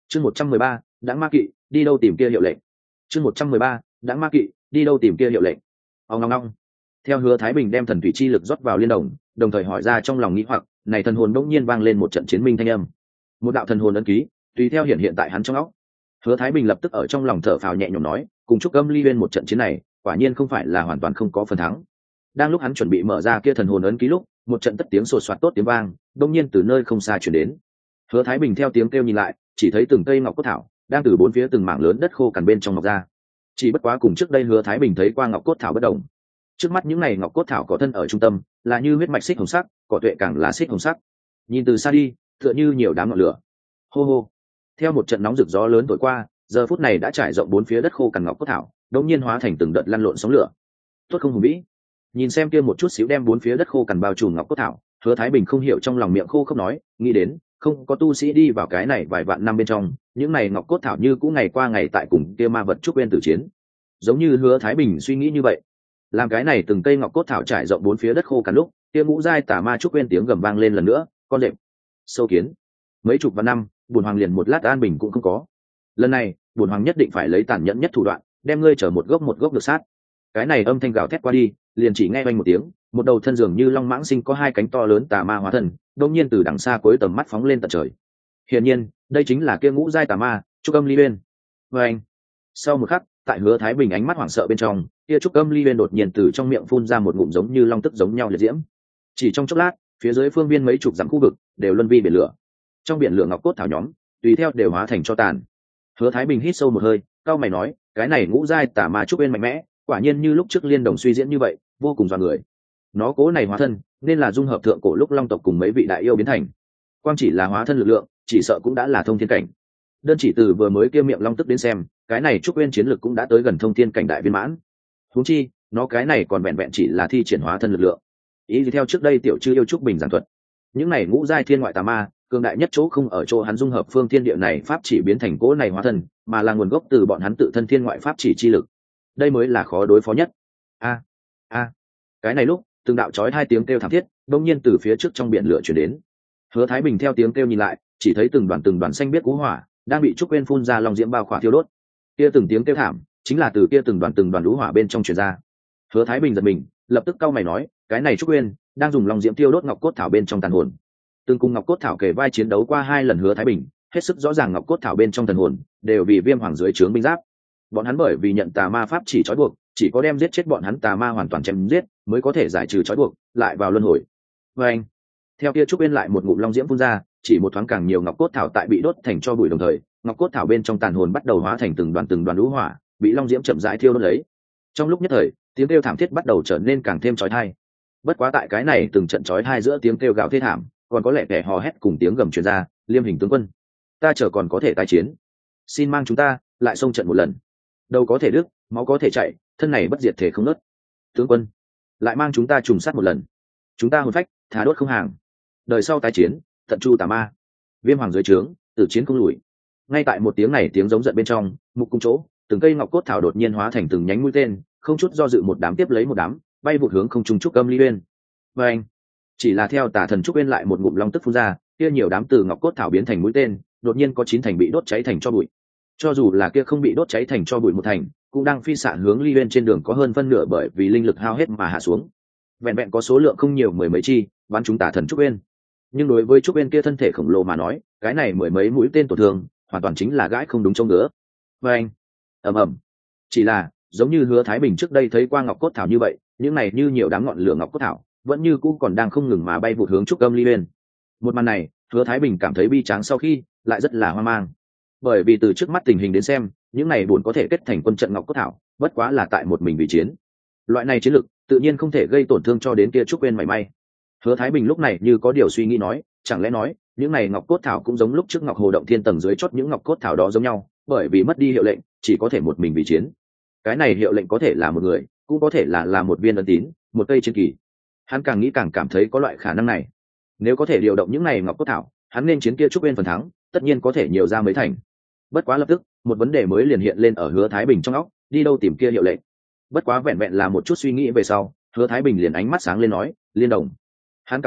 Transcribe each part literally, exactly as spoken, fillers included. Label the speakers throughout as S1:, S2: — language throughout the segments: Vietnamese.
S1: chương một trăm mười ba Đãng Ma Kỵ đi đâu tìm kia hiệu lệnh. chương một trăm mười ba Đãng Ma Kỵ đi đâu tìm kia hiệu lệnh. Ông long long. Theo Hứa Thái Bình đem thần thủy chi lực rót vào liên đồng, đồng thời hỏi ra trong lòng nghĩ hoặc, này thần hồn đột nhiên vang lên một trận chiến minh thanh âm. Một đạo thần hồn ấn ký, tùy theo hiện hiện tại hắn trong óc. Hứa Thái Bình lập tức ở trong lòng thở phào nhẹ nhõm nói, cùng chúc Âm Ly Uyên một trận chiến này, quả nhiên không phải là hoàn toàn không có phần thắng. Đang lúc hắn chuẩn bị mở ra kia thần hồn ấn ký lúc, một trận tất tiếng sột soạt tốt tiếng vang, đột nhiên từ nơi không xa truyền đến. Hứa Thái Bình theo tiếng kêu nhìn lại, chỉ thấy từng cây ngọc cốt thảo đang từ bốn phía từng mảng lớn đất khô cằn bên trong ngọc ra. Chỉ bất quá cùng trước đây Hứa Thái Bình thấy qua ngọc cốt thảo bất đồng. Trước mắt những này ngọc cốt thảo có thân ở trung tâm, là như huyết mạch xích hồng sắc, cỏ tuệ càng là xích hồng sắc. Nhìn từ xa đi, tựa như nhiều đám ngọn lửa. Hô hô. Theo một trận nóng rực gió lớn thổi qua, giờ phút này đã trải rộng bốn phía đất khô cằn ngọc cốt thảo, đột nhiên hóa thành từng đợt lăn lộn sóng lửa. Tốt không hùng vĩ. Nhìn xem kia một chút xíu đem bốn phía đất khô cằn bao trùm ngọc cốt thảo, Hứa Thái Bình không hiểu trong lòng miệng khô không nói, nghĩ đến, không có tu sĩ đi vào cái này vài vạn năm bên trong, những này ngọc cốt thảo như cũ ngày qua ngày tại cùng kia ma vật trúc bên tử chiến. Giống như Hứa Thái Bình suy nghĩ như vậy. Làm cái này từng cây ngọc cốt thảo trải rộng bốn phía đất khô cằn lúc, kia ngũ giai tà ma trúc bên tiếng gầm vang lên lần nữa, con đệm, sâu kiến. Mấy chục vạn năm, bổn hoàng liền một lát an bình cũng không có. Lần này, bổn hoàng nhất định phải lấy tàn nhẫn nhất thủ đoạn, đem ngươi trở một gốc một gốc được sát. Cái này âm thanh gào thét qua đi, liền chỉ nghe vang một tiếng, một đầu thân dường như long mãng sinh có hai cánh to lớn tà ma hóa thân, đột nhiên từ đằng xa cuối tầm mắt phóng lên tận trời. Hiển nhiên, đây chính là kia ngũ giai tà ma, Trúc Âm Ly Uyên. Và anh, sau một khắc, tại Hứa Thái Bình ánh mắt hoảng sợ bên trong, kia Trúc Âm Ly Uyên đột nhiên từ trong miệng phun ra một ngụm giống như long tức giống nhau liệt diễm. Chỉ trong chốc lát, phía dưới phương viên mấy chục dặm khu vực đều luân vi biển lửa. Trong biển lửa ngọc cốt thảo nhóm, tùy theo đều hóa thành cho tàn. Hứa Thái Bình hít sâu một hơi, cao mày nói, cái này ngũ giai tà ma Trúc Uyên mạnh mẽ, quả nhiên như lúc trước liên đồng suy diễn như vậy, vô cùng dọa người. Nó cố này hóa thân, nên là dung hợp thượng cổ lúc long tộc cùng mấy vị đại yêu biến thành. Quang chỉ là hóa thân lực lượng, chỉ sợ cũng đã là thông thiên cảnh. Đơn chỉ từ vừa mới kia miệng long tức đến xem, cái này Trúc Uyên chiến lực cũng đã tới gần thông thiên cảnh đại viên mãn. Huống chi, nó cái này còn vẹn vẹn chỉ là thi triển hóa thân lực lượng. Ý thì theo trước đây tiểu chư yêu Trúc Bình giảng thuật, những này ngũ giai thiên ngoại tà ma, cường đại nhất chỗ không ở chỗ hắn dung hợp phương thiên địa này pháp chỉ biến thành cỗ này hóa thân, mà là nguồn gốc từ bọn hắn tự thân thiên ngoại pháp chỉ chi lực. Đây mới là khó đối phó nhất. A a, cái này lúc, từng đạo chói hai tiếng kêu thảm thiết, đột nhiên từ phía trước trong biển lửa truyền đến. Hứa Thái Bình theo tiếng kêu nhìn lại, chỉ thấy từng đoàn từng đoàn xanh biếc cú hỏa đang bị Trúc Uyên phun ra long diễm bao khỏa thiêu đốt. Kia từng tiếng kêu thảm, chính là từ kia từng đoàn từng đoàn lũ hỏa bên trong truyền ra. Hứa Thái Bình giật mình, lập tức cau mày nói, cái này Trúc Uyên đang dùng long diễm tiêu đốt ngọc cốt thảo bên trong tàn hồn. Từng cùng ngọc cốt thảo kề vai chiến đấu qua hai lần Hứa Thái Bình, hết sức rõ ràng ngọc cốt thảo bên trong thần hồn đều vì Viêm Hoàng dưới trướng binh giáp. Bọn hắn bởi vì nhận tà ma pháp chỉ trói buộc, chỉ có đem giết chết bọn hắn tà ma hoàn toàn chém giết, mới có thể giải trừ trói buộc, lại vào luân hồi. Và anh, theo kia Trúc Uyên lại một ngụm long diễm phun ra, chỉ một thoáng càng nhiều ngọc cốt thảo tại bị đốt thành cho bụi, đồng thời ngọc cốt thảo bên trong tàn hồn bắt đầu hóa thành từng đoàn từng đoàn lũ hỏa, bị long diễm chậm rãi thiêu đốt lấy. Trong lúc nhất thời, tiếng kêu thảm thiết bắt đầu trở nên càng thêm chói tai. Bất quá tại cái này từng trận chói tai giữa tiếng kêu gào thê thảm, còn có lẽ kẻ hò hét cùng tiếng gầm truyền ra, Liêm Hình tướng quân, ta chờ còn có thể tái chiến, xin mang chúng ta lại xông trận một lần. Đầu có thể đứt, máu có thể chạy, thân này bất diệt thể không nứt. Tướng quân, lại mang chúng ta trùng sát một lần, chúng ta hồn phách thà đốt không hàng, đời sau tái chiến, tận chu tà ma. Viêm Hoàng dưới trướng, tử chiến không lùi. Ngay tại một tiếng này tiếng giống giận bên trong, mục cung chỗ, từng cây ngọc cốt thảo đột nhiên hóa thành từng nhánh mũi tên, không chút do dự một đám tiếp lấy một đám, bay vụt hướng không trung Trúc Âm Ly Uyên. Và anh, chỉ là theo tà thần Trúc Uyên lại một ngụm long tức phun ra, kia nhiều đám từ ngọc cốt thảo biến thành mũi tên, đột nhiên có chín thành bị đốt cháy thành tro bụi. Cho dù là kia không bị đốt cháy thành tro bụi một thành, cũng đang phi xạ hướng Ly Uyên trên đường có hơn phân nửa bởi vì linh lực hao hết mà hạ xuống. Vẹn vẹn có số lượng không nhiều mười mấy chi, bắn trúng tà thần Trúc Uyên. Nhưng đối với Trúc Uyên kia thân thể khổng lồ mà nói, cái này mười mấy mũi tên tổn thương, hoàn toàn chính là gãi không đúng chỗ ngứa. Và anh, ầm ầm. Chỉ là, giống như Hứa Thái Bình trước đây thấy qua ngọc cốt thảo như vậy, những này như nhiều đám ngọn lửa ngọc cốt thảo, vẫn như cũ còn đang không ngừng mà bay vụt hướng Trúc Âm Ly Uyên. Một màn này, Hứa Thái Bình cảm thấy bi tráng sau khi, lại rất là hoang mang. Bởi vì từ trước mắt tình hình đến xem, những này buồn có thể kết thành quân trận ngọc cốt thảo, bất quá là tại một mình bị chiến. Loại này chiến lực, tự nhiên không thể gây tổn thương cho đến kia Trúc Uyên mảy may. Hứa Thái Bình lúc này như có điều suy nghĩ nói, chẳng lẽ nói, những này ngọc cốt thảo cũng giống lúc trước Ngọc Hồ động thiên tầng dưới chót những ngọc cốt thảo đó giống nhau, bởi vì mất đi hiệu lệnh, chỉ có thể một mình bị chiến. Cái này hiệu lệnh có thể là một người, cũng có thể là là một viên ấn tín, một cây chiến kỳ. Hắn càng nghĩ càng cảm thấy có loại khả năng này. Nếu có thể điều động những này ngọc cốt thảo, hắn nên chiến kia Trúc Uyên phần thắng, tất nhiên có thể nhiều ra mấy thành. Bất quá lập tức, một vấn đề mới liền hiện lên ở Hứa Thái Bình trong óc, đi đâu tìm kia hiệu lệnh. Bất quá vẹn vẹn là một chút suy nghĩ về sau, Hứa Thái Bình liền ánh mắt sáng lên nói, Liên Đồng. Hắn cảm thấy,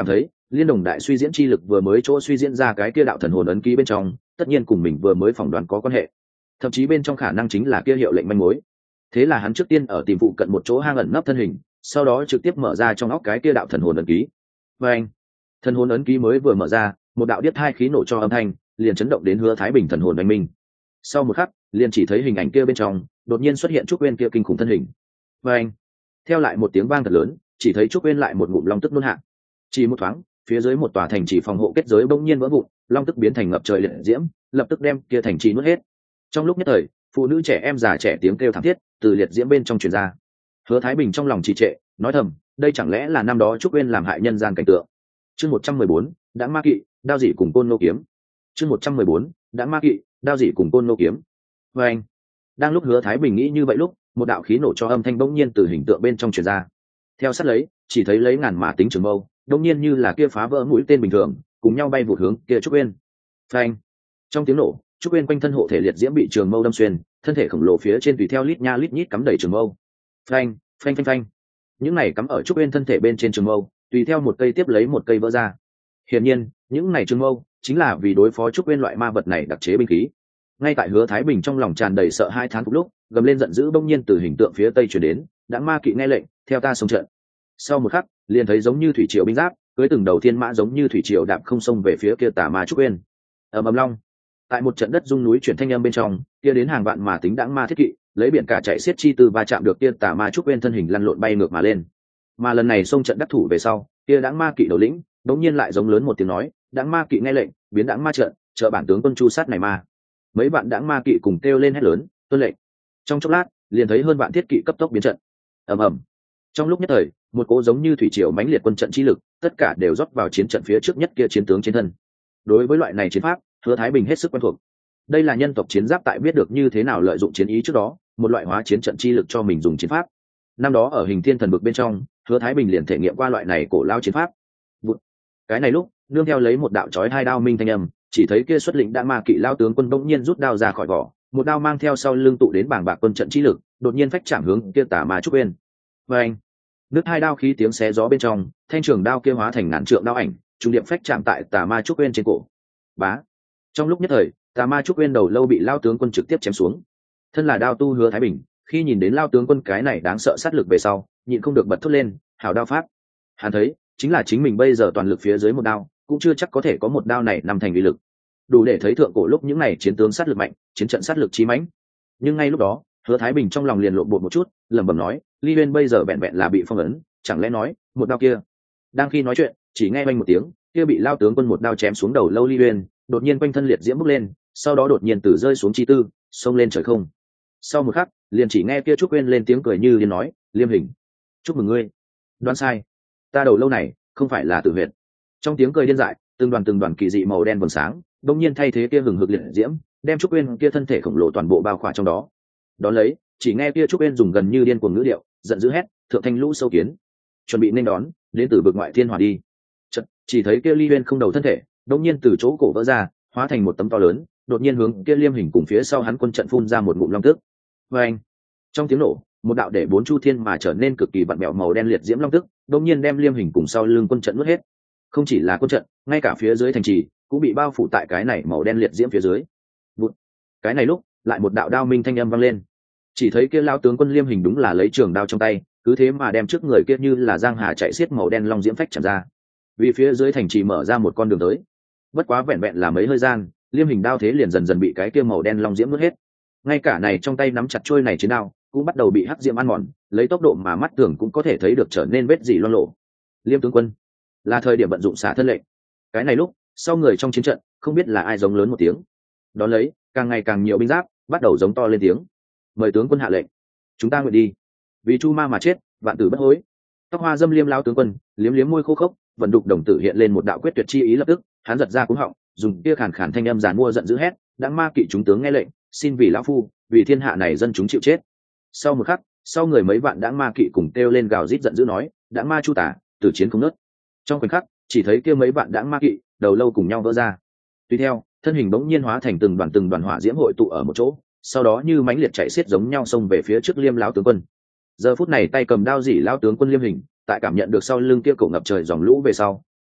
S1: liên đồng đại suy diễn chi lực vừa mới chỗ suy diễn ra cái kia đạo thần hồn ấn ký bên trong tất nhiên cùng mình vừa mới phỏng đoán có quan hệ, thậm chí bên trong khả năng chính là kia hiệu lệnh manh mối. Thế là hắn trước tiên ở tìm phụ cận một chỗ hang ẩn nấp thân hình, sau đó trực tiếp mở ra trong óc cái kia đạo thần hồn ấn ký. Và anh thần hồn ấn ký mới vừa mở ra, một đạo điếc hai khí nổ cho âm thanh liền chấn động đến Hứa Thái Bình thần hồn đánh minh. Sau một khắc liền chỉ thấy hình ảnh kia bên trong đột nhiên xuất hiện trúc uyên kia kinh khủng thân hình. Và anh theo lại một tiếng vang thật lớn, chỉ thấy trúc uyên lại một ngụm long tức nôn hạ. Chỉ một thoáng, phía dưới một tòa thành trì phòng hộ kết giới bỗng nhiên vỡ vụn, long tức biến thành ngập trời liệt diễm, lập tức đem kia thành trì nuốt hết. Trong lúc nhất thời, phụ nữ trẻ em già trẻ tiếng kêu thảm thiết từ liệt diễm bên trong truyền ra. Hứa Thái Bình trong lòng trì trệ, nói thầm, đây chẳng lẽ là năm đó trúc uyên làm hại nhân gian cảnh tượng. Chương một trăm mười bốn, đã ma kỵ, đao dị cùng côn nô kiếm. Chương một trăm mười bốn, đã ma kỵ, đao dị cùng côn nô kiếm. Và anh đang lúc Hứa Thái Bình nghĩ như vậy lúc, một đạo khí nổ cho âm thanh bỗng nhiên từ hình tượng bên trong truyền ra. Theo sát lấy, chỉ thấy lấy ngàn mã tính trường mâu, đột nhiên như là kia phá vỡ mũi tên bình thường, cùng nhau bay vụt hướng kia trúc uyên. Phanh! Trong tiếng nổ, trúc uyên quanh thân hộ thể liệt diễm bị trường mâu đâm xuyên, thân thể khổng lồ phía trên tùy theo lít nha lít nhít cắm đầy trường mâu. Phanh! Phanh phanh phanh! Những này cắm ở trúc uyên thân thể bên trên trường mâu, tùy theo một cây tiếp lấy một cây vỡ ra. Hiển nhiên, những này trường mâu chính là vì đối phó trúc uyên loại ma vật này đặc chế binh khí. Ngay tại Hứa Thái Bình trong lòng tràn đầy sợ hai tháng lúc, gầm lên giận dữ bỗng nhiên từ hình tượng phía tây truyền đến, đã ma kỵ nghe lệnh, theo ta xông trận. Sau một khắc, liền thấy giống như thủy triều binh giáp, cưỡi từng đầu thiên mã giống như thủy triều đạp không xông về phía kia tà ma trúc uyên. Ầm ầm long, tại một trận đất rung núi chuyển thanh âm bên trong, kia đến hàng vạn mà tính đãng ma thiết kỵ, lấy biển cả chạy xiết chi từ va chạm được kia tà ma trúc uyên thân hình lăn lộn bay ngược mà lên. Mà lần này xông trận đắc thủ về sau, kia đãng ma kỵ đầu lĩnh, đống nhiên lại giống lớn một tiếng nói, đãng ma kỵ nghe lệnh, biến đãng ma trận, trợ bản tướng quân chu sát này ma. Mấy bạn đãng ma kỵ cùng kêu lên hét lớn, tuân lệnh. Trong chốc lát, liền thấy hơn vạn thiết kỵ cấp tốc biến trận. Ầm ầm. Trong lúc nhất thời, một cỗ giống như thủy triều mãnh liệt quân trận chi lực, tất cả đều rót vào chiến trận phía trước nhất kia chiến tướng trên thân. Đối với loại này chiến pháp, Hứa Thái Bình hết sức quen thuộc. Đây là nhân tộc chiến giáp tại biết được như thế nào lợi dụng chiến ý trước đó, một loại hóa chiến trận chi lực cho mình dùng chiến pháp. Năm đó ở Hình Thiên Thần Vực bên trong, Hứa Thái Bình liền thể nghiệm qua loại này cổ lao chiến pháp. Bụt. Cái này lúc, nương theo lấy một đạo chói hai đao minh thanh âm, chỉ thấy kia xuất lĩnh đã ma kỵ lao tướng quân bỗng nhiên rút đao ra khỏi vỏ, một đao mang theo sau lưng tụ đến bảng bạc quân trận chi lực, đột nhiên phách chạm hướng kia tà ma trúc uyên. Và anh, nước hai đao khí tiếng xé gió bên trong, thanh trường đao kia hóa thành ngàn trượng đao ảnh, trung điệp phách chạm tại tà ma trúc uyên trên cổ. Bá. Trong lúc nhất thời, tà ma trúc uyên đầu lâu bị lao tướng quân trực tiếp chém xuống. Thân là đao tu Hứa Thái Bình, khi nhìn đến lao tướng quân cái này đáng sợ sát lực về sau, nhịn không được bật thốt lên, hảo đao pháp. Hắn thấy, chính là chính mình bây giờ toàn lực phía dưới một đao, cũng chưa chắc có thể có một đao này nằm thành uy lực. Đủ để thấy thượng cổ lúc những này chiến tướng sát lực mạnh, chiến trận sát lực chí mãnh. Nhưng ngay lúc đó, Hứa Thái Bình trong lòng liền lộn bột một chút, lẩm bẩm nói, Ly Uyên bây giờ vẹn vẹn là bị phong ấn, chẳng lẽ nói, một đao kia. Đang khi nói chuyện, chỉ nghe vang một tiếng, kia bị lao tướng quân một đao chém xuống đầu lâu Ly Uyên, đột nhiên quanh thân liệt diễm bốc lên, sau đó đột nhiên từ rơi xuống chi tư, xông lên trời không. Sau một khắc, liền chỉ nghe kia trúc uyên lên tiếng cười như điên nói, Liêm Hình, chúc mừng ngươi. Đoán sai, ta đầu lâu này không phải là tự huyệt. Trong tiếng cười điên dại, từng đoàn từng đoàn kỳ dị màu đen vầng sáng, đột nhiên thay thế kia hừng hực liệt diễm, đem trúc uyên kia thân thể khổng lồ toàn bộ bao khỏa trong đó. Đón lấy, chỉ nghe kia trúc uyên dùng gần như điên cuồng ngữ điệu, giận dữ hét, thượng thanh lũ sâu kiến, chuẩn bị nên đón, đến từ vực ngoại thiên hỏa đi. Chợt, chỉ thấy kia Ly Uyên không đầu thân thể, đột nhiên từ chỗ cổ vỡ ra, hóa thành một tấm to lớn, đột nhiên hướng kia Liêm Hình cùng phía sau hắn quân trận phun ra một ngụm long tức. Và anh, trong tiếng nổ, một đạo để bốn chu thiên mà trở nên cực kỳ vặn vẹo màu đen liệt diễm long tức, đột nhiên đem Liêm Hình cùng sau lưng quân trận nuốt hết. Không chỉ là quân trận, ngay cả phía dưới thành trì cũng bị bao phủ tại cái này màu đen liệt diễm phía dưới. Vụt. Cái này lúc, lại một đạo đao minh thanh âm vang lên. Chỉ thấy kia lao tướng quân Liêm Hình đúng là lấy trường đao trong tay, cứ thế mà đem trước người kia như là giang hà chạy xiết màu đen long diễm phách chạm ra. Vì phía dưới thành trì mở ra một con đường tới. Bất quá vẹn vẹn là mấy hơi gian, Liêm Hình đao thế liền dần dần bị cái kia màu đen long diễm nuốt hết. Ngay cả này trong tay nắm chặt trôi này chiến đao, cũng bắt đầu bị hắc diễm ăn mòn, lấy tốc độ mà mắt thường cũng có thể thấy được trở nên vết dỉ loang lổ. Liêm tướng quân, là thời điểm vận dụng xả thân lệnh. Cái này lúc, sau người trong chiến trận, không biết là ai giống lớn một tiếng. Đón lấy, càng ngày càng nhiều binh giáp bắt đầu giống to lên tiếng. Mời tướng quân hạ lệnh, chúng ta nguyện đi. Vì chu ma mà chết, vạn tử bất hối. Tóc hoa dâm Liêm lao tướng quân, liếm liếm môi khô khốc, vận đục đồng tử hiện lên một đạo quyết tuyệt chi ý lập tức, hắn giật ra cuống họng, dùng kia khàn khàn thanh âm giàn mua giận dữ hét, đãng ma kỵ chúng tướng nghe lệnh, xin vì lão phu, vì thiên hạ này dân chúng chịu chết. Sau một khắc, sau người mấy vạn đãng ma kỵ cùng kêu lên gào rít giận dữ nói, đãng ma chu tả, tử chiến không nớt. Trong khoảnh khắc, chỉ thấy kia mấy vạn đãng ma kỵ đầu lâu cùng nhau vỡ ra. Tùy theo, thân hình bỗng nhiên hóa thành từng đoàn từng đoàn hỏa diễm hội tụ ở một chỗ, sau đó như mãnh liệt chạy xiết giống nhau xông về phía trước Liêm lão tướng quân. Giờ phút này tay cầm đao dỉ lão tướng quân Liêm Hình, tại cảm nhận được sau lưng kia cổ ngập trời dòng lũ về sau,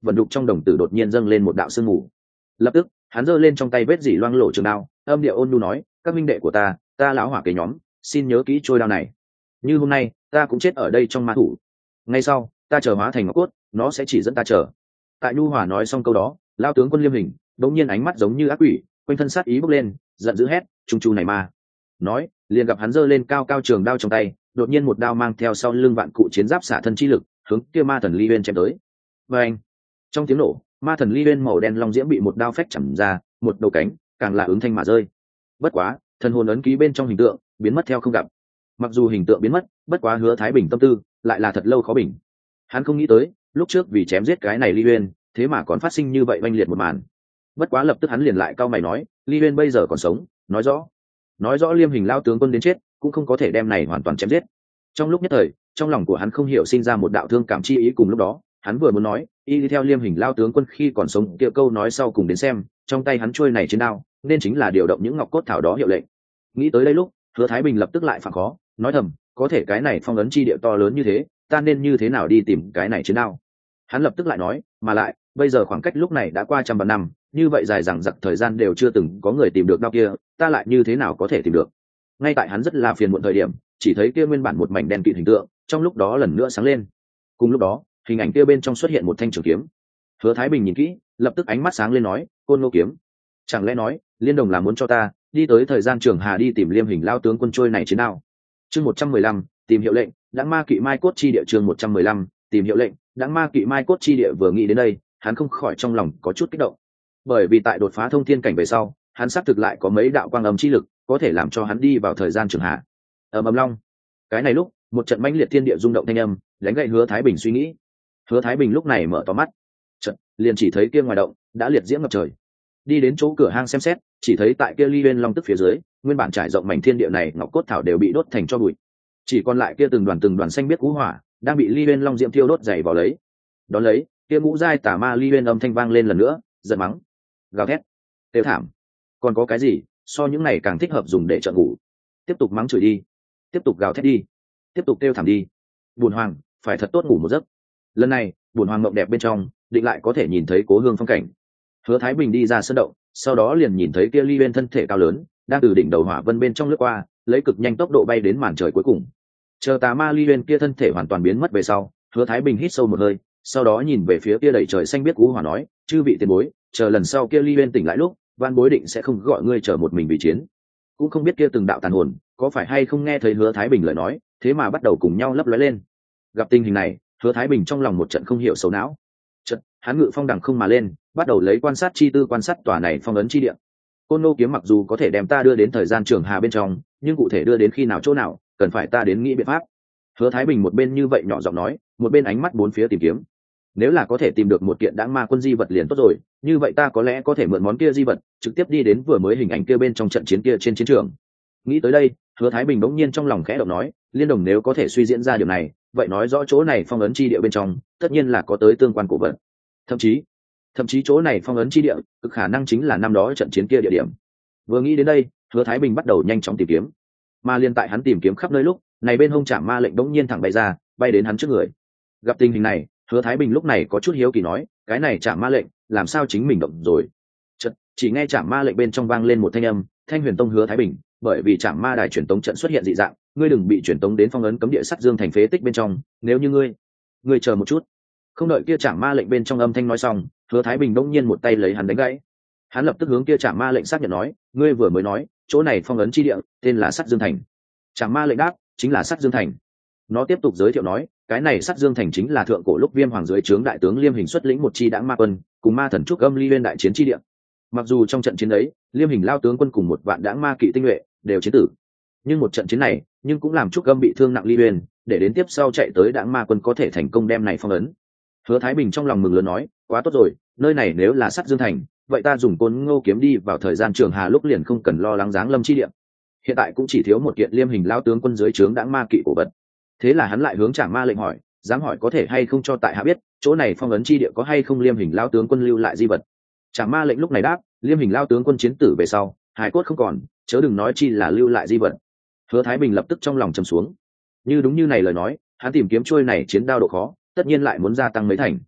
S1: vận đục trong đồng tử đột nhiên dâng lên một đạo sương mù. Lập tức hắn giơ lên trong tay vết dỉ loang lổ trường đao, âm điệu ôn nhu nói, các minh đệ của ta, ta lão hỏa kế nhóm, xin nhớ kỹ trôi đao này. Như hôm nay ta cũng chết ở đây trong ma thủ, ngay sau ta chờ hóa thành ngọc cốt, nó sẽ chỉ dẫn ta chờ. Tại nhu hòa nói xong câu đó, lao tướng quân Liêm Hình đống nhiên ánh mắt giống như ác quỷ, quanh thân sát ý bốc lên, giận dữ hét, trung chu này ma. Nói liền gặp hắn giơ lên cao cao trường đao trong tay, đột nhiên một đao mang theo sau lưng vạn cụ chiến giáp xả thân chi lực hướng kia ma thần Ly Uyên chém tới. Và anh trong tiếng nổ, ma thần Ly Uyên màu đen long diễm bị một đao phách chầm ra, một đầu cánh càng là ứng thanh mà rơi. Bất quá thần hồn ấn ký bên trong hình tượng biến mất theo không gặp. Mặc dù hình tượng biến mất, bất quá Hứa Thái Bình tâm tư lại là thật lâu khó bình. Hắn không nghĩ tới lúc trước vì chém giết cái này Ly Uyên, thế mà còn phát sinh như vậy oanh liệt một màn. Bất quá lập tức hắn liền lại cau mày nói, Ly Uyên bây giờ còn sống, nói rõ nói rõ Liêm Hình lao tướng quân đến chết cũng không có thể đem này hoàn toàn chém giết. Trong lúc nhất thời, trong lòng của hắn không hiểu sinh ra một đạo thương cảm chi ý, cùng lúc đó hắn vừa muốn nói y đi theo Liêm Hình lao tướng quân khi còn sống kia câu nói sau cùng đến xem, trong tay hắn trôi này trên đao nên chính là điều động những ngọc cốt thảo đó hiệu lệnh. Nghĩ tới đây lúc, Hứa Thái Bình lập tức lại phản khó, nói thầm, có thể cái này phong ấn chi địa to lớn như thế, ta nên như thế nào đi tìm cái này chiến đao. Hắn lập tức lại nói, mà lại bây giờ khoảng cách lúc này đã qua trăm vạn năm, như vậy dài dằng dặc thời gian đều chưa từng có người tìm được đao kia, ta lại như thế nào có thể tìm được. Ngay tại hắn rất là phiền muộn thời điểm, chỉ thấy kia nguyên bản một mảnh đen kịt hình tượng trong lúc đó lần nữa sáng lên. Cùng lúc đó hình ảnh kia bên trong xuất hiện một thanh trường kiếm. Hứa Thái Bình nhìn kỹ, lập tức ánh mắt sáng lên nói, Côn Ngô kiếm. Chẳng lẽ nói Liên Đồng là muốn cho ta đi tới thời gian trường hà đi tìm Liêm Hình lao tướng quân trôi này chiến đao. Chương một trăm mười lăm, tìm hiệu lệnh, Đãng Ma Kỵ Mai Cốt chi địa. Chương một trăm mười lăm, tìm hiệu lệnh, Đãng Ma Kỵ Mai Cốt chi địa. Vừa nghĩ đến đây, hắn không khỏi trong lòng có chút kích động. Bởi vì tại đột phá thông thiên cảnh về sau, hắn xác thực lại có mấy đạo quang âm chi lực có thể làm cho hắn đi vào thời gian trường hạ. Ầm ầm long. Cái này lúc, một trận mãnh liệt thiên địa rung động thanh âm đánh gậy Hứa Thái Bình suy nghĩ. Hứa Thái Bình lúc này mở to mắt, chợt liền chỉ thấy kia ngoài động đã liệt diễm ngập trời. Đi đến chỗ cửa hang xem xét, chỉ thấy tại kia Ly Uyên long tức phía dưới, nguyên bản trải rộng mảnh thiên địa này ngọc cốt thảo đều bị đốt thành tro bụi. Chỉ còn lại kia từng đoàn từng đoàn xanh biếc cú hỏa đang bị Ly Uyên long diễm thiêu đốt dày vào lấy. Đón lấy, kia ngũ giai tà ma Ly Uyên âm thanh vang lên lần nữa, giận mắng, gào thét, tiêu thảm. Còn có cái gì so những này càng thích hợp dùng để trợ ngủ? Tiếp tục mắng chửi đi, tiếp tục gào thét đi, tiếp tục kêu thảm đi. Bùn hoàng phải thật tốt ngủ một giấc. Lần này bùn hoàng mộng đẹp bên trong định lại có thể nhìn thấy cố hương phong cảnh. Hứa Thái Bình đi ra sân động, sau đó liền nhìn thấy kia Ly Uyên thân thể cao lớn đang từ đỉnh đầu hỏa vân bên trong lướt qua, lấy cực nhanh tốc độ bay đến màn trời cuối cùng. Chờ tà ma Ly Uyên kia thân thể hoàn toàn biến mất về sau, Hứa Thái Bình hít sâu một hơi, sau đó nhìn về phía kia đầy trời xanh biếc cú hỏa nói, chư vị tiền bối, chờ lần sau kia Ly Uyên tỉnh lại lúc, van bối định sẽ không gọi ngươi chờ một mình vì chiến. Cũng không biết kia từng đạo tàn hồn có phải hay không nghe thấy Hứa Thái Bình lời nói, thế mà bắt đầu cùng nhau lấp lóe lên. Gặp tình hình này, Hứa Thái Bình trong lòng một trận không hiểu xấu não. Trận, hắn ngự phong đằng không mà lên, bắt đầu lấy quan sát chi tư quan sát tòa này phong ấn chi địa. Côn Ngô kiếm mặc dù có thể đem ta đưa đến thời gian trường hà bên trong, nhưng cụ thể đưa đến khi nào chỗ nào, cần phải ta đến nghĩ biện pháp. Hứa Thái Bình một bên như vậy nhỏ giọng nói, một bên ánh mắt bốn phía tìm kiếm. Nếu là có thể tìm được một kiện Đãng Ma quân di vật liền tốt rồi, như vậy ta có lẽ có thể mượn món kia di vật, trực tiếp đi đến vừa mới hình ảnh kia bên trong trận chiến kia trên chiến trường. Nghĩ tới đây, Hứa Thái Bình bỗng nhiên trong lòng khẽ động nói, Liên Đồng nếu có thể suy diễn ra điều này, vậy nói rõ chỗ này phong ấn chi địa bên trong, tất nhiên là có tới tương quan cổ vật. Thậm chí, thậm chí chỗ này phong ấn chi địa, cực khả năng chính là năm đó trận chiến kia địa điểm. Vừa nghĩ đến đây, Hứa Thái Bình bắt đầu nhanh chóng tìm kiếm. Mà liên tại hắn tìm kiếm khắp nơi lúc, này bên hông Trảm Ma lệnh bỗng nhiên thẳng bay ra, bay đến hắn trước người. Gặp tình hình này, Hứa Thái Bình lúc này có chút hiếu kỳ nói, cái này Trảm Ma lệnh, làm sao chính mình động rồi? Chợt, chỉ nghe Trảm Ma lệnh bên trong vang lên một thanh âm, Thanh Huyền Tông Hứa Thái Bình, bởi vì Trảm Ma đài truyền tống trận xuất hiện dị dạng, ngươi đừng bị truyền tống đến phong ấn cấm địa Sắt Dương thành phế tích bên trong, nếu như ngươi, ngươi chờ một chút. Không đợi kia Trảm Ma lệnh bên trong âm thanh nói xong, Hứa Thái Bình bỗng nhiên một tay lấy hắn đánh gãy. Hắn lập tức hướng kia Trảm Ma lệnh xác nhận nói, ngươi vừa mới nói, chỗ này phong ấn chi địa, tên là Sắt Dương thành. Trảm Ma lệnh đáp, chính là Sắt Dương thành. Nó tiếp tục giới thiệu nói, cái này Sắt Dương thành chính là thượng cổ lúc Viêm Hoàng dưới trướng đại tướng Liêm Hình xuất lĩnh một chi Đãng Ma quân, cùng ma thần trúc âm Ly Uyên đại chiến chi địa. Mặc dù trong trận chiến ấy, Liêm Hình lao tướng quân cùng một vạn Đãng Ma kỵ tinh nhuệ đều chiến tử, nhưng một trận chiến này, nhưng cũng làm trúc âm bị thương nặng Ly Uyên, để đến tiếp sau chạy tới Đãng Ma quân có thể thành công đem này phong ấn. Hứa Thái Bình trong lòng mừng lớn nói, quá tốt rồi, nơi này nếu là Sắt Dương thành, vậy ta dùng Côn Ngô kiếm đi vào thời gian trường hà lúc liền không cần lo lắng giáng lâm chi địa. Hiện tại cũng chỉ thiếu một kiện Liêm Hình lao tướng quân dưới trướng Đãng Ma kỵ cổ vật. Thế là hắn lại hướng Trảm Ma lệnh hỏi, dám hỏi có thể hay không cho tại hạ biết, chỗ này phong ấn chi địa có hay không Liêm Hình lao tướng quân lưu lại di vật. Trảm Ma lệnh lúc này đáp, Liêm Hình lao tướng quân chiến tử về sau, hải cốt không còn, chớ đừng nói chi là lưu lại di vật. Hứa Thái Bình lập tức trong lòng trầm xuống. Như đúng như này lời nói, hắn tìm kiếm trôi này chiến đao độ khó, tất nhiên lại muốn gia tăng mấy thành.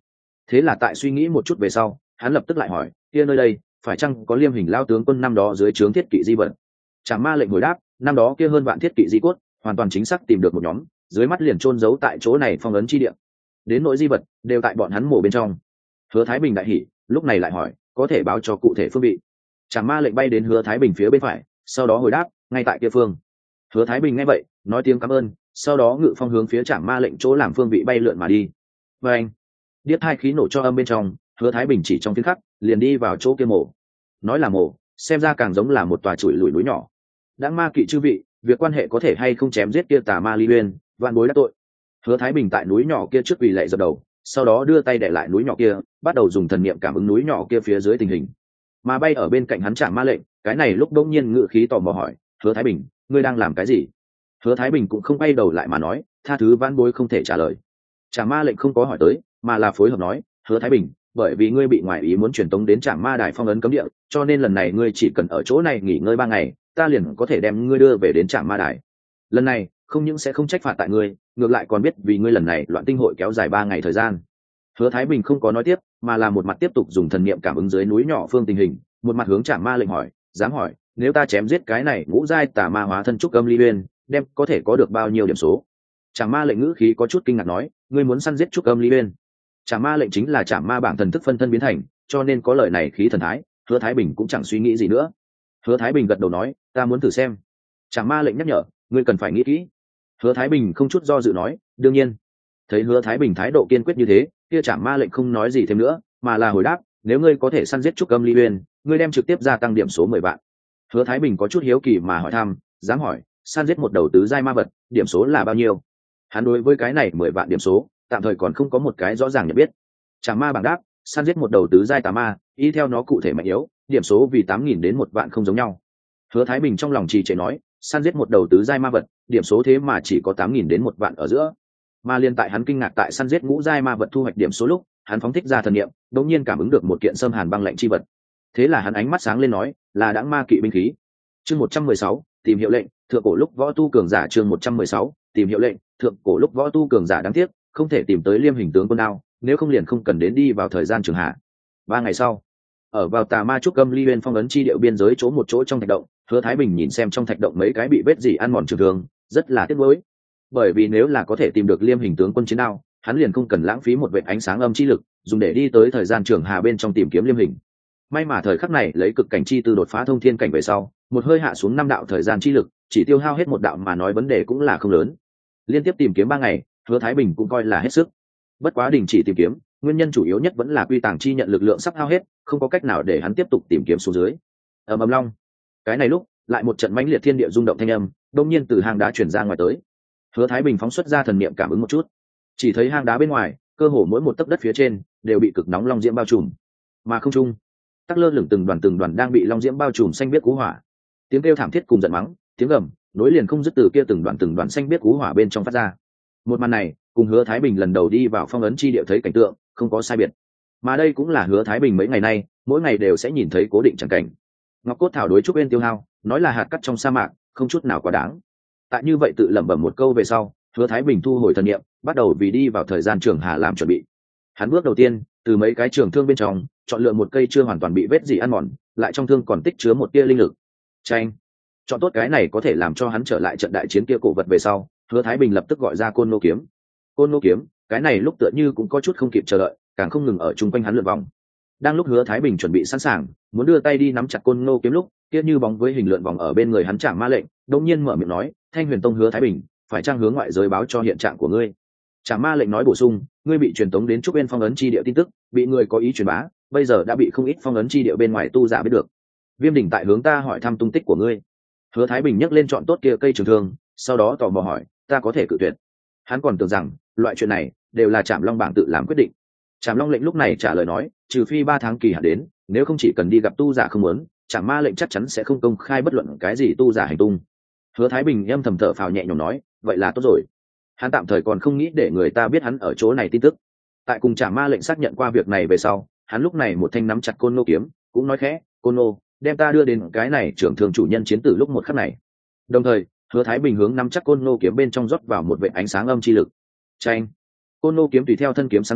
S1: Thế là tại suy nghĩ một chút về sau, hắn lập tức lại hỏi, kia nơi đây phải chăng có liêm hình lao tướng quân năm đó dưới trướng thiết kỵ di vật? Trảm Ma lệnh hồi đáp, năm đó kia hơn vạn thiết kỵ di cốt hoàn toàn chính xác tìm được một nhóm, dưới mắt liền chôn giấu tại chỗ này phong ấn chi địa. Đến nỗi di vật đều tại bọn hắn mổ bên trong. Hứa Thái Bình đại hỉ, lúc này lại hỏi, có thể báo cho cụ thể phương vị? Trảm Ma lệnh bay đến Hứa Thái Bình phía bên phải, sau đó hồi đáp, ngay tại kia phương. Hứa Thái Bình nghe vậy, nói tiếng cảm ơn, sau đó ngự phong hướng phía Trảm Ma lệnh chỗ làm phương vị bay lượn mà đi. Và anh, điếc hai khí nổ cho âm bên trong, Hứa Thái Bình chỉ trong tiếng khắc liền đi vào chỗ kia mổ. Nói là mổ, xem ra càng giống là một tòa chuỗi lùi núi nhỏ. Đãng Ma kỵ chư vị, việc quan hệ có thể hay không chém giết kia tà ma Ly Uyên, vạn bối đã tội. Hứa Thái Bình tại núi nhỏ kia trước quỳ lạy dập đầu, sau đó đưa tay đè lại núi nhỏ kia, bắt đầu dùng thần niệm cảm ứng núi nhỏ kia phía dưới tình hình. Mà bay ở bên cạnh hắn Trảm Ma lệnh, cái này lúc đông nhiên ngự khí tò mò hỏi, Hứa Thái Bình, ngươi đang làm cái gì? Hứa Thái Bình cũng không bay đầu lại mà nói, tha thứ vãn bối không thể trả lời. Trảm Ma lệnh không có hỏi tới, mà là phối hợp nói, Hứa Thái Bình, bởi vì ngươi bị ngoại ý muốn truyền tống đến Trảm Ma đài phong ấn cấm địa, cho nên lần này ngươi chỉ cần ở chỗ này nghỉ ngơi ba ngày, ta liền có thể đem ngươi đưa về đến Trảm Ma đài. Lần này không những sẽ không trách phạt tại ngươi, ngược lại còn biết vì ngươi lần này loạn tinh hội kéo dài ba ngày thời gian. Hứa Thái Bình không có nói tiếp, mà là một mặt tiếp tục dùng thần niệm cảm ứng dưới núi nhỏ phương tình hình, một mặt hướng Trảm Ma lệnh hỏi, dám hỏi, nếu ta chém giết cái này ngũ giai tà ma hóa thân trúc âm Ly Uyên, đem có thể có được bao nhiêu điểm số? Trảm Ma lệnh ngữ khí có chút kinh ngạc nói, ngươi muốn săn giết trúc âm Ly Uyên? Trảm Ma lệnh chính là Trảm Ma bảng thần thức phân thân biến thành, cho nên có lời này khí thần thái, Hứa Thái Bình cũng chẳng suy nghĩ gì nữa. Hứa Thái Bình gật đầu nói, ta muốn thử xem. Trảm Ma lệnh nhắc nhở, ngươi cần phải nghĩ kỹ. Hứa Thái Bình không chút do dự nói, đương nhiên. Thấy Hứa Thái Bình thái độ kiên quyết như thế, kia Trảm Ma lệnh không nói gì thêm nữa, mà là hồi đáp, nếu ngươi có thể săn giết trúc âm Ly Uyên, ngươi đem trực tiếp gia tăng điểm số mười vạn. Hứa Thái Bình có chút hiếu kỳ mà hỏi thăm, dám hỏi, săn giết một đầu tứ giai ma vật, điểm số là bao nhiêu? Hắn đối với cái này mười vạn điểm số, tạm thời còn không có một cái rõ ràng nhận biết. Trảm Ma bảng đáp, săn giết một đầu tứ giai tà ma, y theo nó cụ thể mạnh yếu, điểm số vì tám nghìn đến một vạn không giống nhau. Hứa Thái Bình trong lòng trì trệ nói, săn giết một đầu tứ giai ma vật, điểm số thế mà chỉ có tám nghìn đến một vạn ở giữa. Mà liên tại hắn kinh ngạc tại săn giết ngũ giai ma vật thu hoạch điểm số lúc, hắn phóng thích ra thần niệm, đột nhiên cảm ứng được một kiện xâm hàn băng lạnh chi vật. Thế là hắn ánh mắt sáng lên nói, là Đãng Ma kỵ binh khí. Chương một trăm mười sáu, tìm hiệu lệnh, thượng cổ lúc võ tu cường giả chương một trăm mười sáu, tìm hiệu lệnh, thượng cổ lúc võ tu cường giả đáng tiếc, không thể tìm tới Liêm hình tướng quân nào, nếu không liền không cần đến đi vào thời gian trường hạ. Ba ngày sau, ở vào tà ma trúc âm Ly Uyên phong ấn chi điệu biên giới chỗ một chỗ trong thạch động, Hứa Thái Bình nhìn xem trong thạch động mấy cái bị vết dỉ ăn mòn trường thương, rất là tiếc nuối. Bởi vì nếu là có thể tìm được Liêm hình tướng quân chiến đao, hắn liền không cần lãng phí một vệt ánh sáng âm chi lực, dùng để đi tới thời gian trường hà bên trong tìm kiếm Liêm hình. May mà thời khắc này lấy cực cảnh chi tư đột phá thông thiên cảnh về sau, một hơi hạ xuống năm đạo thời gian chi lực, chỉ tiêu hao hết một đạo mà nói vấn đề cũng là không lớn. Liên tiếp tìm kiếm ba ngày, Hứa Thái Bình cũng coi là hết sức. Bất quá đình chỉ tìm kiếm, nguyên nhân chủ yếu nhất vẫn là quy tàng chi nhận lực lượng sắp hao hết, không có cách nào để hắn tiếp tục tìm kiếm xuống dưới. Ầm ầm long, cái này lúc lại một trận mãnh liệt thiên địa rung động thanh âm, đột nhiên từ hang đá truyền ra ngoài tới. Hứa Thái Bình phóng xuất ra thần niệm cảm ứng một chút, chỉ thấy hang đá bên ngoài, cơ hồ mỗi một tấc đất phía trên đều bị cực nóng long diễm bao trùm, mà không trung tắc lơ lửng từng đoàn từng đoàn đang bị long diễm bao trùm xanh biếc cú hỏa. Tiếng kêu thảm thiết cùng giận mắng, tiếng gầm nối liền không dứt từ kia từng đoàn từng đoàn xanh biếc cú hỏa bên trong phát ra. Một màn này cùng Hứa Thái Bình lần đầu đi vào phong ấn chi địa thấy cảnh tượng không có sai biệt, mà đây cũng là Hứa Thái Bình mấy ngày nay mỗi ngày đều sẽ nhìn thấy cố định chẳng cảnh. Ngọc cốt thảo đối trúc bên tiêu hao, nói là hạt cát trong sa mạc, không chút nào quá đáng. Tại như vậy tự lẩm bẩm một câu về sau, Hứa Thái Bình thu hồi thần niệm, bắt đầu vì đi vào thời gian trường hà làm chuẩn bị. Hắn bước đầu tiên, từ mấy cái trường thương bên trong chọn lựa một cây chưa hoàn toàn bị vết gì ăn mòn, lại trong thương còn tích chứa một tia linh lực. Chanh, chọn tốt cái này có thể làm cho hắn trở lại trận đại chiến kia cổ vật về sau, Hứa Thái Bình lập tức gọi ra Côn Nô kiếm. Côn Nô kiếm, cái này lúc tựa như cũng có chút không kịp chờ đợi, càng không ngừng ở chung quanh hắn lượn vòng. Đang lúc Hứa Thái Bình chuẩn bị sẵn sàng, muốn đưa tay đi nắm chặt Côn Nô kiếm lúc, kia như bóng với hình lượn vòng ở bên người hắn Trảm Ma lệnh, đột nhiên mở miệng nói, Thanh Huyền Tông Hứa Thái Bình, phải trang hướng ngoại giới báo cho hiện trạng của ngươi. Trảm Ma lệnh nói bổ sung, ngươi bị truyền tống đến trúc bên phong ấn chi địa tin tức, bị người có ý truyền bá, bây giờ đã bị không ít phong ấn chi địa bên ngoài tu giả biết được. Viêm đỉnh tại hướng ta hỏi thăm tung tích của ngươi. Hứa Thái Bình nhấc lên chọn tốt kia cây trường thương, sau đó tò mò hỏi, ta có thể cự tuyệt? Hắn còn tưởng rằng loại chuyện này đều là Trảm Long bảng tự làm quyết định. Trảm Long lệnh lúc này trả lời nói, trừ phi ba tháng kỳ hạn đến, nếu không chỉ cần đi gặp tu giả không muốn, Trảm Ma lệnh chắc chắn sẽ không công khai bất luận cái gì tu giả hành tung. Hứa Thái Bình âm thầm thở phào nhẹ nhõm nói, vậy là tốt rồi. Hắn tạm thời còn không nghĩ để người ta biết hắn ở chỗ này tin tức. Tại cùng Trảm Ma lệnh xác nhận qua việc này về sau, hắn lúc này một thanh nắm chặt Côn Nô kiếm, cũng nói khẽ, Côn Nô, đem ta đưa đến cái này trưởng thường chủ nhân chiến tử lúc một khắc này. Đồng thời, Hứa Thái Bình hướng nắm chắc Côn Nô kiếm bên trong rót vào một vệt ánh sáng âm chi lực. Chanh, Côn Nô kiếm tùy theo thân kiếm sáng rõ,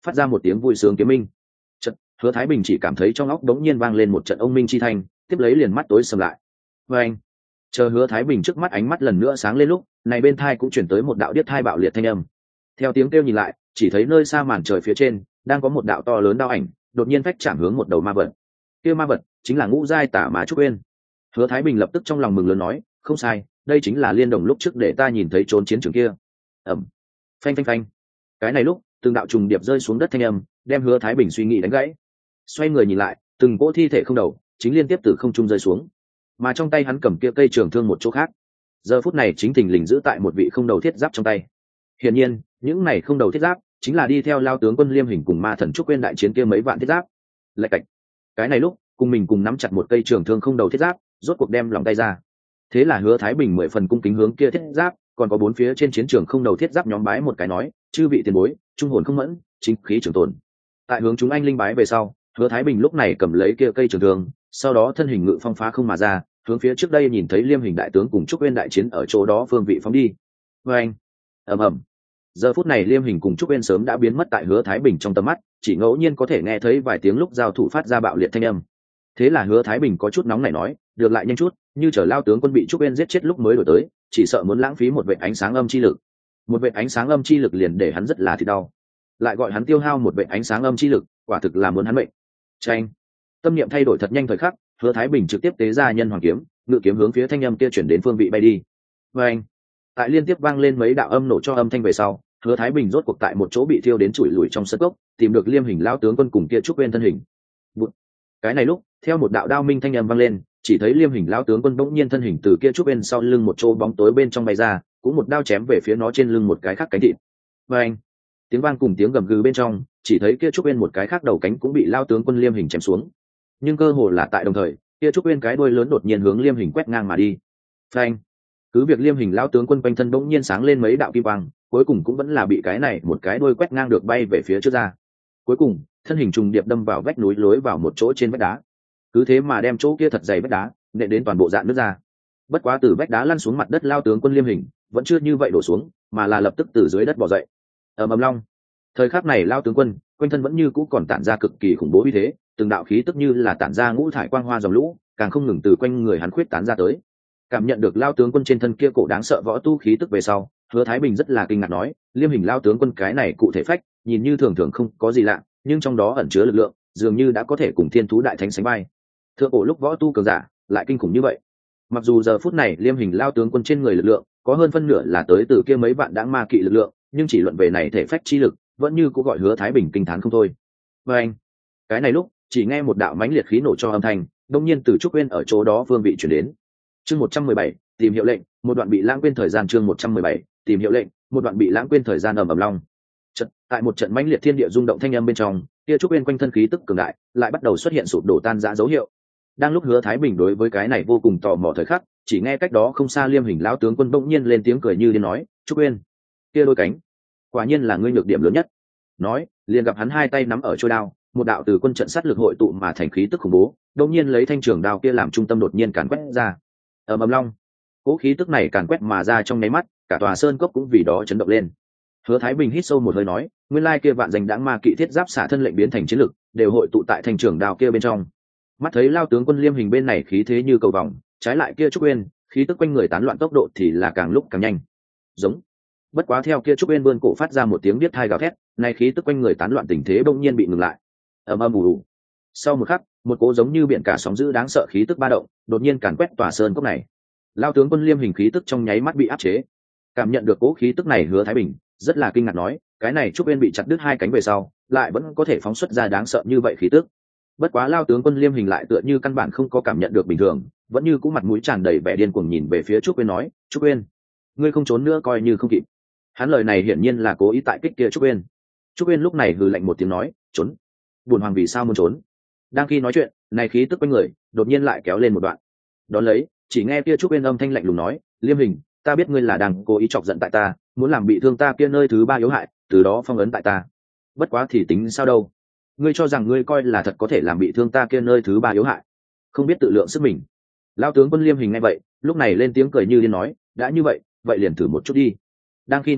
S1: phát ra một tiếng vui sướng kiếm minh. Trận Hứa Thái Bình chỉ cảm thấy trong óc đống nhiên vang lên một trận ông minh chi thanh, tiếp lấy liền mắt tối sầm lại. Và anh chờ Hứa Thái Bình trước mắt ánh mắt lần nữa sáng lên lúc này bên thai cũng chuyển tới một đạo điếc thai bạo liệt thanh âm. Theo tiếng kêu nhìn lại, chỉ thấy nơi xa màn trời phía trên đang có một đạo to lớn đao ảnh đột nhiên phách chạm hướng một đầu ma vật. Kia ma vật chính là ngũ giai tả mà trúc uyên. Hứa Thái Bình lập tức trong lòng mừng lớn nói, không sai, đây chính là Liên Đồng lúc trước để ta nhìn thấy trốn chiến trường kia. Ẩm, phanh phanh phanh. Cái này lúc từng đạo trùng điệp rơi xuống đất thanh âm đem Hứa Thái Bình suy nghĩ đánh gãy. Xoay người nhìn lại, từng cỗ thi thể không đầu chính liên tiếp từ không trung rơi xuống, mà trong tay hắn cầm kia cây trường thương một chỗ khác giờ phút này chính thình lình giữ tại một vị không đầu thiết giáp trong tay. Hiển nhiên những này không đầu thiết giáp chính là đi theo lao tướng quân Liêm Hình cùng ma thần trúc quên đại chiến kia mấy vạn thiết giáp. Lạch cạch. Cái này lúc cùng mình cùng nắm chặt một cây trường thương không đầu thiết giáp rốt cuộc đem lòng tay ra. Thế là Hứa Thái Bình mười phần cung kính hướng kia thiết giáp còn có bốn phía trên chiến trường không đầu thiết giáp nhóm bái một cái nói, chư vị tiền bối, trung hồn không mẫn, chính khí trường tồn. Tại hướng chúng anh linh bái về sau, Hứa Thái Bình lúc này cầm lấy kia cây trường thương, sau đó thân hình ngự phong phá không mà ra, hướng phía trước đây nhìn thấy Liêm Hình đại tướng cùng trúc uyên đại chiến ở chỗ đó phương vị phóng đi. Và anh ầm ầm. Giờ phút này Liêm Hình cùng trúc uyên sớm đã biến mất tại Hứa Thái Bình trong tầm mắt, chỉ ngẫu nhiên có thể nghe thấy vài tiếng lúc giao thủ phát ra bạo liệt thanh âm. Thế là Hứa Thái Bình có chút nóng nảy nói, được lại nhanh chút, như chờ lao tướng quân bị trúc uyên giết chết lúc mới đổi tới, chỉ sợ muốn lãng phí một vệt ánh sáng âm chi lực. Một vệt ánh sáng âm chi lực liền để hắn rất là thì đau. Lại gọi hắn tiêu hao một vệt ánh sáng âm chi lực, quả thực là muốn hắn mệnh. Chanh. Tâm niệm thay đổi thật nhanh thời khắc, Hứa Thái Bình trực tiếp tế ra nhân hoàng kiếm, ngự kiếm hướng phía thanh âm kia chuyển đến phương vị bay đi. Và anh tại liên tiếp vang lên mấy đạo âm nổ cho âm thanh về sau, Hứa Thái Bình rốt cuộc tại một chỗ bị thiêu đến chùi lùi trong sân cốc tìm được Liêm Hình lao tướng quân cùng kia trúc uyên thân hình. Bụt. Cái này lúc theo một đạo đao minh thanh âm vang lên, chỉ thấy Liêm Hình lao tướng quân bỗng nhiên thân hình từ kia trúc uyên sau lưng một chỗ bóng tối bên trong bay ra, cũng một đao chém về phía nó trên lưng một cái khác cánh thịt. Và anh tiếng vang cùng tiếng gầm gừ bên trong, chỉ thấy kia trúc uyên một cái khác đầu cánh cũng bị lao tướng quân Liêm Hình chém xuống. Nhưng cơ hồ là tại đồng thời, kia trúc uyên cái đuôi lớn đột nhiên hướng Liêm Hình quét ngang mà đi. Phanh. Cứ việc Liêm Hình lao tướng quân quanh thân bỗng nhiên sáng lên mấy đạo kim quang, cuối cùng cũng vẫn là bị cái này một cái đuôi quét ngang được bay về phía trước ra. Cuối cùng thân hình trùng điệp đâm vào vách núi lối vào một chỗ trên vách đá, cứ thế mà đem chỗ kia thật dày vách đá nện đến toàn bộ dạn nước ra. Bất quá từ vách đá lăn xuống mặt đất lao tướng quân Liêm Hình vẫn chưa như vậy đổ xuống, mà là lập tức từ dưới đất bò dậy. Ầm ầm long. Thời khắc này lao tướng quân quanh thân vẫn như cũ còn tản ra cực kỳ khủng bố uy thế, từng đạo khí tức như là tản ra ngũ thải quang hoa dòng lũ, càng không ngừng từ quanh người hắn khuyết tán ra tới. Cảm nhận được lao tướng quân trên thân kia cổ đáng sợ võ tu khí tức về sau, Hứa Thái Bình rất là kinh ngạc nói, Liêm Hình lao tướng quân cái này cụ thể phách nhìn như thường thường không có gì lạ, nhưng trong đó ẩn chứa lực lượng dường như đã có thể cùng thiên thú đại thánh sánh vai. Thượng cổ lúc võ tu cường giả lại kinh khủng như vậy. Mặc dù giờ phút này Liêm Hình lao tướng quân trên người lực lượng có hơn phân nửa là tới từ kia mấy vạn đãng ma kỵ lực lượng, nhưng chỉ luận về này thể phách chi lực vẫn như cũng gọi Hứa Thái Bình kinh thán không thôi. Và anh cái này lúc chỉ nghe một đạo mãnh liệt khí nổ cho âm thanh đông nhiên từ trúc uyên ở chỗ đó phương vị chuyển đến. Chương một trăm mười bảy tìm hiệu lệnh, một đoạn bị lãng quên thời gian. Chương một trăm mười bảy tìm hiệu lệnh, một đoạn bị lãng quên thời gian. Ầm ầm long. Trận tại một trận mãnh liệt thiên địa rung động thanh âm bên trong, kia trúc uyên quanh thân khí tức cường đại lại bắt đầu xuất hiện sụp đổ tan rã dấu hiệu. Đang lúc Hứa Thái Bình đối với cái này vô cùng tò mò thời khắc, chỉ nghe cách đó không xa Liêm Hình lão tướng quân bỗng nhiên lên tiếng cười như điên nói, trúc uyên, kia đôi cánh quả nhiên là ngươi nhược điểm lớn nhất. Nói liền gặp hắn hai tay nắm ở trôi đao, một đạo từ quân trận sát lực hội tụ mà thành khí tức khủng bố đột nhiên lấy thanh trường đao kia làm trung tâm đột nhiên càn quét ra. Ầm ầm long. Cỗ khí tức này càn quét mà ra trong nháy mắt, cả tòa sơn cốc cũng vì đó chấn động lên. Hứa Thái Bình hít sâu một hơi nói, nguyên lai kia vạn danh đãng ma kỵ thiết giáp xả thân lệnh biến thành chiến lực đều hội tụ tại thanh trường đao kia bên trong. Mắt thấy lao tướng quân Liêm Hình bên này khí thế như cầu vòng, trái lại kia trúc uyên khí tức quanh người tán loạn tốc độ thì là càng lúc càng nhanh. Giống. Bất quá theo kia trúc uyên vươn cổ phát ra một tiếng biết thai gào thét, này khí tức quanh người tán loạn tình thế bỗng nhiên bị ngừng lại. Ầm ầm ù ù. Sau một khắc, một cỗ giống như biển cả sóng dữ đáng sợ khí tức ba động đột nhiên càn quét tòa sơn cốc này. Lao tướng quân Liêm Hình khí tức trong nháy mắt bị áp chế. Cảm nhận được cỗ khí tức này, Hứa Thái Bình rất là kinh ngạc nói, cái này trúc uyên bị chặt đứt hai cánh về sau lại vẫn có thể phóng xuất ra đáng sợ như vậy khí tức. Bất quá lao tướng quân Liêm Hình lại tựa như căn bản không có cảm nhận được bình thường, vẫn như cũ mặt mũi tràn đầy vẻ điên cuồng nhìn về phía trúc uyên nói, trúc uyên, ngươi không trốn nữa coi như không kịp. Hắn lời này hiển nhiên là cố ý tại kích kia trúc uyên. Trúc uyên lúc này hừ lạnh một tiếng nói, trốn. Bùn hoàng vì sao muốn trốn? Đang khi nói chuyện, này khí tức quanh người đột nhiên lại kéo lên một đoạn. Đón lấy chỉ nghe kia trúc uyên âm thanh lạnh lùng nói, Liêm Hình, ta biết ngươi là đang cố ý chọc giận tại ta, muốn làm bị thương ta kia nơi thứ ba yếu hại, từ đó phong ấn tại ta. Bất quá thì tính sao đâu? Ngươi cho rằng ngươi coi là thật có thể làm bị thương ta kia nơi thứ ba yếu hại? Không biết tự lượng sức mình. Lao tướng quân Liêm Hình nghe vậy, lúc này lên tiếng cười như điên nói, đã như vậy, vậy liền thử một chút đi. Đang khi nói chuyện,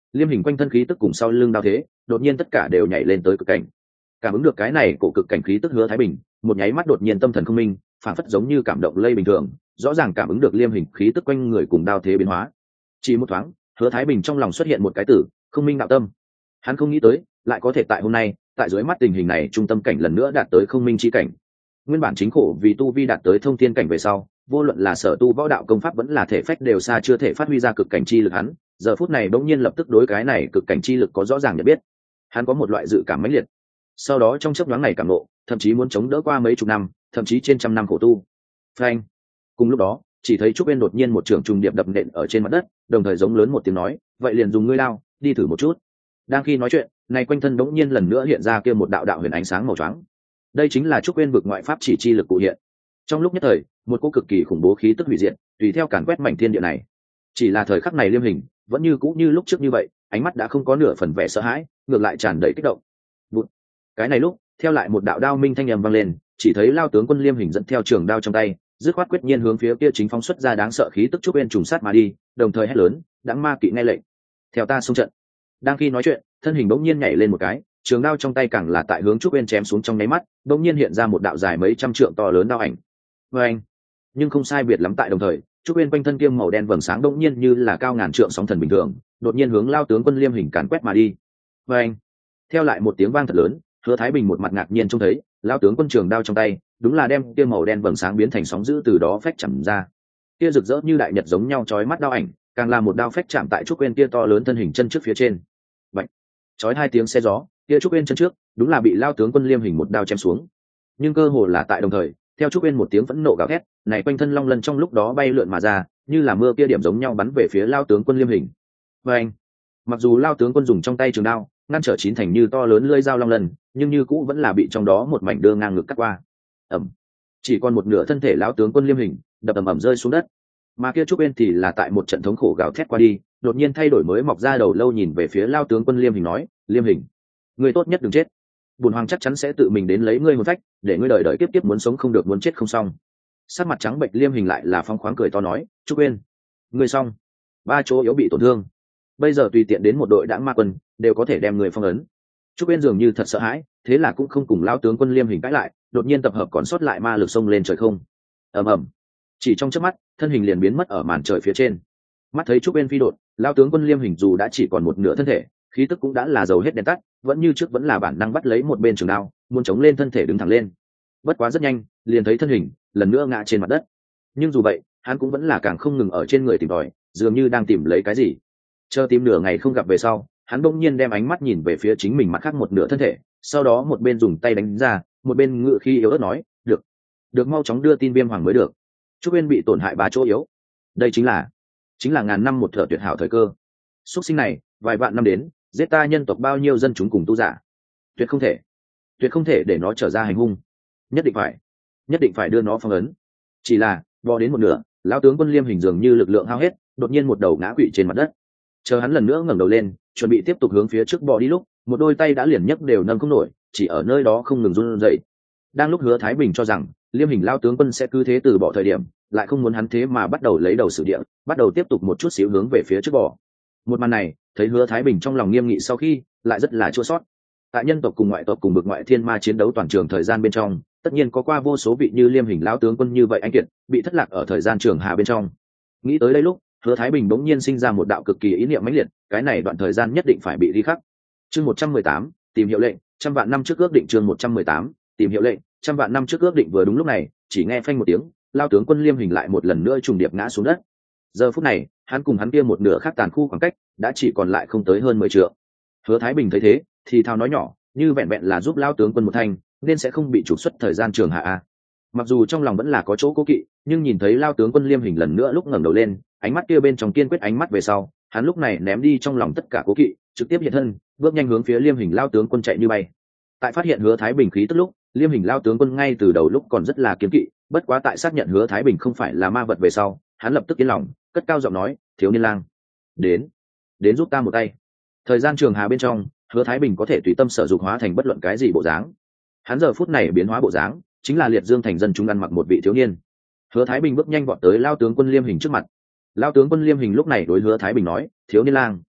S1: Liêm Hình quanh thân khí tức cùng sau lưng đao thế đột nhiên tất cả đều nhảy lên tới cực cảnh. Cảm ứng được cái này cổ cực cảnh khí tức Hứa Thái Bình một nháy mắt đột nhiên tâm thần không minh, phản phất giống như cảm động lây bình thường, rõ ràng cảm ứng được Liêm Hình khí tức quanh người cùng đao thế biến hóa. Chỉ một thoáng, Hứa Thái Bình trong lòng xuất hiện một cái tử không minh đạo tâm. Hắn không nghĩ tới lại có thể tại hôm nay tại dưới mắt tình hình này trung tâm cảnh lần nữa đạt tới không minh chi cảnh. Nguyên bản chính khổ vì tu vi đạt tới thông thiên cảnh về sau, vô luận là sở tu võ đạo công pháp vẫn là thể phách đều xa chưa thể phát huy ra cực cảnh chi lực hắn, giờ phút này bỗng nhiên lập tức đối cái này cực cảnh chi lực có rõ ràng nhận biết. Hắn có một loại dự cảm mãnh liệt. Sau đó trong chớp nhoáng này cảm nộ, thậm chí muốn chống đỡ qua mấy chục năm, thậm chí trên trăm năm khổ tu. Phanh. Cùng lúc đó, chỉ thấy Trúc Uyên đột nhiên một trường trùng điệp đập nện ở trên mặt đất, đồng thời giống lớn một tiếng nói, vậy liền dùng ngươi lao, đi thử một chút. Đang khi nói chuyện, này quanh thân đống nhiên lần nữa hiện ra kia một đạo đạo huyền ánh sáng màu trắng. Đây chính là Trúc Uyên vực ngoại pháp chỉ chi lực cụ hiện. Trong lúc nhất thời, một cỗ cực kỳ khủng bố khí tức hủy diệt, tùy theo càn quét mảnh thiên địa này. Chỉ là thời khắc này Liêm Hình vẫn như cũ như lúc trước như vậy, ánh mắt đã không có nửa phần vẻ sợ hãi, ngược lại tràn đầy kích động. Bụt. Cái này lúc, theo lại một đạo đao minh thanh âm vang lên, chỉ thấy Lao tướng quân Liêm Hình dẫn theo trường đao trong tay, dứt khoát quyết nhiên hướng phía kia chính phóng xuất ra đáng sợ khí tức Trúc Uyên trùng sát mà đi, đồng thời hét lớn, "Đãng ma kỵ nghe lệnh, theo ta xung trận." Đang khi nói chuyện, thân hình bỗng nhiên nhảy lên một cái, trường đao trong tay càng là tại hướng Trúc Uyên chém xuống trong nháy mắt, bỗng nhiên hiện ra một đạo dài mấy trăm trượng to lớn đao ảnh. Và anh, nhưng không sai biệt lắm tại đồng thời, Trúc Uyên quanh thân kiêm màu đen vầng sáng bỗng nhiên như là cao ngàn trượng sóng thần bình thường, đột nhiên hướng Lao tướng quân Liêm Hình càn quét mà đi. Và anh, theo lại một tiếng vang thật lớn, Hứa Thái Bình một mặt ngạc nhiên trông thấy, Lao tướng quân trường đao trong tay, đúng là đem kia màu đen vầng sáng biến thành sóng dữ từ đó phách chạm ra. Kia rực rỡ như đại nhật giống nhau chói mắt đao ảnh, càng là một đao phách chạm tại Trúc Uyên kia to lớn thân hình chân trước phía trên. Bạch. Chói hai tiếng xe gió, kia Trúc Uyên chân trước, đúng là bị Lao tướng quân Liêm Hình một đao chém xuống. Nhưng cơ hồ là tại đồng thời, theo Trúc Uyên một tiếng phẫn nộ gào thét, này quanh thân long lân trong lúc đó bay lượn mà ra, như là mưa kia điểm giống nhau bắn về phía Lao tướng quân Liêm Hình. Và anh, mặc dù Lao tướng quân dùng trong tay trường đao ngăn trở chín thành như to lớn lưỡi dao long lân, nhưng như cũ vẫn là bị trong đó một mảnh đưa ngang ngực cắt qua. Ẩm. Chỉ còn một nửa thân thể Lão tướng quân Liêm Hình đập ầm ầm rơi xuống đất, mà kia Trúc Uyên thì là tại một trận thống khổ gào thét qua đi, đột nhiên thay đổi mới mọc ra đầu lâu nhìn về phía Lao tướng quân Liêm Hình nói, "Liêm Hình, ngươi tốt nhất đừng chết. Bùn hoàng chắc chắn sẽ tự mình đến lấy ngươi hồn phách, để ngươi đời đời kiếp kiếp muốn sống không được muốn chết không xong." Sắc mặt trắng bệch Liêm Hình lại là phong khoáng cười to nói, "Trúc Uyên, ngươi xong. Ba chỗ yếu bị tổn thương, bây giờ tùy tiện đến một đội Đãng Ma quân đều có thể đem người phong ấn." Trúc Uyên dường như thật sợ hãi, thế là cũng không cùng Lao tướng quân Liêm Hình cãi lại, đột nhiên tập hợp còn sót lại ma lực xông lên trời không. Ầm ầm. Chỉ trong chớp mắt, thân hình liền biến mất ở màn trời phía trên. Mắt thấy Trúc Uyên phi đột, Lao tướng quân Liêm Hình dù đã chỉ còn một nửa thân thể, khí tức cũng đã là dầu hết đèn tắt, vẫn như trước vẫn là bản năng bắt lấy một bên trường đao, muốn chống lên thân thể đứng thẳng lên. Bất quá rất nhanh, liền thấy thân hình lần nữa ngã trên mặt đất. Nhưng dù vậy, hắn cũng vẫn là càng không ngừng ở trên người tìm tòi, dường như đang tìm lấy cái gì. Chờ tìm nửa ngày không gặp về sau, hắn bỗng nhiên đem ánh mắt nhìn về phía chính mình mặt khác một nửa thân thể, sau đó một bên dùng tay đánh ra, một bên ngự khí yếu ớt nói, "Được, được mau chóng đưa tin Viêm Hoàng mới được." Trúc Uyên bị tổn hại ba chỗ yếu, đây chính là chính là ngàn năm một thở tuyệt hảo thời cơ. Súc sinh này, vài vạn năm đến, giết ta nhân tộc bao nhiêu dân chúng cùng tu giả, tuyệt không thể, tuyệt không thể để nó trở ra hành hung, nhất định phải, nhất định phải đưa nó phong ấn. Chỉ là bò đến một nửa, Lão tướng quân Liêm Hình dường như lực lượng hao hết, đột nhiên một đầu ngã quỵ trên mặt đất. Chờ hắn lần nữa ngẩng đầu lên, chuẩn bị tiếp tục hướng phía trước bò đi lúc, một đôi tay đã liền nhấc đều nâng không nổi, chỉ ở nơi đó không ngừng run rẩy. Đang lúc Hứa Thái Bình cho rằng Liêm Hình Lão tướng quân sẽ cứ thế từ bỏ thời điểm, lại không muốn hắn thế mà bắt đầu lấy đầu sử địa, bắt đầu tiếp tục một chút xíu hướng về phía trước bò. Một màn này, thấy Hứa Thái Bình trong lòng nghiêm nghị sau khi, lại rất là chua xót. Tại nhân tộc cùng ngoại tộc cùng bực ngoại thiên ma chiến đấu toàn trường thời gian bên trong, tất nhiên có qua vô số vị như Liêm Hình Lão tướng quân như vậy anh kiệt, bị thất lạc ở thời gian trường hà bên trong. Nghĩ tới đây lúc, Hứa Thái Bình bỗng nhiên sinh ra một đạo cực kỳ ý niệm mãnh liệt, cái này đoạn thời gian nhất định phải bị ghi khắc. Chương một trăm mười tám, tìm hiệu lệnh, trăm vạn năm trước ước định. Chương một trăm mười tám, tìm hiệu lệnh, trăm vạn năm trước ước định. Vừa đúng lúc này, chỉ nghe phanh một tiếng, Lao tướng quân Liêm Hình lại một lần nữa trùng điệp ngã xuống đất. Giờ phút này, hắn cùng hắn kia một nửa khác tàn khu khoảng cách, đã chỉ còn lại không tới hơn mười trượng. Hứa Thái Bình thấy thế, thì thào nói nhỏ, như vẹn vẹn là giúp Lao tướng quân một thanh, nên sẽ không bị trục xuất thời gian trường hạ a. Mặc dù trong lòng vẫn là có chỗ cố kỵ, nhưng nhìn thấy Lao tướng quân Liêm Hình lần nữa lúc ngẩng đầu lên, ánh mắt kia bên trong kiên quyết ánh mắt về sau, hắn lúc này ném đi trong lòng tất cả cố kỵ, trực tiếp hiện thân, bước nhanh hướng phía Liêm Hình Lao tướng quân chạy như bay. Tại phát hiện Hứa Thái Bình khí tức lúc, Liêm Hình Lao tướng quân ngay từ đầu lúc còn rất là kiên kỵ, bất quá tại xác nhận Hứa Thái Bình không phải là ma vật về sau, hắn lập tức yên lòng, cất cao giọng nói, "Thiếu niên lang, đến, đến giúp ta một tay." Thời gian trường hà bên trong, Hứa Thái Bình có thể tùy tâm sở dục hóa thành bất luận cái gì bộ dáng. Hắn giờ phút này biến hóa bộ dáng, chính là liệt dương thành dân chúng ăn mặc một vị thiếu niên. Hứa Thái Bình bước nhanh vọt tới Lao tướng quân Liêm Hình trước mặt. Lao tướng quân Liêm Hình lúc này đối Hứa Thái Bình nói, "Thiếu niên lang,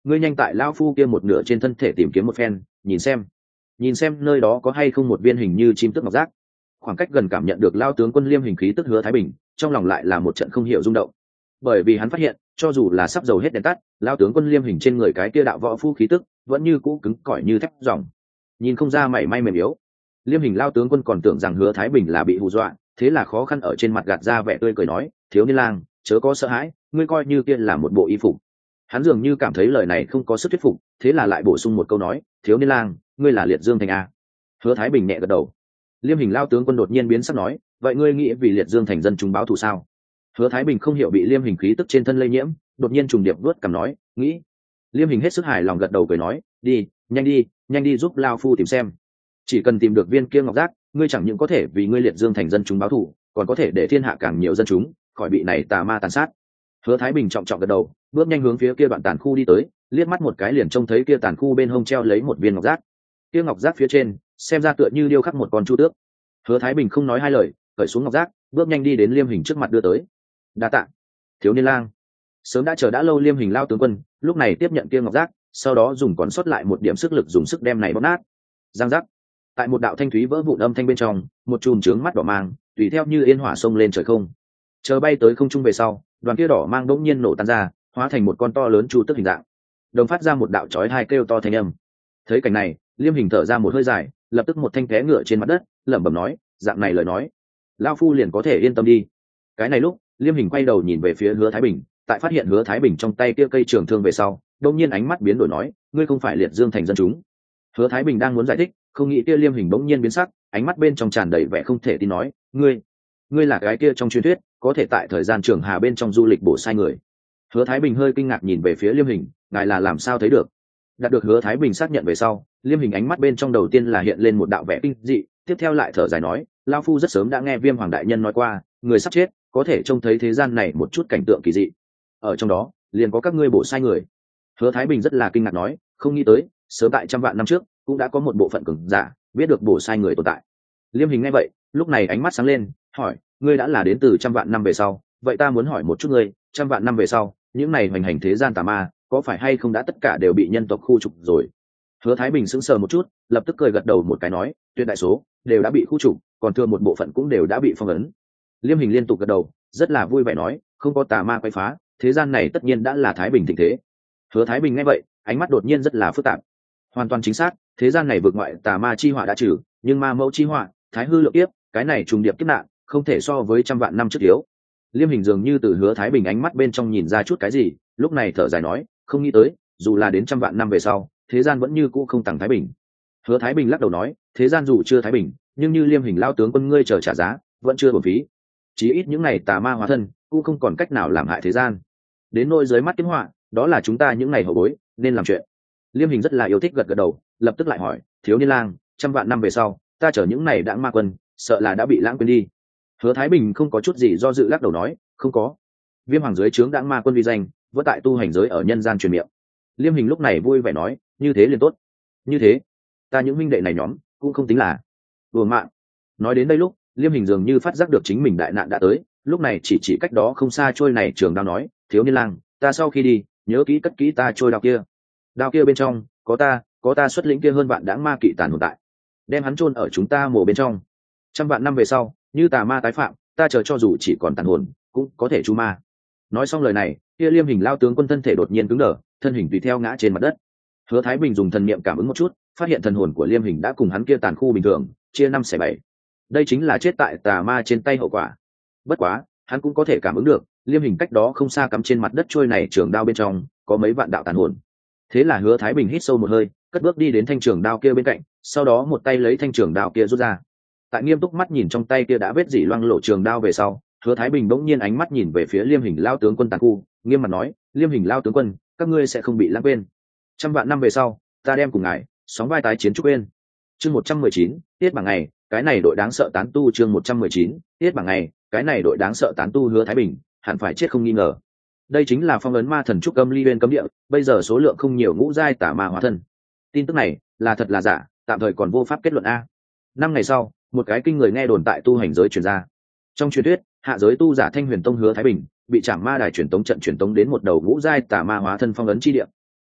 S1: ngươi nhanh tại lao phu kia một nửa trên thân thể tìm kiếm một phen, nhìn xem nhìn xem nơi đó có hay không một viên hình như chim tức ngọc giác. Khoảng cách gần cảm nhận được lao tướng quân Liêm Hình khí tức Hứa Thái Bình trong lòng lại là một trận không hiểu rung động, bởi vì hắn phát hiện cho dù là sắp dầu hết đèn tắt, lao tướng quân Liêm Hình trên người cái kia đạo võ phu khí tức vẫn như cũ cứng cỏi như thép ròng, nhìn không ra mảy may mềm yếu. Liêm Hình lao tướng quân còn tưởng rằng Hứa Thái Bình là bị hù dọa, thế là khó khăn ở trên mặt gạt ra vẻ tươi cười nói, thiếu niên lang chớ có sợ hãi, ngươi coi như kia là một bộ y phục. Hắn dường như cảm thấy lời này không có sức thuyết phục, thế là lại bổ sung một câu nói, thiếu niên lang ngươi là Liệt Dương Thành a? Hứa Thái Bình nhẹ gật đầu. Liêm Hình lao tướng quân đột nhiên biến sắc nói, vậy ngươi nghĩ vì Liệt Dương Thành dân chúng báo thù sao? Hứa Thái Bình không hiểu bị Liêm Hình khí tức trên thân lây nhiễm, đột nhiên trùng điệp vuốt cằm nói, nghĩ. Liêm Hình hết sức hài lòng gật đầu cười nói, đi nhanh đi nhanh đi giúp lao phu tìm xem, chỉ cần tìm được viên kia ngọc giác, ngươi chẳng những có thể vì ngươi Liệt Dương Thành dân chúng báo thù, còn có thể để thiên hạ càng nhiều dân chúng khỏi bị này tà ma tàn sát. Hứa Thái Bình trọng trọng gật đầu, bước nhanh hướng phía kia đoạn tàn khu đi tới, liếc mắt một cái liền trông thấy kia tàn khu bên hông treo lấy một viên ngọc giác. Kia ngọc giác phía trên xem ra tựa như điêu khắc một con chu tước. Hứa Thái Bình không nói hai lời, cởi xuống ngọc giác, bước nhanh đi đến Liêm Hình trước mặt đưa tới. Đa tạ thiếu niên lang. Sớm đã chờ đã lâu Liêm Hình lao tướng quân lúc này tiếp nhận kia ngọc giác, sau đó dùng còn sót lại một điểm sức lực dùng sức đem này bóp nát. Giang giác. Tại một đạo thanh thúy vỡ vụn âm thanh bên trong, một chùm trướng mắt đỏ mang tùy theo như yên hỏa xông lên trời không. Chờ bay tới không trung về sau, đoàn kia đỏ mang đống nhiên nổ tan ra, hóa thành một con to lớn chu tước hình dạng, đồng phát ra một đạo chói hai kêu to thanh âm. Thấy cảnh này, Liêm Hình thở ra một hơi dài, lập tức một thanh té ngựa trên mặt đất, lẩm bẩm nói, dạng này lời nói, lão phu liền có thể yên tâm đi. Cái này lúc, Liêm Hình quay đầu nhìn về phía Hứa Thái Bình, tại phát hiện Hứa Thái Bình trong tay kia cây trường thương về sau, đột nhiên ánh mắt biến đổi nói, ngươi không phải Liệt Dương Thành dân chúng? Hứa Thái Bình đang muốn giải thích, không nghĩ kia Liêm Hình bỗng nhiên biến sắc, ánh mắt bên trong tràn đầy vẻ không thể tin nói, ngươi, ngươi là cái kia trong truyền thuyết có thể tại thời gian trường hà bên trong du lịch bổ sai người. Hứa Thái Bình hơi kinh ngạc nhìn về phía Liêm Hình, ngài là làm sao thấy được? Đạt được Hứa Thái Bình xác nhận về sau, Liêm Hình ánh mắt bên trong đầu tiên là hiện lên một đạo vẻ kinh dị, tiếp theo lại thở dài nói, lao phu rất sớm đã nghe Viêm Hoàng đại nhân nói qua, người sắp chết có thể trông thấy thế gian này một chút cảnh tượng kỳ dị, ở trong đó liền có các ngươi bổ sai người. Hứa Thái Bình rất là kinh ngạc nói, không nghĩ tới sớm tại trăm vạn năm trước cũng đã có một bộ phận cường giả biết được bổ sai người tồn tại. Liêm Hình nghe vậy, lúc này ánh mắt sáng lên, hỏi, ngươi đã là đến từ trăm vạn năm về sau, vậy ta muốn hỏi một chút ngươi, trăm vạn năm về sau, những này hoành hành thế gian tà ma có phải hay không đã tất cả đều bị nhân tộc khu trục rồi? Hứa Thái Bình sững sờ một chút, lập tức cười gật đầu một cái nói, tuyệt đại số đều đã bị khu trục, còn thừa một bộ phận cũng đều đã bị phong ấn. Liêm Hình liên tục gật đầu, rất là vui vẻ nói, không có tà ma quấy phá, thế gian này tất nhiên đã là thái bình thịnh thế. Hứa Thái Bình nghe vậy, ánh mắt đột nhiên rất là phức tạp. Hoàn toàn chính xác, thế gian này vượt ngoại tà ma chi họa đã trừ, nhưng ma mẫu chi họa, thái hư lượng kiếp, cái này trùng điệp kiếp nạn, không thể so với trăm vạn năm trước thiếu. Liêm Hình dường như từ Hứa Thái Bình ánh mắt bên trong nhìn ra chút cái gì, lúc này thở dài nói, không nghĩ tới, dù là đến trăm vạn năm về sau, thế gian vẫn như cũ không tàng thái bình. Hứa Thái Bình lắc đầu nói, thế gian dù chưa thái bình, nhưng như Liêm Hình lao tướng quân ngươi chờ trả giá, vẫn chưa bổn phí. Chí ít những này tà ma hóa thân cũng không còn cách nào làm hại thế gian. Đến nỗi dưới mắt kiếm họa, đó là chúng ta những ngày hậu bối nên làm chuyện. Liêm Hình rất là yêu thích gật gật đầu, lập tức lại hỏi, thiếu niên lang, trăm vạn năm về sau, ta chở những này đãng ma quân, sợ là đã bị lãng quên đi. Hứa Thái Bình không có chút gì do dự lắc đầu nói, không có. Viêm Hoàng dưới trướng đãng ma quân uy danh vẫn tại tu hành giới ở nhân gian truyền miệng. Liêm Hình lúc này vui vẻ nói, như thế liền tốt. Như thế, ta những huynh đệ này nhóm cũng không tính là đùa mạng. Nói đến đây lúc, Liêm Hình dường như phát giác được chính mình đại nạn đã tới, lúc này chỉ chỉ cách đó không xa trôi này trường đao nói, thiếu niên lang, ta sau khi đi nhớ kỹ cất kỹ ta trôi đao kia. Đao kia bên trong có ta, có ta xuất lĩnh kia hơn vạn đãng ma kỵ tàn hồn tại, đem hắn chôn ở chúng ta mồ bên trong. Trăm vạn năm về sau, như tà ma tái phạm, ta chờ cho dù chỉ còn tàn hồn cũng có thể chu ma. Nói xong lời này, kia Liêm Hình lao tướng quân thân thể đột nhiên cứng đờ, thân hình tùy theo ngã trên mặt đất. Hứa Thái Bình dùng thần niệm cảm ứng một chút, phát hiện thần hồn của Liêm Hình đã cùng hắn kia tàn khu bình thường chia năm xẻ bảy. Đây chính là chết tại tà ma trên tay hậu quả. Bất quá, hắn cũng có thể cảm ứng được, Liêm Hình cách đó không xa cắm trên mặt đất trôi này trường đao bên trong có mấy vạn đạo tàn hồn. Thế là Hứa Thái Bình hít sâu một hơi, cất bước đi đến thanh trường đao kia bên cạnh, sau đó một tay lấy thanh trường đao kia rút ra. Tại nghiêm túc mắt nhìn trong tay kia đã vết dỉ loang lộ trường đao về sau, Hứa Thái Bình bỗng nhiên ánh mắt nhìn về phía Liêm Hình lao tướng quân tàn khu, nghiêm mặt nói, Liêm Hình lao tướng quân, các ngươi sẽ không bị lãng quên. Trăm vạn năm về sau, ta đem cùng ngài sóng vai tái chiến trúc bên. Chương một trăm mười chín, tiết bằng ngày, cái này đội đáng sợ tán tu. Chương một trăm mười chín, tiết bằng ngày, cái này đội đáng sợ tán tu. Hứa Thái Bình hẳn phải chết không nghi ngờ. Đây chính là phong ấn ma thần trúc âm ly bên cấm địa, bây giờ số lượng không nhiều ngũ giai tà ma hóa thân. Tin tức này là thật là giả, tạm thời còn vô pháp kết luận a. Năm ngày sau, một cái kinh người nghe đồn tại tu hành giới truyền ra. Trong truyền thuyết, hạ giới tu giả Thanh Huyền Tông Hứa Thái Bình bị Trảm Ma Đài truyền tống trận truyền tống đến một đầu ngũ giai tà ma hóa thân phong ấn chi địa.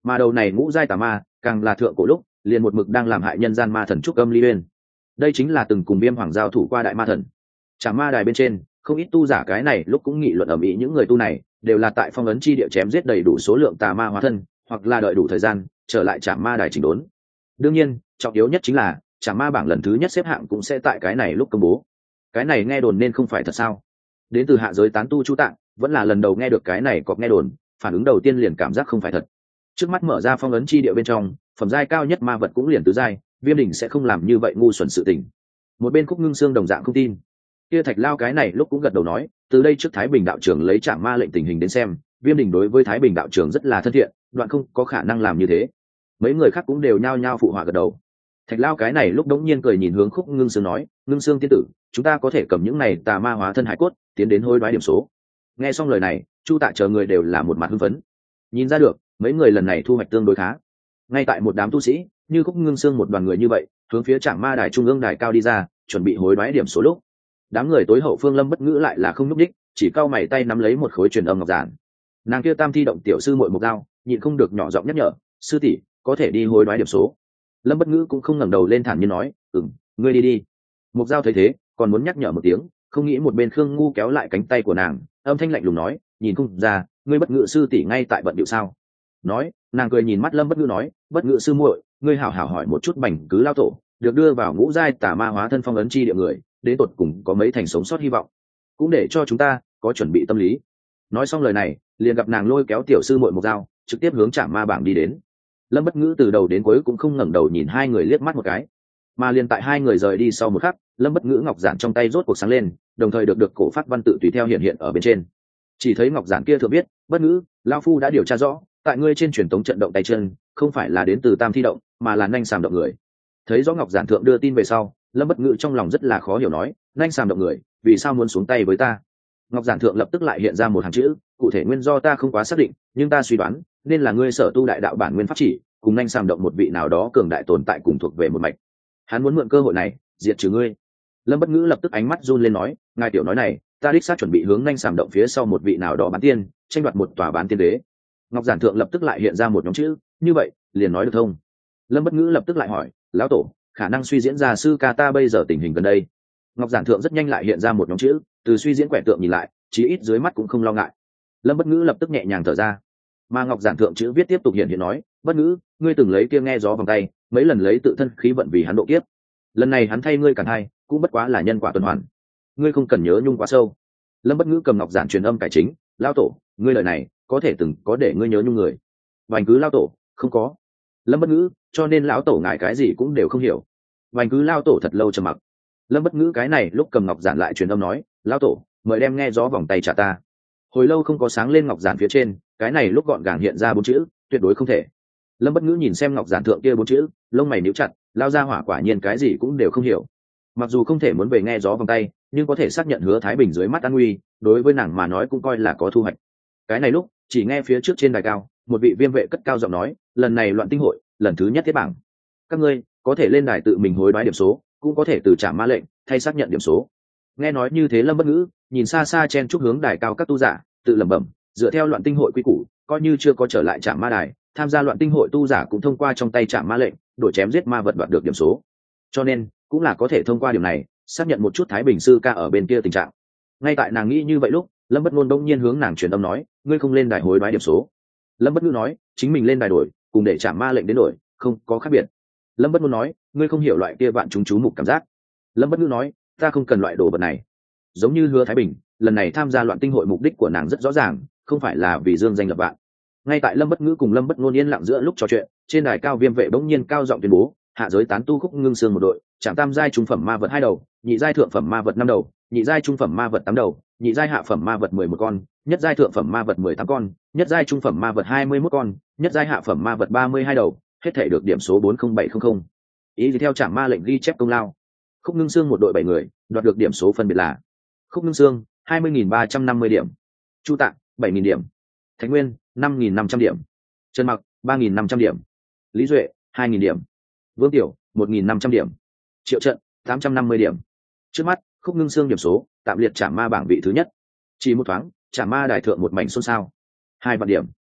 S1: mà đầu này ngũ giai tà ma càng là thượng cổ lúc liền một mực đang làm hại nhân gian ma thần trúc âm ly uyên. Đây chính là từng cùng Viêm Hoàng giao thủ qua đại ma thần. Trảm ma đài bên trên không ít tu giả cái này lúc cũng nghị luận ầm ĩ, những người tu này đều là tại phong ấn chi địa chém giết đầy đủ số lượng tà ma hóa thân, hoặc là đợi đủ thời gian trở lại Trảm ma đài chỉnh đốn. Đương nhiên trọng yếu nhất chính là Trảm ma bảng lần thứ nhất xếp hạng cũng sẽ tại cái này lúc công bố. Cái này nghe đồn nên không phải thật sao? Đến từ hạ giới tán tu Chu Tạng vẫn là lần đầu nghe được cái này, có nghe đồn, phản ứng đầu tiên liền cảm giác không phải thật. Trước mắt mở ra phong ấn chi địa bên trong, phẩm giai cao nhất ma vật cũng liền tứ giai, Viêm Đình sẽ không làm như vậy ngu xuẩn sự tình. Một bên Khúc Ngưng Xương đồng dạng không tin. Kia Thạch Lao cái này lúc cũng gật đầu nói, từ đây trước Thái Bình đạo trưởng lấy Trảm ma lệnh tình hình đến xem, Viêm Đình đối với Thái Bình đạo trưởng rất là thân thiện, đoạn không có khả năng làm như thế. Mấy người khác cũng đều nhao nhao phụ họa gật đầu. Thạch Lao cái này lúc đống nhiên cười nhìn hướng Khúc Ngưng Xương nói, Ngưng Xương tiên tử, chúng ta có thể cầm những này tà ma hóa thân hải cốt tiến đến hối đoái điểm số. Nghe xong lời này, Chu Tạ chờ người đều là một mặt hưng phấn. Nhìn ra được mấy người lần này thu hoạch tương đối khá. Ngay tại một đám tu sĩ như Khúc Ngưng Xương một đoàn người như vậy hướng phía Trảm ma đài trung ương đài cao đi ra, chuẩn bị hối đoái điểm số lúc, đám người tối hậu phương Lâm Bất Ngữ lại là không nhúc nhích, chỉ cau mày tay nắm lấy một khối truyền âm ngọc giản. Nàng kia tam thi động tiểu sư muội Mộc Dao nhịn không được nhỏ giọng nhắc nhở, sư tỷ có thể đi hối đoái điểm số. Lâm Bất Ngữ cũng không ngẩng đầu lên, thản nhiên nói, ừm, ngươi đi đi. Mộc Dao thấy thế còn muốn nhắc nhở một tiếng, không nghĩ một bên Khương Ngu kéo lại cánh tay của nàng, âm thanh lạnh lùng nói, nhìn không ra ngươi Bất Ngữ sư tỷ ngay tại bận điệu sao? Nói nàng cười nhìn mắt Lâm Bất Ngữ nói, Bất Ngữ sư muội, ngươi hảo hảo hỏi một chút Bành Cứ lao tổ, được đưa vào ngũ giai tà ma hóa thân phong ấn chi địa người đến tột cùng có mấy thành sống sót hy vọng, cũng để cho chúng ta có chuẩn bị tâm lý. Nói xong lời này liền gặp nàng lôi kéo tiểu sư muội Mộc Dao trực tiếp hướng Trảm ma bảng đi đến. Lâm Bất Ngữ từ đầu đến cuối cũng không ngẩng đầu nhìn hai người liếc mắt một cái, mà liền tại hai người rời đi sau một khắc, Lâm Bất Ngữ ngọc giản trong tay rốt cuộc sáng lên, đồng thời được được cổ phát văn tự tùy theo hiện hiện ở bên trên. Chỉ thấy ngọc giản kia thừa viết, Bất Ngữ, lão phu đã điều tra rõ, tại ngươi trên truyền tống trận động tay chân không phải là đến từ tam thi động, mà là nanh sàm động người. Thấy rõ ngọc giản thượng đưa tin về sau, Lâm Bất Ngữ trong lòng rất là khó hiểu, nói, nanh sàm động người vì sao muốn xuống tay với ta? Ngọc giản thượng lập tức lại hiện ra một hàng chữ, cụ thể nguyên do ta không quá xác định, nhưng ta suy đoán nên là ngươi sở tu đại đạo bản nguyên pháp chỉ cùng nanh sàm động một vị nào đó cường đại tồn tại cùng thuộc về một mạch, hắn muốn mượn cơ hội này diệt trừ ngươi. Lâm Bất Ngữ lập tức ánh mắt run lên nói, ngài tiểu nói này, ta đích xác chuẩn bị hướng nanh sàm động phía sau một vị nào đó bán tiên tranh đoạt một tòa bán tiên đế. Ngọc giản thượng lập tức lại hiện ra một nhóm chữ, như vậy liền nói được thông. Lâm Bất Ngữ lập tức lại hỏi, lão tổ, khả năng suy diễn ra sư ca ta bây giờ tình hình gần đây. Ngọc giản thượng rất nhanh lại hiện ra một nhóm chữ, từ suy diễn quẻ tượng nhìn lại, chí ít dưới mắt cũng không lo ngại. Lâm Bất Ngữ lập tức nhẹ nhàng thở ra. Mà ngọc giản thượng chữ viết tiếp tục hiện hiện nói, Bất Ngữ, ngươi từng lấy kia nghe gió vòng tay mấy lần lấy tự thân khí vận vì hắn độ kiếp, lần này hắn thay ngươi cản hai cũng bất quá là nhân quả tuần hoàn, ngươi không cần nhớ nhung quá sâu. Lâm Bất Ngữ cầm ngọc giản truyền âm cải chính, lão tổ, ngươi lời này có thể từng có để ngươi nhớ nhung người. Vành Cứ lão tổ, không có. Lâm Bất Ngữ, cho nên lão tổ ngài cái gì cũng đều không hiểu. Vành Cứ lão tổ thật lâu trầm mặc. Lâm Bất Ngữ cái này lúc cầm ngọc giản lại truyền âm nói, lão tổ, mời đem nghe gió vòng tay trả ta. Hồi lâu không có sáng lên ngọc giản phía trên, cái này lúc gọn gàng hiện ra bốn chữ, tuyệt đối không thể. Lâm Bất Ngữ nhìn xem ngọc giản thượng kia bốn chữ, lông mày nhíu chặt, lao ra hỏa quả nhiên cái gì cũng đều không hiểu. Mặc dù không thể muốn về nghe gió vòng tay, nhưng có thể xác nhận Hứa Thái Bình dưới mắt an nguy, đối với nàng mà nói cũng coi là có thu hoạch. Cái này lúc chỉ nghe phía trước trên đài cao, một vị viêm vệ cất cao giọng nói, lần này loạn tinh hội lần thứ nhất thiết bảng, các ngươi có thể lên đài tự mình hối đoái điểm số, cũng có thể từ trả ma lệnh thay xác nhận điểm số. Nghe nói như thế, Lâm Bất Ngữ nhìn xa xa chen chúc hướng đài cao các tu giả, tự lẩm bẩm, dựa theo loạn tinh hội quy củ, coi như chưa có trở lại trả ma đài, tham gia loạn tinh hội tu giả cũng thông qua trong tay trả ma lệnh đổi chém giết ma vật đoạt được điểm số, cho nên cũng là có thể thông qua điểm này xác nhận một chút Thái Bình sư ca ở bên kia tình trạng. Ngay tại nàng nghĩ như vậy lúc, Lâm Bất Ngôn đông nhiên hướng nàng truyền âm nói, ngươi không lên đài hối đoái điểm số. Lâm Bất Ngữ nói, chính mình lên đài đổi cùng để trả ma lệnh đến đổi không có khác biệt. Lâm Bất Ngôn nói, ngươi không hiểu loại kia vạn chúng chú mục cảm giác. Lâm Bất Ngữ nói, ta không cần loại đồ vật này. Giống như Hứa Thái Bình lần này tham gia loạn tinh hội, mục đích của nàng rất rõ ràng, không phải là vì dương danh lập vạn. Ngay tại Lâm Bất Ngữ cùng Lâm Bất Ngôn yên lặng giữa lúc trò chuyện, trên đài cao viêm vệ bỗng nhiên cao giọng tuyên bố, hạ giới tán tu Khúc Ngưng Xương một đội, chạm tam giai trung phẩm ma vật hai đầu, nhị giai thượng phẩm ma vật năm đầu, nhị giai trung phẩm ma vật tám đầu, nhị giai hạ phẩm ma vật mười một con, nhất giai thượng phẩm ma vật mười tám con, nhất giai trung phẩm ma vật hai mươi mốt con, nhất giai hạ phẩm ma vật ba mươi hai đầu, hết thảy được điểm số bốn không bảy không không. Ý gì theo trảm ma lệnh ghi chép công lao. Khúc Ngưng Xương một đội bảy người, đoạt được điểm số phân biệt là: Khúc Ngưng Xương hai mươi nghìn ba trăm năm mươi điểm, Chu Tạng bảy nghìn điểm, Thạch Nguyên năm nghìn năm trăm điểm, Trần Mặc ba nghìn năm trăm điểm, Lý Duệ hai nghìn điểm, Vương Tiểu một nghìn năm trăm điểm, Triệu Trận tám trăm năm mươi điểm. Trước mắt, Khúc Ngưng Xương điểm số tạm liệt trảm ma bảng vị thứ nhất. Chỉ một thoáng, trảm ma đài thượng một mảnh xôn xao. Hai vạn điểm.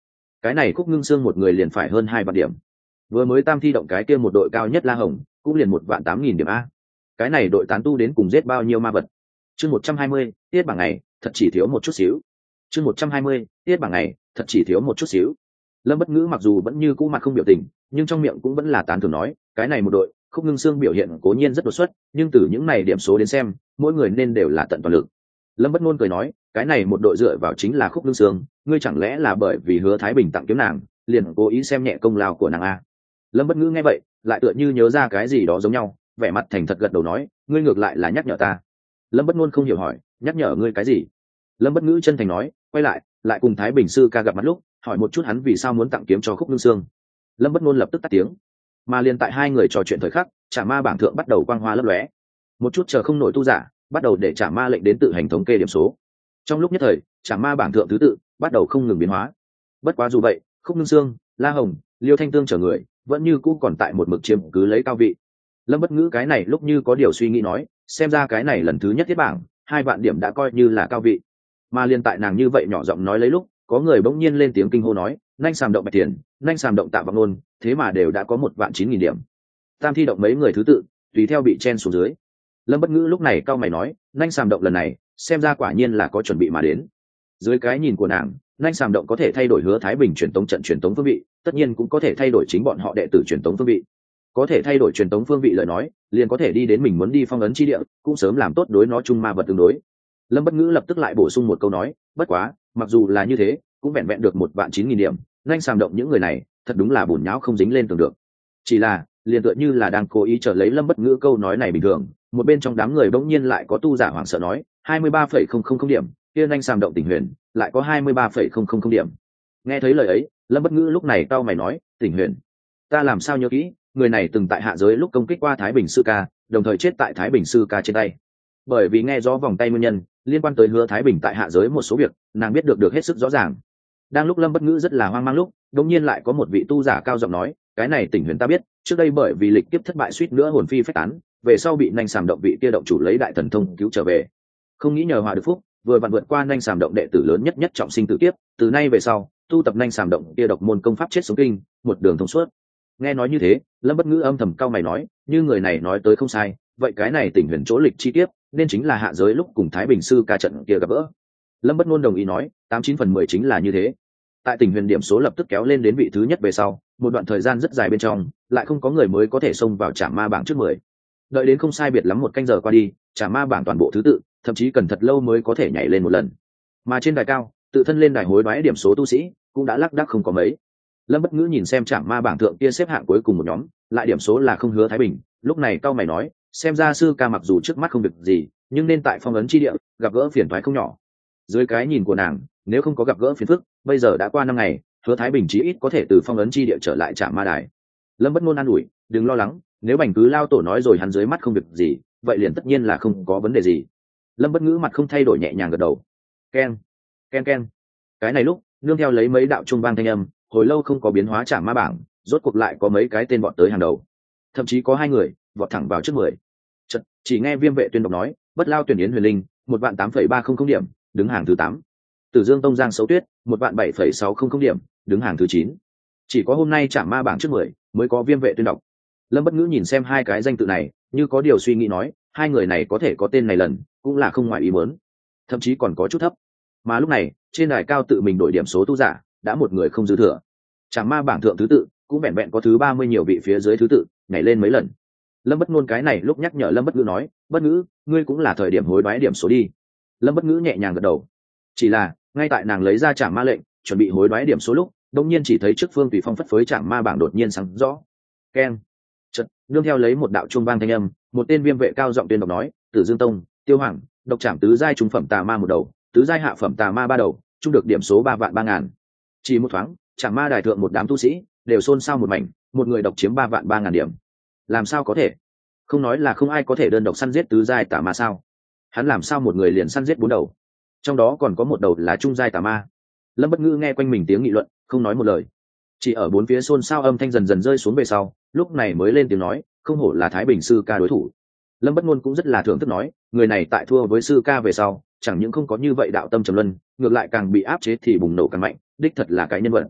S1: cái này Khúc Ngưng Sương một người liền phải hơn hai vạn điểm. Vừa mới tam thi động cái kia một đội cao nhất La Hồng cũng liền một vạn tám nghìn điểm a. Cái này đội tán tu đến cùng giết bao nhiêu ma vật. Chương một trăm hai mươi, tiết bảng này thật chỉ thiếu một chút xíu. Chương một trăm hai mươi, tiết bảng này thật chỉ thiếu một chút xíu. Lâm Bất Ngữ mặc dù vẫn như cũ mặt không biểu tình, nhưng trong miệng cũng vẫn là tán thưởng nói, cái này một đội, Khúc Ngưng Sương biểu hiện cố nhiên rất đột xuất, nhưng từ những này điểm số đến xem, mỗi người nên đều là tận toàn lực. Lâm Bất Ngôn cười nói, cái này một đội dựa vào chính là Khúc Ngưng Sương, ngươi chẳng lẽ là bởi vì Hứa Thái Bình tặng kiếm nàng, liền cố ý xem nhẹ công lao của nàng a? Lâm Bất Ngữ nghe vậy, lại tựa như nhớ ra cái gì đó giống nhau, vẻ mặt thành thật gật đầu nói, ngươi ngược lại là nhắc nhở ta. Lâm Bất Ngôn không hiểu hỏi, nhắc nhở ngươi cái gì? Lâm Bất Ngữ chân thành nói, quay lại, lại cùng Thái Bình sư ca gặp mặt lúc, hỏi một chút hắn vì sao muốn tặng kiếm cho Khúc Ngưng Sương. Lâm Bất Ngôn lập tức tắt tiếng. Mà liền tại hai người trò chuyện thời khắc, Trả Ma bảng thượng bắt đầu quang hoa lấp lóe. Một chút chờ không nổi tu giả, bắt đầu để Trả Ma lệnh đến tự hành thống kê điểm số. Trong lúc nhất thời, Trả Ma bảng thượng thứ tự bắt đầu không ngừng biến hóa. Bất quá dù vậy, Khúc Ngưng Sương, La Hồng, Liêu Thanh Tương chờ người, vẫn như cũ còn tại một mực chiếm cứ lấy cao vị. Lâm Bất Ngữ cái này lúc như có điều suy nghĩ nói, xem ra cái này lần thứ nhất thiết bảng, hai vạn điểm đã coi như là cao vị. Mà liên tại nàng như vậy nhỏ giọng nói lấy lúc, có người bỗng nhiên lên tiếng kinh hô nói, nhanh sàm động Bạch Tiền, nhanh sàm động Tạ Vọng Nôn, thế mà đều đã có một vạn chín nghìn điểm. Tam thi động mấy người thứ tự, tùy theo bị chen xuống dưới. Lâm Bất Ngữ lúc này cau mày nói, nhanh sàm động lần này, xem ra quả nhiên là có chuẩn bị mà đến. Dưới cái nhìn của nàng, nhanh sàm động có thể thay đổi Hứa Thái Bình truyền tống trận truyền tống phương vị, tất nhiên cũng có thể thay đổi chính bọn họ đệ tử truyền tống phương vị. Có thể thay đổi truyền tống phương vị lời nói, liền có thể đi đến mình muốn đi phong ấn chi địa, cũng sớm làm tốt đối nó chung ma vật tương đối. Lâm Bất Ngữ lập tức lại bổ sung một câu nói, bất quá, mặc dù là như thế, cũng vẹn vẹn được một vạn chín nghìn điểm, nhanh sàm động những người này, thật đúng là bùn nhão không dính lên tường được. Chỉ là, liền tựa như là đang cố ý trở lấy Lâm Bất Ngữ câu nói này bình thường, một bên trong đám người bỗng nhiên lại có tu giả hoảng sợ nói, hai mươi ba phẩy không không không điểm, kia nhanh sàm động Tỉnh Huyền, lại có hai mươi ba phẩy không không không điểm. Nghe thấy lời ấy, Lâm Bất Ngữ lúc này cau mày nói, Tỉnh Huyền, ta làm sao nhớ kỹ, người này từng tại hạ giới lúc công kích qua Thái Bình sư ca, đồng thời chết tại Thái Bình sư ca trên tay. Bởi vì nghe rõ vòng tay nguyên nhân, liên quan tới Hứa Thái Bình tại hạ giới một số việc, nàng biết được được hết sức rõ ràng. Đang lúc Lâm Bất Ngữ rất là hoang mang lúc, đột nhiên lại có một vị tu giả cao giọng nói, cái này Tỉnh Huyền ta biết, trước đây bởi vì lịch kiếp thất bại suýt nữa hồn phi phách tán, về sau bị nhanh sàm động vị kia động chủ lấy đại thần thông cứu trở về. Không nghĩ nhờ họa được phúc, vừa vặn vượt qua nhanh sàm động đệ tử lớn nhất nhất trọng sinh tử kiếp, từ nay về sau, tu tập nhanh sàm động kia độc môn công pháp chết sống kinh, một đường thông suốt. Nghe nói như thế, Lâm Bất Ngữ âm thầm cau mày nói, như người này nói tới không sai, vậy cái này Tỉnh Huyền chỗ lịch chi tiết, nên chính là hạ giới lúc cùng Thái Bình sư ca trận kia gặp gỡ. Lâm Bất Ngôn đồng ý nói, tám chín phần mười chính là như thế. Tại Tỉnh Huyền điểm số lập tức kéo lên đến vị thứ nhất về sau, một đoạn thời gian rất dài bên trong, lại không có người mới có thể xông vào Trảm Ma bảng trước mười. Đợi đến không sai biệt lắm một canh giờ qua đi, Trảm Ma bảng toàn bộ thứ tự, thậm chí cần thật lâu mới có thể nhảy lên một lần. Mà trên đài cao, tự thân lên đài hối đoái điểm số tu sĩ, cũng đã lác đác không có mấy. Lâm Bất Ngữ nhìn xem Trảm Ma bảng thượng kia xếp hạng cuối cùng một nhóm, lại điểm số là không Hứa Thái Bình, lúc này cau mày nói, xem ra sư ca mặc dù trước mắt không việc gì, nhưng nên tại phong ấn chi địa gặp gỡ phiền toái không nhỏ. Dưới cái nhìn của nàng, nếu không có gặp gỡ phiền phức, bây giờ đã qua năm ngày, Hứa Thái Bình chí ít có thể từ phong ấn chi địa trở lại Trảm Ma đài. Lâm Bất Ngôn an ủi, đừng lo lắng, nếu Bành Cứ lao tổ nói rồi hắn dưới mắt không việc gì, vậy liền tất nhiên là không có vấn đề gì. Lâm Bất Ngữ mặt không thay đổi nhẹ nhàng gật đầu. Keng, keng keng. Cái này lúc, nương theo lấy mấy đạo trung vang thanh âm, hồi lâu không có biến hóa Trảm Ma bảng, rốt cuộc lại có mấy cái tên vọt tới hàng đầu. Thậm chí có hai người vọt thẳng vào trước mười. Chợt, chỉ nghe Viêm Vệ tuyên đọc nói, Bất Lao tuyển Yến Huyền Linh, một vạn tám phẩy ba không không điểm, đứng hàng thứ tám. Tử Dương Tông Giang Sấu Tuyết, một vạn bảy phẩy sáu không không điểm, đứng hàng thứ chín. Chỉ có hôm nay Trảm Ma bảng trước mười mới có Viêm Vệ tuyên đọc. Lâm Bất Ngữ nhìn xem hai cái danh tự này, như có điều suy nghĩ nói, hai người này có thể có tên này lần, cũng là không ngoài ý muốn, thậm chí còn có chút thấp. Mà lúc này, trên đài cao tự mình đổi điểm số tu giả, đã một người không dư thừa. Trảm Ma bảng thượng thứ tự, cũng vẹn vẹn có thứ ba mươi nhiều vị phía dưới thứ tự, nhảy lên mấy lần. Lâm Bất Ngôn cái này lúc nhắc nhở Lâm Bất Ngữ nói, Bất Ngữ, ngươi cũng là thời điểm hối đoái điểm số đi. Lâm Bất Ngữ nhẹ nhàng gật đầu. Chỉ là, ngay tại nàng lấy ra Trảm Ma lệnh, chuẩn bị hối đoái điểm số lúc, đột nhiên chỉ thấy trước phương tùy phong phất phới Trảm Ma bảng đột nhiên sáng rõ. Keng. Chợt, nương theo lấy một đạo chuông vang thanh âm, một tên viêm vệ cao giọng tuyên đọc nói, Tử Dương Tông, Tiêu Hoàng, độc trảm tứ giai trung phẩm tà ma một đầu, tứ giai hạ phẩm tà ma ba đầu, chung được điểm số ba vạn ba ngàn. Chỉ một thoáng, Trảm Ma đài thượng một đám tu sĩ đều xôn xao một mảnh, một người độc chiếm ba vạn ba ngàn điểm. Làm sao có thể? Không nói là không ai có thể đơn độc săn giết tứ giai tà ma sao? Hắn làm sao một người liền săn giết bốn đầu? Trong đó còn có một đầu là trung giai tà ma. Lâm Bất Ngữ nghe quanh mình tiếng nghị luận, không nói một lời. Chỉ ở bốn phía xôn xao âm thanh dần dần rơi xuống về sau, lúc này mới lên tiếng nói, không hổ là Thái Bình sư ca đối thủ. Lâm Bất Ngôn cũng rất là thưởng thức nói, người này tại thua với sư ca về sau, chẳng những không có như vậy đạo tâm trầm luân, ngược lại càng bị áp chế thì bùng nổ càng mạnh, đích thật là cái nhân vật.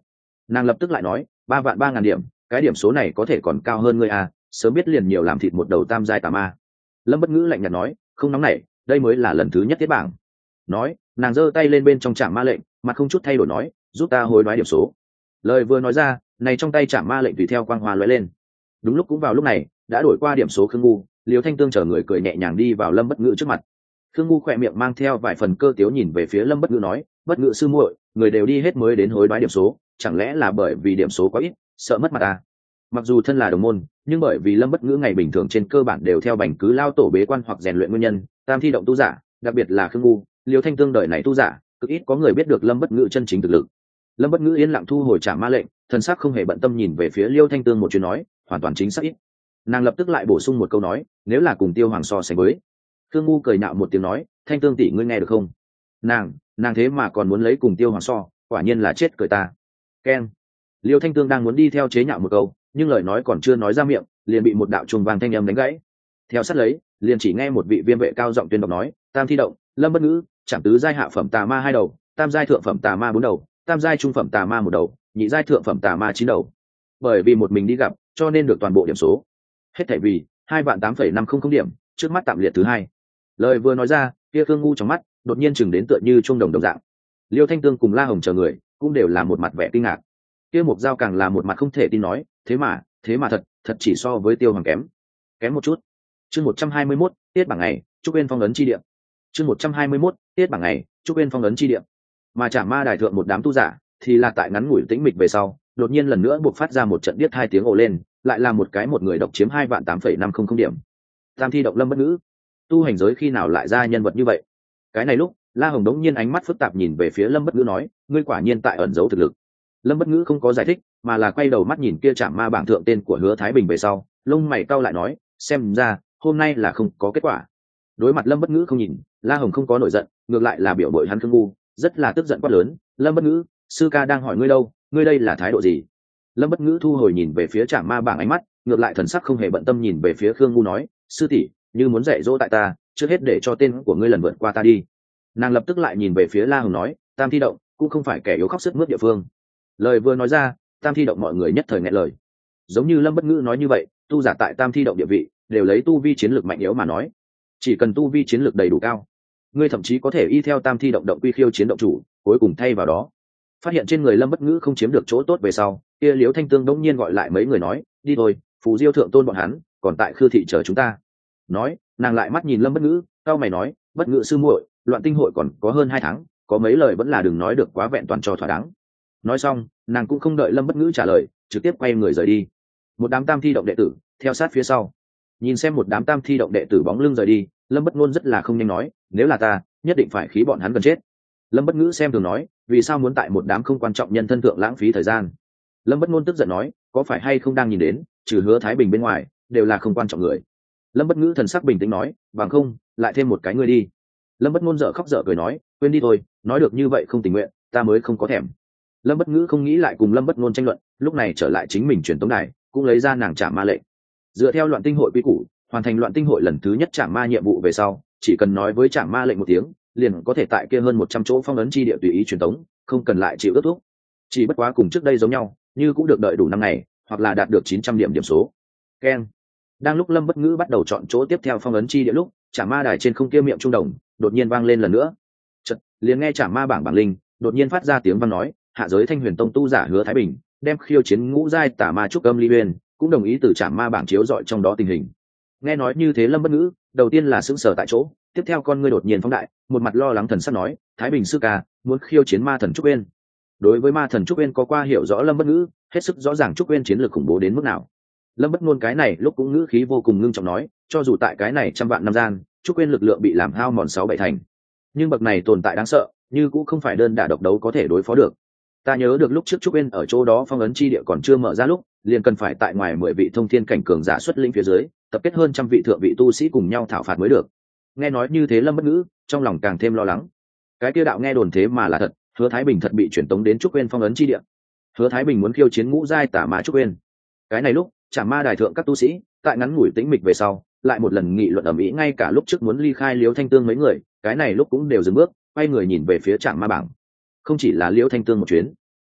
S1: Nàng lập tức lại nói, ba vạn ba ngàn điểm, cái điểm số này có thể còn cao hơn ngươi à, sớm biết liền nhiều làm thịt một đầu tam giai tà ma. Lâm Bất Ngữ lạnh nhạt nói, không nóng nảy, đây mới là lần thứ nhất tiết bảng. Nói, nàng giơ tay lên bên trong trảm ma lệnh, mặt không chút thay đổi nói, giúp ta hối đoái điểm số. Lời vừa nói ra, này trong tay trảm ma lệnh tùy theo quang hoa lóe lên. Đúng lúc cũng vào lúc này, đã đổi qua điểm số Khương Ngu, Liêu Thanh Tương chờ người cười nhẹ nhàng đi vào Lâm Bất Ngữ trước mặt. Khương Ngu khỏe miệng mang theo vài phần cơ tiếu nhìn về phía Lâm Bất Ngữ nói, Bất Ngữ sư muội, người đều đi hết mới đến hối đoái điểm số, chẳng lẽ là bởi vì điểm số quá ít, sợ mất mặt à? Mặc dù thân là đồng môn, nhưng bởi vì Lâm Bất Ngữ ngày bình thường trên cơ bản đều theo bành cứ lao tổ bế quan hoặc rèn luyện nguyên nhân, tam thi động tu giả, đặc biệt là Khương Ngu, Liêu Thanh Tương đời này tu giả, cực ít có người biết được Lâm Bất Ngữ chân chính thực lực. Lâm Bất Ngữ yên lặng thu hồi trảm ma lệnh, thần sắc không hề bận tâm nhìn về phía Liêu Thanh Tương một chuyến nói, hoàn toàn chính xác ít. Nàng lập tức lại bổ sung một câu nói, nếu là cùng Tiêu Hoàng so sánh với. Khương Ngu cười nhạo một tiếng nói, Thanh Tương tỷ ngươi nghe được không? Nàng, nàng thế mà còn muốn lấy cùng Tiêu Hoàng so, quả nhiên là chết cười ta. Keng. Liêu Thanh Tương đang muốn đi theo chế nhạo một câu, nhưng lời nói còn chưa nói ra miệng, liền bị một đạo trùng vàng thanh âm đánh gãy. Theo sát lấy, liền chỉ nghe một vị viêm vệ cao giọng tuyên đọc nói, tam thi động, Lâm Bất Ngữ, chẳng tứ giai hạ phẩm tà ma hai đầu, tam giai thượng phẩm tà ma bốn đầu, tam giai trung phẩm tà ma một đầu, nhị giai thượng phẩm tà ma chín đầu. Bởi vì một mình đi gặp, cho nên được toàn bộ điểm số. Hết thảy vì hai vạn tám phẩy năm không không điểm, trước mắt tạm liệt thứ hai. Lời vừa nói ra, kia Khương Ngu trong mắt đột nhiên chừng đến tựa như chuông đồng đồng dạng. Liêu Thanh Tương cùng La Hồng chờ người cũng đều là một mặt vẻ kinh ngạc. Kia Mục Giao càng là một mặt không thể tin nói, thế mà, thế mà thật, thật chỉ so với Tiêu Hoàng kém, kém một chút. Chương một trăm hai mươi mốt, tiết bảng ngày, Trúc Uyên phong ấn chi địa. Chương một trăm hai mươi mốt, tiết bảng ngày, Trúc Uyên phong ấn chi địa. Mà Trảm Ma Đài thượng một đám tu giả, thì là tại ngắn ngủi tĩnh mịch về sau, đột nhiên lần nữa buộc phát ra một trận điếc hai tiếng ồ lên, lại là một cái một người độc chiếm hai vạn tám phẩy năm không không điểm. Tam thi động Lâm Bất Ngữ, tu hành giới khi nào lại ra nhân vật như vậy? Cái này lúc, La Hồng đống nhiên ánh mắt phức tạp nhìn về phía Lâm Bất Ngữ nói, ngươi quả nhiên tại ẩn giấu thực lực. Lâm Bất Ngữ không có giải thích, mà là quay đầu mắt nhìn kia Trảm Ma bảng thượng tên của Hứa Thái Bình về sau, lông mày cau lại nói, xem ra hôm nay là không có kết quả. Đối mặt Lâm Bất Ngữ không nhìn, La Hồng không có nổi giận, ngược lại là biểu bội hắn Khương Ngu, rất là tức giận quát lớn, Lâm Bất Ngữ, sư ca đang hỏi ngươi đâu, ngươi đây là thái độ gì? Lâm Bất Ngữ thu hồi nhìn về phía Trảm Ma bảng ánh mắt, ngược lại thần sắc không hề bận tâm nhìn về phía Khương Ngu nói, sư tỷ, như muốn dạy dỗ tại ta, trước hết để cho tên của ngươi lần vượt qua ta đi. Nàng lập tức lại nhìn về phía La Hồng nói, tam thi động cũng không phải kẻ yếu khóc sức mướt địa phương. Lời vừa nói ra, tam thi động mọi người nhất thời nghẹn lời. Giống như Lâm Bất Ngữ nói như vậy, tu giả tại tam thi động địa vị đều lấy tu vi chiến lược mạnh yếu mà nói, chỉ cần tu vi chiến lược đầy đủ cao, ngươi thậm chí có thể y theo tam thi động động quy khiêu chiến động chủ, cuối cùng thay vào đó. Phát hiện trên người Lâm Bất Ngữ không chiếm được chỗ tốt về sau, kia Liễu Thanh Tương đống nhiên gọi lại mấy người nói, đi thôi, Phù Diêu thượng tôn bọn hắn còn tại Khư thị chờ chúng ta. Nói, nàng lại mắt nhìn Lâm Bất Ngữ, cao mày nói, Bất Ngữ sư muội, loạn tinh hội còn có hơn hai tháng, có mấy lời vẫn là đừng nói được quá vẹn toàn cho thỏa đáng. Nói xong, nàng cũng không đợi Lâm Bất Ngữ trả lời, trực tiếp quay người rời đi. Một đám tam thi động đệ tử theo sát phía sau, nhìn xem một đám tam thi động đệ tử bóng lưng rời đi, Lâm Bất Ngôn rất là không nhanh nói, nếu là ta, nhất định phải khí bọn hắn gần chết. Lâm Bất Ngữ xem thường nói, vì sao muốn tại một đám không quan trọng nhân thân thượng lãng phí thời gian? Lâm Bất Ngôn tức giận nói, có phải hay không đang nhìn đến, trừ Hứa Thái Bình bên ngoài, đều là không quan trọng người. Lâm Bất Ngữ thần sắc bình tĩnh nói, bằng không, lại thêm một cái ngươi đi. Lâm Bất Ngôn dở khóc dở cười nói, quên đi thôi, nói được như vậy không tình nguyện, ta mới không có thèm. Lâm Bất Ngữ không nghĩ lại cùng Lâm Bất Ngôn tranh luận, lúc này trở lại chính mình truyền tống đài, cũng lấy ra nàng Trảm Ma lệnh. Dựa theo Loạn Tinh hội quy củ, hoàn thành Loạn Tinh hội lần thứ nhất Trảm Ma nhiệm vụ về sau, chỉ cần nói với Trảm Ma lệnh một tiếng, liền có thể tại kia hơn một trăm chỗ phong ấn chi địa tùy ý truyền tống, không cần lại chịu ước thúc. Chỉ bất quá cùng trước đây giống nhau, như cũng được đợi đủ năm ngày, hoặc là đạt được chín trăm điểm điểm số. Keng. Đang lúc Lâm Bất Ngữ bắt đầu chọn chỗ tiếp theo phong ấn chi địa lúc, Trảm Ma đài trên không kia miệng trung đồng đột nhiên vang lên lần nữa. Chợt, liền nghe Trảm Ma bảng bảng linh đột nhiên phát ra tiếng vang nói, hạ giới Thanh Huyền Tông tu giả Hứa Thái Bình, đem khiêu chiến ngũ giai tà ma trúc âm ly uyên, cũng đồng ý từ Trảm Ma bảng chiếu dọi trong đó tình hình. Nghe nói như thế Lâm Bất Ngữ, đầu tiên là sững sờ tại chỗ, tiếp theo con ngươi đột nhiên phóng đại, một mặt lo lắng thần sắc nói, Thái Bình sư ca, muốn khiêu chiến ma thần trúc uyên. Đối với ma thần trúc uyên có qua hiểu rõ Lâm Bất Ngữ, hết sức rõ ràng trúc uyên chiến lược khủng bố đến mức nào. Lâm Bất Ngôn cái này lúc cũng ngữ khí vô cùng ngưng trọng nói, cho dù tại cái này trăm vạn năm gian, trúc uyên lực lượng bị làm hao mòn sáu bảy thành, nhưng bậc này tồn tại đáng sợ, như cũng không phải đơn đả độc đấu có thể đối phó được. Ta nhớ được lúc trước trúc uyên ở chỗ đó phong ấn chi địa còn chưa mở ra lúc, liền cần phải tại ngoài mười vị thông thiên cảnh cường giả xuất lĩnh phía dưới, tập kết hơn trăm vị thượng vị tu sĩ cùng nhau thảo phạt mới được. Nghe nói như thế Lâm Bất Ngữ trong lòng càng thêm lo lắng. Cái kia đạo nghe đồn thế mà là thật, Hứa Thái Bình thật bị chuyển tống đến trúc uyên phong ấn chi địa. Hứa Thái Bình muốn khiêu chiến ngũ giai tà ma trúc uyên. Cái này lúc, Trảm Ma đài thượng các tu sĩ, tại ngắn ngủi tĩnh mịch về sau, lại một lần nghị luận ầm ĩ, ngay cả lúc trước muốn ly khai Liễu Thanh Tương mấy người, cái này lúc cũng đều dừng bước, quay người nhìn về phía Trảm Ma bảng. Không chỉ là Liễu Thanh Tương một chuyến,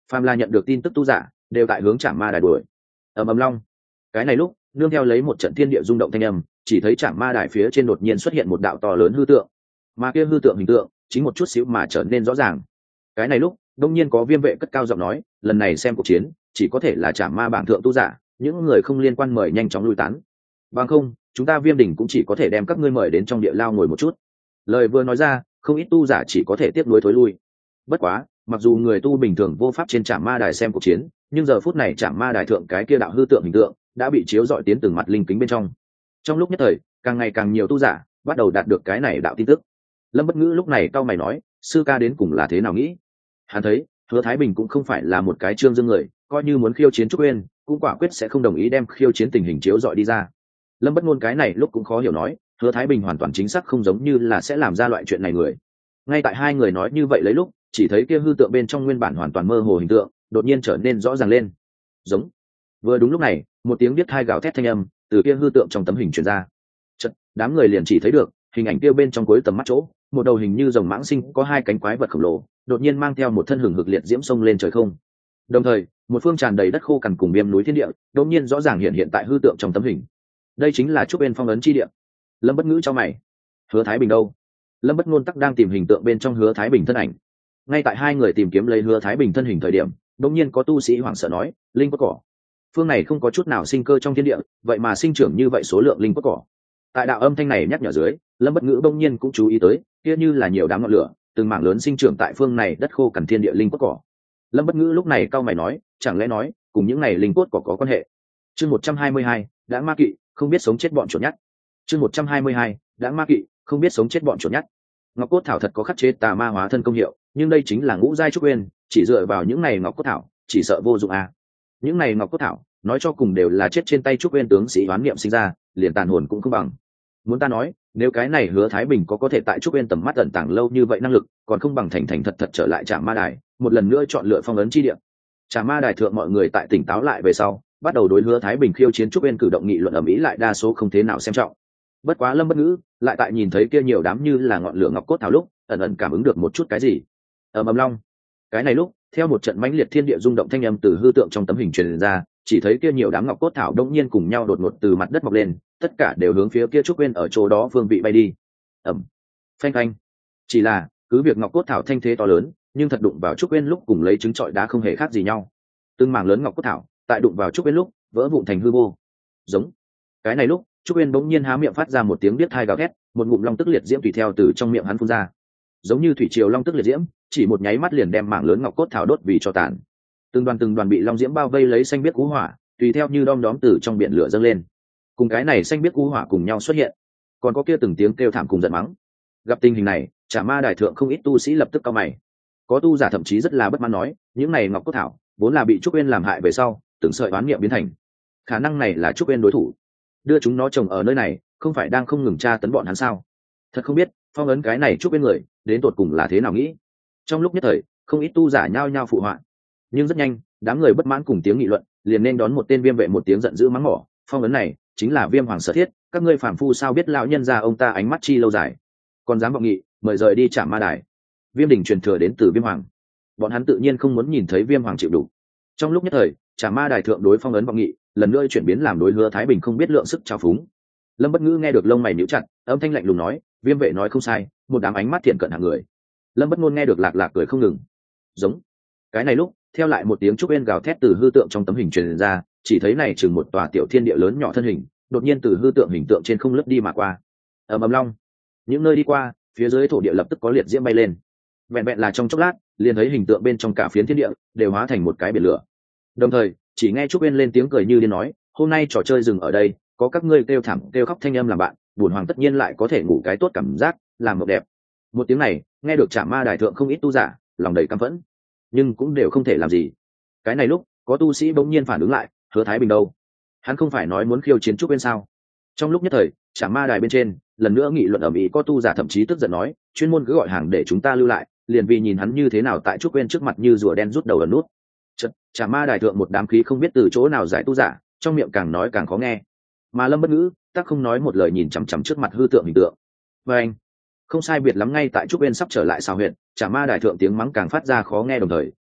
S1: phàm là nhận được tin tức tu giả đều tại hướng Trảm Ma Đài đuổi. Ầm ầm long. Cái này lúc nương theo lấy một trận thiên địa rung động thanh âm, chỉ thấy Trảm Ma Đài phía trên đột nhiên xuất hiện một đạo to lớn hư tượng, mà kia hư tượng hình tượng chính một chút xíu mà trở nên rõ ràng. Cái này lúc đông nhiên có Viêm vệ cất cao giọng nói, lần này xem cuộc chiến chỉ có thể là Trảm Ma bảng thượng tu giả, những người không liên quan mời nhanh chóng lui tán, bằng không chúng ta Viêm đình cũng chỉ có thể đem các ngươi mời đến trong địa lao ngồi một chút. Lời vừa nói ra, không ít tu giả chỉ có thể tiếp nối thối lui. Bất quá mặc dù người tu bình thường vô pháp trên Trảm Ma Đài xem cuộc chiến, nhưng giờ phút này Trảm Ma Đài thượng cái kia đạo hư tượng hình tượng đã bị chiếu dọi tiến từng mặt linh kính bên trong. Trong lúc nhất thời, càng ngày càng nhiều tu giả bắt đầu đạt được cái này đạo tin tức. Lâm Bất Ngữ lúc này cau mày nói, sư ca đến cùng là thế nào nghĩ? Hắn thấy Hứa Thái Bình cũng không phải là một cái trương dương người, coi như muốn khiêu chiến Trúc Uyên cũng quả quyết sẽ không đồng ý đem khiêu chiến tình hình chiếu dọi đi ra. Lâm Bất Ngôn cái này lúc cũng khó hiểu nói, Hứa Thái Bình hoàn toàn chính xác không giống như là sẽ làm ra loại chuyện này người. Ngay tại hai người nói như vậy lấy lúc, chỉ thấy kia hư tượng bên trong nguyên bản hoàn toàn mơ hồ hình tượng đột nhiên trở nên rõ ràng lên. Giống. Vừa đúng lúc này, một tiếng biết hai gào thét thanh âm từ kia hư tượng trong tấm hình truyền ra. Chợt, đám người liền chỉ thấy được hình ảnh kia bên trong cuối tầm mắt chỗ, một đầu hình như rồng mãng sinh có hai cánh quái vật khổng lồ, đột nhiên mang theo một thân hừng hực liệt diễm sông lên trời không. Đồng thời, một phương tràn đầy đất khô cằn cùng viêm núi thiên địa, đột nhiên rõ ràng hiện hiện tại hư tượng trong tấm hình. Đây chính là Trúc Uyên phong ấn chi địa. Lâm Bất Ngữ cho mày. Hứa Thái Bình đâu? Lâm Bất Ngôn tắc đang tìm hình tượng bên trong Hứa Thái Bình thân ảnh. Ngay tại hai người tìm kiếm lấy Hứa Thái Bình thân hình thời điểm, đột nhiên có tu sĩ hoảng sợ nói, linh cốt cỏ. Phương này không có chút nào sinh cơ trong thiên địa, vậy mà sinh trưởng như vậy số lượng linh cốt cỏ. Tại đạo âm thanh này nhắc nhở dưới, Lâm Bất Ngữ bỗng nhiên cũng chú ý tới, kia như là nhiều đám ngọn lửa, từng mảng lớn sinh trưởng tại phương này đất khô cằn thiên địa linh cốt cỏ. Lâm Bất Ngữ lúc này cau mày nói, chẳng lẽ nói, cùng những này linh cốt cỏ có quan hệ? Chương một trăm hai mươi hai, đã ma kỵ, không biết sống chết bọn chuột nhắt. Chương một trăm hai mươi hai, đã ma kỵ, không biết sống chết bọn chuột nhắt. Ngọc cốt thảo thật có khắc chế tà ma hóa thân công hiệu, nhưng đây chính là ngũ giai Trúc Uyên, chỉ dựa vào những này ngọc cốt thảo, chỉ sợ vô dụng à. Những này ngọc cốt thảo, nói cho cùng đều là chết trên tay Trúc Uyên tướng sĩ oán niệm sinh ra, liền tàn hồn cũng không bằng. Muốn ta nói, nếu cái này Hứa Thái Bình có có thể tại Trúc Uyên tầm mắt ẩn tàng lâu như vậy năng lực, còn không bằng thành thành thật thật trở lại Trảm Ma Đài, một lần nữa chọn lựa phong ấn chi địa. Trảm Ma Đài thượng mọi người tại tỉnh táo lại về sau, bắt đầu đối Hứa Thái Bình khiêu chiến Trúc Uyên cử động nghị luận ầm ĩ lại đa số không thế nào xem trọng. Bất quá Lâm Bất Ngữ lại tại nhìn thấy kia nhiều đám như là ngọn lửa ngọc cốt thảo lúc, ẩn ẩn cảm ứng được một chút cái gì. Ầm ầm long. Cái này lúc, theo một trận mãnh liệt thiên địa rung động thanh âm từ hư tượng trong tấm hình truyền ra, chỉ thấy kia nhiều đám ngọc cốt thảo đột nhiên cùng nhau đột ngột từ mặt đất mọc lên, tất cả đều hướng phía kia Trúc Uyên ở chỗ đó phương vị bay đi. Ầm. Phanh phanh. Chỉ là, cứ việc ngọc cốt thảo thanh thế to lớn, nhưng thật đụng vào Trúc Uyên lúc cùng lấy trứng trọi đá không hề khác gì nhau. Từng mảng lớn ngọc cốt thảo, tại đụng vào Trúc Uyên lúc, vỡ vụn thành hư vô. Giống. Cái này lúc, Trúc Uyên bỗng nhiên há miệng phát ra một tiếng biết thai gào thét, một ngụm long tức liệt diễm tùy theo từ trong miệng hắn phun ra. Giống như thủy triều long tức liệt diễm, chỉ một nháy mắt liền đem mảng lớn ngọc cốt thảo đốt vì cho tàn. Từng đoàn từng đoàn bị long diễm bao vây lấy xanh biếc cú hỏa, tùy theo như đom đóm từ trong biển lửa dâng lên. Cùng cái này xanh biếc cú hỏa cùng nhau xuất hiện, còn có kia từng tiếng kêu thảm cùng giận mắng. Gặp tình hình này, Trảm Ma Đài thượng không ít tu sĩ lập tức cau mày. Có tu giả thậm chí rất là bất mãn nói, những này ngọc cốt thảo vốn là bị Trúc Uyên làm hại về sau, từng sợi oán niệm biến thành. Khả năng này là Trúc Uyên đối thủ, đưa chúng nó trồng ở nơi này, không phải đang không ngừng tra tấn bọn hắn sao? Thật không biết, phong ấn cái này Trúc Uyên người, đến tột cùng là thế nào nghĩ. Trong lúc nhất thời, không ít tu giả nhao nhao phụ họa. Nhưng rất nhanh, đám người bất mãn cùng tiếng nghị luận, liền nên đón một tên Viêm vệ một tiếng giận dữ mắng mỏ, phong ấn này chính là Viêm hoàng sở thiết, các ngươi phàm phu sao biết lão nhân gia ông ta ánh mắt chi lâu dài, còn dám vọng nghị, mời rời đi Trảm Ma Đài. Viêm đình truyền thừa đến từ Viêm hoàng, bọn hắn tự nhiên không muốn nhìn thấy Viêm hoàng chịu đủ. Trong lúc nhất thời, Trảm Ma Đài thượng đối phong ấn vọng nghị, lần nữa chuyển biến làm đối Hứa Thái Bình không biết lượng sức trào phúng. Lâm Bất Ngữ nghe được lông mày nhíu chặt, âm thanh lạnh lùng nói, Viêm vệ nói không sai, một đám ánh mắt thiện cận hạng người. Lâm Bất Ngôn nghe được lạc lạc cười không ngừng. Giống. Cái này lúc, theo lại một tiếng Trúc Uyên gào thét từ hư tượng trong tấm hình truyền ra, chỉ thấy này chừng một tòa tiểu thiên địa lớn nhỏ thân hình, đột nhiên từ hư tượng hình tượng trên không lướt đi mà qua. Ầm ầm long. Những nơi đi qua, phía dưới thổ địa lập tức có liệt diễm bay lên. Vẹn vẹn là trong chốc lát, liền thấy hình tượng bên trong cả phiến thiên địa đều hóa thành một cái biển lửa. Đồng thời, chỉ nghe Trúc Uyên lên tiếng cười như điên nói, hôm nay trò chơi dừng ở đây, có các ngươi kêu thảm kêu khóc thanh âm làm bạn, bổn hoàng tất nhiên lại có thể ngủ cái tốt cảm giác, làm mộng đẹp. Một tiếng này, nghe được Trảm Ma Đài thượng không ít tu giả, lòng đầy căm phẫn, nhưng cũng đều không thể làm gì. Cái này lúc, có tu sĩ bỗng nhiên phản ứng lại, Hứa Thái Bình đâu? Hắn không phải nói muốn khiêu chiến Trúc Uyên sao? Trong lúc nhất thời, Trảm Ma Đài bên trên, lần nữa nghị luận ầm ĩ, có tu giả thậm chí tức giận nói, chuyên môn cứ gọi hàng để chúng ta lưu lại, liền vì nhìn hắn như thế nào tại Trúc Uyên trước mặt như rùa đen rút đầu ẩn nút. Chợt, Trảm Ma Đài thượng một đám khí không biết từ chỗ nào giải tu giả, trong miệng càng nói càng khó nghe. Mà Lâm Bất Ngữ, tắc không nói một lời nhìn chằm chằm trước mặt hư tượng hình tượng. Và anh, không sai biệt lắm ngay tại Trúc Uyên sắp trở lại Sào huyện, Trảm Ma Đài thượng tiếng mắng càng phát ra khó nghe, đồng thời,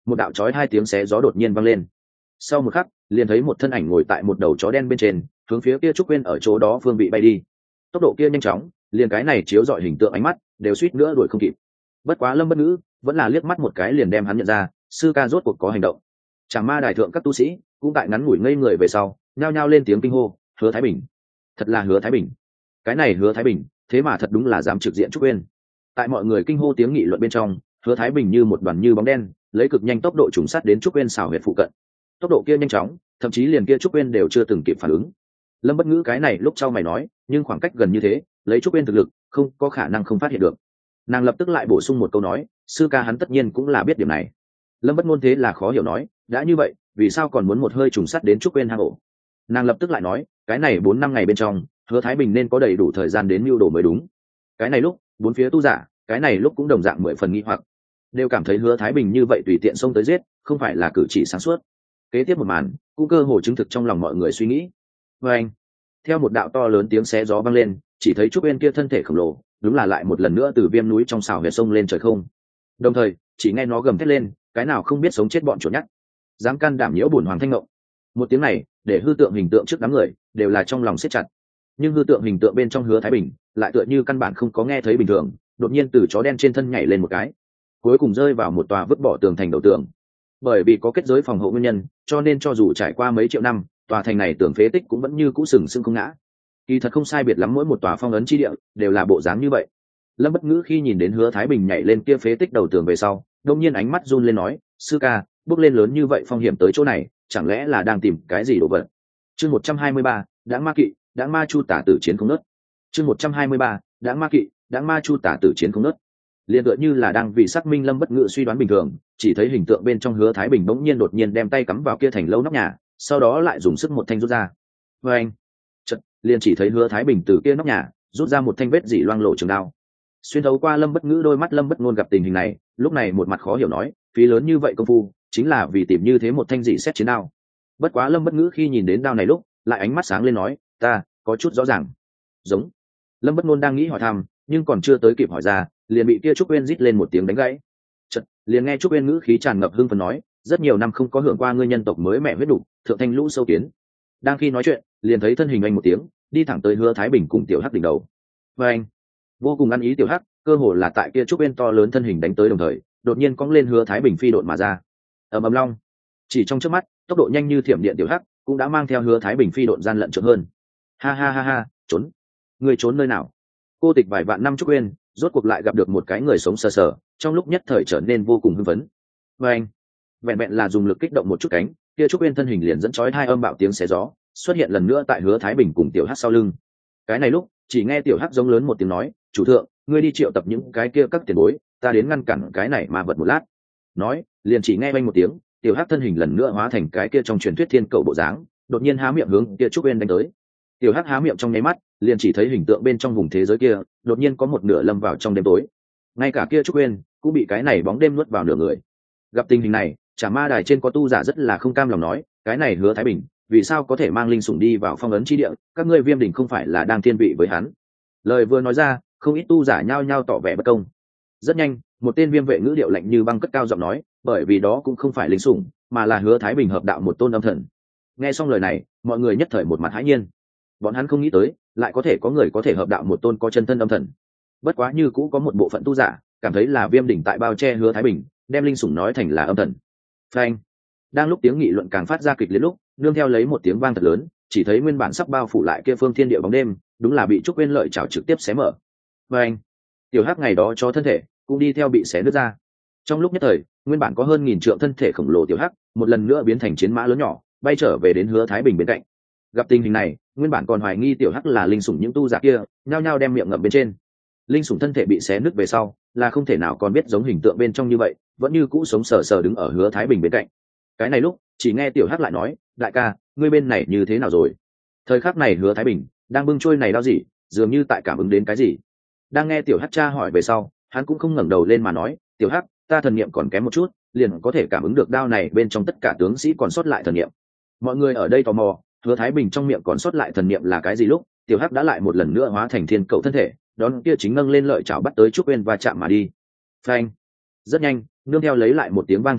S1: một đạo chói hai tiếng xé gió đột nhiên vang lên. Sau một khắc, liền thấy một thân ảnh ngồi tại một đầu chó đen bên trên, hướng phía kia trúc quên ở chỗ đó phương vị bay đi. Tốc độ kia nhanh chóng, liền cái này chiếu dọi hình tượng ánh mắt đều suýt nữa đuổi không kịp. Bất quá Lâm Bất Ngữ vẫn là liếc mắt một cái liền đem hắn nhận ra, sư ca rốt cuộc có hành động. Tràng Ma Đài thượng các tu sĩ cũng tại ngắn ngủi ngây người về sau, nhao nhao lên tiếng kinh hô, Hứa Thái Bình, thật là Hứa Thái Bình. Cái này Hứa Thái Bình, thế mà thật đúng là dám trực diện trúc quên. Tại mọi người kinh hô tiếng nghị luận bên trong, Hứa Thái Bình như một đoàn như bóng đen, lấy cực nhanh tốc độ trùng sát đến trúc quên xảo huyệt phụ cận. Tốc độ kia nhanh chóng, thậm chí liền kia trúc quên đều chưa từng kịp phản ứng. Lâm Bất Ngữ cái này lúc sau mày nói, nhưng khoảng cách gần như thế, lấy trúc quên thực lực, không có khả năng không phát hiện được. Nàng lập tức lại bổ sung một câu nói, sư ca hắn tất nhiên cũng là biết điểm này. Lâm Bất Ngôn thế là khó hiểu nói, đã như vậy, vì sao còn muốn một hơi trùng sát đến trúc quên hang ổ? Nàng lập tức lại nói, cái này bốn năm ngày bên trong, Hứa Thái Bình nên có đầy đủ thời gian đến mưu đồ mới đúng. Cái này lúc, bốn phía tu giả, cái này lúc cũng đồng dạng mười phần nghi hoặc, đều cảm thấy Hứa Thái Bình như vậy tùy tiện xông tới giết, không phải là cử chỉ sáng suốt. Kế tiếp một màn, cũng cơ hồ chứng thực trong lòng mọi người suy nghĩ. Và anh, theo một đạo to lớn tiếng xé gió vang lên, chỉ thấy trúc bên kia thân thể khổng lồ, đúng là lại một lần nữa từ viêm núi trong xào huyệt sông lên trời không. Đồng thời, chỉ nghe nó gầm thét lên, cái nào không biết sống chết bọn chuột nhắt, dám can đảm nhiễu bổn hoàng thanh ngộng. Một tiếng này, để hư tượng hình tượng trước đám người đều là trong lòng siết chặt. Nhưng hư tượng hình tượng bên trong Hứa Thái Bình lại tựa như căn bản không có nghe thấy bình thường, đột nhiên từ chó đen trên thân nhảy lên một cái, cuối cùng rơi vào một tòa vứt bỏ tường thành đầu tường. Bởi vì có kết giới phòng hộ nguyên nhân, cho nên cho dù trải qua mấy triệu năm, tòa thành này tường phế tích cũng vẫn như cũ sừng sững không ngã. Kỳ thật không sai biệt lắm, mỗi một tòa phong ấn chi địa đều là bộ dáng như vậy. Lâm Bất Ngữ khi nhìn đến Hứa Thái Bình nhảy lên kia phế tích đầu tường về sau, đột nhiên ánh mắt run lên nói, sư ca, bước lên lớn như vậy phong hiểm tới chỗ này, chẳng lẽ là đang tìm cái gì đồ vật? Chương một trăm hai mươi ba, Đãng Ma Kỵ, Đãng Ma Chu Tả Tử chiến không nớt. Chương một trăm hai mươi ba, Đãng Ma Kỵ, Đãng Ma Chu Tả Tử chiến không nớt. Liên tựa như là đang vì xác minh Lâm Bất Ngữ suy đoán bình thường, chỉ thấy hình tượng bên trong Hứa Thái Bình bỗng nhiên đột nhiên đem tay cắm vào kia thành lâu nóc nhà, sau đó lại dùng sức một thanh rút ra. Và anh, chợt, liền chỉ thấy Hứa Thái Bình từ kia nóc nhà rút ra một thanh vết dỉ loang lổ trường đao. Xuyên thấu qua Lâm Bất Ngữ đôi mắt, Lâm Bất Ngôn gặp tình hình này, lúc này một mặt khó hiểu nói, phí lớn như vậy công phu, chính là vì tìm như thế một thanh dị xét chiến đao. Bất quá Lâm Bất Ngữ khi nhìn đến đao này lúc, lại ánh mắt sáng lên nói, ta có chút rõ ràng. Giống. Lâm Bất Ngôn đang nghĩ hỏi thăm, nhưng còn chưa tới kịp hỏi ra, liền bị kia Trúc Uyên rít lên một tiếng đánh gãy. Chợt, liền nghe Trúc Uyên ngữ khí tràn ngập hưng phấn nói, rất nhiều năm không có hưởng qua ngươi nhân tộc mới mẹ huyết đủ, thượng thanh lũ sâu kiến. Đang khi nói chuyện, liền thấy thân hình anh một tiếng, đi thẳng tới Hứa Thái Bình cùng Tiểu Hắc đỉnh đầu. Và anh, vô cùng ăn ý Tiểu Hắc, cơ hồ là tại kia Trúc Uyên to lớn thân hình đánh tới đồng thời, đột nhiên cong lên Hứa Thái Bình phi độn mà ra. Ầm ầm long, chỉ trong chớp mắt, tốc độ nhanh như thiểm điện Tiểu Hắc cũng đã mang theo Hứa Thái Bình phi độn gian lận trượng hơn. Ha ha ha ha, trốn, người trốn nơi nào? Cô tịch vài vạn năm Trúc Uyên, rốt cuộc lại gặp được một cái người sống sờ sờ, trong lúc nhất thời trở nên vô cùng hưng phấn. Và anh, vẹn vẹn là dùng lực kích động một chút cánh, kia Trúc Uyên thân hình liền dẫn chói hai âm bạo tiếng xé gió, xuất hiện lần nữa tại Hứa Thái Bình cùng Tiểu Hắc sau lưng. Cái này lúc, chỉ nghe Tiểu Hắc giống lớn một tiếng nói, chủ thượng, ngươi đi triệu tập những cái kia các tiền bối, ta đến ngăn cản cái này mà vật một lát. Nói, liền chỉ nghe vang một tiếng, Tiểu Hắc thân hình lần nữa hóa thành cái kia trong truyền thuyết thiên cầu bộ dáng, đột nhiên há miệng hướng kia Trúc Uyên đánh tới. Tiểu Hắc há miệng trong nháy mắt, liền chỉ thấy hình tượng bên trong vùng thế giới kia, đột nhiên có một nửa lâm vào trong đêm tối. Ngay cả kia Trúc Uyên cũng bị cái này bóng đêm nuốt vào nửa người. Gặp tình hình này, Trảm Ma Đài trên có tu giả rất là không cam lòng nói, cái này Hứa Thái Bình, vì sao có thể mang linh sủng đi vào phong ấn chi địa, các ngươi Viêm Đình không phải là đang thiên vị với hắn? Lời vừa nói ra, không ít tu giả nhao nhao tỏ vẻ bất công. Rất nhanh, một tên viêm vệ ngữ điệu lạnh như băng cất cao giọng nói, bởi vì đó cũng không phải linh sủng, mà là Hứa Thái Bình hợp đạo một tôn âm thần. Nghe xong lời này, mọi người nhất thời một mặt hãi nhiên. Bọn hắn không nghĩ tới, lại có thể có người có thể hợp đạo một tôn có chân thân âm thần. Bất quá như cũ có một bộ phận tu giả cảm thấy là Viêm Đỉnh tại bao che Hứa Thái Bình, đem linh sủng nói thành là âm thần. Phanh! Đang lúc tiếng nghị luận càng phát ra kịch liệt lúc, nương theo lấy một tiếng vang thật lớn, chỉ thấy nguyên bản sắp bao phủ lại kia phương thiên địa bóng đêm, đúng là bị Trúc Uyên lợi chảo trực tiếp xé mở. Phanh! Tiểu Hắc ngày đó cho thân thể cũng đi theo bị xé nứt ra. Trong lúc nhất thời, nguyên bản có hơn nghìn trượng thân thể khổng lồ Tiểu Hắc, một lần nữa biến thành chiến mã lớn nhỏ, bay trở về đến Hứa Thái Bình bên cạnh. Gặp tình hình này, nguyên bản còn hoài nghi Tiểu Hắc là linh sủng những tu giả kia, nhao nhao đem miệng ngậm bên trên. Linh sủng thân thể bị xé nứt về sau, là không thể nào còn biết giống hình tượng bên trong như vậy, vẫn như cũ sống sờ sờ đứng ở Hứa Thái Bình bên cạnh. Cái này lúc, chỉ nghe Tiểu Hắc lại nói, đại ca, ngươi bên này như thế nào rồi? Thời khắc này Hứa Thái Bình đang bưng trôi này đao gì, dường như tại cảm ứng đến cái gì. Đang nghe Tiểu Hắc tra hỏi về sau, hắn cũng không ngẩng đầu lên mà nói, Tiểu Hắc, ta thần niệm còn kém một chút, liền có thể cảm ứng được đao này bên trong tất cả tướng sĩ còn sót lại thần niệm. Mọi người ở đây tò mò, Hứa Thái Bình trong miệng còn sót lại thần niệm là cái gì lúc, Tiểu Hắc đã lại một lần nữa hóa thành thiên cầu thân thể, đón kia chính nâng lên lợi chảo bắt tới Trúc Uyên và chạm mà đi. Phanh! Rất nhanh, nương theo lấy lại một tiếng vang thật lớn,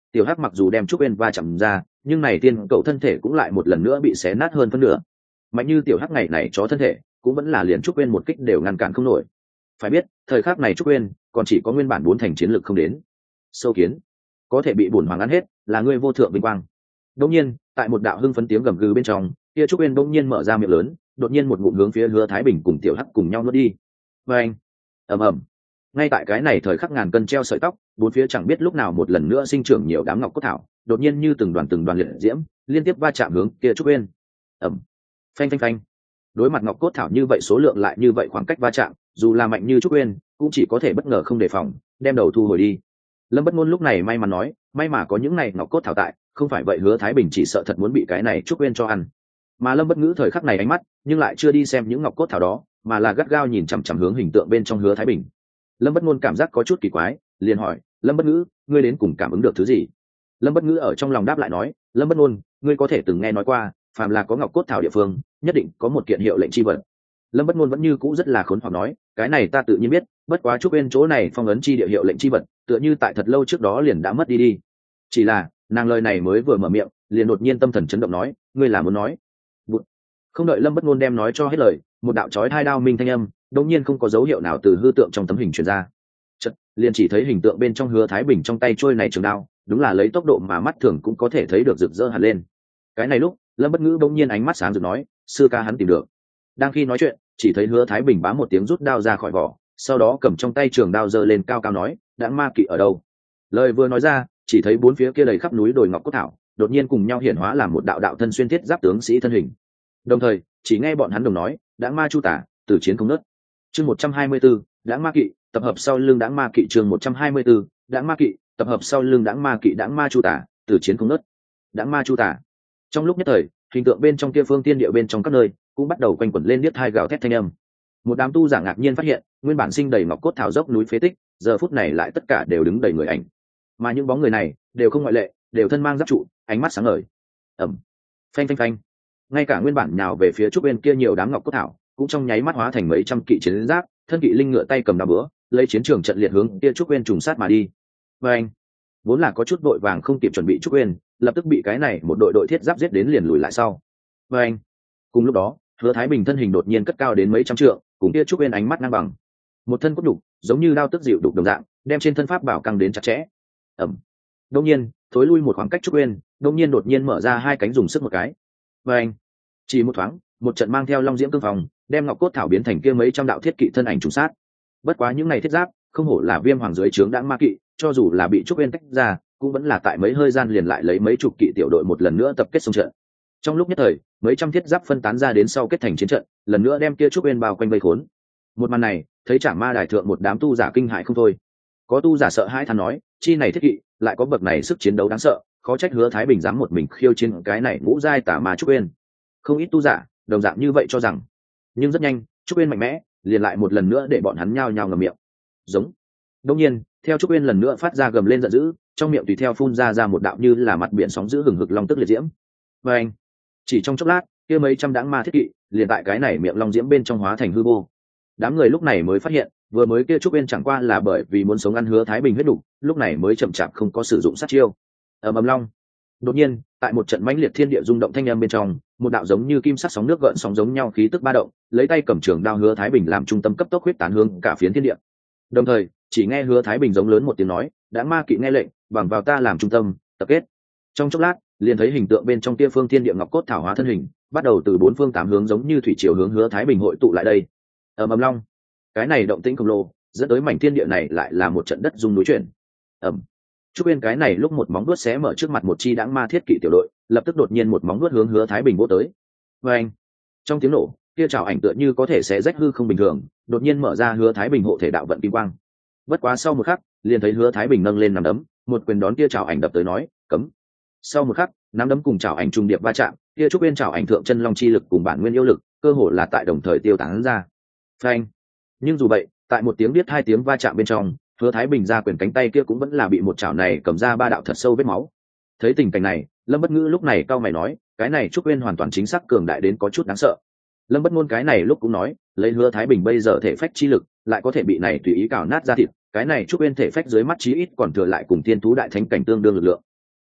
S1: tiểu hắc mặc dù đem trúc uyên va chạm ra, nhưng này tiên cậu thân thể cũng lại một lần nữa bị xé nát hơn phân nửa. Mạnh như tiểu hắc ngày này chó thân thể cũng vẫn là liền trúc uyên một kích đều ngăn cản không nổi. Phải biết thời khắc này trúc uyên còn chỉ có nguyên bản bốn thành chiến lực không đến. Sâu kiến có thể bị bổn hoàng ăn hết là ngươi vô thượng vinh quang. Đột nhiên tại một đạo hưng phấn tiếng gầm gừ bên trong, kia trúc uyên bỗng nhiên mở ra miệng lớn, đột nhiên một ngụm hướng phía Hứa Thái Bình cùng tiểu hắc cùng nhau nuốt đi. Và anh ầm ầm, ngay tại cái này thời khắc ngàn cân treo sợi tóc, bốn phía chẳng biết lúc nào một lần nữa sinh trưởng nhiều đám ngọc cốt thảo, đột nhiên như từng đoàn từng đoàn liệt diễm liên tiếp va chạm hướng kia trúc uyên. Ầm, phanh phanh phanh. Đối mặt ngọc cốt thảo như vậy số lượng lại như vậy khoảng cách va chạm, dù là mạnh như trúc uyên cũng chỉ có thể bất ngờ không đề phòng đem đầu thu hồi đi. Lâm Bất Ngôn lúc này may mắn nói, may mà có những này ngọc cốt thảo tại, không phải vậy Hứa Thái Bình chỉ sợ thật muốn bị cái này trúc uyên cho ăn. Mà Lâm Bất Ngữ thời khắc này ánh mắt nhưng lại chưa đi xem những ngọc cốt thảo đó, mà là gắt gao nhìn chằm chằm hướng hình tượng bên trong Hứa Thái Bình. Lâm Bất Ngôn cảm giác có chút kỳ quái, liền hỏi, Lâm Bất Ngữ, ngươi đến cùng cảm ứng được thứ gì? Lâm Bất Ngữ ở trong lòng đáp lại nói, Lâm Bất Ngôn, ngươi có thể từng nghe nói qua, phàm là có ngọc cốt thảo địa phương, nhất định có một kiện hiệu lệnh chi vật. Lâm Bất Ngôn vẫn như cũ rất là khốn hoặc nói, cái này ta tự nhiên biết, bất quá trúc uyên chỗ này phong ấn chi địa hiệu lệnh chi vật, tựa như tại thật lâu trước đó liền đã mất đi đi. Chỉ là, nàng lời này mới vừa mở miệng, liền đột nhiên tâm thần chấn động nói, ngươi là muốn nói? Bụt. Không đợi Lâm Bất Ngôn đem nói cho hết lời, một đạo chói tai đao minh thanh âm, đột nhiên không có dấu hiệu nào từ hư tượng trong tấm hình truyền ra. Chợt, liền chỉ thấy hình tượng bên trong Hứa Thái Bình trong tay trôi này trường đao, đúng là lấy tốc độ mà mắt thường cũng có thể thấy được rực rỡ hẳn lên. Cái này lúc, Lâm Bất Ngữ bỗng nhiên ánh mắt sáng rực nói, sư ca hắn tìm được. Đang khi nói chuyện, chỉ thấy Hứa Thái Bình bám một tiếng rút đao ra khỏi vỏ, sau đó cầm trong tay trường đao giơ lên cao cao nói, Đãng Ma Kỵ ở đâu? Lời vừa nói ra, chỉ thấy bốn phía kia đầy khắp núi đồi ngọc cốt thảo, đột nhiên cùng nhau hiển hóa làm một đạo đạo thân xuyên thiết giáp tướng sĩ thân hình. Đồng thời, chỉ nghe bọn hắn đồng nói, Đãng Ma Chu Tả, từ chiến không nứt. Chương một trăm hai mươi tư, Đãng Ma Kỵ, tập hợp sau lưng Đãng Ma Kỵ chương một trăm hai mươi tư, Đãng Ma Kỵ, tập hợp sau lưng Đãng Ma Kỵ Đãng Ma Chu Tả, từ chiến không nứt. Đãng Ma Chu Tả. Trong lúc nhất thời, hình tượng bên trong kia phương tiên địa bên trong các nơi cũng bắt đầu quanh quẩn lên điếc tai gào thét thanh âm. Một đám tu giả ngạc nhiên phát hiện, nguyên bản sinh đầy ngọc cốt thảo dốc núi phế tích, giờ phút này lại tất cả đều đứng đầy người ảnh. Mà những bóng người này đều không ngoại lệ, đều thân mang giáp trụ, ánh mắt sáng ngời. Ầm. Phanh phanh phanh. Ngay cả nguyên bản nhào về phía trúc bên kia nhiều đám ngọc cốt thảo, cũng trong nháy mắt hóa thành mấy trăm kỵ chiến giáp, thân kỵ linh ngựa tay cầm đao búa, lấy chiến trường trận liệt hướng kia trúc bên trùng sát mà đi. Và anh, vốn là có chút đội vàng không kịp chuẩn bị trúc bên, lập tức bị cái này một đội đội thiết giáp giết đến liền lùi lại sau. Và anh, cùng lúc đó, Hứa Thái Bình thân hình đột nhiên cất cao đến mấy trăm trượng, cùng kia trúc bên ánh mắt ngang bằng. Một thân cốt đục, giống như đao tức dịu đục đồng dạng, đem trên thân pháp bảo căng đến chặt chẽ. Ầm. Đột nhiên, thối lui một khoảng cách trúc bên, đột nhiên đột nhiên mở ra hai cánh dùng sức một cái. Và anh, chỉ một thoáng, một trận mang theo long diễm cương phòng, đem ngọc cốt thảo biến thành kia mấy trăm đạo thiết kỵ thân ảnh trùng sát. Bất quá những này thiết giáp, không hổ là Viêm Hoàng dưới trướng Đãng Ma Kỵ, cho dù là bị trúc bên tách ra, cũng vẫn là tại mấy hơi gian liền lại lấy mấy chục kỵ tiểu đội một lần nữa tập kết xung trận. Trong lúc nhất thời, mấy trăm thiết giáp phân tán ra đến sau kết thành chiến trận, lần nữa đem kia trúc bên bao quanh vây khốn. Một màn này, thấy Trảm Ma Đài thượng một đám tu giả kinh hãi không thôi. Có tu giả sợ hãi than nói, chi này thiết kỵ, lại có bậc này sức chiến đấu đáng sợ, khó trách Hứa Thái Bình dám một mình khiêu chiến cái này ngũ giai tà ma trúc bên. Không ít tu giả đồng dạng như vậy cho rằng, nhưng rất nhanh, trúc bên mạnh mẽ, liền lại một lần nữa để bọn hắn nhao nhao ngậm miệng. Giống. Đương nhiên, theo trúc bên lần nữa phát ra gầm lên giận dữ, trong miệng tùy theo phun ra ra một đạo như là mặt biển sóng dữ hừng hực long tức liệt diễm. Và anh, chỉ trong chốc lát, kia mấy trăm đãng ma thiết kỵ liền tại cái này miệng long diễm bên trong hóa thành hư vô. Đám người lúc này mới phát hiện, vừa mới kia trúc bên chẳng qua là bởi vì muốn sống ăn Hứa Thái Bình huyết đủ, lúc này mới chậm chạp không có sử dụng sát chiêu. Ầm ầm long. Đột nhiên, tại một trận mãnh liệt thiên địa rung động thanh âm bên trong, một đạo giống như kim sắc sóng nước gợn sóng giống nhau khí tức ba động, lấy tay cầm trường đao Hứa Thái Bình làm trung tâm cấp tốc huyết tán hướng cả phiến thiên địa. Đồng thời, chỉ nghe Hứa Thái Bình giống lớn một tiếng nói, Đãng Ma Kỵ nghe lệnh, bằng vào ta làm trung tâm, tập kết. Trong chốc lát, liền thấy hình tượng bên trong kia phương thiên địa ngọc cốt thảo hóa thân hình, bắt đầu từ bốn phương tám hướng giống như thủy triều hướng Hứa Thái Bình hội tụ lại đây. Ầm ầm long. Cái này động tĩnh khổng lồ, dẫn tới mảnh thiên địa này lại là một trận đất rung núi chuyển. Ầm. Trúc bên cái này lúc một móng vuốt xé mở trước mặt một chi đãng ma thiết kỵ tiểu đội, lập tức đột nhiên một móng vuốt hướng Hứa Thái Bình vỗ tới. Và anh, trong tiếng nổ, kia trảo ảnh tựa như có thể xé rách hư không bình thường, đột nhiên mở ra Hứa Thái Bình hộ thể đạo vận kim quang. Bất quá sau một khắc, liền thấy Hứa Thái Bình nâng lên nắm đấm, một quyền đón kia trảo ảnh đập tới nói, cấm. Sau một khắc, nắm đấm cùng trảo ảnh trùng điệp va chạm, kia Trúc bên trảo ảnh thượng chân long chi lực cùng bản nguyên yêu lực, cơ hồ là tại đồng thời tiêu tán ra. Phanh. Nhưng dù vậy, tại một tiếng biết hai tiếng va chạm bên trong, Hứa Thái Bình ra quyền cánh tay kia cũng vẫn là bị một chảo này cầm ra ba đạo thật sâu vết máu. Thấy tình cảnh này, Lâm Bất Ngữ lúc này cau mày nói, cái này Trúc Uyên hoàn toàn chính xác cường đại đến có chút đáng sợ. Lâm Bất Ngôn cái này lúc cũng nói, lấy Hứa Thái Bình bây giờ thể phách chi lực, lại có thể bị này tùy ý cào nát ra thịt, cái này Trúc Uyên thể phách dưới mắt chí ít còn thừa lại cùng tiên thú đại thánh cảnh tương đương lực lượng.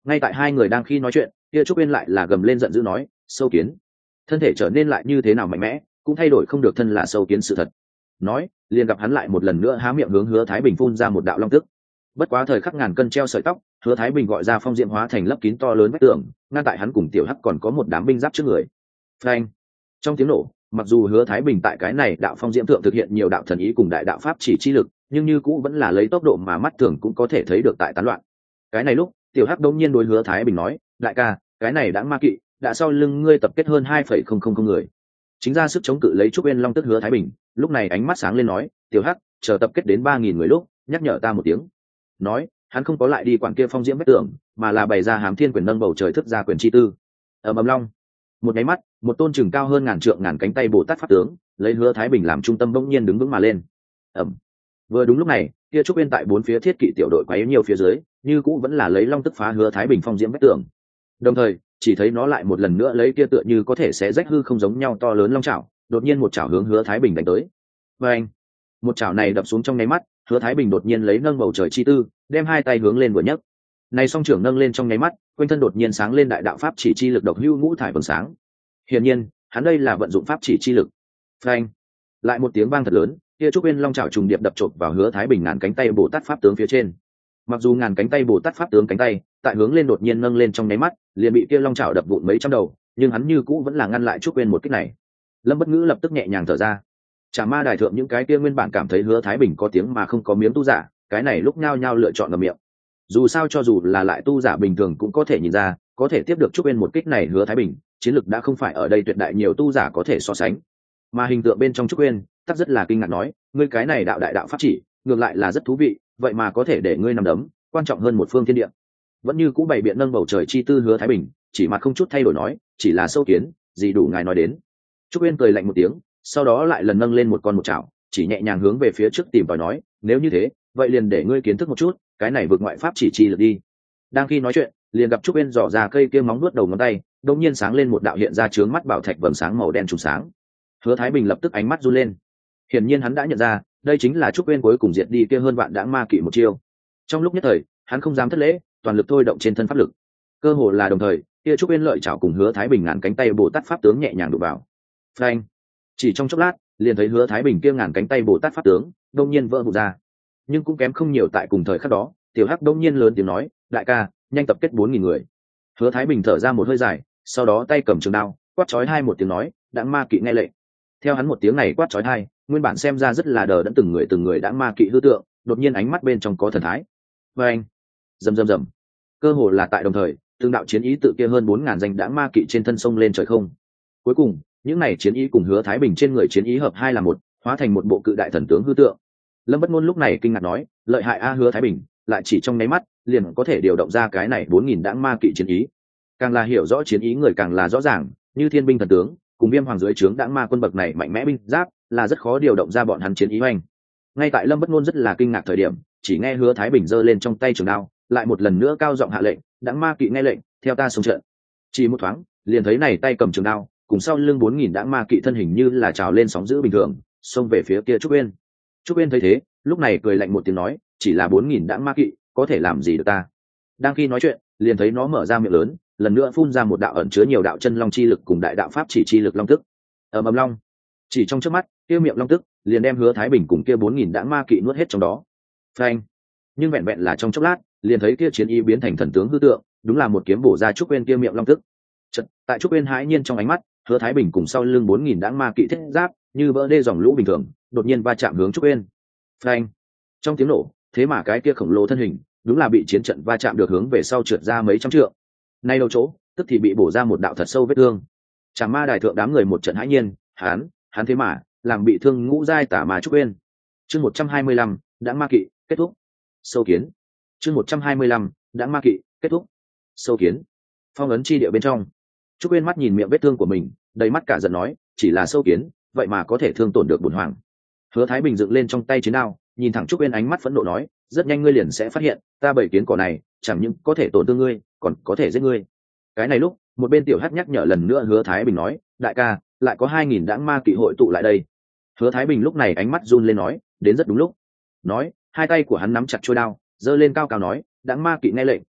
S1: Ngay tại hai người đang khi nói chuyện, kia trúc uyên lại là gầm lên giận dữ nói, sâu kiến, thân thể trở nên lại như thế nào mạnh mẽ cũng thay đổi không được thân là sâu kiến sự thật. Nói liền gặp hắn lại một lần nữa há miệng hướng Hứa Thái Bình phun ra một đạo long tức. Bất quá thời khắc ngàn cân treo sợi tóc, Hứa Thái Bình gọi ra phong diệm hóa thành lấp kín to lớn vách tường, ngăn tại hắn cùng tiểu hắc còn có một đám binh giáp trước người. Phanh! Trong tiếng nổ, mặc dù Hứa Thái Bình tại cái này đạo phong diệm thượng thực hiện nhiều đạo thần ý cùng đại đạo pháp chỉ chi lực, nhưng như cũ vẫn là lấy tốc độ mà mắt thường cũng có thể thấy được tại tán loạn. Cái này lúc, tiểu hắc đống nhiên đối Hứa Thái Bình nói, đại ca, cái này đã ma kỵ, đã sau lưng ngươi tập kết hơn hai phẩy không không không người. Chính ra sức chống cự lấy trúc uyên long tức Hứa Thái Bình, lúc này ánh mắt sáng lên nói, tiểu hắc, chờ tập kết đến ba nghìn người lúc, nhắc nhở ta một tiếng. Nói, hắn không có lại đi quản kia phong diễm vách tường, mà là bày ra hám thiên quyền nâng bầu trời thức ra quyền chi tư. Ầm ầm long, một cái mắt, một tôn chừng cao hơn ngàn trượng ngàn cánh tay bồ tát pháp tướng, lấy Hứa Thái Bình làm trung tâm bỗng nhiên đứng vững mà lên. Ầm. Vừa đúng lúc này, kia trúc uyên tại bốn phía thiết kỵ tiểu đội quá yếu nhiều phía dưới, như cũ vẫn là lấy long tức phá Hứa Thái Bình phong diễm vách tường. Đồng thời, chỉ thấy nó lại một lần nữa lấy kia tựa như có thể sẽ rách hư không giống nhau to lớn long chảo, đột nhiên một chảo hướng Hứa Thái Bình đánh tới. Và anh, một chảo này đập xuống trong nháy mắt, Hứa Thái Bình đột nhiên lấy nâng bầu trời chi tư, đem hai tay hướng lên vừa nhấc. Này song trưởng nâng lên trong nháy mắt, quanh thân đột nhiên sáng lên đại đạo pháp chỉ chi lực độc hưu ngũ thải vầng sáng. Hiển nhiên, hắn đây là vận dụng pháp chỉ chi lực. Phanh! Lại một tiếng vang thật lớn, kia trúc uyên long chảo trùng điệp đập chộp vào Hứa Thái Bình ngàn cánh tay Bồ Tát pháp tướng phía trên. Mặc dù ngàn cánh tay Bồ Tát pháp tướng cánh tay, tại hướng lên đột nhiên nâng lên trong nháy mắt, liền bị kia long chảo đập vụn mấy trăm đầu, nhưng hắn như cũ vẫn là ngăn lại trúc uyên một kích này. Lâm Bất Ngữ lập tức nhẹ nhàng thở ra. Chả ma đài thượng những cái kia nguyên bản cảm thấy Hứa Thái Bình có tiếng mà không có miếng tu giả, cái này lúc nhao nhao lựa chọn ngậm miệng. Dù sao cho dù là lại tu giả bình thường cũng có thể nhìn ra, có thể tiếp được trúc uyên một kích này Hứa Thái Bình, chiến lực đã không phải ở đây tuyệt đại nhiều tu giả có thể so sánh. Mà hình tượng bên trong trúc uyên, tắc rất là kinh ngạc nói, ngươi cái này đạo đại đạo pháp chỉ, ngược lại là rất thú vị, vậy mà có thể để ngươi nằm đấm, quan trọng hơn một phương thiên địa. Vẫn như cũ bày biện nâng bầu trời chi tư Hứa Thái Bình, chỉ mặt không chút thay đổi nói, chỉ là sâu kiến, gì đủ ngài nói đến. Trúc uyên cười lạnh một tiếng, sau đó lại lần nâng lên một con một chảo, chỉ nhẹ nhàng hướng về phía trước tìm tòi nói, nếu như thế, vậy liền để ngươi kiến thức một chút, cái này vượt ngoại pháp chỉ chi lực đi. Đang khi nói chuyện, liền gặp Trúc uyên dò ra cây kia móng nuốt đầu ngón tay, đột nhiên sáng lên một đạo hiện ra chướng mắt bảo thạch vầng sáng màu đen trùng sáng. Hứa Thái Bình lập tức ánh mắt run lên. Hiển nhiên hắn đã nhận ra, đây chính là Trúc uyên cuối cùng diệt đi kia hơn vạn đãng ma kỵ một chiêu. Trong lúc nhất thời, hắn không dám thất lễ, toàn lực thôi động trên thân pháp lực. Cơ hồ là đồng thời, kia Trúc uyên lợi chảo cùng Hứa Thái Bình ngàn cánh tay Bồ Tát pháp tướng nhẹ nhàng đụng vào. Phanh! Chỉ trong chốc lát, liền thấy Hứa Thái Bình kia ngàn cánh tay Bồ Tát pháp tướng đột nhiên vỡ vụn ra. Nhưng cũng kém không nhiều tại cùng thời khắc đó, tiểu hắc đột nhiên lớn tiếng nói, đại ca, nhanh tập kết bốn nghìn người. Hứa Thái Bình thở ra một hơi dài, sau đó tay cầm trường đao, quát chói hai một tiếng nói, đãng ma kỵ nghe lệnh. Theo hắn một tiếng này quát chói hai, nguyên bản xem ra rất là đờ đẫn từng người từng người đãng ma kỵ hư tượng, đột nhiên ánh mắt bên trong có thần thái. Và anh, rầm rầm rầm, cơ hồ là tại đồng thời, từng đạo chiến ý tự kia hơn bốn ngàn danh đãng ma kỵ trên thân sông lên trời không. Cuối cùng, những này chiến ý cùng Hứa Thái Bình trên người chiến ý hợp hai là một, hóa thành một bộ cự đại thần tướng hư tượng. Lâm Bất Ngôn lúc này kinh ngạc nói, lợi hại a Hứa Thái Bình, lại chỉ trong nháy mắt, liền có thể điều động ra cái này bốn nghìn đãng ma kỵ chiến ý. Càng là hiểu rõ chiến ý người càng là rõ ràng, như Thiên binh thần tướng, cùng Viêm hoàng dưới trướng đãng ma quân bậc này mạnh mẽ binh giáp, là rất khó điều động ra bọn hắn chiến ý hoành. Ngay tại Lâm Bất Ngôn rất là kinh ngạc thời điểm, chỉ nghe Hứa Thái Bình giơ lên trong tay trường đao, lại một lần nữa cao giọng hạ lệnh, đãng ma kỵ nghe lệnh, theo ta xông trận. Chỉ một thoáng, liền thấy này tay cầm trường đao, cùng sau lưng bốn nghìn đãng ma kỵ thân hình như là trào lên sóng dữ bình thường, xông về phía kia Trúc Uyên. Trúc Uyên thấy thế, lúc này cười lạnh một tiếng nói, chỉ là bốn nghìn đãng ma kỵ, có thể làm gì được ta? Đang khi nói chuyện, liền thấy nó mở ra miệng lớn, lần nữa phun ra một đạo ẩn chứa nhiều đạo chân long chi lực cùng đại đạo pháp chỉ chi lực long tức. Ầm ầm long, chỉ trong chớp mắt, kia miệng long tức liền đem Hứa Thái Bình cùng kia bốn nghìn đãng ma kỵ nuốt hết trong đó. Phanh! Nhưng vẹn vẹn là trong chốc lát, liền thấy kia chiến y biến thành thần tướng hư tượng, đúng là một kiếm bổ ra Trúc Uyên kia miệng long tức. Chợt, tại Trúc Uyên hãi nhiên trong ánh mắt, Hứa Thái Bình cùng sau lưng bốn nghìn đãng ma kỵ thiết giáp, như vỡ đê dòng lũ bình thường, đột nhiên va chạm hướng Trúc Uyên. Phanh! Trong tiếng nổ, thế mà cái kia khổng lồ thân hình, đúng là bị chiến trận va chạm được hướng về sau trượt ra mấy trăm trượng. Nay đầu chỗ, tức thì bị bổ ra một đạo thật sâu vết thương. Chàng ma đài thượng đám người một trận hãi nhiên, hắn, hắn thế mà làm bị thương ngũ giai tả mà Trúc Uyên. Chương một trăm hai mươi lăm, đãng ma kỵ, kết thúc. Sâu kiến. Chương một trăm hai mươi lăm, đãng ma kỵ, kết thúc. Sâu kiến. Phong ấn chi địa bên trong, Trúc Uyên mắt nhìn miệng vết thương của mình, đầy mắt cả giận nói, chỉ là sâu kiến, vậy mà có thể thương tổn được bổn hoàng. Hứa Thái Bình dựng lên trong tay chiến đao, nhìn thẳng Trúc Uyên ánh mắt phẫn nộ nói, rất nhanh ngươi liền sẽ phát hiện, ta bảy kiến cỏ này, chẳng những có thể tổn thương ngươi, còn có thể giết ngươi. Cái này lúc, một bên tiểu hắc nhắc nhở lần nữa Hứa Thái Bình nói, đại ca, lại có hai nghìn đãng ma kỵ hội tụ lại đây. Hứa Thái Bình lúc này ánh mắt run lên nói, đến rất đúng lúc. Nói, hai tay của hắn nắm chặt chuôi đao, giơ lên cao cao nói, đãng ma kỵ nghe lệnh,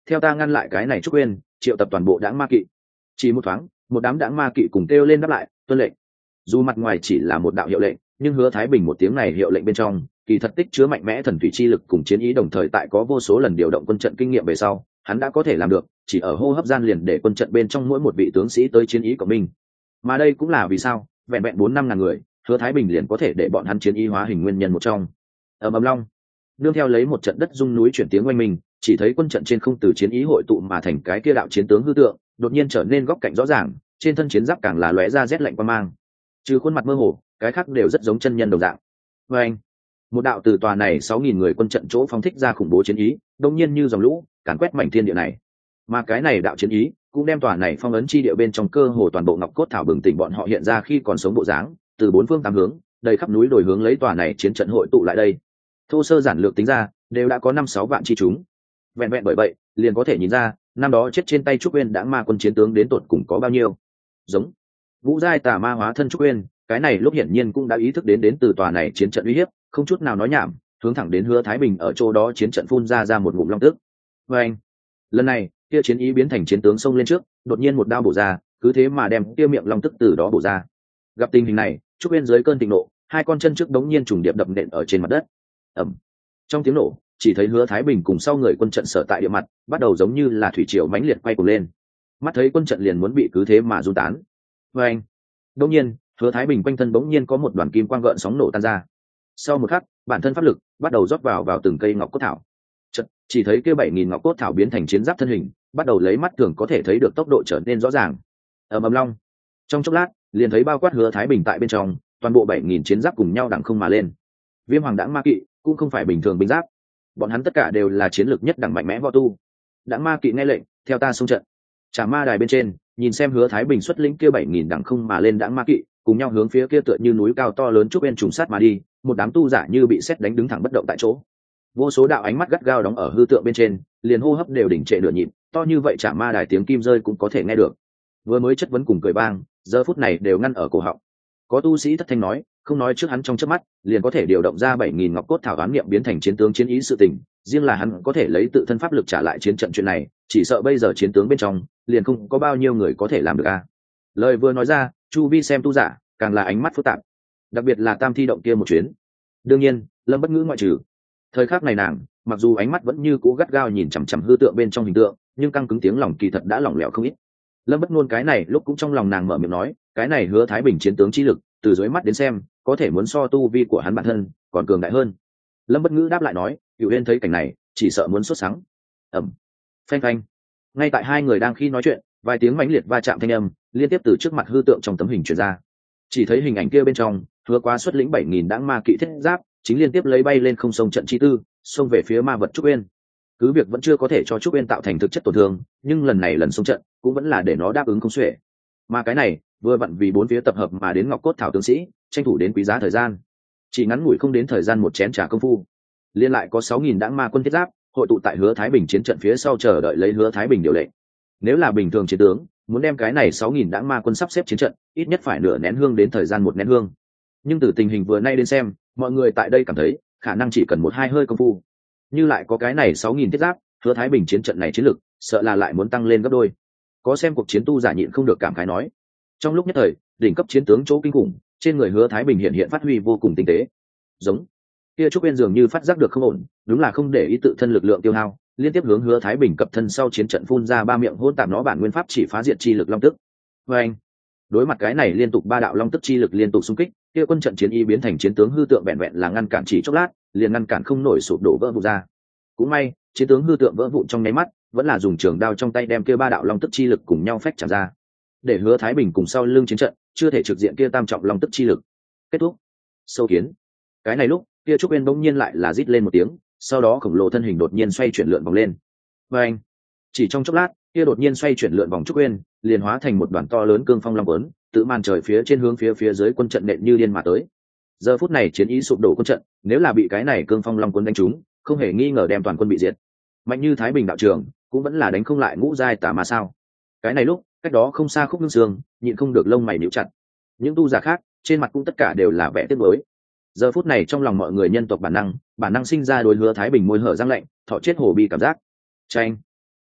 S1: theo ta ngăn lại cái này trúc uyên, triệu tập toàn bộ đãng ma kỵ. Chỉ một thoáng, một đám đãng ma kỵ cùng kêu lên đáp lại, tuân lệnh. Dù mặt ngoài chỉ là một đạo hiệu lệnh, nhưng Hứa Thái Bình một tiếng này hiệu lệnh bên trong kỳ thật tích chứa mạnh mẽ thần thủy chi lực cùng chiến ý, đồng thời tại có vô số lần điều động quân trận kinh nghiệm về sau, hắn đã có thể làm được chỉ ở hô hấp gian liền để quân trận bên trong mỗi một vị tướng sĩ tới chiến ý của mình. Mà đây cũng là vì sao vẹn vẹn bốn năm ngàn người, Hứa Thái Bình liền có thể để bọn hắn chiến ý hóa hình nguyên nhân một trong. Ầm ầm long, nương theo lấy một trận đất rung núi chuyển tiếng oanh minh, chỉ thấy quân trận trên không từ chiến ý hội tụ mà thành cái kia đạo chiến tướng hư tượng, đột nhiên trở nên góc cạnh rõ ràng, trên thân chiến giáp càng là lóe ra rét lạnh quan mang. Trừ khuôn mặt mơ hồ, cái khác đều rất giống chân nhân đồng dạng. Và anh, một đạo từ tòa này sáu nghìn người quân trận chỗ phóng thích ra khủng bố chiến ý, đông nhiên như dòng lũ càn quét mảnh thiên địa này. Mà cái này đạo chiến ý cũng đem tòa này phong ấn chi địa bên trong cơ hồ toàn bộ ngọc cốt thảo bừng tỉnh bọn họ hiện ra khi còn sống bộ dáng, từ bốn phương tám hướng, đầy khắp núi đồi hướng lấy tòa này chiến trận hội tụ lại đây. Thô sơ giản lược tính ra, đều đã có năm sáu vạn chi chúng. Vẹn vẹn bởi vậy, liền có thể nhìn ra, năm đó chết trên tay Trúc Uyên đã ma quân chiến tướng đến tột cùng có bao nhiêu. Giống Vũ giai tà ma hóa thân Trúc Uyên, cái này lúc hiển nhiên cũng đã ý thức đến đến từ tòa này chiến trận uy hiếp, không chút nào nói nhảm, hướng thẳng đến Hứa Thái Bình ở chỗ đó chiến trận phun ra ra một ngụm long tức. Và anh, lần này, kia chiến ý biến thành chiến tướng xông lên trước, đột nhiên một đao bổ ra, cứ thế mà đem kia miệng long tức từ đó bổ ra. Gặp tình hình này, Trúc Uyên dưới cơn thịnh nộ, hai con chân trước đống nhiên trùng điệp đập nện ở trên mặt đất. Ầm. Trong tiếng nổ, chỉ thấy Hứa Thái Bình cùng sau người quân trận sở tại địa mặt, bắt đầu giống như là thủy triều mãnh liệt quay cuồng lên. Mắt thấy quân trận liền muốn bị cứ thế mà run tán. Và anh, đột nhiên, Hứa Thái Bình quanh thân bỗng nhiên có một đoàn kim quang gợn sóng nổ tan ra. Sau một khắc, bản thân pháp lực bắt đầu rót vào vào từng cây ngọc cốt thảo. Chợt, chỉ thấy kia bảy nghìn ngọc cốt thảo biến thành chiến giáp thân hình, bắt đầu lấy mắt thường có thể thấy được tốc độ trở nên rõ ràng. Ầm ầm long. Trong chốc lát, liền thấy bao quát Hứa Thái Bình tại bên trong, toàn bộ bảy nghìn chiến giáp cùng nhau đằng không mà lên. Viêm Hoàng Đãng Ma Kỵ cũng không phải bình thường binh giáp, bọn hắn tất cả đều là chiến lược nhất đẳng mạnh mẽ võ tu. Đãng Ma Kỵ nghe lệnh, theo ta xung trận. Trả ma đài bên trên, nhìn xem Hứa Thái Bình xuất lĩnh kia bảy nghìn đằng không mà lên Đãng Ma Kỵ, cùng nhau hướng phía kia tựa như núi cao to lớn Trúc Uyên trùng sát mà đi, một đám tu giả như bị sét đánh đứng thẳng bất động tại chỗ. Vô số đạo ánh mắt gắt gao đóng ở hư tượng bên trên, liền hô hấp đều đỉnh trệ nửa nhịp, to như vậy Trả ma đài tiếng kim rơi cũng có thể nghe được. Vừa mới chất vấn cùng cười vang, giờ phút này đều ngăn ở cổ họng. Có tu sĩ thất thanh nói, không nói trước hắn trong chớp mắt, liền có thể điều động ra bảy nghìn ngọc cốt thảo đoán niệm biến thành chiến tướng chiến ý sự tình, riêng là hắn có thể lấy tự thân pháp lực trả lại chiến trận chuyện này, chỉ sợ bây giờ chiến tướng bên trong, liền không có bao nhiêu người có thể làm được a. Lời vừa nói ra, chu vi xem tu giả, càng là ánh mắt phức tạp, đặc biệt là tam thi động kia một chuyến. Đương nhiên, Lâm Bất Ngữ ngoại trừ. Thời khắc này nàng, mặc dù ánh mắt vẫn như cũ gắt gao nhìn chằm chằm hư tượng bên trong hình tượng, nhưng căng cứng tiếng lòng kỳ thật đã lỏng lẻo không ít. Lâm Bất Ngôn cái này lúc cũng trong lòng nàng mở miệng nói, cái này Hứa Thái Bình chiến tướng chi lực, từ dưới mắt đến xem, có thể muốn so tu vi của hắn bản thân còn cường đại hơn. Lâm Bất Ngữ đáp lại nói, Cửu Uyên thấy cảnh này, chỉ sợ muốn sốt sắng. Ầm, phanh phanh. Ngay tại hai người đang khi nói chuyện, vài tiếng mãnh liệt va chạm thanh âm liên tiếp từ trước mặt hư tượng trong tấm hình truyền ra. Chỉ thấy hình ảnh kia bên trong, Hứa Quá xuất lĩnh bảy nghìn đãng ma kỵ thiết giáp, chính liên tiếp lấy bay lên không sông trận chi tư, xông về phía ma vật Trúc Uyên. Cứ việc vẫn chưa có thể cho Trúc Uyên tạo thành thực chất tổn thương, nhưng lần này lần xông trận cũng vẫn là để nó đáp ứng không xuể. Mà cái này, vừa vặn vì bốn phía tập hợp mà đến ngọc cốt thảo tướng sĩ, tranh thủ đến quý giá thời gian. Chỉ ngắn ngủi không đến thời gian một chén trà công phu, liên lại có sáu nghìn đãng ma quân thiết giáp hội tụ tại Hứa Thái Bình chiến trận phía sau chờ đợi lấy Hứa Thái Bình điều lệnh. Nếu là bình thường chiến tướng, muốn đem cái này sáu nghìn đãng ma quân sắp xếp chiến trận, ít nhất phải nửa nén hương đến thời gian một nén hương. Nhưng từ tình hình vừa nay đến xem, mọi người tại đây cảm thấy, khả năng chỉ cần một hai hơi công phu. Như lại có cái này sáu nghìn thiết giáp, Hứa Thái Bình chiến trận này chiến lực, sợ là lại muốn tăng lên gấp đôi. Có xem cuộc chiến tu giả nhịn không được cảm khái nói. Trong lúc nhất thời, đỉnh cấp chiến tướng chỗ kinh khủng, trên người Hứa Thái Bình hiện hiện phát huy vô cùng tinh tế. Giống kia Trúc Uyên dường như phát giác được không ổn, đúng là không để ý tự thân lực lượng tiêu hao, liên tiếp hướng Hứa Thái Bình cập thân sau chiến trận phun ra ba miệng hỗn tạp nó bản nguyên pháp chỉ phá diệt chi lực long tức. Và anh, đối mặt cái này liên tục ba đạo long tức chi lực liên tục xung kích, kia quân trận chiến y biến thành chiến tướng hư tượng vẹn vẹn là ngăn cản chỉ chốc lát, liền ngăn cản không nổi sụp đổ vỡ vụn ra. Cũng may, chiến tướng hư tượng vỡ vụn trong nháy mắt, vẫn là dùng trường đao trong tay đem kia ba đạo long tức chi lực cùng nhau phách chạm ra, để Hứa Thái Bình cùng sau lưng chiến trận chưa thể trực diện kia tam trọng long tức chi lực. Kết thúc. Sâu kiến. Cái này lúc, kia Trúc Uyên bỗng nhiên lại là rít lên một tiếng, sau đó khổng lồ thân hình đột nhiên xoay chuyển lượn vòng lên. Và anh, chỉ trong chốc lát, kia đột nhiên xoay chuyển lượn vòng Trúc Uyên, liền hóa thành một đoàn to lớn cương phong long lớn, tự màn trời phía trên hướng phía phía dưới quân trận nện như điên mà tới. Giờ phút này chiến ý sụp đổ quân trận, nếu là bị cái này cương phong long cuốn đánh trúng, không hề nghi ngờ đem toàn quân bị diệt. Mạnh như Thái Bình đạo trường, cũng vẫn là đánh không lại ngũ giai tà ma sao? Cái này lúc, cách đó không xa Khúc Nương Sương, nhịn không được lông mày nhíu chặt. Những tu giả khác, trên mặt cũng tất cả đều là vẻ tiếc nuối. Giờ phút này trong lòng mọi người nhân tộc bản năng, bản năng sinh ra đối Hứa Thái Bình môi hở răng lạnh, thọ chết hổ bi cảm giác. Chanh.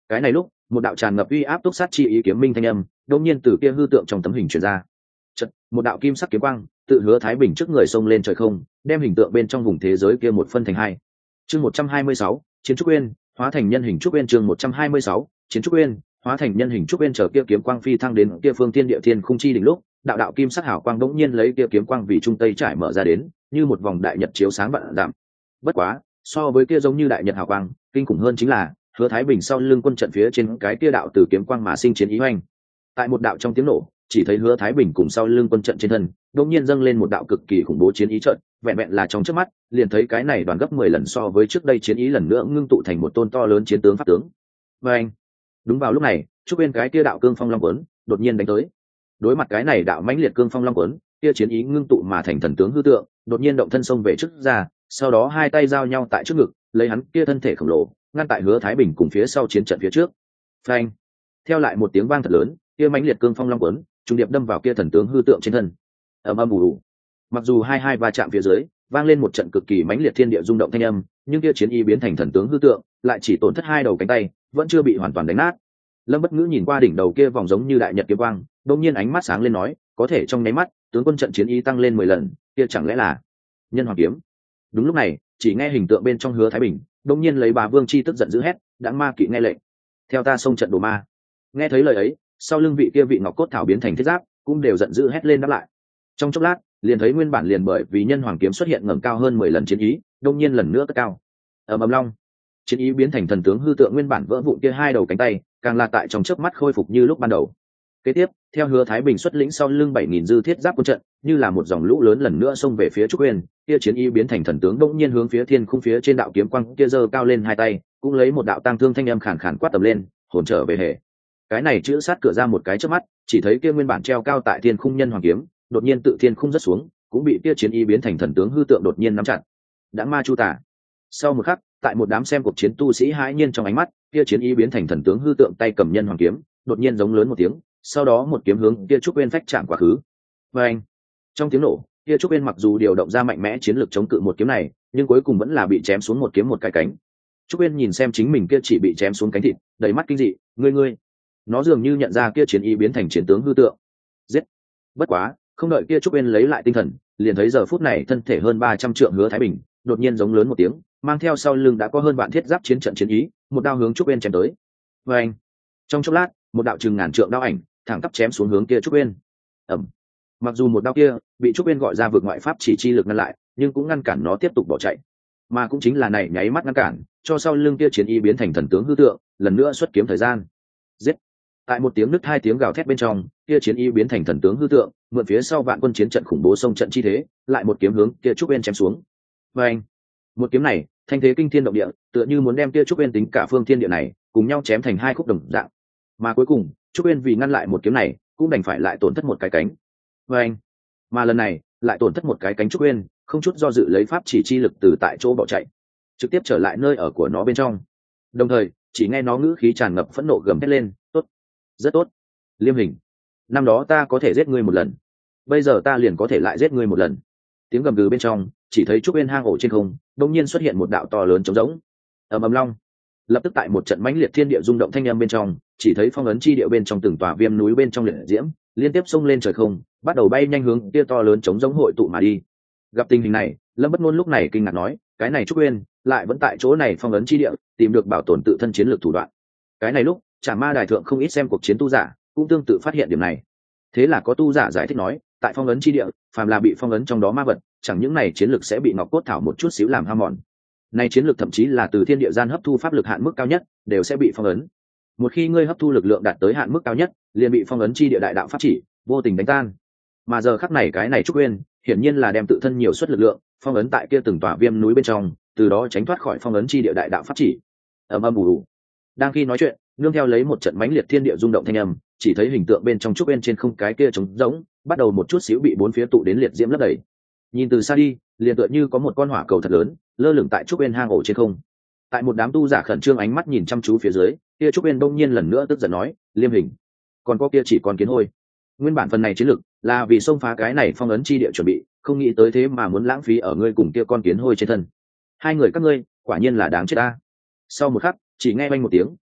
S1: Cái này lúc một đạo tràn ngập uy áp túc sát chi ý kiếm minh thanh âm đột nhiên từ kia hư tượng trong tấm hình truyền ra. Chợt, một đạo kim sắc kiếm quang tự Hứa Thái Bình trước người xông lên trời không, đem hình tượng bên trong vùng thế giới kia một phân thành hai. Chương một trăm hai mươi sáu, Chiến Trúc Uyên, hóa thành nhân hình Trúc Uyên. Chương một trăm hai mươi sáu, Chiến Trúc Uyên, hóa thành nhân hình Trúc Uyên. Chờ kia kiếm quang phi thăng đến kia phương thiên địa thiên khung chi đỉnh lúc, đạo đạo kim sắc hào quang đống nhiên lấy kia kiếm quang vì trung tây trải mở ra đến, như một vòng đại nhật chiếu sáng vạn dặm. Bất quá, so với kia giống như đại nhật hào quang, kinh khủng hơn chính là Hứa Thái Bình sau lưng quân trận phía trên cái kia đạo từ kiếm quang mà sinh chiến ý hoành. Tại một đạo trong tiếng nổ, chỉ thấy Hứa Thái Bình cùng sau lưng quân trận trên thân, đột nhiên dâng lên một đạo cực kỳ khủng bố chiến ý trận, vẹn vẹn là trong chớp mắt, liền thấy cái này đoàn gấp mười lần so với trước đây chiến ý lần nữa ngưng tụ thành một tôn to lớn chiến tướng pháp tướng. Và anh, đúng vào lúc này, Trúc Uyên cái kia đạo cương phong long quấn đột nhiên đánh tới. Đối mặt cái này đạo mãnh liệt cương phong long quấn, kia chiến ý ngưng tụ mà thành thần tướng hư tượng, đột nhiên động thân xông về trước ra, sau đó hai tay giao nhau tại trước ngực, lấy hắn kia thân thể khổng lồ, ngăn tại Hứa Thái Bình cùng phía sau chiến trận phía trước. Phanh! Theo lại một tiếng vang thật lớn, kia mãnh liệt cương phong long quấn, trùng điệp đâm vào kia thần tướng hư tượng trên thân. Ầm ầm ù ù. Mặc dù hai hai va chạm phía dưới, vang lên một trận cực kỳ mãnh liệt thiên địa rung động thanh âm, nhưng kia chiến ý biến thành thần tướng hư tượng, lại chỉ tổn thất hai đầu cánh tay, vẫn chưa bị hoàn toàn đánh nát. Lâm Bất Ngữ nhìn qua đỉnh đầu kia vòng giống như đại nhật kiếm quang, đột nhiên ánh mắt sáng lên nói, có thể trong nháy mắt, tướng quân trận chiến ý tăng lên mười lần, kia chẳng lẽ là Nhân Hoàng kiếm? Đúng lúc này, chỉ nghe hình tượng bên trong Hứa Thái Bình, đột nhiên lấy Bà Vương chi tức giận dữ hét, "Đãng ma kỵ nghe lệnh, theo ta xông trận đồ ma." Nghe thấy lời ấy, sau lưng vị kia vị ngọc cốt thảo biến thành thiết giáp, cũng đều giận dữ hét lên đáp lại. Trong chốc lát, liền thấy nguyên bản liền bởi vì Nhân Hoàng kiếm xuất hiện ngẩng cao hơn mười lần chiến ý, đột nhiên lần nữa cất cao. Ầm ầm long, chiến ý biến thành thần tướng hư tượng nguyên bản vỡ vụn kia hai đầu cánh tay, càng là tại trong chớp mắt khôi phục như lúc ban đầu. Kế tiếp, theo Hứa Thái Bình xuất lĩnh sau lưng bảy nghìn dư thiết giáp quân trận, như là một dòng lũ lớn lần nữa xông về phía Trúc Uyên, kia chiến ý biến thành thần tướng đột nhiên hướng phía thiên khung phía trên đạo kiếm quang kia giơ cao lên hai tay, cũng lấy một đạo tang thương thanh âm khàn khàn quát tầm lên, hồn trở về hệ. Cái này chữ sát cửa ra một cái chớp mắt, chỉ thấy kia nguyên bản treo cao tại thiên khung Nhân Hoàng kiếm, đột nhiên tự thiên khung rất xuống, cũng bị kia chiến ý biến thành thần tướng hư tượng đột nhiên nắm chặt. Đãng ma chu tả. Sau một khắc, tại một đám xem cuộc chiến tu sĩ hãi nhiên trong ánh mắt, kia chiến ý biến thành thần tướng hư tượng tay cầm Nhân Hoàng kiếm, đột nhiên giống lớn một tiếng, sau đó một kiếm hướng kia Trúc Uyên phách chạm quá khứ. Và anh, trong tiếng nổ, kia Trúc Uyên mặc dù điều động ra mạnh mẽ chiến lược chống cự một kiếm này, nhưng cuối cùng vẫn là bị chém xuống một kiếm một cái cánh. Trúc Uyên nhìn xem chính mình kia chỉ bị chém xuống cánh thịt, đầy mắt kinh dị, ngươi ngươi, nó dường như nhận ra kia chiến ý biến thành chiến tướng hư tượng. Giết! Bất quá, không đợi kia Trúc Uyên lấy lại tinh thần, liền thấy giờ phút này thân thể hơn ba trăm trượng Hứa Thái Bình, đột nhiên giống lớn một tiếng, mang theo sau lưng đã có hơn vạn thiết giáp chiến trận chiến ý, một đao hướng Trúc Uyên chém tới. Và anh, trong chốc lát, một đạo chừng ngàn trượng đao ảnh thẳng tắp chém xuống hướng kia Trúc Uyên. Ầm. Mặc dù một đao kia bị Trúc Uyên gọi ra vượt ngoại pháp chỉ chi lực ngăn lại, nhưng cũng ngăn cản nó tiếp tục bỏ chạy. Mà cũng chính là này nháy mắt ngăn cản, cho sau lưng kia chiến y biến thành thần tướng hư tượng, lần nữa xuất kiếm thời gian. Giết! Tại một tiếng nứt hai tiếng gào thét bên trong, kia chiến y biến thành thần tướng hư tượng, mượn phía sau vạn quân chiến trận khủng bố sông trận chi thế, lại một kiếm hướng kia Trúc Uyên chém xuống. Và anh, một kiếm này, thanh thế kinh thiên động địa, tựa như muốn đem kia Trúc Uyên tính cả phương thiên địa này cùng nhau chém thành hai khúc đồng dạng. Mà cuối cùng, Trúc Uyên vì ngăn lại một kiếm này, cũng đành phải lại tổn thất một cái cánh. Và anh, mà lần này, lại tổn thất một cái cánh Trúc Uyên, không chút do dự lấy pháp chỉ chi lực từ tại chỗ bỏ chạy, trực tiếp trở lại nơi ở của nó bên trong. Đồng thời, chỉ nghe nó ngữ khí tràn ngập phẫn nộ gầm thét lên, "Tốt, rất tốt. Liêm Hình, năm đó ta có thể giết ngươi một lần, bây giờ ta liền có thể lại giết ngươi một lần." Tiếng gầm gừ bên trong, chỉ thấy Trúc Uyên hang ổ trên không, đột nhiên xuất hiện một đạo to lớn trống rỗng. Ầm ầm long, lập tức tại một trận mãnh liệt thiên địa rung động thanh âm bên trong, chỉ thấy phong ấn chi địa bên trong từng tòa viêm núi bên trong liệt diễm liên tiếp xông lên trời không, bắt đầu bay nhanh hướng kia to lớn trống rỗng hội tụ mà đi. Gặp tình hình này, Lâm Bất Ngôn lúc này kinh ngạc nói, cái này Trúc Uyên lại vẫn tại chỗ này phong ấn chi địa tìm được bảo tồn tự thân chiến lược thủ đoạn. Cái này lúc, Trảm Ma Đài thượng không ít xem cuộc chiến tu giả cũng tương tự phát hiện điểm này. Thế là có tu giả giải thích nói, tại phong ấn chi địa, phàm là bị phong ấn trong đó ma vật, chẳng những này chiến lược sẽ bị ngọc cốt thảo một chút xíu làm hao mòn. Này chiến lược thậm chí là từ thiên địa gian hấp thu pháp lực hạn mức cao nhất, đều sẽ bị phong ấn. Một khi ngươi hấp thu lực lượng đạt tới hạn mức cao nhất, liền bị phong ấn chi địa đại đạo pháp chỉ vô tình đánh tan. Mà giờ khắc này cái này Trúc Uyên, hiển nhiên là đem tự thân nhiều suất lực lượng phong ấn tại kia từng tòa viêm núi bên trong, từ đó tránh thoát khỏi phong ấn chi địa đại đạo pháp chỉ. Ầm ầm ù ù. Đang khi nói chuyện, nương theo lấy một trận mãnh liệt thiên địa rung động thanh âm, chỉ thấy hình tượng bên trong Trúc Uyên trên không cái kia trống rỗng, bắt đầu một chút xíu bị bốn phía tụ đến liệt diễm lấp đầy. Nhìn từ xa đi, liền tựa như có một con hỏa cầu thật lớn lơ lửng tại Trúc Uyên hang ổ trên không. Tại một đám tu giả khẩn trương ánh mắt nhìn chăm chú phía dưới, kia Trúc Uyên đông nhiên lần nữa tức giận nói, Liêm Hình, còn có kia chỉ còn kiến hôi. Nguyên bản phần này chiến lực là vì xông phá cái này phong ấn chi địa chuẩn bị, không nghĩ tới thế mà muốn lãng phí ở ngươi cùng kia con kiến hôi trên thân. Hai người các ngươi quả nhiên là đáng chết ta. Sau một khắc, chỉ nghe vang một tiếng,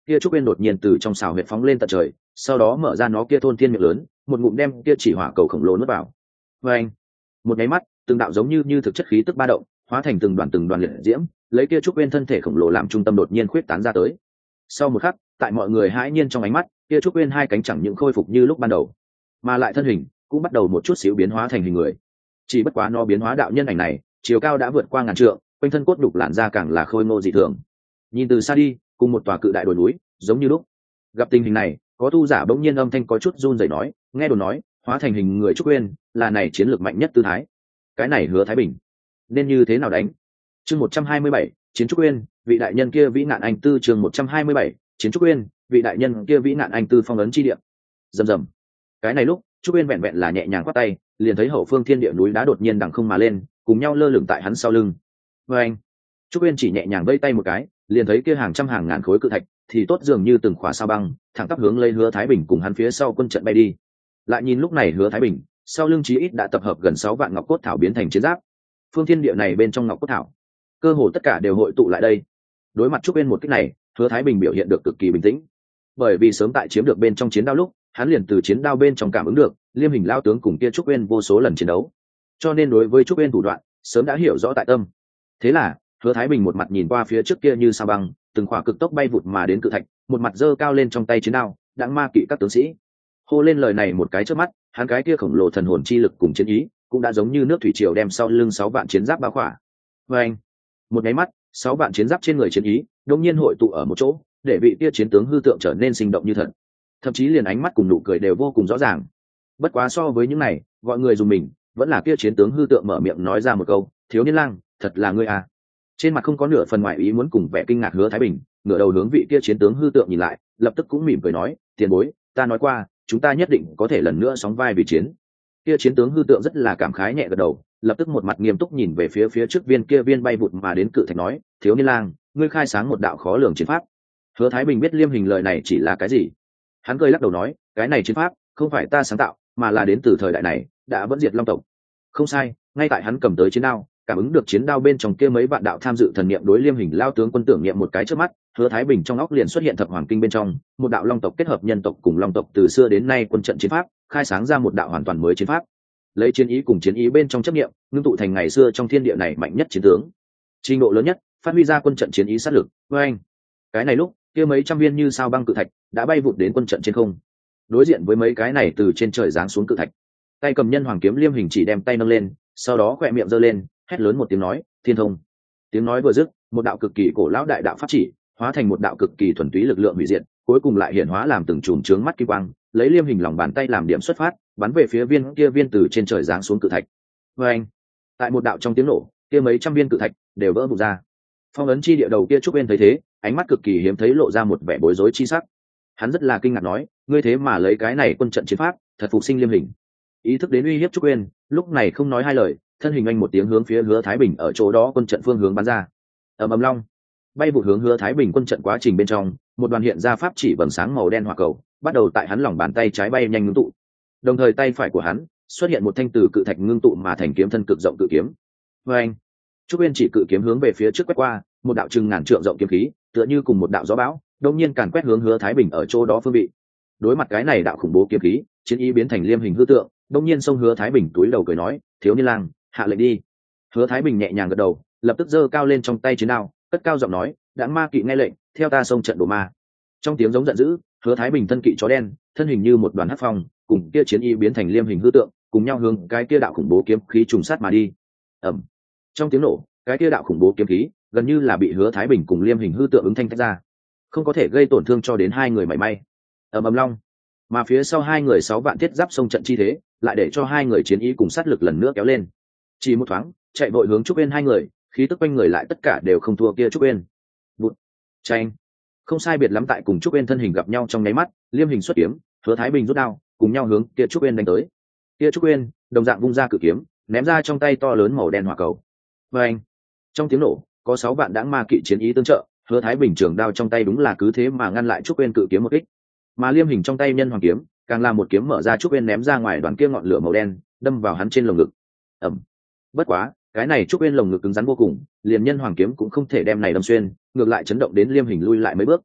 S1: kia trúc bên đột nhiên từ trong xào huyệt phóng lên tận trời, sau đó mở ra nó kia thôn thiên miệng lớn, một ngụm đem kia chỉ hỏa cầu khổng lồ nuốt vào. Và anh, một nháy mắt, từng đạo giống như như thực chất khí tức ba động, hóa thành từng đoàn từng đoàn liệt diễm, lấy kia trúc bên thân thể khổng lồ làm trung tâm đột nhiên khuyết tán ra tới. Sau một khắc, tại mọi người hãi nhiên trong ánh mắt, kia trúc bên hai cánh chẳng những khôi phục như lúc ban đầu, mà lại thân hình cũng bắt đầu một chút xíu biến hóa thành hình người. Chỉ bất quá nó biến hóa đạo nhân ảnh này, chiều cao đã vượt qua ngàn trượng, quanh thân cốt đục làn da càng là khôi ngô dị thường. Nhìn từ xa đi, cùng một tòa cự đại đồi núi, giống như lúc. Gặp tình hình này, có tu giả bỗng nhiên âm thanh có chút run rẩy nói, nghe đồn nói, hóa thành hình người trúc uyên, là này chiến lược mạnh nhất tư thái. Cái này Hứa Thái Bình, nên như thế nào đánh? Chương một trăm hai mươi bảy, chiến trúc uyên, vị đại nhân kia vĩ nạn anh tư chương một trăm hai mươi bảy, chiến trúc uyên, vị đại nhân kia vĩ nạn anh tư phong ấn chi địa. Rầm rầm. Cái này lúc, trúc uyên vẹn vẹn là nhẹ nhàng quát tay, liền thấy hậu phương thiên địa núi đá đột nhiên đằng không mà lên, cùng nhau lơ lửng tại hắn sau lưng. Và anh, trúc uyên chỉ nhẹ nhàng vây tay một cái, liền thấy kia hàng trăm hàng ngàn khối cự thạch thì tốt dường như từng khóa sao băng, thẳng tắp hướng lấy Hứa Thái Bình cùng hắn phía sau quân trận bay đi. Lại nhìn lúc này Hứa Thái Bình, sau lưng chí ít đã tập hợp gần sáu vạn ngọc cốt thảo biến thành chiến giáp. Phương thiên địa này bên trong ngọc cốt thảo, cơ hồ tất cả đều hội tụ lại đây. Đối mặt trúc uyên một kích này, Hứa Thái Bình biểu hiện được cực kỳ bình tĩnh, bởi vì sớm tại chiếm được bên trong chiến đao lúc, hắn liền từ chiến đao bên trong cảm ứng được Liêm Hình lao tướng cùng kia trúc uyên vô số lần chiến đấu, cho nên đối với trúc uyên thủ đoạn sớm đã hiểu rõ tại tâm. Thế là Hứa Thái Bình một mặt nhìn qua phía trước kia như sao băng, từng khỏa cực tốc bay vụt mà đến cự thạch, một mặt giơ cao lên trong tay chiến đao, đãng ma kỵ các tướng sĩ. Hô lên lời này một cái trước mắt, hắn cái kia khổng lồ thần hồn chi lực cùng chiến ý, cũng đã giống như nước thủy triều đem sau lưng sáu vạn chiến giáp bao khỏa. Và anh, một cái mắt, sáu vạn chiến giáp trên người chiến ý, đột nhiên hội tụ ở một chỗ, để vị kia chiến tướng hư tượng trở nên sinh động như thật. Thậm chí liền ánh mắt cùng nụ cười đều vô cùng rõ ràng. Bất quá so với những này, gọi người dùng mình, vẫn là kia chiến tướng hư tượng mở miệng nói ra một câu, "Thiếu niên lang, thật là ngươi à." Trên mặt không có nửa phần ngoại ý muốn cùng vẻ kinh ngạc Hứa Thái Bình, ngửa đầu hướng vị kia chiến tướng hư tượng nhìn lại, lập tức cũng mỉm cười nói, "Tiền bối, ta nói qua, chúng ta nhất định có thể lần nữa sóng vai vì chiến." Kia chiến tướng hư tượng rất là cảm khái nhẹ gật đầu, lập tức một mặt nghiêm túc nhìn về phía phía trước viên kia viên bay vụt mà đến cự thạch nói, "Thiếu niên lang, ngươi khai sáng một đạo khó lường chiến pháp." Hứa Thái Bình biết Liêm Hình lời này chỉ là cái gì, hắn cười lắc đầu nói, "Cái này chiến pháp không phải ta sáng tạo, mà là đến từ thời đại này đã vẫn diệt long tộc." Không sai, ngay tại hắn cầm tới chiến đao, cảm ứng được chiến đao bên trong kia mấy vạn đạo tham dự thần niệm đối Liêm Hình lao tướng quân tưởng niệm một cái trước mắt, Hứa Thái Bình trong óc liền xuất hiện thập hoàng kinh bên trong một đạo long tộc kết hợp nhân tộc cùng long tộc từ xưa đến nay quân trận chiến pháp, khai sáng ra một đạo hoàn toàn mới chiến pháp, lấy chiến ý cùng chiến ý bên trong chấp niệm, ngưng tụ thành ngày xưa trong thiên địa này mạnh nhất chiến tướng, trình độ lớn nhất, phát huy ra quân trận chiến ý sát lực. Với anh, cái này lúc kia mấy trăm viên như sao băng cự thạch đã bay vụt đến quân trận trên không, đối diện với mấy cái này từ trên trời giáng xuống cự thạch, tay cầm nhân hoàng kiếm Liêm Hình chỉ đem tay nâng lên, sau đó khỏe miệng giơ lên, hét lớn một tiếng nói, "Thiên thông." Tiếng nói vừa dứt, một đạo cực kỳ cổ lão đại đạo pháp chỉ hóa thành một đạo cực kỳ thuần túy lực lượng hủy diệt, cuối cùng lại hiển hóa làm từng chùm trướng mắt kim quang, lấy Liêm Hình lòng bàn tay làm điểm xuất phát, bắn về phía viên kia viên từ trên trời giáng xuống cự thạch. Và anh, tại một đạo trong tiếng nổ, kia mấy trăm viên cự thạch đều vỡ vụn ra. Phong ấn chi địa đầu kia trúc bên thấy thế, ánh mắt cực kỳ hiếm thấy lộ ra một vẻ bối rối chi sắc. Hắn rất là kinh ngạc nói, "Ngươi thế mà lấy cái này quân trận chiến pháp, thật phục sinh Liêm Hình." Ý thức đến uy hiếp trúc uyên, lúc này không nói hai lời, thân hình anh một tiếng hướng phía Hứa Thái Bình ở chỗ đó quân trận phương hướng bắn ra. Ầm ầm long, bay vụt hướng Hứa Thái Bình quân trận quá trình bên trong, một đoàn hiện ra pháp chỉ vầng sáng màu đen hỏa cầu, bắt đầu tại hắn lòng bàn tay trái bay nhanh ngưng tụ. Đồng thời tay phải của hắn xuất hiện một thanh từ cự thạch ngưng tụ mà thành kiếm thân cực rộng cự kiếm. Và anh, trúc uyên chỉ cự kiếm hướng về phía trước quét qua, một đạo chừng ngàn trượng rộng kiếm khí, tựa như cùng một đạo gió bão, đột nhiên càn quét hướng Hứa Thái Bình ở chỗ đó phương vị. Đối mặt cái này đạo khủng bố kiếm khí, chiến ý biến thành Liêm Hình hư tượng, đột nhiên xông Hứa Thái Bình túi đầu cười nói, "Thiếu niên lang, hạ lệnh đi." Hứa Thái Bình nhẹ nhàng gật đầu, lập tức giơ cao lên trong tay chiến đao, cất cao giọng nói, "Đãng ma kỵ nghe lệnh, theo ta xông trận đổ ma." Trong tiếng giống giận dữ, Hứa Thái Bình thân kỵ chó đen, thân hình như một đoàn hắc phong, cùng kia chiến y biến thành Liêm Hình hư tượng, cùng nhau hướng cái kia đạo khủng bố kiếm khí trùng sát mà đi. Ầm. Trong tiếng nổ, cái kia đạo khủng bố kiếm khí gần như là bị Hứa Thái Bình cùng Liêm Hình hư tượng ứng thanh tách ra, không có thể gây tổn thương cho đến hai người mảy may. Ầm ầm long, mà phía sau hai người sáu vạn thiết giáp xông trận chi thế, lại để cho hai người chiến ý cùng sát lực lần nữa kéo lên. Chỉ một thoáng, chạy vội hướng trúc uyên hai người, khí tức quanh người lại tất cả đều không thua kia trúc uyên. Bụt, tranh, không sai biệt lắm tại cùng trúc uyên thân hình gặp nhau trong nháy mắt, Liêm Hình xuất kiếm, Hứa Thái Bình rút đao, cùng nhau hướng kia trúc uyên đánh tới. Kia trúc uyên đồng dạng vung ra cự kiếm, ném ra trong tay to lớn màu đen hỏa cầu. Và anh, trong tiếng nổ, có sáu vạn đãng ma kỵ chiến ý tương trợ, Hứa Thái Bình trường đao trong tay đúng là cứ thế mà ngăn lại trúc uyên cự kiếm một kích, mà Liêm Hình trong tay nhân hoàng kiếm càng là một kiếm mở ra trúc uyên ném ra ngoài đoàn kia ngọn lửa màu đen, đâm vào hắn trên lồng ngực. Ẩm. Bất quá, cái này trúc uyên lồng ngực cứng rắn vô cùng, liền nhân hoàng kiếm cũng không thể đem này đâm xuyên, ngược lại chấn động đến Liêm Hình lui lại mấy bước.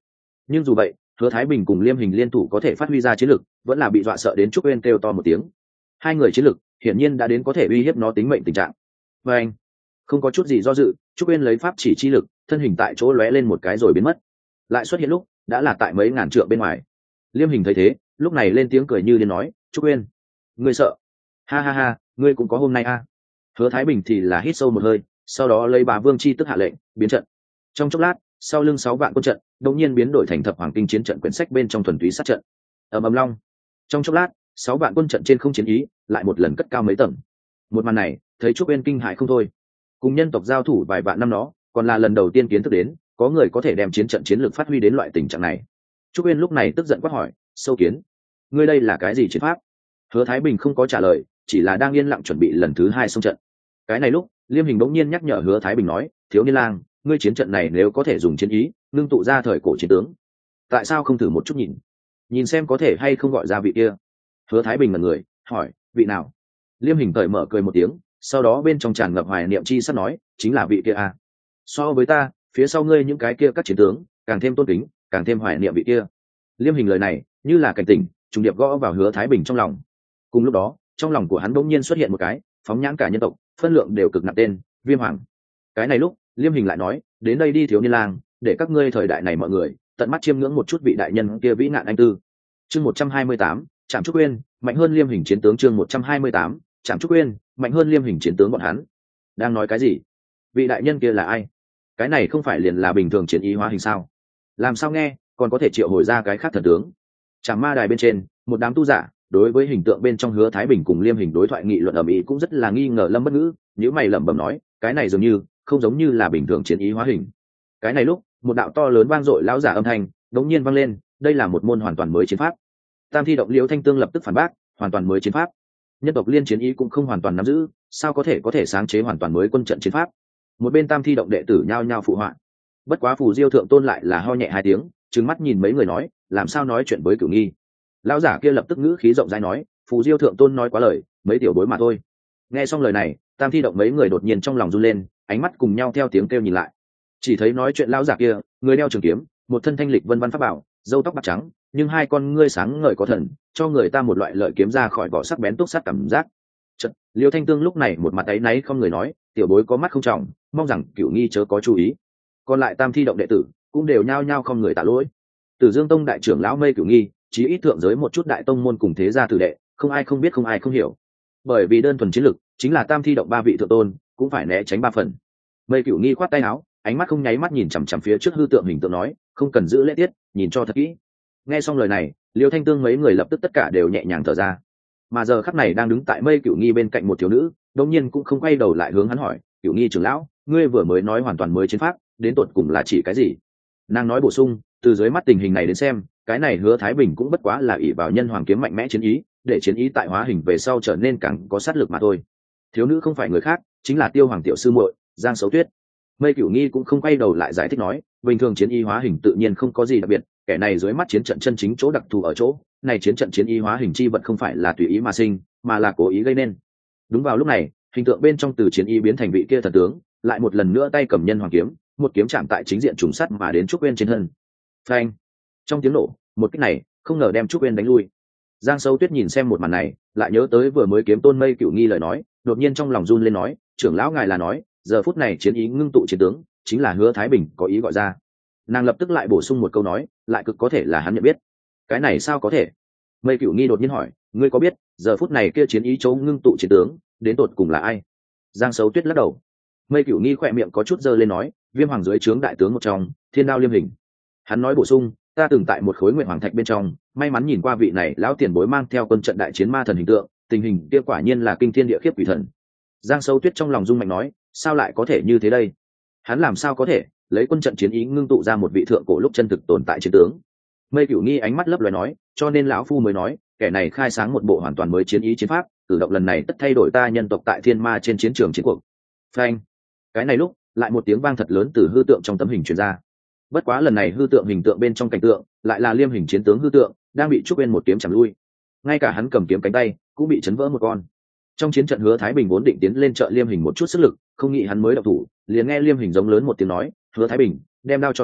S1: Nhưng dù vậy hứa thái bình cùng liêm hình liên thủ có thể phát huy ra chiến lực vẫn là bị dọa sợ đến trúc uyên kêu to một tiếng. Hai người chiến lực hiển nhiên đã đến có thể uy hiếp nó tính mệnh tình trạng. Và anh không có chút gì do dự, trúc uyên lấy pháp chỉ chi lực, thân hình tại chỗ lóe lên một cái rồi biến mất, lại xuất hiện lúc đã là tại mấy ngàn trượng bên ngoài. Liêm hình thấy thế lúc này lên tiếng cười như điên nói, trúc uyên ngươi sợ? Ha ha ha, ngươi cũng có hôm nay a. À. Hứa thái bình thì là hít sâu một hơi, sau đó lấy bà vương chi tức hạ lệnh biến trận. Trong chốc lát sau lưng sáu vạn quân trận đột nhiên biến đổi thành thập hoàng kinh chiến trận quyển sách bên trong thuần túy sát trận. Ầm ầm long. Trong chốc lát sáu vạn quân trận trên không chiến ý lại một lần cất cao mấy tầng. Một màn này thấy trúc uyên kinh hại không thôi. Cùng nhân tộc giao thủ vài vạn năm đó còn là lần đầu tiên kiến thức đến có người có thể đem chiến trận chiến lược phát huy đến loại tình trạng này. Trúc uyên lúc này tức giận quát hỏi, sâu kiến ngươi đây là cái gì chiến pháp? Hứa thái bình không có trả lời, chỉ là đang yên lặng chuẩn bị lần thứ hai xông trận. Cái này lúc liêm hình bỗng nhiên nhắc nhở hứa thái bình nói, thiếu niên lang, ngươi chiến trận này nếu có thể dùng chiến ý ngưng tụ ra thời cổ chiến tướng, tại sao không thử một chút nhìn nhìn xem có thể hay không gọi ra vị kia? Hứa thái bình là người hỏi, vị nào? Liêm hình cởi mở cười một tiếng, sau đó bên trong tràn ngập hoài niệm chi sắp nói, chính là vị kia à. So với ta phía sau ngươi những cái kia các chiến tướng càng thêm tôn kính, càng thêm hoài niệm vị kia. Liêm hình lời này như là cảnh tỉnh trùng điệp gõ vào hứa thái bình trong lòng. Cùng lúc đó trong lòng của hắn bỗng nhiên xuất hiện một cái phóng nhãn cả nhân tộc phân lượng đều cực nặng tên Viêm Hoàng. Cái này lúc Liêm hình lại nói, đến đây đi thiếu niên lang, để các ngươi thời đại này mọi người tận mắt chiêm ngưỡng một chút vị đại nhân kia vĩ nạn anh tư. Chương một trăm hai mươi tám, Trảm Trúc Uyên mạnh hơn Liêm hình chiến tướng. Chương một trăm hai mươi tám, Trảm Trúc Uyên mạnh hơn Liêm hình chiến tướng. Bọn hắn đang nói cái gì? Vị đại nhân kia là ai? Cái này không phải liền là bình thường chiến ý hóa hình sao? Làm sao nghe còn có thể triệu hồi ra cái khác thần tướng? Trảm Ma đài bên trên một đám tu giả đối với hình tượng bên trong hứa thái bình cùng Liêm hình đối thoại nghị luận ầm ĩ cũng rất là nghi ngờ lâm bất ngữ, nếu mày lẩm bẩm nói, cái này dường như không giống như là bình thường chiến ý hóa hình. Cái này lúc một đạo to lớn vang dội lão giả âm thanh đống nhiên vang lên, đây là một môn hoàn toàn mới chiến pháp. Tam thi động liễu thanh tương lập tức phản bác, hoàn toàn mới chiến pháp? Nhân tộc liên chiến ý cũng không hoàn toàn nắm giữ, sao có thể có thể sáng chế hoàn toàn mới quân trận chiến pháp? Một bên tam thi động đệ tử nhao nhao phụ họa. Bất quá Phù Diêu thượng tôn lại là ho nhẹ hai tiếng, trừng mắt nhìn mấy người nói, làm sao nói chuyện với Cửu Nghi? Lão giả kia lập tức ngữ khí rộng rãi nói, Phù Diêu thượng tôn nói quá lời, mấy tiểu bối mà thôi. Nghe xong lời này tam thi động mấy người đột nhiên trong lòng run lên, ánh mắt cùng nhau theo tiếng kêu nhìn lại. Chỉ thấy nói chuyện lão giả kia người đeo trường kiếm, một thân thanh lịch vân văn pháp bảo, râu tóc bạc trắng, nhưng hai con ngươi sáng ngời có thần, cho người ta một loại lợi kiếm ra khỏi vỏ sắc bén túc sát cảm giác. Chật, Liêu Thanh Tương lúc này một mặt áy náy không người nói, tiểu bối có mắt không trọng, mong rằng Cửu Nghi chớ có chú ý. Còn lại tam thi động đệ tử cũng đều nhao nhao không người tạ lỗi. Từ Dương Tông đại trưởng lão Mây Cửu Nghi, chí ít thượng giới một chút đại tông môn cùng thế gia tử đệ, không ai không biết không ai không hiểu. Bởi vì đơn thuần chiến lực, chính là tam thi động ba vị thượng tôn cũng phải né tránh ba phần. Mây Cửu Nghi khoát tay áo, ánh mắt không nháy mắt nhìn chằm chằm phía trước hư tượng hình tượng nói, không cần giữ lễ tiết, nhìn cho thật kỹ. Nghe xong lời này Liêu Thanh Tương mấy người lập tức tất cả đều nhẹ nhàng thở ra. Mà giờ khắc này đang đứng tại Mây Cửu Nghi bên cạnh một thiếu nữ đột nhiên cũng không quay đầu lại hướng hắn hỏi, Cửu Nghi trưởng lão, ngươi vừa mới nói hoàn toàn mới chiến pháp, đến tột cùng là chỉ cái gì? Nàng nói bổ sung, từ dưới mắt tình hình này đến xem, cái này Hứa Thái Bình cũng bất quá là ỷ vào nhân hoàng kiếm mạnh mẽ chiến ý, để chiến ý tại hóa hình về sau trở nên càng có sát lực mà thôi. Thiếu nữ không phải người khác, chính là Tiêu Hoàng tiểu sư muội Giang Sấu Tuyết. Mây Cửu Nghi cũng không quay đầu lại giải thích nói, bình thường chiến y hóa hình tự nhiên không có gì đặc biệt, kẻ này dưới mắt chiến trận chân chính chỗ đặc thù ở chỗ này, chiến trận chiến y hóa hình chi vật không phải là tùy ý mà sinh, mà là cố ý gây nên. Đúng vào lúc này hình tượng bên trong từ chiến y biến thành vị kia thần tướng lại một lần nữa tay cầm nhân hoàng kiếm, một kiếm chạm tại chính diện trùng sắt mà đến Trúc Uyên trên thân. Phanh! Trong tiếng nổ, một kích này không ngờ đem Trúc Uyên đánh lui. Giang Sâu Tuyết nhìn xem một màn này lại nhớ tới vừa mới kiếm tôn Mây Cửu Nghi lời nói, đột nhiên trong lòng run lên nói, trưởng lão ngài là nói giờ phút này chiến ý ngưng tụ chiến tướng chính là Hứa Thái Bình có ý gọi ra? Nàng lập tức lại bổ sung một câu nói, lại cực có thể là hắn nhận biết. Cái này sao có thể? Mây Cửu Nghi đột nhiên hỏi, ngươi có biết giờ phút này kia chiến ý châu ngưng tụ chiến tướng đến tột cùng là ai? Giang Sấu Tuyết lắc đầu. Mây Cửu Nghi khỏe miệng có chút giơ lên nói, Viêm Hoàng dưới trướng đại tướng một trong, Thiên Đao Liêm Hình. Hắn nói bổ sung, ta từng tại một khối nguyện hoàng thạch bên trong may mắn nhìn qua vị này lão tiền bối mang theo quân trận đại chiến ma thần hình tượng, tình hình kia quả nhiên là kinh thiên địa khiếp quỷ thần. Giang Sấu Tuyết trong lòng rung mạnh nói, sao lại có thể như thế đây? Hắn làm sao có thể lấy quân trận chiến ý ngưng tụ ra một vị thượng cổ lúc chân thực tồn tại chiến tướng? Mây Cửu Nghi ánh mắt lấp loé nói, cho nên lão phu mới nói, kẻ này khai sáng một bộ hoàn toàn mới chiến ý chiến pháp, cử động lần này tất thay đổi ta nhân tộc tại thiên ma trên chiến trường chiến cuộc. Phanh! Cái này lúc lại một tiếng vang thật lớn từ hư tượng trong tấm hình truyền ra. Bất quá lần này hư tượng hình tượng bên trong cảnh tượng lại là Liêm Hình chiến tướng hư tượng đang bị Trúc Uyên một kiếm chạm lui, ngay cả hắn cầm kiếm cánh tay cũng bị chấn vỡ một con. Trong chiến trận Hứa Thái Bình vốn định tiến lên trợ Liêm Hình một chút sức lực, không nghĩ hắn mới động thủ liền nghe Liêm Hình giống lớn một tiếng nói, Hứa Thái Bình, đem đao cho ta,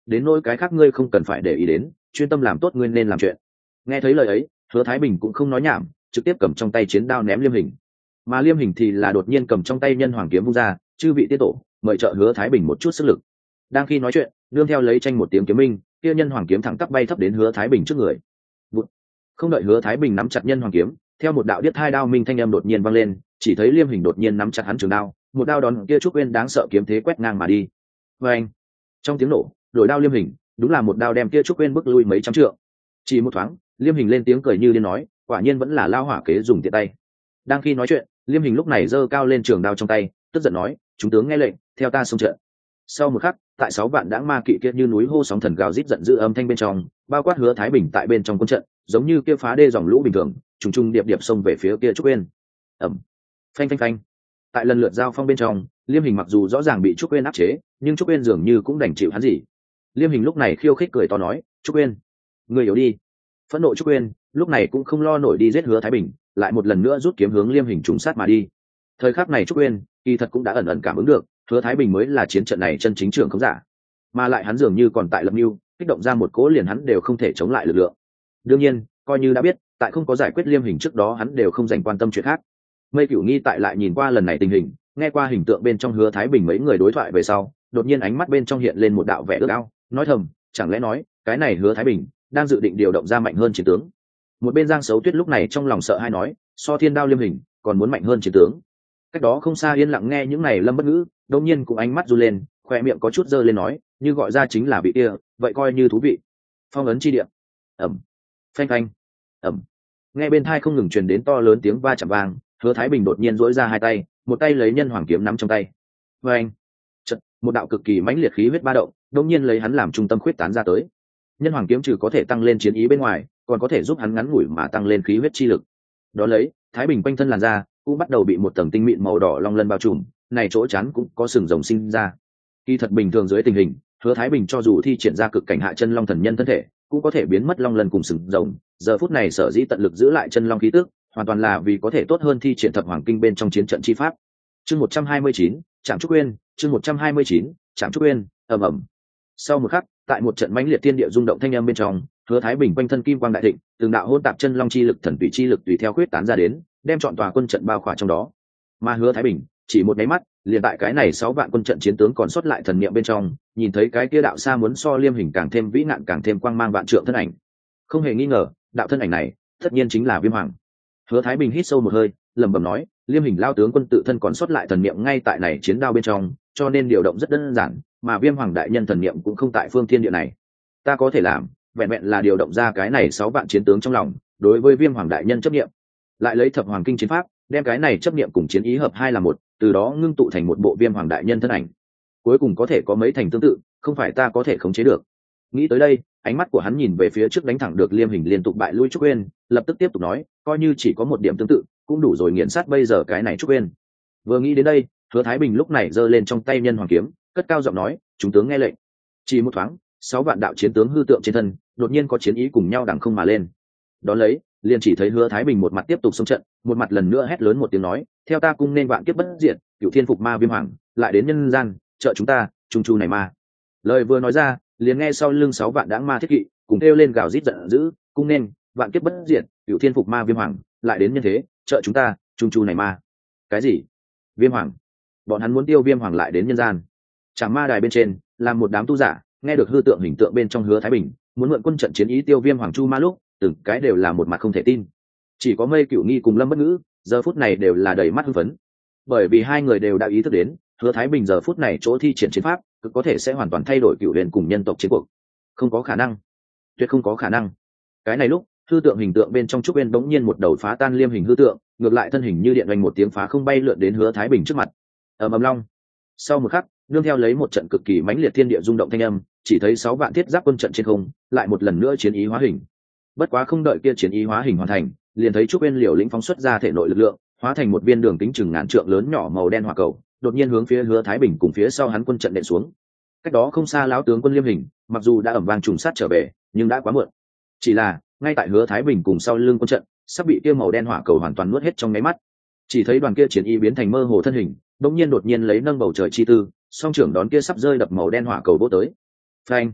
S1: đến nỗi cái khác ngươi không cần phải để ý đến, chuyên tâm làm tốt ngươi nên làm chuyện. Nghe thấy lời ấy, Hứa Thái Bình cũng không nói nhảm, trực tiếp cầm trong tay chiến đao ném Liêm Hình. Mà Liêm Hình thì là đột nhiên cầm trong tay nhân hoàng kiếm vung ra, chư vị tiết tổ, mời trợ Hứa Thái Bình một chút sức lực. Đang khi nói chuyện, nương theo lấy tranh một tiếng kiếm minh, kia nhân hoàng kiếm thẳng tắp bay thấp đến Hứa Thái Bình trước người. Bụt. Không đợi Hứa Thái Bình nắm chặt nhân hoàng kiếm, theo một đạo điếc hai đao minh thanh âm đột nhiên vang lên, chỉ thấy Liêm Hình đột nhiên nắm chặt hắn trường đao, một đao đón kia trúc uyên đáng sợ kiếm thế quét ngang mà đi. Oeng! Trong tiếng nổ, đổi đao Liêm Hình, đúng là một đao đem kia trúc uyên bước lui mấy trăm trượng. Chỉ một thoáng, Liêm Hình lên tiếng cười như điên nói, quả nhiên vẫn là lao hỏa kế dùng tiện tay. Đang khi nói chuyện, Liêm Hình lúc này giơ cao lên trường đao trong tay, tức giận nói, chúng tướng nghe lệnh, theo ta xông trận. Sau một khắc, tại sáu vạn đãng ma kỵ kia như núi hô sóng thần gào rít giận dữ âm thanh bên trong, bao quát Hứa Thái Bình tại bên trong quân trận, giống như kia phá đê dòng lũ bình thường, trùng trùng điệp điệp xông về phía kia trúc uyên. Ầm. Phanh phanh phanh. Tại lần lượt giao phong bên trong, Liêm Hình mặc dù rõ ràng bị trúc uyên áp chế, nhưng trúc uyên dường như cũng đành chịu hắn gì. Liêm Hình lúc này khiêu khích cười to nói, trúc uyên, ngươi yếu đi. Phẫn nộ trúc uyên lúc này cũng không lo nổi đi giết Hứa Thái Bình, lại một lần nữa rút kiếm hướng Liêm Hình trùng sát mà đi. Thời khắc này trúc uyên kỳ thật cũng đã ẩn ẩn cảm ứng được Hứa Thái Bình mới là chiến trận này chân chính trưởng không giả, mà lại hắn dường như còn tại lập mưu kích động ra một cỗ liền hắn đều không thể chống lại lực lượng. Đương nhiên coi như đã biết, tại không có giải quyết Liêm Hình trước đó hắn đều không dành quan tâm chuyện khác. Mây Cửu Nghi tại lại nhìn qua lần này tình hình, nghe qua hình tượng bên trong Hứa Thái Bình mấy người đối thoại về sau, đột nhiên ánh mắt bên trong hiện lên một đạo vẻ ước ao, nói thầm, chẳng lẽ nói cái này Hứa Thái Bình đang dự định điều động ra mạnh hơn chiến tướng. Một bên Giang Sấu Tuyết lúc này trong lòng sợ hai nói, so thiên đao Liêm Hình còn muốn mạnh hơn chiến tướng. Cách đó không xa yên lặng nghe những này Lâm Bất Ngữ đột nhiên cũng ánh mắt run lên, khoe miệng có chút dơ lên nói, như gọi ra chính là vị kia, vậy coi như thú vị. Phong ấn chi địa. Ẩm. Phanh phanh. Ẩm. Nghe bên tai không ngừng truyền đến to lớn tiếng va chạm vang, Hứa Thái Bình đột nhiên duỗi ra hai tay, một tay lấy nhân hoàng kiếm nắm trong tay. Oeng. Chợt, một đạo cực kỳ mãnh liệt khí huyết ba động, đột nhiên lấy hắn làm trung tâm khuyết tán ra tới. Nhân hoàng kiếm trừ có thể tăng lên chiến ý bên ngoài, còn có thể giúp hắn ngắn ngủi mà tăng lên khí huyết chi lực. Đó lấy, Thái Bình quanh thân làn da cũng bắt đầu bị một tầng tinh mịn màu đỏ long lân bao trùm, này chỗ chắn cũng có sừng rồng sinh ra. Kỳ thật bình thường dưới tình hình, Hứa Thái Bình cho dù thi triển ra cực cảnh hạ chân long thần nhân thân thể, cũng có thể biến mất long lân cùng sừng rồng. Giờ phút này sở dĩ tận lực giữ lại chân long khí tức, hoàn toàn là vì có thể tốt hơn thi triển thập hoàng kinh bên trong chiến trận chi pháp. Chương một trăm hai mươi chín, Trảm Trúc Uyên, chương một trăm hai mươi chín, Trảm Trúc Uyên, ầm ầm. Sau một khắc, tại một trận mãnh liệt thiên địa rung động thanh âm bên trong, Hứa Thái Bình quanh thân kim quang đại thịnh, từng đạo hỗn tạp chân long chi lực thần tùy chi lực tùy theo quyết tán ra đến, đem trọn tòa quân trận bao khỏa trong đó. Mà Hứa Thái Bình chỉ một cái mắt, liền tại cái này sáu vạn quân trận chiến tướng còn sót lại thần niệm bên trong, nhìn thấy cái kia đạo xa muốn so Liêm Hình càng thêm vĩ nạn càng thêm quang mang vạn trượng thân ảnh. Không hề nghi ngờ, đạo thân ảnh này, tất nhiên chính là Viêm Hoàng. Hứa Thái Bình hít sâu một hơi, lẩm bẩm nói, Liêm Hình lao tướng quân tự thân còn sót lại thần niệm ngay tại này chiến đao bên trong, cho nên điều động rất đơn giản, mà Viêm Hoàng đại nhân thần niệm cũng không tại phương thiên địa này. Ta có thể làm, vẹn vẹn là điều động ra cái này sáu vạn chiến tướng trong lòng, đối với Viêm Hoàng đại nhân chấp niệm, lại lấy thập hoàng kinh chiến pháp, đem cái này chấp niệm cùng chiến ý hợp hai là một, từ đó ngưng tụ thành một bộ Viêm Hoàng đại nhân thân ảnh. Cuối cùng có thể có mấy thành tương tự, không phải ta có thể khống chế được. Nghĩ tới đây, ánh mắt của hắn nhìn về phía trước đánh thẳng được Liêm Hình liên tục bại lui Trúc Uyên, lập tức tiếp tục nói, coi như chỉ có một điểm tương tự, cũng đủ rồi nghiền sát bây giờ cái này Trúc Uyên. Vừa nghĩ đến đây, Hứa Thái Bình lúc này giơ lên trong tay nhân hoàng kiếm, cất cao giọng nói, chúng tướng nghe lệnh. Chỉ một thoáng, sáu vạn đạo chiến tướng hư tượng trên thân, đột nhiên có chiến ý cùng nhau đằng không mà lên. Đón lấy, liền chỉ thấy Hứa Thái Bình một mặt tiếp tục xông trận, một mặt lần nữa hét lớn một tiếng nói, theo ta cung nên vạn kiếp bất diệt, cửu thiên phục ma Viêm Hoàng, lại đến nhân gian, trợ chúng ta, trung chu này ma. Lời vừa nói ra, liền nghe sau lưng sáu vạn đãng ma thiết kỵ, cùng kêu lên gào rít giận dữ, cung nên vạn kiếp bất diệt, cửu thiên phục ma Viêm Hoàng, lại đến nhân thế, trợ chúng ta, trung chu này ma. Cái gì? Viêm Hoàng? Bọn hắn muốn tiêu Viêm Hoàng lại đến nhân gian? Trảm Ma đài bên trên, làm một đám tu giả, nghe được hư tượng hình tượng bên trong Hứa Thái Bình muốn mượn quân trận chiến ý tiêu Viêm Hoàng chu ma lúc, từng cái đều là một mặt không thể tin. Chỉ có Mây Cửu Nghi cùng Lâm Bất Ngữ, giờ phút này đều là đầy mắt hưng phấn, bởi vì hai người đều đã ý thức đến, Hứa Thái Bình giờ phút này chỗ thi triển chiến pháp, cực có thể sẽ hoàn toàn thay đổi cửu huyền cùng nhân tộc chiến cuộc. Không có khả năng, tuyệt không có khả năng. Cái này lúc, hư tượng hình tượng bên trong Trúc Uyên bỗng nhiên một đầu phá tan Liêm Hình hư tượng, ngược lại thân hình như điện oanh một tiếng phá không bay lượn đến Hứa Thái Bình trước mặt. Ầm ầm long. Sau một khắc, nương theo lấy một trận cực kỳ mãnh liệt thiên địa rung động thanh âm, chỉ thấy sáu vạn thiết giáp quân trận trên không, lại một lần nữa chiến ý hóa hình. Bất quá không đợi kia chiến ý hóa hình hoàn thành, liền thấy Trúc Uyên liều lĩnh phóng xuất ra thể nội lực lượng, hóa thành một viên đường kính chừng ngàn trượng lớn nhỏ màu đen hỏa cầu, đột nhiên hướng phía Hứa Thái Bình cùng phía sau hắn quân trận đệm xuống. Cách đó không xa lão tướng quân Liêm Hình, mặc dù đã ầm vang trùng sát trở về, nhưng đã quá muộn. Chỉ là, ngay tại Hứa Thái Bình cùng sau lưng quân trận, sắp bị kia màu đen hỏa cầu hoàn toàn nuốt hết trong nháy mắt. Chỉ thấy đoàn kia chiến y biến thành mơ hồ thân hình, đột nhiên đột nhiên lấy nâng bầu trời chi tư, song trưởng đón kia sắp rơi đập màu đen hỏa cầu vỗ tới. Phanh!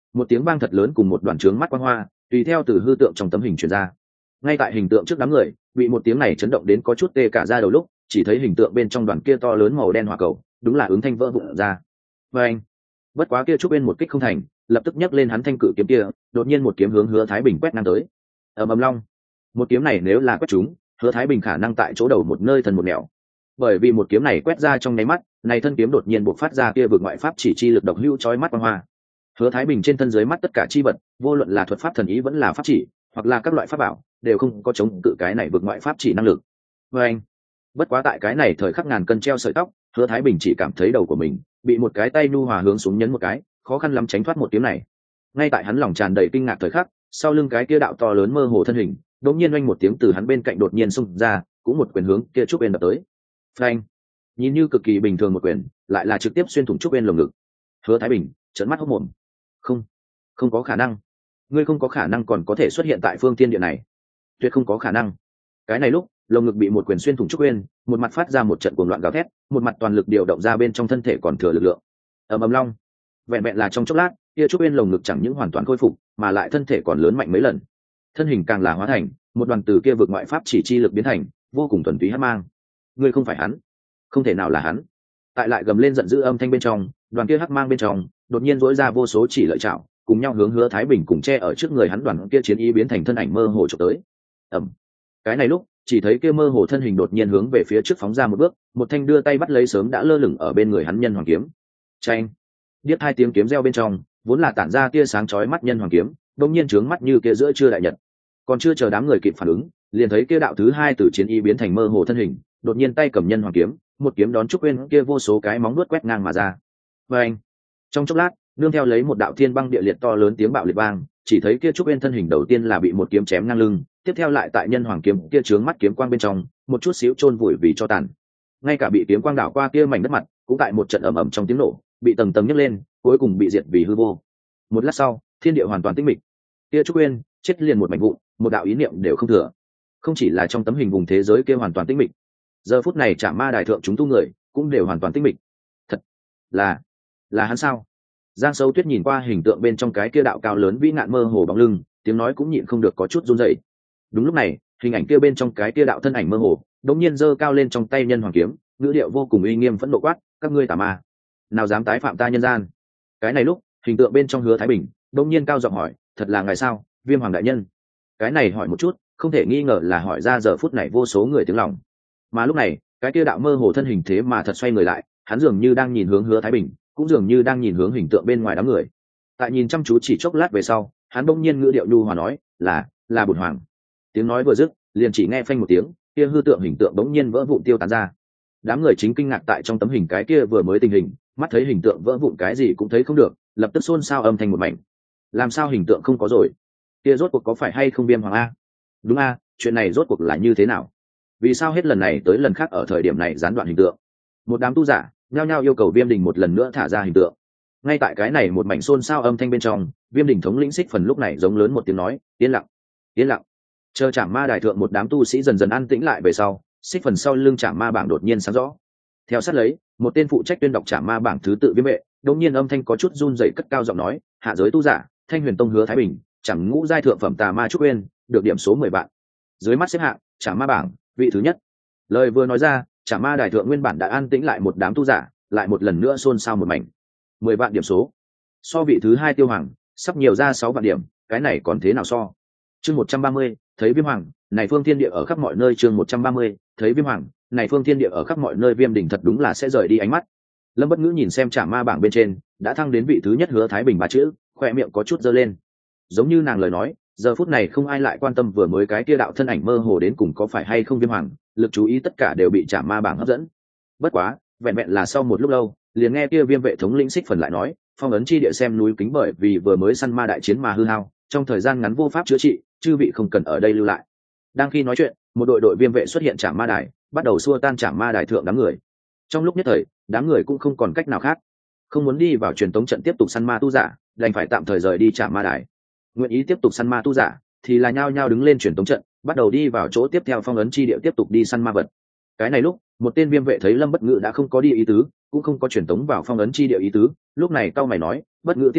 S1: một tiếng vang thật lớn cùng một đoàn trướng mắt quang hoa tùy theo từ hư tượng trong tấm hình truyền ra. Ngay tại hình tượng trước đám người bị một tiếng này chấn động đến có chút tê cả da đầu lúc chỉ thấy hình tượng bên trong đoàn kia to lớn màu đen hỏa cầu đúng là ứng thanh vỡ vụn ra. Và anh bất quá kia trúc bên một kích không thành, lập tức nhấc lên hắn thanh cự kiếm kia, đột nhiên một kiếm hướng Hứa Thái Bình quét ngang tới. Ầm ầm long, một kiếm này nếu là quét trúng, Hứa Thái Bình khả năng tại chỗ đầu một nơi thần một nẻo. Bởi vì một kiếm này quét ra trong nháy mắt, này thân kiếm đột nhiên bộc phát ra kia vực ngoại pháp chỉ chi lực độc hữu chói mắt quang hoa. Hứa Thái Bình trên thân dưới mắt tất cả chi vật, vô luận là thuật pháp thần ý vẫn là pháp chỉ, hoặc là các loại pháp bảo, đều không có chống cự cái này vực ngoại pháp chỉ năng lực. Và anh, bất quá tại cái này thời khắc ngàn cân treo sợi tóc, Hứa Thái Bình chỉ cảm thấy đầu của mình bị một cái tay nhu hòa hướng xuống nhấn một cái, khó khăn lắm tránh thoát một kiếm này. Ngay tại hắn lòng tràn đầy kinh ngạc thời khắc, sau lưng cái kia đạo to lớn mơ hồ thân hình, đột nhiên oanh một tiếng từ hắn bên cạnh đột nhiên xung ra, cũng một quyền hướng kia trúc bên đập tới. Phanh! Nhìn như cực kỳ bình thường một quyền, lại là trực tiếp xuyên thủng trúc bên lồng ngực. Hứa Thái Bình trợn mắt hốt mồm. Không, không có khả năng. Ngươi không có khả năng còn có thể xuất hiện tại phương thiên địa này. Tuyệt không có khả năng. Cái này lúc, lồng ngực bị một quyền xuyên thủng trúc bên, một mặt phát ra một trận cuồng loạn gào thét, một mặt toàn lực điều động ra bên trong thân thể còn thừa lực lượng. Ầm ầm long, vẹn vẹn là trong chốc lát, kia trúc bên lồng ngực chẳng những hoàn toàn khôi phục, mà lại thân thể còn lớn mạnh mấy lần. Thân hình càng là hóa thành một đoàn từ kia vực ngoại pháp chỉ chi lực biến thành, vô cùng thuần túy hắc mang. Ngươi không phải hắn, không thể nào là hắn. Tại lại gầm lên giận dữ âm thanh bên trong, đoàn kia hắc mang bên trong đột nhiên rỗi ra vô số chỉ lợi chảo, cùng nhau hướng Hứa Thái Bình cùng che ở trước người hắn đoàn kia chiến ý biến thành thân ảnh mơ hồ chụp tới. Ầm. Cái này lúc, chỉ thấy kia mơ hồ thân hình đột nhiên hướng về phía trước phóng ra một bước, một thanh đưa tay bắt lấy sớm đã lơ lửng ở bên người hắn nhân hoàng kiếm. Chanh! Điếc hai tiếng kiếm reo bên trong, vốn là tản ra tia sáng chói mắt nhân hoàng kiếm, đột nhiên trướng mắt như kia giữa trưa đại nhật. Còn chưa chờ đám người kịp phản ứng, liền thấy kia đạo thứ hai từ chiến ý biến thành mơ hồ thân hình, đột nhiên tay cầm nhân hoàng kiếm, một kiếm đón trúc bên kia vô số cái móng vuốt quét ngang mà ra. Và anh, trong chốc lát, nương theo lấy một đạo thiên băng địa liệt to lớn tiếng bạo liệt vang, chỉ thấy kia trúc bên thân hình đầu tiên là bị một kiếm chém ngang lưng, tiếp theo lại tại nhân hoàng kiếm kia chướng mắt kiếm quang bên trong, một chút xíu chôn vùi vì cho tàn. Ngay cả bị kiếm quang đảo qua kia mảnh đất mặt, cũng tại một trận ầm ầm trong tiếng nổ, bị tầng tầng nhấc lên, cuối cùng bị diệt vì hư vô. Một lát sau, thiên địa hoàn toàn tĩnh mịch. Kia trúc bên chết liền một mảnh vụn, một đạo ý niệm đều không thừa. Không chỉ là trong tấm hình vùng thế giới kia hoàn toàn tĩnh mịch, giờ phút này Trảm Ma Đài thượng chúng tu người cũng đều hoàn toàn tĩnh mịch. Thật là là hắn sao? Giang Sâu Tuyết nhìn qua hình tượng bên trong cái kia đạo cao lớn vĩ nạn mơ hồ bóng lưng, tiếng nói cũng nhịn không được có chút run rẩy. Đúng lúc này, hình ảnh kia bên trong cái kia đạo thân ảnh mơ hồ, đống nhiên giơ cao lên trong tay nhân hoàng kiếm, ngữ điệu vô cùng uy nghiêm phẫn nộ quát: "Các ngươi tà ma, nào dám tái phạm ta nhân gian?" Cái này lúc, hình tượng bên trong Hứa Thái Bình đống nhiên cao giọng hỏi: "Thật là ngài sao, Viêm Hoàng đại nhân?" Cái này hỏi một chút, không thể nghi ngờ là hỏi ra giờ phút này vô số người tiếng lòng. Mà lúc này, cái kia đạo mơ hồ thân hình thế mà thật xoay người lại, hắn dường như đang nhìn hướng Hứa Thái Bình, cũng dường như đang nhìn hướng hình tượng bên ngoài đám người. Tại nhìn chăm chú chỉ chốc lát về sau, hắn bỗng nhiên ngữ điệu nhu hòa nói: "Là, là bổn hoàng." Tiếng nói vừa dứt, liền chỉ nghe phanh một tiếng, kia hư tượng hình tượng bỗng nhiên vỡ vụn tiêu tán ra. Đám người chính kinh ngạc tại trong tấm hình cái kia vừa mới tình hình, mắt thấy hình tượng vỡ vụn cái gì cũng thấy không được, lập tức xôn xao âm thanh một mảnh. Làm sao hình tượng không có rồi? Kia rốt cuộc có phải hay không Viêm Hoàng a? Đúng a, chuyện này rốt cuộc là như thế nào? Vì sao hết lần này tới lần khác ở thời điểm này gián đoạn hình tượng? Một đám tu giả nhao nhao yêu cầu Viêm Đình một lần nữa thả ra hình tượng. Ngay tại cái này một mảnh xôn xao âm thanh bên trong, Viêm Đình thống lĩnh Xích Phần lúc này giống lớn một tiếng nói: "Yên lặng, yên lặng." Chờ Trảm Ma Đài thượng một đám tu sĩ dần dần an tĩnh lại về sau, Xích Phần sau lưng Trảm Ma bảng đột nhiên sáng rõ. Theo sát lấy, một tên phụ trách tuyên đọc Trảm Ma bảng thứ tự Viêm vệ, đột nhiên âm thanh có chút run rẩy cất cao giọng nói: "Hạ giới tu giả, Thanh Huyền Tông Hứa Thái Bình, Trảm ngũ giai thượng phẩm tà ma trúc uyên, được điểm số mười vạn." Dưới mắt xếp hạng, Trảm Ma bảng, vị thứ nhất. Lời vừa nói ra, Trảm Ma Đài thượng nguyên bản đã an tĩnh lại một đám tu giả, lại một lần nữa xôn xao một mảnh. Mười vạn điểm số, so vị thứ hai Tiêu Hoàng sắp nhiều ra sáu vạn điểm, cái này còn thế nào so? Chương một trăm ba mươi, thấy Viêm Hoàng, này phương thiên địa ở khắp mọi nơi. Chương một trăm ba mươi, thấy Viêm Hoàng, này phương thiên địa ở khắp mọi nơi. Viêm Đình thật đúng là sẽ rời đi ánh mắt. Lâm Bất Ngữ nhìn xem Trảm Ma bảng bên trên đã thăng đến vị thứ nhất Hứa Thái Bình ba chữ, khoe miệng có chút giơ lên. Giống như nàng lời nói, giờ phút này không ai lại quan tâm vừa mới cái kia đạo thân ảnh mơ hồ đến cùng có phải hay không Viêm Hoàng, lực chú ý tất cả đều bị Trảm Ma bảng hấp dẫn. Bất quá, vẹn vẹn là sau một lúc lâu, liền nghe kia Viêm vệ thống lĩnh Xích Phần lại nói: "Phong ấn chi địa xem núi kính bởi vì vừa mới săn ma đại chiến mà hư hao, trong thời gian ngắn vô pháp chữa trị, chư vị không cần ở đây lưu lại." Đang khi nói chuyện, một đội đội Viêm vệ xuất hiện Trảm Ma Đài, bắt đầu xua tan Trảm Ma Đài thượng đám người. Trong lúc nhất thời, đám người cũng không còn cách nào khác, không muốn đi vào truyền tống trận tiếp tục săn ma tu giả, đành phải tạm thời rời đi Trảm Ma Đài. Nguyện ý tiếp tục săn ma tu giả thì là nhao nhao đứng lên truyền tống trận, bắt đầu đi vào chỗ tiếp theo phong ấn chi địa tiếp tục đi săn ma vật. Cái này lúc, một tên Viêm vệ thấy Lâm Bất Ngữ đã không có đi ý tứ, cũng không có truyền tống vào phong ấn chi địa ý tứ, lúc này cau mày nói: "Bất Ngữ tiên tử,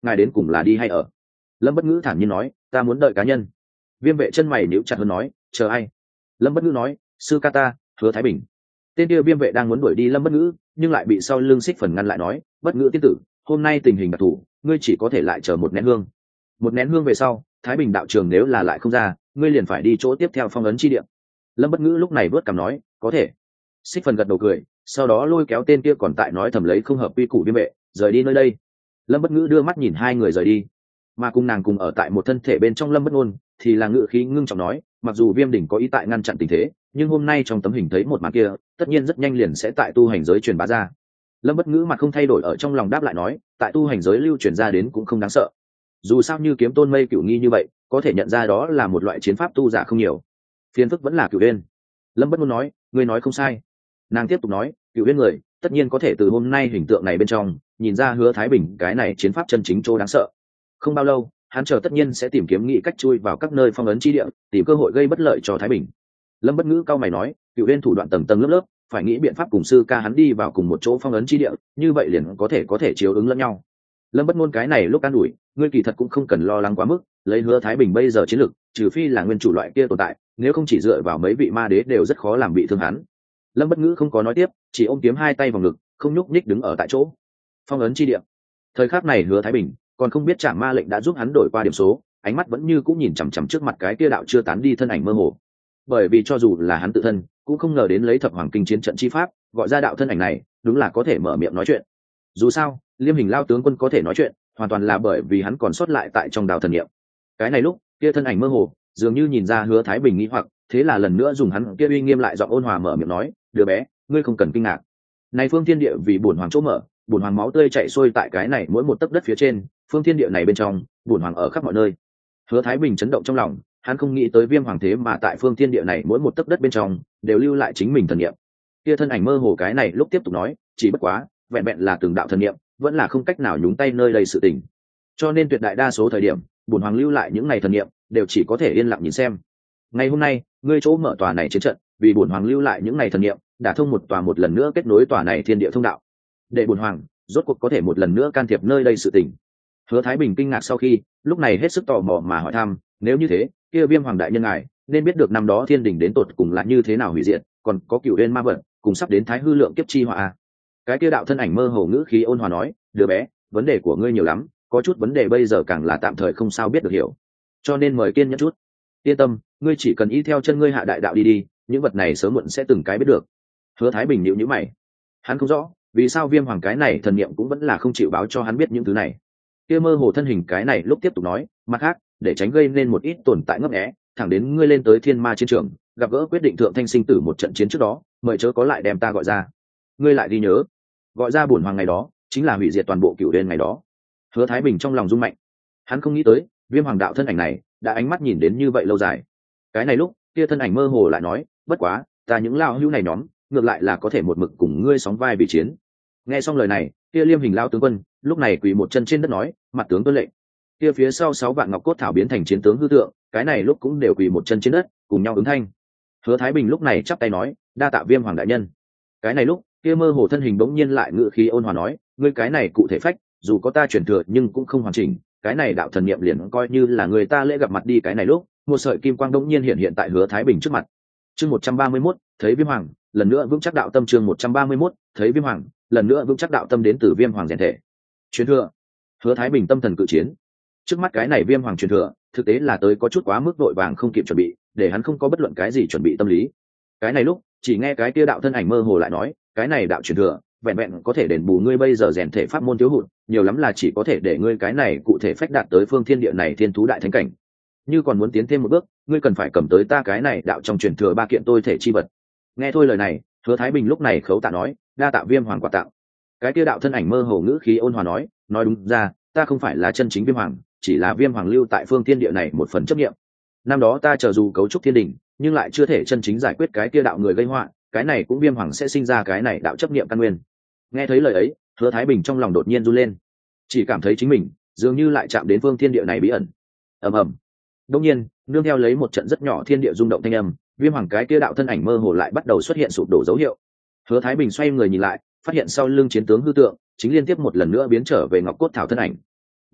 S1: ngài đến cùng là đi hay ở? Lâm Bất Ngữ thản nhiên nói, ta muốn đợi cá nhân. Viêm vệ chân mày nhíu chặt hơn nói, chờ ai? Lâm Bất Ngữ nói, sư ca ta, Hứa Thái Bình. Tên kia viêm vệ đang muốn đuổi đi Lâm Bất Ngữ, nhưng lại bị sau lưng xích phần ngăn lại nói, Bất Ngữ tiên tử, hôm nay tình hình đặc thù, ngươi chỉ có thể lại chờ một nén hương. Một nén hương về sau, Thái Bình đạo trường nếu là lại không ra, ngươi liền phải đi chỗ tiếp theo phong ấn chi địa. Lâm Bất Ngữ lúc này vớt cằm nói, có thể. Xích phần gật đầu cười, sau đó lôi kéo tên kia còn tại nói thầm lấy không hợp quy củ viêm vệ, rời đi nơi đây. Lâm Bất Ngữ đưa mắt nhìn hai người rời đi, mà cùng nàng cùng ở tại một thân thể bên trong Lâm Bất Nôn thì là ngự khí ngưng trọng nói, mặc dù Viêm đỉnh có ý tại ngăn chặn tình thế, nhưng hôm nay trong tấm hình thấy một màn kia, tất nhiên rất nhanh liền sẽ tại tu hành giới truyền bá ra. Lâm Bất Ngữ mặt không thay đổi ở trong lòng đáp lại nói, tại tu hành giới lưu truyền ra đến cũng không đáng sợ. Dù sao như Kiếm Tôn Mây Cửu Nghi như vậy, có thể nhận ra đó là một loại chiến pháp tu giả không nhiều. Phiền phức vẫn là Cửu Uyên. Lâm Bất Nôn nói, ngươi nói không sai. Nàng tiếp tục nói, Cửu Uyên người, tất nhiên có thể từ hôm nay hình tượng này bên trong nhìn ra Hứa Thái Bình cái này chiến pháp chân chính chỗ đáng sợ. Không bao lâu, hắn chờ tất nhiên sẽ tìm kiếm nghị cách chui vào các nơi phong ấn chi địa, tìm cơ hội gây bất lợi cho Thái Bình. Lâm Bất Ngữ cao mày nói, Cửu Uyên thủ đoạn tầng tầng lớp lớp, phải nghĩ biện pháp cùng sư ca hắn đi vào cùng một chỗ phong ấn chi địa, như vậy liền có thể có thể chiếu ứng lẫn nhau. Lâm Bất Ngôn cái này lúc an ủi, ngươi kỳ thật cũng không cần lo lắng quá mức, lấy Hứa Thái Bình bây giờ chiến lực, trừ phi là nguyên chủ loại kia tồn tại, nếu không chỉ dựa vào mấy vị ma đế đều rất khó làm bị thương hắn. Lâm Bất Ngữ không có nói tiếp, chỉ ôm kiếm hai tay vào ngực, không nhúc nhích đứng ở tại chỗ. Phong ấn chi địa. Thời khắc này Hứa Thái Bình còn không biết Trảm Ma lệnh đã giúp hắn đổi qua điểm số, ánh mắt vẫn như cũng nhìn chằm chằm trước mặt cái kia đạo chưa tán đi thân ảnh mơ hồ. Bởi vì cho dù là hắn tự thân, cũng không ngờ đến lấy Thập Hoàng Kinh chiến trận chi pháp, gọi ra đạo thân ảnh này, đúng là có thể mở miệng nói chuyện. Dù sao, Liêm Hình Lao tướng quân có thể nói chuyện, hoàn toàn là bởi vì hắn còn sót lại tại trong đạo thần niệm. Cái này lúc, kia thân ảnh mơ hồ, dường như nhìn ra Hứa Thái Bình nghi hoặc, thế là lần nữa dùng hắn kia uy nghiêm lại giọng ôn hòa mở miệng nói, "Đứa bé, ngươi không cần kinh ngạc. Này phương thiên địa vì bổn hoàng chỗ mở, bổn hoàng máu tươi chảy xuôi tại cái này mỗi một tấc đất phía trên, phương thiên địa này bên trong, bổn hoàng ở khắp mọi nơi." Hứa Thái Bình chấn động trong lòng, hắn không nghĩ tới Viêm Hoàng thế mà tại phương thiên địa này mỗi một tấc đất bên trong đều lưu lại chính mình thần niệm. Kia thân ảnh mơ hồ cái này lúc tiếp tục nói, chỉ bất quá, vẹn vẹn là từng đạo thần niệm, vẫn là không cách nào nhúng tay nơi đây sự tình. Cho nên tuyệt đại đa số thời điểm, bổn hoàng lưu lại những này thần niệm, đều chỉ có thể yên lặng nhìn xem. Ngày hôm nay, ngươi chỗ mở tòa này chiến trận, vì bổn hoàng lưu lại những này thần niệm, đã thông một tòa một lần nữa kết nối tòa này thiên địa thông đạo, để bổn hoàng rốt cuộc có thể một lần nữa can thiệp nơi đây sự tình. Hứa Thái Bình kinh ngạc sau khi, lúc này hết sức tò mò mà hỏi thăm, nếu như thế, kia Viêm Hoàng đại nhân ngài nên biết được năm đó thiên đình đến tột cùng là như thế nào hủy diệt, còn có Cửu Uyên ma vật, cùng sắp đến Thái Hư lượng kiếp chi họa à. Cái kia đạo thân ảnh mơ hồ ngữ khí ôn hòa nói, đứa bé, vấn đề của ngươi nhiều lắm, có chút vấn đề bây giờ càng là tạm thời không sao biết được hiểu, cho nên mời kiên nhẫn chút. Yên tâm, ngươi chỉ cần y theo chân ngươi hạ đại đạo đi đi, những vật này sớm muộn sẽ từng cái biết được. Hứa Thái Bình nhíu nhíu mày, hắn không rõ vì sao Viêm Hoàng cái này thần niệm cũng vẫn là không chịu báo cho hắn biết những thứ này. Kia mơ hồ thân hình cái này lúc tiếp tục nói, mặt khác, để tránh gây nên một ít tồn tại ngấp nghé, thẳng đến ngươi lên tới Thiên Ma chiến trường, gặp gỡ quyết định thượng thanh sinh tử một trận chiến trước đó, mời chớ có lại đem ta gọi ra. Ngươi lại ghi nhớ, gọi ra bổn hoàng ngày đó, chính là hủy diệt toàn bộ Cửu Uyên ngày đó. Hứa Thái Bình trong lòng rung mạnh, hắn không nghĩ tới, Viêm Hoàng đạo thân ảnh này đã ánh mắt nhìn đến như vậy lâu dài. Cái này lúc, kia thân ảnh mơ hồ lại nói, bất quá, ta những lao hữu này nhóm, ngược lại là có thể một mực cùng ngươi sóng vai bị chiến. Nghe xong lời này, kia Liêm Hình Lao tướng quân lúc này quỳ một chân trên đất nói, mặt tướng tuân lệnh. Kia phía sau sáu vạn ngọc cốt thảo biến thành chiến tướng hư tượng, cái này lúc cũng đều quỳ một chân trên đất, cùng nhau ứng thanh. Hứa Thái Bình lúc này chắp tay nói, đa tạ Viêm Hoàng đại nhân. Cái này lúc, kia mơ hồ thân hình bỗng nhiên lại ngự khí ôn hòa nói, ngươi cái này cụ thể phách, dù có ta truyền thừa nhưng cũng không hoàn chỉnh, cái này đạo thần niệm liền coi như là người ta lễ gặp mặt đi. Cái này lúc, một sợi kim quang bỗng nhiên hiện hiện tại Hứa Thái Bình trước mặt. Chương một trăm ba mươi mốt, thấy Viêm Hoàng, lần nữa vững chắc đạo tâm. Chương một trăm ba mươi mốt, thấy Viêm Hoàng, lần nữa vững chắc đạo tâm đến từ Viêm Hoàng rèn thể. Truyền thừa. Hứa Thái Bình tâm thần cự chiến. Trước mắt cái này Viêm Hoàng truyền thừa, thực tế là tới có chút quá mức vội vàng không kịp chuẩn bị, để hắn không có bất luận cái gì chuẩn bị tâm lý. Cái này lúc, chỉ nghe cái kia đạo thân ảnh mơ hồ lại nói, cái này đạo truyền thừa, vẹn vẹn có thể đền bù ngươi bây giờ rèn thể pháp môn thiếu hụt, nhiều lắm là chỉ có thể để ngươi cái này cụ thể phách đạt tới phương thiên địa này thiên thú đại thánh cảnh. Như còn muốn tiến thêm một bước, ngươi cần phải cầm tới ta cái này đạo trong truyền thừa ba kiện tôi thể chi vật. Nghe thôi lời này, Hứa Thái Bình lúc này khấu tạ nói, đa tạ Viêm Hoàng quà tặng. Cái kia đạo thân ảnh mơ hồ ngữ khí ôn hòa nói, nói đúng ra, ta không phải là chân chính Viêm Hoàng, chỉ là Viêm Hoàng lưu tại phương thiên địa này một phần chấp niệm. Năm đó ta chờ dù cấu trúc thiên đình, nhưng lại chưa thể chân chính giải quyết cái kia đạo người gây họa, cái này cũng Viêm Hoàng sẽ sinh ra cái này đạo chấp niệm căn nguyên. Nghe thấy lời ấy, Hứa Thái Bình trong lòng đột nhiên run lên, chỉ cảm thấy chính mình dường như lại chạm đến phương thiên địa này bí ẩn. Ầm ầm. Đột nhiên, nương theo lấy một trận rất nhỏ thiên địa rung động thanh âm, Viêm Hoàng cái kia đạo thân ảnh mơ hồ lại bắt đầu xuất hiện sụp đổ dấu hiệu. Hứa Thái Bình xoay người nhìn lại, phát hiện sau lưng chiến tướng hư tượng chính liên tiếp một lần nữa biến trở về ngọc cốt thảo thân ảnh.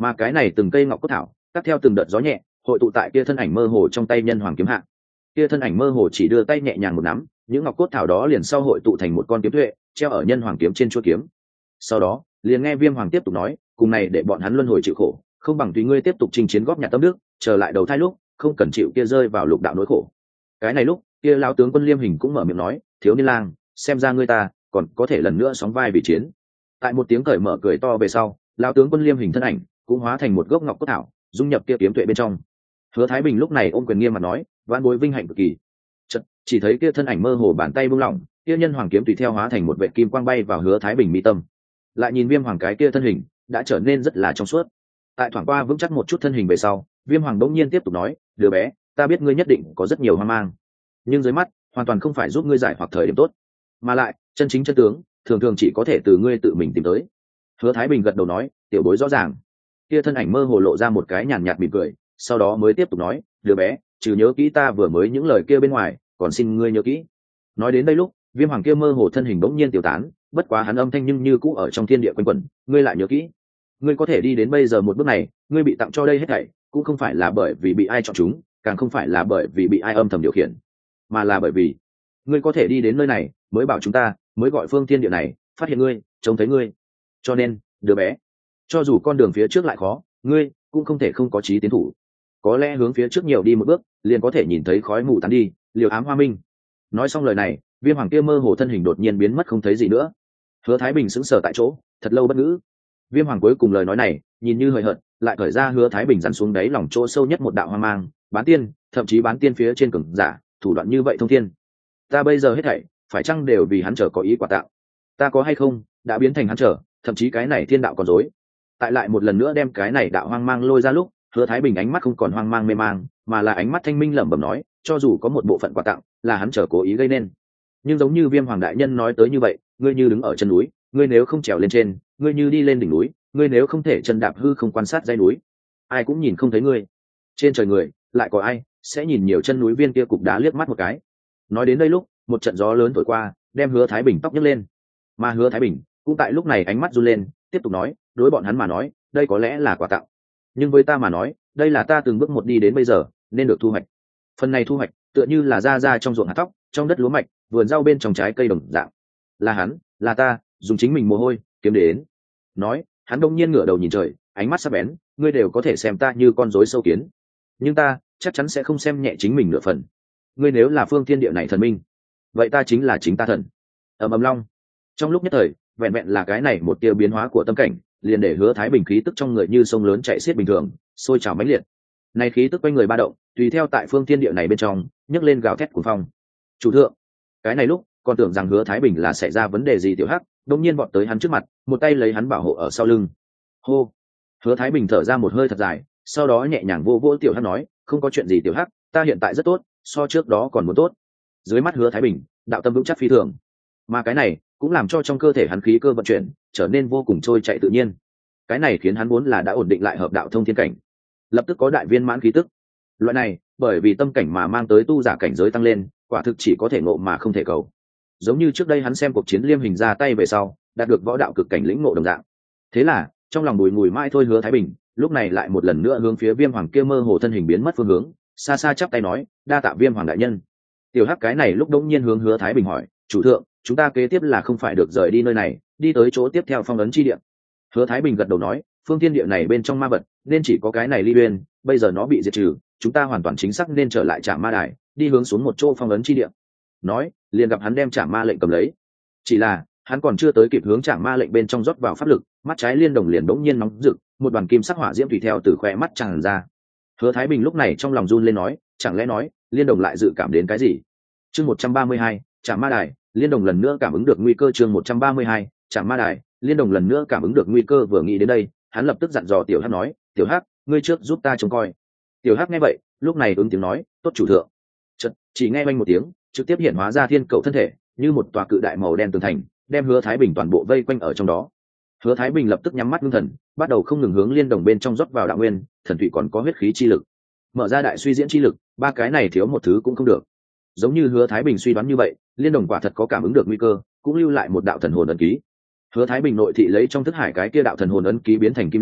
S1: Mà cái này từng cây ngọc cốt thảo cắt theo từng đợt gió nhẹ hội tụ tại kia thân ảnh mơ hồ trong tay nhân hoàng kiếm hạ. Kia thân ảnh mơ hồ chỉ đưa tay nhẹ nhàng một nắm, những ngọc cốt thảo đó liền sau hội tụ thành một con kiếm tuệ treo ở nhân hoàng kiếm trên chuôi kiếm. Sau đó liền nghe Viêm Hoàng tiếp tục nói, cùng này để bọn hắn luân hồi chịu khổ, không bằng tùy ngươi tiếp tục chinh chiến góp nhặt tâm đức, trở lại đầu thai lúc không cần chịu kia rơi vào lục đạo nỗi khổ. Cái này lúc kia lão tướng quân Liêm Hình cũng mở miệng nói, thiếu niên lang, xem ra ngươi ta còn có thể lần nữa sóng vai vì chiến. Tại một tiếng cởi mở cười to về sau, lão tướng quân Liêm Hình thân ảnh cũng hóa thành một gốc ngọc cốt thảo dung nhập kia kiếm tuệ bên trong. Hứa Thái Bình lúc này ôm quyền nghiêm mặt nói, vạn bối vinh hạnh cực kỳ. Chợt chỉ thấy kia thân ảnh mơ hồ bàn tay buông lỏng, kia nhân hoàng kiếm tùy theo hóa thành một vệ kim quang bay vào Hứa Thái Bình mi tâm. Lại nhìn Viêm Hoàng cái kia thân hình đã trở nên rất là trong suốt. Tại thoảng qua vững chắc một chút thân hình về sau, Viêm Hoàng đống nhiên tiếp tục nói, đứa bé, ta biết ngươi nhất định có rất nhiều hoang mang, nhưng dưới mắt hoàn toàn không phải giúp ngươi giải hoặc thời điểm tốt, mà lại chân chính chân tướng thường thường chỉ có thể từ ngươi tự mình tìm tới. Hứa Thái Bình gật đầu nói, tiểu bối rõ ràng. Kia thân ảnh mơ hồ lộ ra một cái nhàn nhạt mỉm cười, sau đó mới tiếp tục nói, đứa bé, trừ nhớ kỹ ta vừa mới những lời kia bên ngoài, còn xin ngươi nhớ kỹ. Nói đến đây lúc Viêm Hoàng kia mơ hồ thân hình bỗng nhiên tiêu tán, bất quá hắn âm thanh nhưng như cũ ở trong thiên địa quanh quẩn, ngươi lại nhớ kỹ. Ngươi có thể đi đến bây giờ một bước này, ngươi bị tặng cho đây hết thảy cũng không phải là bởi vì bị ai chọn chúng, càng không phải là bởi vì bị ai âm thầm điều khiển, mà là bởi vì ngươi có thể đi đến nơi này mới bảo chúng ta, mới gọi phương thiên địa này phát hiện ngươi, trông thấy ngươi. Cho nên đứa bé, cho dù con đường phía trước lại khó, ngươi cũng không thể không có chí tiến thủ. Có lẽ hướng phía trước nhiều đi một bước liền có thể nhìn thấy khói mù tán đi, liều ám hoa minh. Nói xong lời này, Viêm Hoàng kia mơ hồ thân hình đột nhiên biến mất không thấy gì nữa. Hứa Thái Bình sững sờ tại chỗ thật lâu bất ngữ. Viêm Hoàng cuối cùng lời nói này nhìn như hời hợt, lại khởi ra Hứa Thái Bình dằn xuống đáy lòng chỗ sâu nhất một đạo hoang mang. Bán tiên, thậm chí bán tiên phía trên cường giả, thủ đoạn như vậy thông thiên, ta bây giờ hết thảy phải chăng đều vì hắn trở có ý quả tạo? Ta có hay không đã biến thành hắn trở, thậm chí cái này thiên đạo còn dối. Tại lại một lần nữa đem cái này đạo hoang mang lôi ra lúc, Hứa Thái Bình ánh mắt không còn hoang mang mê mang, mà là ánh mắt thanh minh lẩm bẩm nói, cho dù có một bộ phận quà tặng là hắn trở cố ý gây nên, nhưng giống như Viêm Hoàng đại nhân nói tới như vậy, ngươi như đứng ở chân núi, ngươi nếu không trèo lên trên, ngươi như đi lên đỉnh núi, ngươi nếu không thể chân đạp hư không quan sát dãy núi, ai cũng nhìn không thấy ngươi. Trên trời người lại có ai sẽ nhìn nhiều chân núi viên kia cục đá liếc mắt một cái. Nói đến đây lúc một trận gió lớn thổi qua, đem Hứa Thái Bình tóc nhấc lên, mà Hứa Thái Bình cũng tại lúc này ánh mắt run lên, tiếp tục nói, đối bọn hắn mà nói đây có lẽ là quà tặng, nhưng với ta mà nói đây là ta từng bước một đi đến bây giờ nên được thu hoạch. Phần này thu hoạch tựa như là ra ra trong ruộng hạt thóc, trong đất lúa mạch, vườn rau bên trong trái cây đồng dạng, là hắn, là ta dùng chính mình mồ hôi kiếm đến. Nói hắn đông nhiên ngửa đầu nhìn trời, ánh mắt sắc bén, ngươi đều có thể xem ta như con rối sâu kiến, nhưng ta chắc chắn sẽ không xem nhẹ chính mình nửa phần. Ngươi nếu là phương thiên địa này thần minh, vậy ta chính là chính ta thần. Ầm ầm long. Trong lúc nhất thời, vẹn vẹn là cái này một tia biến hóa của tâm cảnh, liền để Hứa Thái Bình khí tức trong người như sông lớn chạy xiết bình thường, sôi trào mãnh liệt. Này khí tức quanh người ba động, tùy theo tại phương thiên địa này bên trong nhấc lên gào thét của phong. Chủ thượng, cái này lúc còn tưởng rằng Hứa Thái Bình là xảy ra vấn đề gì, tiểu hắc đông nhiên vọt tới hắn trước mặt, một tay lấy hắn bảo hộ ở sau lưng. Hô. Hứa Thái Bình thở ra một hơi thật dài, sau đó nhẹ nhàng vô vỗ tiểu hắc nói, không có chuyện gì tiểu hắc, ta hiện tại rất tốt, so trước đó còn muốn tốt. Dưới mắt Hứa Thái Bình đạo tâm vững chắc phi thường, mà cái này cũng làm cho trong cơ thể hắn khí cơ vận chuyển trở nên vô cùng trôi chạy tự nhiên. Cái này khiến hắn muốn là đã ổn định lại hợp đạo thông thiên cảnh, lập tức có đại viên mãn khí tức. Loại này bởi vì tâm cảnh mà mang tới tu giả cảnh giới tăng lên, quả thực chỉ có thể ngộ mà không thể cầu. Giống như trước đây hắn xem cuộc chiến Liêm Hình ra tay về sau đạt được võ đạo cực cảnh lĩnh ngộ đồng dạng. Thế là trong lòng bùi ngùi mãi thôi, Hứa Thái Bình lúc này lại một lần nữa hướng phía Viêm Hoàng kia mơ hồ thân hình biến mất phương hướng, xa xa chắp tay nói, đa tạ Viêm Hoàng đại nhân. Tiểu hắc cái này lúc đống nhiên hướng Hứa Thái Bình hỏi, chủ thượng, chúng ta kế tiếp là không phải được rời đi nơi này, đi tới chỗ tiếp theo phong ấn chi địa? Hứa Thái Bình gật đầu nói, phương thiên địa này bên trong ma vật nên chỉ có cái này Ly Uyên, bây giờ nó bị diệt trừ, chúng ta hoàn toàn chính xác nên trở lại Trảm Ma Đài, đi hướng xuống một chỗ phong ấn chi địa. Nói liền gặp hắn đem Trảm Ma lệnh cầm lấy, chỉ là hắn còn chưa tới kịp hướng Trảm Ma lệnh bên trong rót vào pháp lực, mắt trái liên đồng liền đống nhiên nóng rực, một đoàn kim sắc hỏa diễm tùy theo từ khóe mắt tràn ra. Hứa Thái Bình lúc này trong lòng run lên nói, chẳng lẽ nói liên đồng lại dự cảm đến cái gì? Chương một trăm ba mươi hai, Trảm Ma Đài, liên đồng lần nữa cảm ứng được nguy cơ. Chương một trăm ba mươi hai, Trảm Ma Đài, liên đồng lần nữa cảm ứng được nguy cơ. Vừa nghĩ đến đây, hắn lập tức dặn dò tiểu hắc nói, tiểu hắc, ngươi trước giúp ta trông coi. Tiểu hắc nghe vậy lúc này ứng tiếng nói, tốt chủ thượng. Chợt chỉ nghe oanh một tiếng, trực tiếp hiện hóa ra thiên cầu thân thể, như một tòa cự đại màu đen tường thành, đem Hứa Thái Bình toàn bộ vây quanh ở trong đó. Hứa Thái Bình lập tức nhắm mắt ngưng thần, bắt đầu không ngừng hướng liên đồng bên trong rót vào đạo nguyên, thần thủy còn có huyết khí chi lực, mở ra đại suy diễn chi lực, ba cái này thiếu một thứ cũng không được. Giống như Hứa Thái Bình suy đoán như vậy, liên đồng quả thật có cảm ứng được nguy cơ, cũng lưu lại một đạo thần hồn ấn ký. Hứa Thái Bình nội thị lấy trong thức hải cái kia đạo thần hồn ấn ký biến thành kim liên,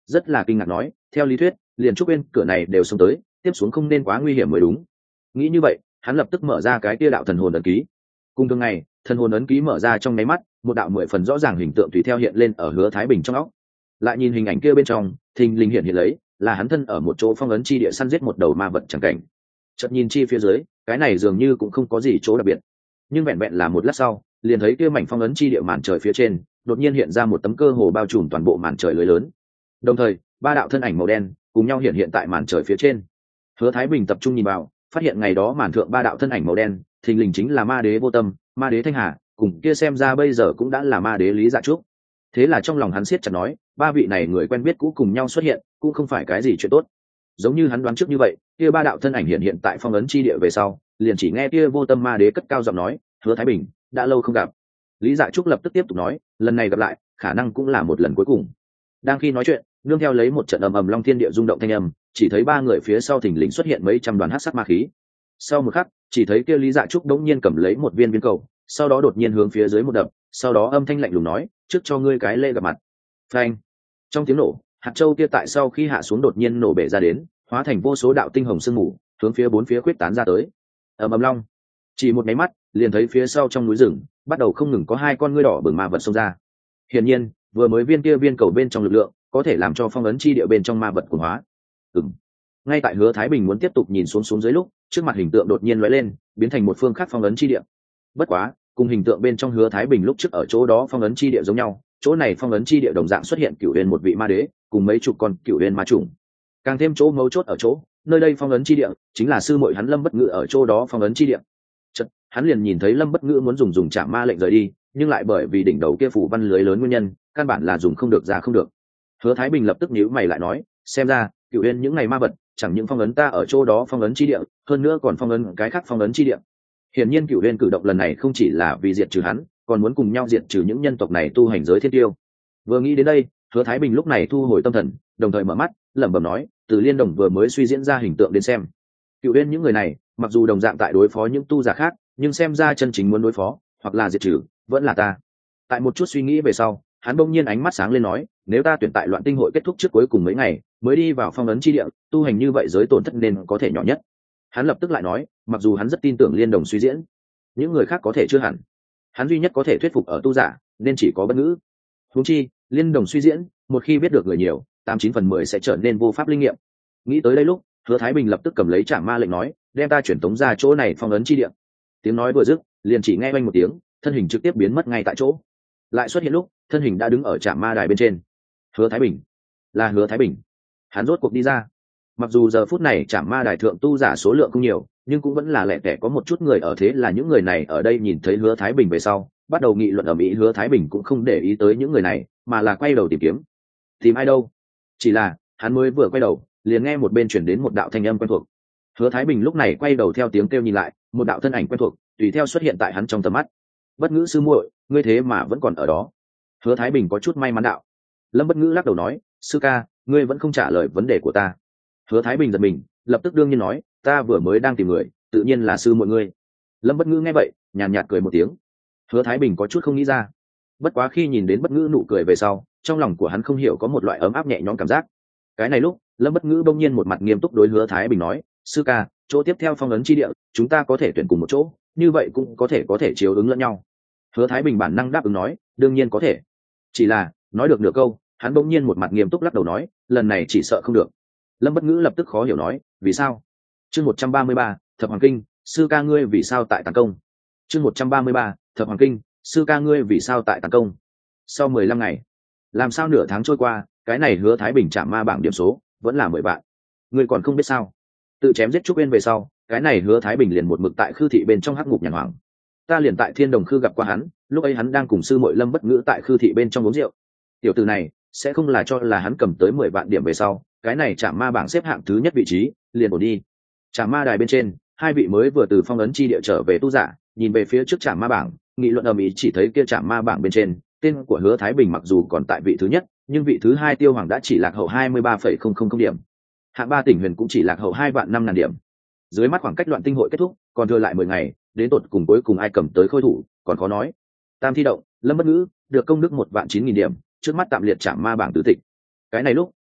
S1: rất là kinh ngạc nói, theo lý thuyết liền trúc bên cửa này đều xông tới, tiếp xuống không nên quá nguy hiểm mới đúng. Nghĩ như vậy, hắn lập tức mở ra cái kia đạo thần hồn ấn ký. Cùng thường ngày, thần hồn ấn ký mở ra trong nháy mắt, một đạo mười phần rõ ràng hình tượng tùy theo hiện lên ở Hứa Thái Bình trong óc. Lại nhìn hình ảnh kia bên trong, thình lình hiện hiện lấy là hắn thân ở một chỗ phong ấn chi địa săn giết một đầu ma vật chẳng cảnh. Chợt nhìn chi phía dưới, cái này dường như cũng không có gì chỗ đặc biệt, nhưng vẹn vẹn là một lát sau, liền thấy kia mảnh phong ấn chi địa màn trời phía trên đột nhiên hiện ra một tấm cơ hồ bao trùm toàn bộ màn trời lưới lớn. Đồng thời, ba đạo thân ảnh màu đen cùng nhau hiện hiện tại màn trời phía trên. Hứa Thái Bình tập trung nhìn vào, phát hiện ngày đó màn thượng ba đạo thân ảnh màu đen thình lình chính là ma đế Vô Tâm, ma đế Thanh Hà, cùng kia xem ra bây giờ cũng đã là ma đế Lý Dạ Trúc. Thế là trong lòng hắn siết chặt nói, ba vị này người quen biết cũ cùng nhau xuất hiện cũng không phải cái gì chuyện tốt. Giống như hắn đoán trước như vậy, kia ba đạo thân ảnh hiện hiện tại phong ấn chi địa về sau, liền chỉ nghe kia Vô Tâm ma đế cất cao giọng nói, Hứa Thái Bình, đã lâu không gặp. Lý Dạ Trúc lập tức tiếp tục nói, lần này gặp lại khả năng cũng là một lần cuối cùng. Đang khi nói chuyện, nương theo lấy một trận ầm ầm long thiên địa rung động thanh âm, chỉ thấy ba người phía sau thình lình xuất hiện mấy trăm đoàn hắc sắc ma khí. Sau một khắc, chỉ thấy kia Lý Dạ Trúc đống nhiên cầm lấy một viên viên cầu, sau đó đột nhiên hướng phía dưới một đập, sau đó âm thanh lạnh lùng nói, trước cho ngươi cái lễ gặp mặt. Phanh! Trong tiếng nổ, hạt châu kia tại sau khi hạ xuống đột nhiên nổ bể ra đến, hóa thành vô số đạo tinh hồng sương mù, hướng phía bốn phía khuyết tán ra tới. Ầm ầm long, chỉ một máy mắt, liền thấy phía sau trong núi rừng bắt đầu không ngừng có hai con ngươi đỏ bừng ma vật xông ra. Hiển nhiên, vừa mới viên kia viên cầu bên trong lực lượng có thể làm cho phong ấn chi địa bên trong ma vật cuồng hóa. Ừm. Ngay tại Hứa Thái Bình muốn tiếp tục nhìn xuống xuống dưới lúc, trước mặt hình tượng đột nhiên lóe lên, biến thành một phương khác phong ấn chi địa. Bất quá, cùng hình tượng bên trong Hứa Thái Bình lúc trước ở chỗ đó phong ấn chi địa giống nhau, chỗ này phong ấn chi địa đồng dạng xuất hiện cửu huyền một vị ma đế, cùng mấy chục con cửu huyền ma trùng. Càng thêm chỗ mấu chốt ở chỗ, nơi đây phong ấn chi địa chính là sư muội hắn Lâm Bất Ngữ ở chỗ đó phong ấn chi địa. Chợt, hắn liền nhìn thấy Lâm Bất Ngữ muốn dùng dùng Trảm Ma lệnh rời đi, nhưng lại bởi vì đỉnh đầu kia phủ văn lưới lớn nguyên nhân, căn bản là dùng không được ra không được. Hứa Thái Bình lập tức nhíu mày lại nói, xem ra cửu huyền những ngày ma vật chẳng những phong ấn ta ở chỗ đó phong ấn chi địa, hơn nữa còn phong ấn cái khác phong ấn chi địa. Hiển nhiên cửu huyền cử động lần này không chỉ là vì diệt trừ hắn, còn muốn cùng nhau diệt trừ những nhân tộc này tu hành giới thiên tiêu. Vừa nghĩ đến đây, Hứa Thái Bình lúc này thu hồi tâm thần, đồng thời mở mắt, lẩm bẩm nói, từ Liên Đồng vừa mới suy diễn ra hình tượng đến xem, cửu huyền những người này, mặc dù đồng dạng tại đối phó những tu giả khác, nhưng xem ra chân chính muốn đối phó, hoặc là diệt trừ, vẫn là ta. Tại một chút suy nghĩ về sau, hắn bỗng nhiên ánh mắt sáng lên nói, nếu ta tuyển tại Loạn Tinh hội kết thúc trước cuối cùng mấy ngày mới đi vào phong ấn chi địa, tu hành như vậy giới tổn thất nên có thể nhỏ nhất. Hắn lập tức lại nói, mặc dù hắn rất tin tưởng Liên Đồng suy diễn, những người khác có thể chưa hẳn, hắn duy nhất có thể thuyết phục ở tu giả nên chỉ có Bất Ngữ. Huống chi, Liên Đồng suy diễn, một khi biết được người nhiều, tám chín phần mười sẽ trở nên vô pháp linh nghiệm. Nghĩ tới đây lúc, Hứa Thái Bình lập tức cầm lấy Trảm Ma lệnh nói, đem ta chuyển tống ra chỗ này phong ấn chi địa. Tiếng nói vừa dứt, liền chỉ nghe oanh một tiếng, thân hình trực tiếp biến mất ngay tại chỗ. Lại xuất hiện lúc, thân hình đã đứng ở Trảm Ma đài bên trên. Hứa Thái Bình, là Hứa Thái Bình. Hắn rốt cuộc đi ra. Mặc dù giờ phút này Trảm Ma đài thượng tu giả số lượng không nhiều, nhưng cũng vẫn là lẻ tẻ có một chút người ở, thế là những người này ở đây nhìn thấy Hứa Thái Bình về sau, bắt đầu nghị luận ầm ĩ. Hứa Thái Bình cũng không để ý tới những người này, mà là quay đầu tìm kiếm. Tìm ai đâu? Chỉ là, hắn mới vừa quay đầu, liền nghe một bên chuyển đến một đạo thanh âm quen thuộc. Hứa Thái Bình lúc này quay đầu theo tiếng kêu nhìn lại, một đạo thân ảnh quen thuộc tùy theo xuất hiện tại hắn trong tầm mắt. Bất Ngữ sư muội, ngươi thế mà vẫn còn ở đó. Hứa Thái Bình có chút may mắn đạo. Lâm Bất Ngữ lắc đầu nói, sư ca, ngươi vẫn không trả lời vấn đề của ta. Hứa Thái Bình giật mình, lập tức đương nhiên nói, ta vừa mới đang tìm người, tự nhiên là sư muội ngươi. Lâm Bất Ngữ nghe vậy, nhàn nhạt cười một tiếng. Hứa Thái Bình có chút không nghĩ ra. Bất quá khi nhìn đến Bất Ngữ nụ cười về sau, trong lòng của hắn không hiểu có một loại ấm áp nhẹ nhõm cảm giác. Cái này lúc, Lâm Bất Ngữ bỗng nhiên một mặt nghiêm túc đối Hứa Thái Bình nói, sư ca, chỗ tiếp theo phong ấn chi địa, chúng ta có thể tuyển cùng một chỗ, như vậy cũng có thể có thể chiếu ứng lẫn nhau. Hứa Thái Bình bản năng đáp ứng nói, đương nhiên có thể. Chỉ là, nói được nửa câu, hắn bỗng nhiên một mặt nghiêm túc lắc đầu nói, lần này chỉ sợ không được. Lâm Bất Ngữ lập tức khó hiểu nói, vì sao? Chương một trăm ba mươi ba, Thập Hoàng Kinh, sư ca ngươi vì sao tại tấn công? Chương một trăm ba mươi ba, Thập Hoàng Kinh, sư ca ngươi vì sao tại tấn công? Sau mười lăm ngày, làm sao nửa tháng trôi qua, cái này Hứa Thái Bình Trảm Ma bảng điểm số vẫn là mười vạn. Ngươi còn không biết sao? Tự chém giết Trúc Uyên về sau, cái này Hứa Thái Bình liền một mực tại Khư thị bên trong hắc ngục nhàn hoàng. Ta liền tại Thiên Đồng Khư gặp qua hắn, lúc ấy hắn đang cùng sư muội Lâm Bất Ngữ tại Khư thị bên trong uống rượu. Tiểu tử này sẽ không là cho là hắn cầm tới mười vạn điểm về sau, cái này Trảm Ma bảng xếp hạng thứ nhất vị trí, liền ổn đi. Trảm Ma đài bên trên, hai vị mới vừa từ phong ấn chi địa trở về tu giả, nhìn về phía trước Trảm Ma bảng, nghị luận ầm ĩ. Chỉ thấy kia Trảm Ma bảng bên trên, tên của Hứa Thái Bình mặc dù còn tại vị thứ nhất, nhưng vị thứ hai Tiêu Hoàng đã chỉ lạc hậu hai mươi ba phẩy không không không điểm. Hạng ba Tỉnh Huyền cũng chỉ lạc hậu hai vạn năm ngàn điểm. Dưới mắt khoảng cách Loạn Tinh hội kết thúc, còn thừa lại mười ngày, đến tột cùng cuối cùng ai cầm tới khôi thủ, còn khó nói. Tam thi động, Lâm Bất Ngữ được công đức một vạn chín nghìn điểm, trước mắt tạm liệt Trảm Ma bảng tứ tịch. Cái này lúc,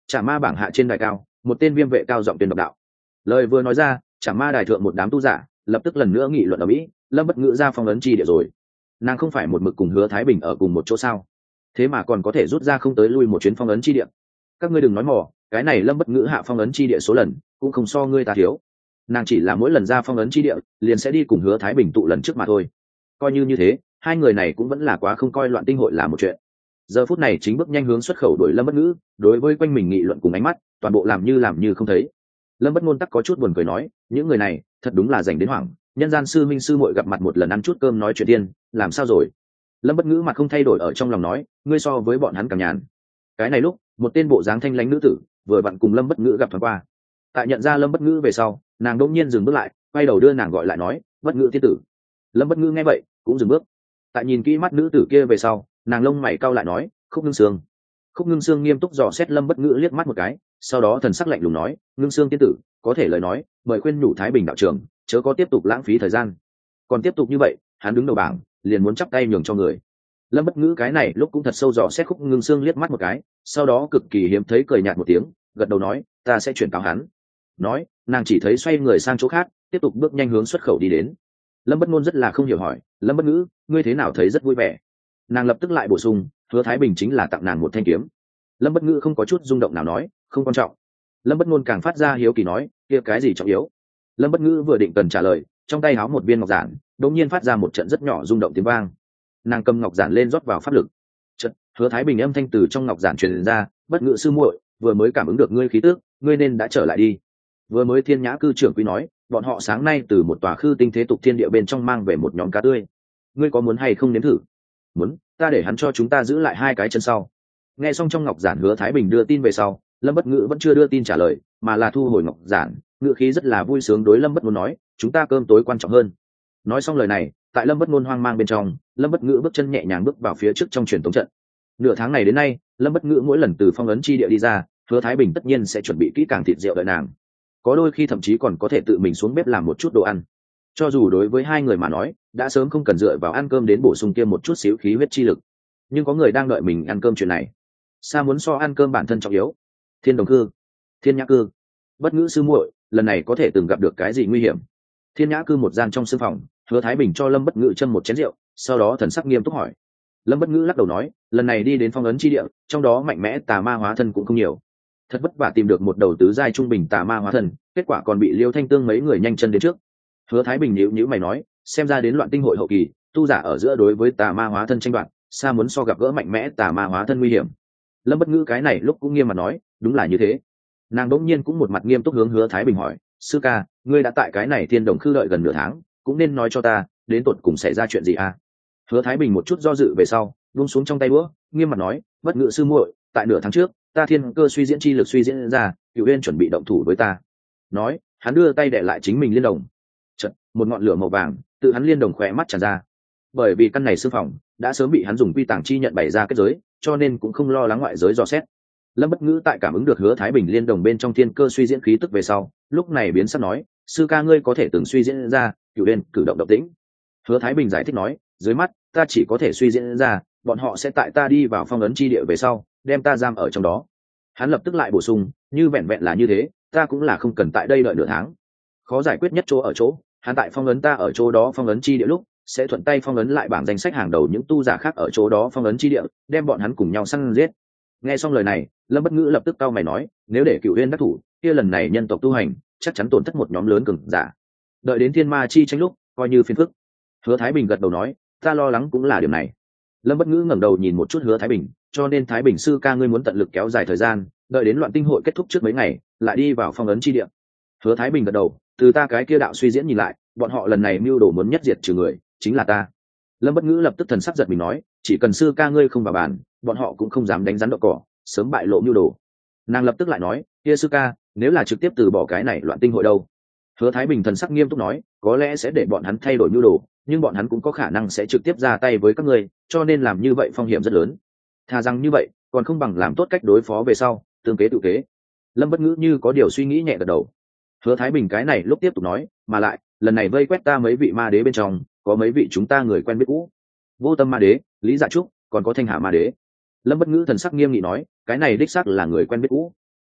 S1: Trả ma bảng hạ trên đài cao, một tên viêm vệ cao giọng tuyên độc đạo. Lời vừa nói ra, Trả ma đài thượng một đám tu giả lập tức lần nữa nghị luận ở mỹ. Lâm Bất Ngữ ra phong ấn chi địa rồi, nàng không phải một mực cùng Hứa Thái Bình ở cùng một chỗ sao, thế mà còn có thể rút ra không tới lui một chuyến phong ấn chi địa. Các ngươi đừng nói mò, cái này Lâm Bất Ngữ hạ phong ấn chi địa số lần cũng không so ngươi ta thiếu, nàng chỉ là mỗi lần ra phong ấn chi địa liền sẽ đi cùng Hứa Thái Bình tụ lần trước mà thôi. Coi như như thế, hai người này cũng vẫn là quá không coi loạn tinh hội là một chuyện. Giờ phút này chính bước nhanh hướng xuất khẩu đuổi Lâm Bất Ngữ, đối với quanh mình nghị luận cùng ánh mắt toàn bộ làm như làm như không thấy. Lâm Bất Ngôn tắc có chút buồn cười nói, những người này thật đúng là dành đến hoảng, nhân gian sư minh sư muội gặp mặt một lần ăn chút cơm nói chuyện tiên, làm sao rồi? Lâm Bất Ngữ mặt không thay đổi ở trong lòng nói, ngươi so với bọn hắn càng nhàn. Cái này lúc, một tên bộ dáng thanh lãnh nữ tử vừa vặn cùng Lâm Bất Ngữ gặp thoáng qua. Tại nhận ra Lâm Bất Ngữ về sau, nàng đột nhiên dừng bước lại, quay đầu đưa nàng gọi lại nói, Bất Ngữ tiên tử. Lâm Bất Ngữ nghe vậy cũng dừng bước. Tại nhìn kỹ mắt nữ tử kia về sau, nàng lông mày cau lại nói, Khúc Ngưng Sương. Khúc Ngưng Sương nghiêm túc dò xét Lâm Bất Ngữ liếc mắt một cái, sau đó thần sắc lạnh lùng nói, Ngưng Sương tiên tử, có thể lời nói, mời khuyên nhủ Thái Bình đạo trưởng, chớ có tiếp tục lãng phí thời gian. Còn tiếp tục như vậy, hắn đứng đầu bảng, liền muốn chắp tay nhường cho người. Lâm Bất Ngữ cái này lúc cũng thật sâu dò xét Khúc Ngưng Sương liếc mắt một cái, sau đó cực kỳ hiếm thấy cười nhạt một tiếng, gật đầu nói, ta sẽ chuyển cáo hắn. Nói, nàng chỉ thấy xoay người sang chỗ khác, tiếp tục bước nhanh hướng xuất khẩu đi đến. Lâm Bất Ngôn rất là không hiểu hỏi, Lâm Bất Ngữ, ngươi thế nào thấy rất vui vẻ? Nàng lập tức lại bổ sung, Hứa Thái Bình chính là tặng nàng một thanh kiếm. Lâm Bất Ngữ không có chút rung động nào nói, không quan trọng. Lâm Bất Ngôn càng phát ra hiếu kỳ nói, kia cái gì trọng yếu? Lâm Bất Ngữ vừa định cần trả lời, trong tay háo một viên ngọc giản đột nhiên phát ra một trận rất nhỏ rung động tiếng vang. Nàng cầm ngọc giản lên rót vào pháp lực. Chợt, Hứa Thái Bình âm thanh từ trong ngọc giản truyền ra, Bất Ngữ sư muội, vừa mới cảm ứng được ngươi khí tức, ngươi nên đã trở lại đi. Vừa mới Thiên Nhã cư trưởng quý nói, bọn họ sáng nay từ một tòa khư tinh thế tục thiên địa bên trong mang về một nhóm cá tươi. Ngươi có muốn hay không nếm thử? Muốn, ta để hắn cho chúng ta giữ lại hai cái chân sau. Nghe xong trong ngọc giản Hứa Thái Bình đưa tin về sau, Lâm Bất Ngữ vẫn chưa đưa tin trả lời, mà là thu hồi ngọc giản, ngữ khí rất là vui sướng đối Lâm Bất Ngôn nói, chúng ta cơm tối quan trọng hơn. Nói xong lời này, tại Lâm Bất Ngôn hoang mang bên trong, Lâm Bất Ngữ bước chân nhẹ nhàng bước vào phía trước trong truyền tống trận. Nửa tháng này đến nay, Lâm Bất Ngữ mỗi lần từ phong ấn chi địa đi ra, Hứa Thái Bình tất nhiên sẽ chuẩn bị kỹ càng thịt rượu đợi nàng. Có đôi khi thậm chí còn có thể tự mình xuống bếp làm một chút đồ ăn. Cho dù đối với hai người mà nói, đã sớm không cần dựa vào ăn cơm đến bổ sung kia một chút xíu khí huyết chi lực, nhưng có người đang đợi mình ăn cơm chuyện này, xa muốn so ăn cơm bản thân trọng yếu. Thiên Đồng Cư, Thiên Nhã Cư, Bất Ngữ sư muội, lần này có thể từng gặp được cái gì nguy hiểm? Thiên Nhã Cư một gian trong sương phòng, Hứa Thái Bình cho Lâm Bất Ngữ châm một chén rượu, sau đó thần sắc nghiêm túc hỏi. Lâm Bất Ngữ lắc đầu nói, lần này đi đến phong ấn chi địa, trong đó mạnh mẽ tà ma hóa thân cũng không nhiều, thật vất vả tìm được một đầu tứ giai trung bình tà ma hóa thân, kết quả còn bị Liêu Thanh Tương mấy người nhanh chân đến trước. Hứa Thái Bình nhíu nhíu mày nói, xem ra đến loạn tinh hội hậu kỳ, tu giả ở giữa đối với tà ma hóa thân tranh đoạt, xa muốn so gặp gỡ mạnh mẽ tà ma hóa thân nguy hiểm. Lâm Bất Ngữ cái này lúc cũng nghiêm mặt nói, đúng là như thế. Nàng đống nhiên cũng một mặt nghiêm túc hướng Hứa Thái Bình hỏi, sư ca, ngươi đã tại cái này Thiên Đồng Khư đợi gần nửa tháng, cũng nên nói cho ta, đến tột cùng xảy ra chuyện gì à? Hứa Thái Bình một chút do dự về sau, buông xuống trong tay đũa, nghiêm mặt nói, Bất Ngữ sư muội, tại nửa tháng trước, ta thiên cơ suy diễn chi lực suy diễn ra, Cửu Uyên chuẩn bị động thủ với ta. Nói, hắn đưa tay đè lại chính mình liên đồng. Chợt, một ngọn lửa màu vàng tự hắn liên đồng khỏe mắt tràn ra. Bởi vì căn này sư phòng đã sớm bị hắn dùng quy tàng chi nhận bày ra kết giới, cho nên cũng không lo lắng ngoại giới dò xét. Lâm Bất Ngữ tại cảm ứng được Hứa Thái Bình liên đồng bên trong thiên cơ suy diễn khí tức về sau, lúc này biến sắc nói, sư ca ngươi có thể từng suy diễn ra Cửu Uyên cử động động tĩnh. Hứa Thái Bình giải thích nói, dưới mắt ta chỉ có thể suy diễn ra, bọn họ sẽ tại ta đi vào phong ấn chi địa về sau, đem ta giam ở trong đó. Hắn lập tức lại bổ sung, như vẹn vẹn là như thế, ta cũng là không cần tại đây đợi nửa tháng. Khó giải quyết nhất chỗ ở chỗ, hắn tại phong ấn ta ở chỗ đó phong ấn chi địa lúc, sẽ thuận tay phong ấn lại bảng danh sách hàng đầu những tu giả khác ở chỗ đó phong ấn chi địa, đem bọn hắn cùng nhau săn giết. Nghe xong lời này, Lâm Bất Ngữ lập tức cau mày nói, nếu để Cửu Uyên đắc thủ, kia lần này nhân tộc tu hành chắc chắn tổn thất một nhóm lớn cường giả. Đợi đến thiên ma chi tranh lúc, coi như phiền phức. Hứa Thái Bình gật đầu nói, ta lo lắng cũng là điểm này. Lâm Bất Ngữ ngẩng đầu nhìn một chút Hứa Thái Bình, cho nên Thái Bình sư ca ngươi muốn tận lực kéo dài thời gian, đợi đến loạn tinh hội kết thúc trước mấy ngày, lại đi vào phong ấn chi địa. Hứa Thái Bình gật đầu, từ ta cái kia đạo suy diễn nhìn lại, bọn họ lần này mưu đồ muốn nhất diệt trừ người, chính là ta. Lâm Bất Ngữ lập tức thần sắc giật mình nói, chỉ cần sư ca ngươi không vào bàn, bọn họ cũng không dám đánh rắn đậu cỏ, sớm bại lộ mưu đồ. Nàng lập tức lại nói, kia sư ca, nếu là trực tiếp từ bỏ cái này loạn tinh hội đâu? Hứa Thái Bình thần sắc nghiêm túc nói, có lẽ sẽ để bọn hắn thay đổi mưu đồ, nhưng bọn hắn cũng có khả năng sẽ trực tiếp ra tay với các ngươi, cho nên làm như vậy phong hiểm rất lớn. Thà rằng như vậy, còn không bằng làm tốt cách đối phó về sau, tương kế tự kế. Lâm Bất Ngữ như có điều suy nghĩ nhẹ gật đầu. Hứa Thái Bình cái này lúc tiếp tục nói, mà lại, lần này vây quét ta mấy vị ma đế bên trong, có mấy vị chúng ta người quen biết cũ. Vô Tâm ma đế, Lý Dạ Trúc, còn có Thanh Hà ma đế. Lâm Bất Ngữ thần sắc nghiêm nghị nói, cái này đích xác là người quen biết cũ.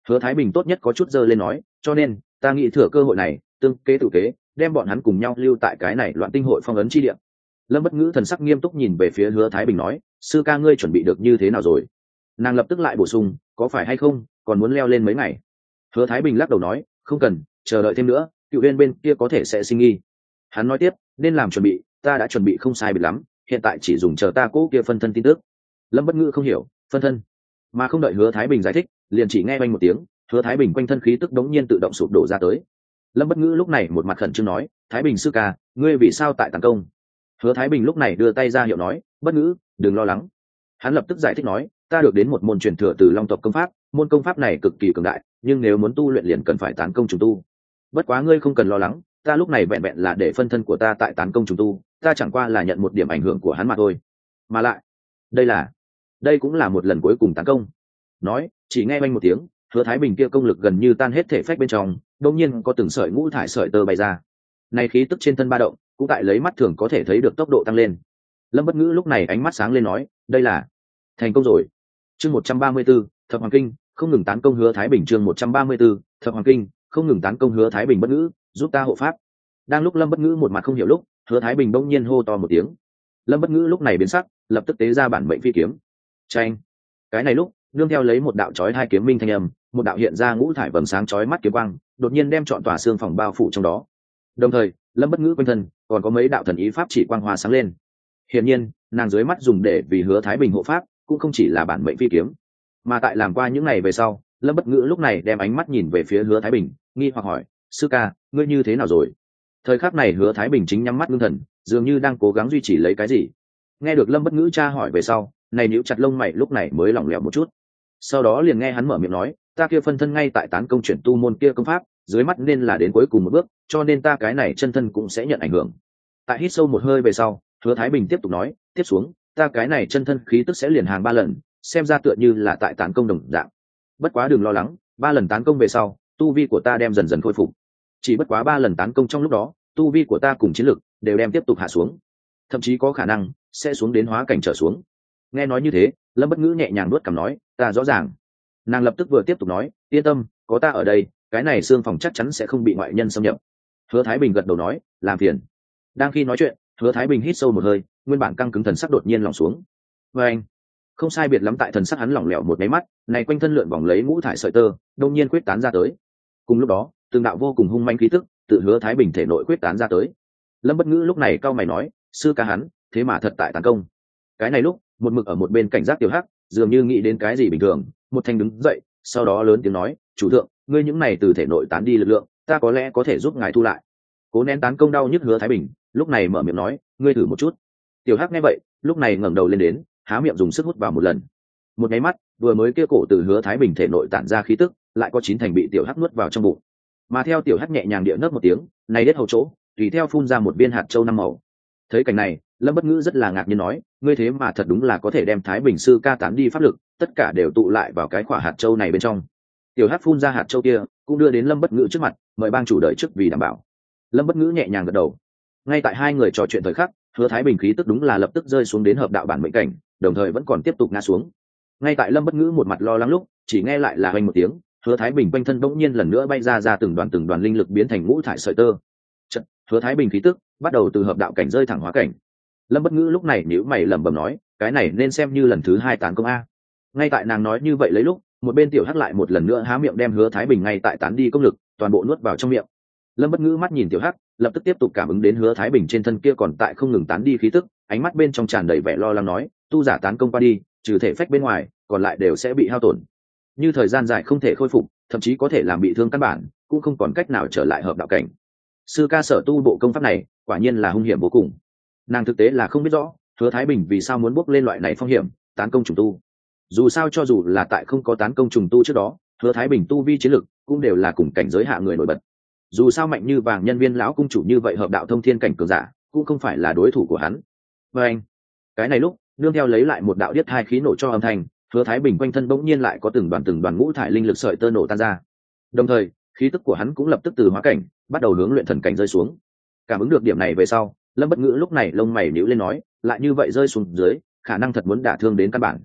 S1: Hứa Thái Bình tốt nhất có chút dơ lên nói, cho nên ta nghĩ thừa cơ hội này tương kế tự kế, đem bọn hắn cùng nhau lưu tại cái này loạn tinh hội phong ấn chi địa. Lâm Bất Ngữ thần sắc nghiêm túc nhìn về phía Hứa Thái Bình nói, sư ca ngươi chuẩn bị được như thế nào rồi? Nàng lập tức lại bổ sung, có phải hay không còn muốn leo lên mấy ngày? Hứa Thái Bình lắc đầu nói, không cần, chờ đợi thêm nữa, Cựu Uyên bên kia có thể sẽ sinh nghi. Hắn nói tiếp, nên làm chuẩn bị, ta đã chuẩn bị không sai biệt lắm, hiện tại chỉ dùng chờ ta cố kia phân thân tin tức. Lâm Bất Ngữ không hiểu, phân thân, mà không đợi Hứa Thái Bình giải thích, liền chỉ nghe vang một tiếng, Hứa Thái Bình quanh thân khí tức đống nhiên tự động sụp đổ ra tới. Lâm Bất Ngữ lúc này một mặt khẩn trương nói, Thái Bình sư ca, ngươi vì sao tại tấn công? Hứa Thái Bình lúc này đưa tay ra hiệu nói, Bất Ngữ, đừng lo lắng. Hắn lập tức giải thích nói, ta được đến một môn truyền thừa từ Long tộc công pháp, môn công pháp này cực kỳ cường đại, nhưng nếu muốn tu luyện liền cần phải tán công trùng tu. Bất quá ngươi không cần lo lắng, ta lúc này vẹn vẹn là để phân thân của ta tại tán công trùng tu, ta chẳng qua là nhận một điểm ảnh hưởng của hắn mà thôi. Mà lại, đây là, đây cũng là một lần cuối cùng tán công. Nói, chỉ nghe vang một tiếng, Hứa Thái Bình kia công lực gần như tan hết thể phách bên trong, đột nhiên có từng sợi ngũ thải sợi tơ bay ra. Này khí tức trên thân ba động, cũng tại lấy mắt thường có thể thấy được tốc độ tăng lên. Lâm Bất Ngữ lúc này ánh mắt sáng lên nói, đây là thành công rồi. Chương một trăm ba mươi 134, Thập Hoàng Kinh, không ngừng tán công Hứa Thái Bình. Chương một trăm ba mươi 134, Thập Hoàng Kinh, không ngừng tán công Hứa Thái Bình. Bất Ngữ, giúp ta hộ pháp. Đang lúc Lâm Bất Ngữ một mặt không hiểu lúc, Hứa Thái Bình bỗng nhiên hô to một tiếng. Lâm Bất Ngữ lúc này biến sắc, lập tức tế ra bản mệnh phi kiếm. Chanh. Cái này lúc, nương theo lấy một đạo chói hai kiếm minh thanh âm, một đạo hiện ra ngũ thải vầng sáng chói mắt kiếm quang, đột nhiên đem trọn tòa xương phòng bao phủ trong đó. Đồng thời, Lâm Bất Ngữ quanh thân còn có mấy đạo thần ý pháp chỉ quang hoa sáng lên. Hiển nhiên, nàng dưới mắt dùng để vì Hứa Thái Bình hộ pháp, cũng không chỉ là bản mệnh phi kiếm, mà tại làm qua những ngày về sau, Lâm Bất Ngữ lúc này đem ánh mắt nhìn về phía Hứa Thái Bình, nghi hoặc hỏi, sư ca, ngươi như thế nào rồi? Thời khắc này Hứa Thái Bình chính nhắm mắt ngưng thần, dường như đang cố gắng duy trì lấy cái gì. Nghe được Lâm Bất Ngữ tra hỏi về sau, này nhíu chặt lông mày lúc này mới lỏng lẻo một chút. Sau đó liền nghe hắn mở miệng nói, ta kia phân thân ngay tại tán công chuyển tu môn kia công pháp, dưới mắt nên là đến cuối cùng một bước, cho nên ta cái này chân thân cũng sẽ nhận ảnh hưởng. Tại hít sâu một hơi về sau, Hứa Thái Bình tiếp tục nói, tiếp xuống, ta cái này chân thân khí tức sẽ liền hàng ba lần, xem ra tựa như là tại tán công đồng dạng. Bất quá đừng lo lắng, ba lần tán công về sau, tu vi của ta đem dần dần khôi phục. Chỉ bất quá ba lần tán công trong lúc đó, tu vi của ta cùng chiến lực đều đem tiếp tục hạ xuống, thậm chí có khả năng sẽ xuống đến hóa cảnh trở xuống. Nghe nói như thế, Lâm Bất Ngữ nhẹ nhàng nuốt cằm nói, ta rõ ràng. Nàng lập tức vừa tiếp tục nói, yên tâm, có ta ở đây, cái này xương phòng chắc chắn sẽ không bị ngoại nhân xâm nhập. Hứa Thái Bình gật đầu nói, làm phiền. Đang khi nói chuyện, Hứa Thái Bình hít sâu một hơi, nguyên bản căng cứng thần sắc đột nhiên lỏng xuống. Và anh, không sai biệt lắm tại thần sắc hắn lỏng lẻo một cái mắt, này quanh thân lượn vòng lấy ngũ thải sợi tơ, đột nhiên quyết tán ra tới. Cùng lúc đó, từng đạo vô cùng hung manh khí tức tự Hứa Thái Bình thể nội quyết tán ra tới. Lâm Bất Ngữ lúc này cau mày nói, sư ca hắn, thế mà thật tại tấn công. Cái này lúc, một mực ở một bên cảnh giác Tiểu Hắc, dường như nghĩ đến cái gì bình thường, một thanh đứng dậy, sau đó lớn tiếng nói, chủ thượng, ngươi những này từ thể nội tán đi lực lượng, ta có lẽ có thể giúp ngài thu lại. Cố nén tán công đau nhức Hứa Thái Bình lúc này mở miệng nói, ngươi thử một chút. Tiểu Hắc nghe vậy, lúc này ngẩng đầu lên đến, há miệng dùng sức hút vào một lần. Một cái mắt, vừa mới kia cổ từ Hứa Thái Bình thể nội tản ra khí tức, lại có chín thành bị Tiểu Hắc nuốt vào trong bụng. Mà theo Tiểu Hắc nhẹ nhàng địa nấc một tiếng, này đết hầu chỗ, tùy theo phun ra một viên hạt châu năm màu. Thấy cảnh này, Lâm Bất Ngữ rất là ngạc nhiên nói, ngươi thế mà thật đúng là có thể đem Thái Bình sư ca tán đi pháp lực, tất cả đều tụ lại vào cái quả hạt châu này bên trong. Tiểu Hắc phun ra hạt châu kia, cũng đưa đến Lâm Bất Ngữ trước mặt, mời bang chủ đợi trước vì đảm bảo. Lâm Bất Ngữ nhẹ nhàng gật đầu. Ngay tại hai người trò chuyện thời khắc, Hứa Thái Bình khí tức đúng là lập tức rơi xuống đến hợp đạo bản mệnh cảnh, đồng thời vẫn còn tiếp tục ngã xuống. Ngay tại Lâm Bất Ngữ một mặt lo lắng lúc, chỉ nghe lại là oanh một tiếng, Hứa Thái Bình quanh thân bỗng nhiên lần nữa bay ra ra từng đoàn từng đoàn linh lực biến thành ngũ thải sợi tơ. Chợt, Hứa Thái Bình khí tức bắt đầu từ hợp đạo cảnh rơi thẳng hóa cảnh. Lâm Bất Ngữ lúc này nhíu mày lẩm bẩm nói, cái này nên xem như lần thứ hai tán công a. Ngay tại nàng nói như vậy lấy lúc, một bên Tiểu Hắc lại một lần nữa há miệng đem Hứa Thái Bình ngay tại tán đi công lực toàn bộ nuốt vào trong miệng. Lâm Bất Ngữ mắt nhìn Tiểu Hắc, lập tức tiếp tục cảm ứng đến Hứa Thái Bình trên thân kia còn tại không ngừng tán đi khí tức, ánh mắt bên trong tràn đầy vẻ lo lắng nói, tu giả tán công qua đi, trừ thể phách bên ngoài, còn lại đều sẽ bị hao tổn. Như thời gian dài không thể khôi phục, thậm chí có thể làm bị thương căn bản, cũng không còn cách nào trở lại hợp đạo cảnh. Sư ca sở tu bộ công pháp này, quả nhiên là hung hiểm vô cùng. Nàng thực tế là không biết rõ, Hứa Thái Bình vì sao muốn bước lên loại này phong hiểm, tán công trùng tu. Dù sao cho dù là tại không có tán công trùng tu trước đó, Hứa Thái Bình tu vi chiến lực cũng đều là cùng cảnh giới hạ người nổi bật. Dù sao mạnh như Vàng Nhân Viên lão cung chủ như vậy hợp đạo thông thiên cảnh cường giả, cũng không phải là đối thủ của hắn. Và anh, cái này lúc, nương theo lấy lại một đạo điếc hai khí nổ cho âm thanh, Hứa Thái Bình quanh thân bỗng nhiên lại có từng đoàn từng đoàn ngũ thải linh lực sợi tơ nổ tan ra. Đồng thời, khí tức của hắn cũng lập tức từ hóa cảnh bắt đầu hướng luyện thần cảnh rơi xuống. Cảm ứng được điểm này về sau, Lâm Bất Ngữ lúc này lông mày nhíu lên nói, lại như vậy rơi xuống dưới, khả năng thật muốn đả thương đến căn bản.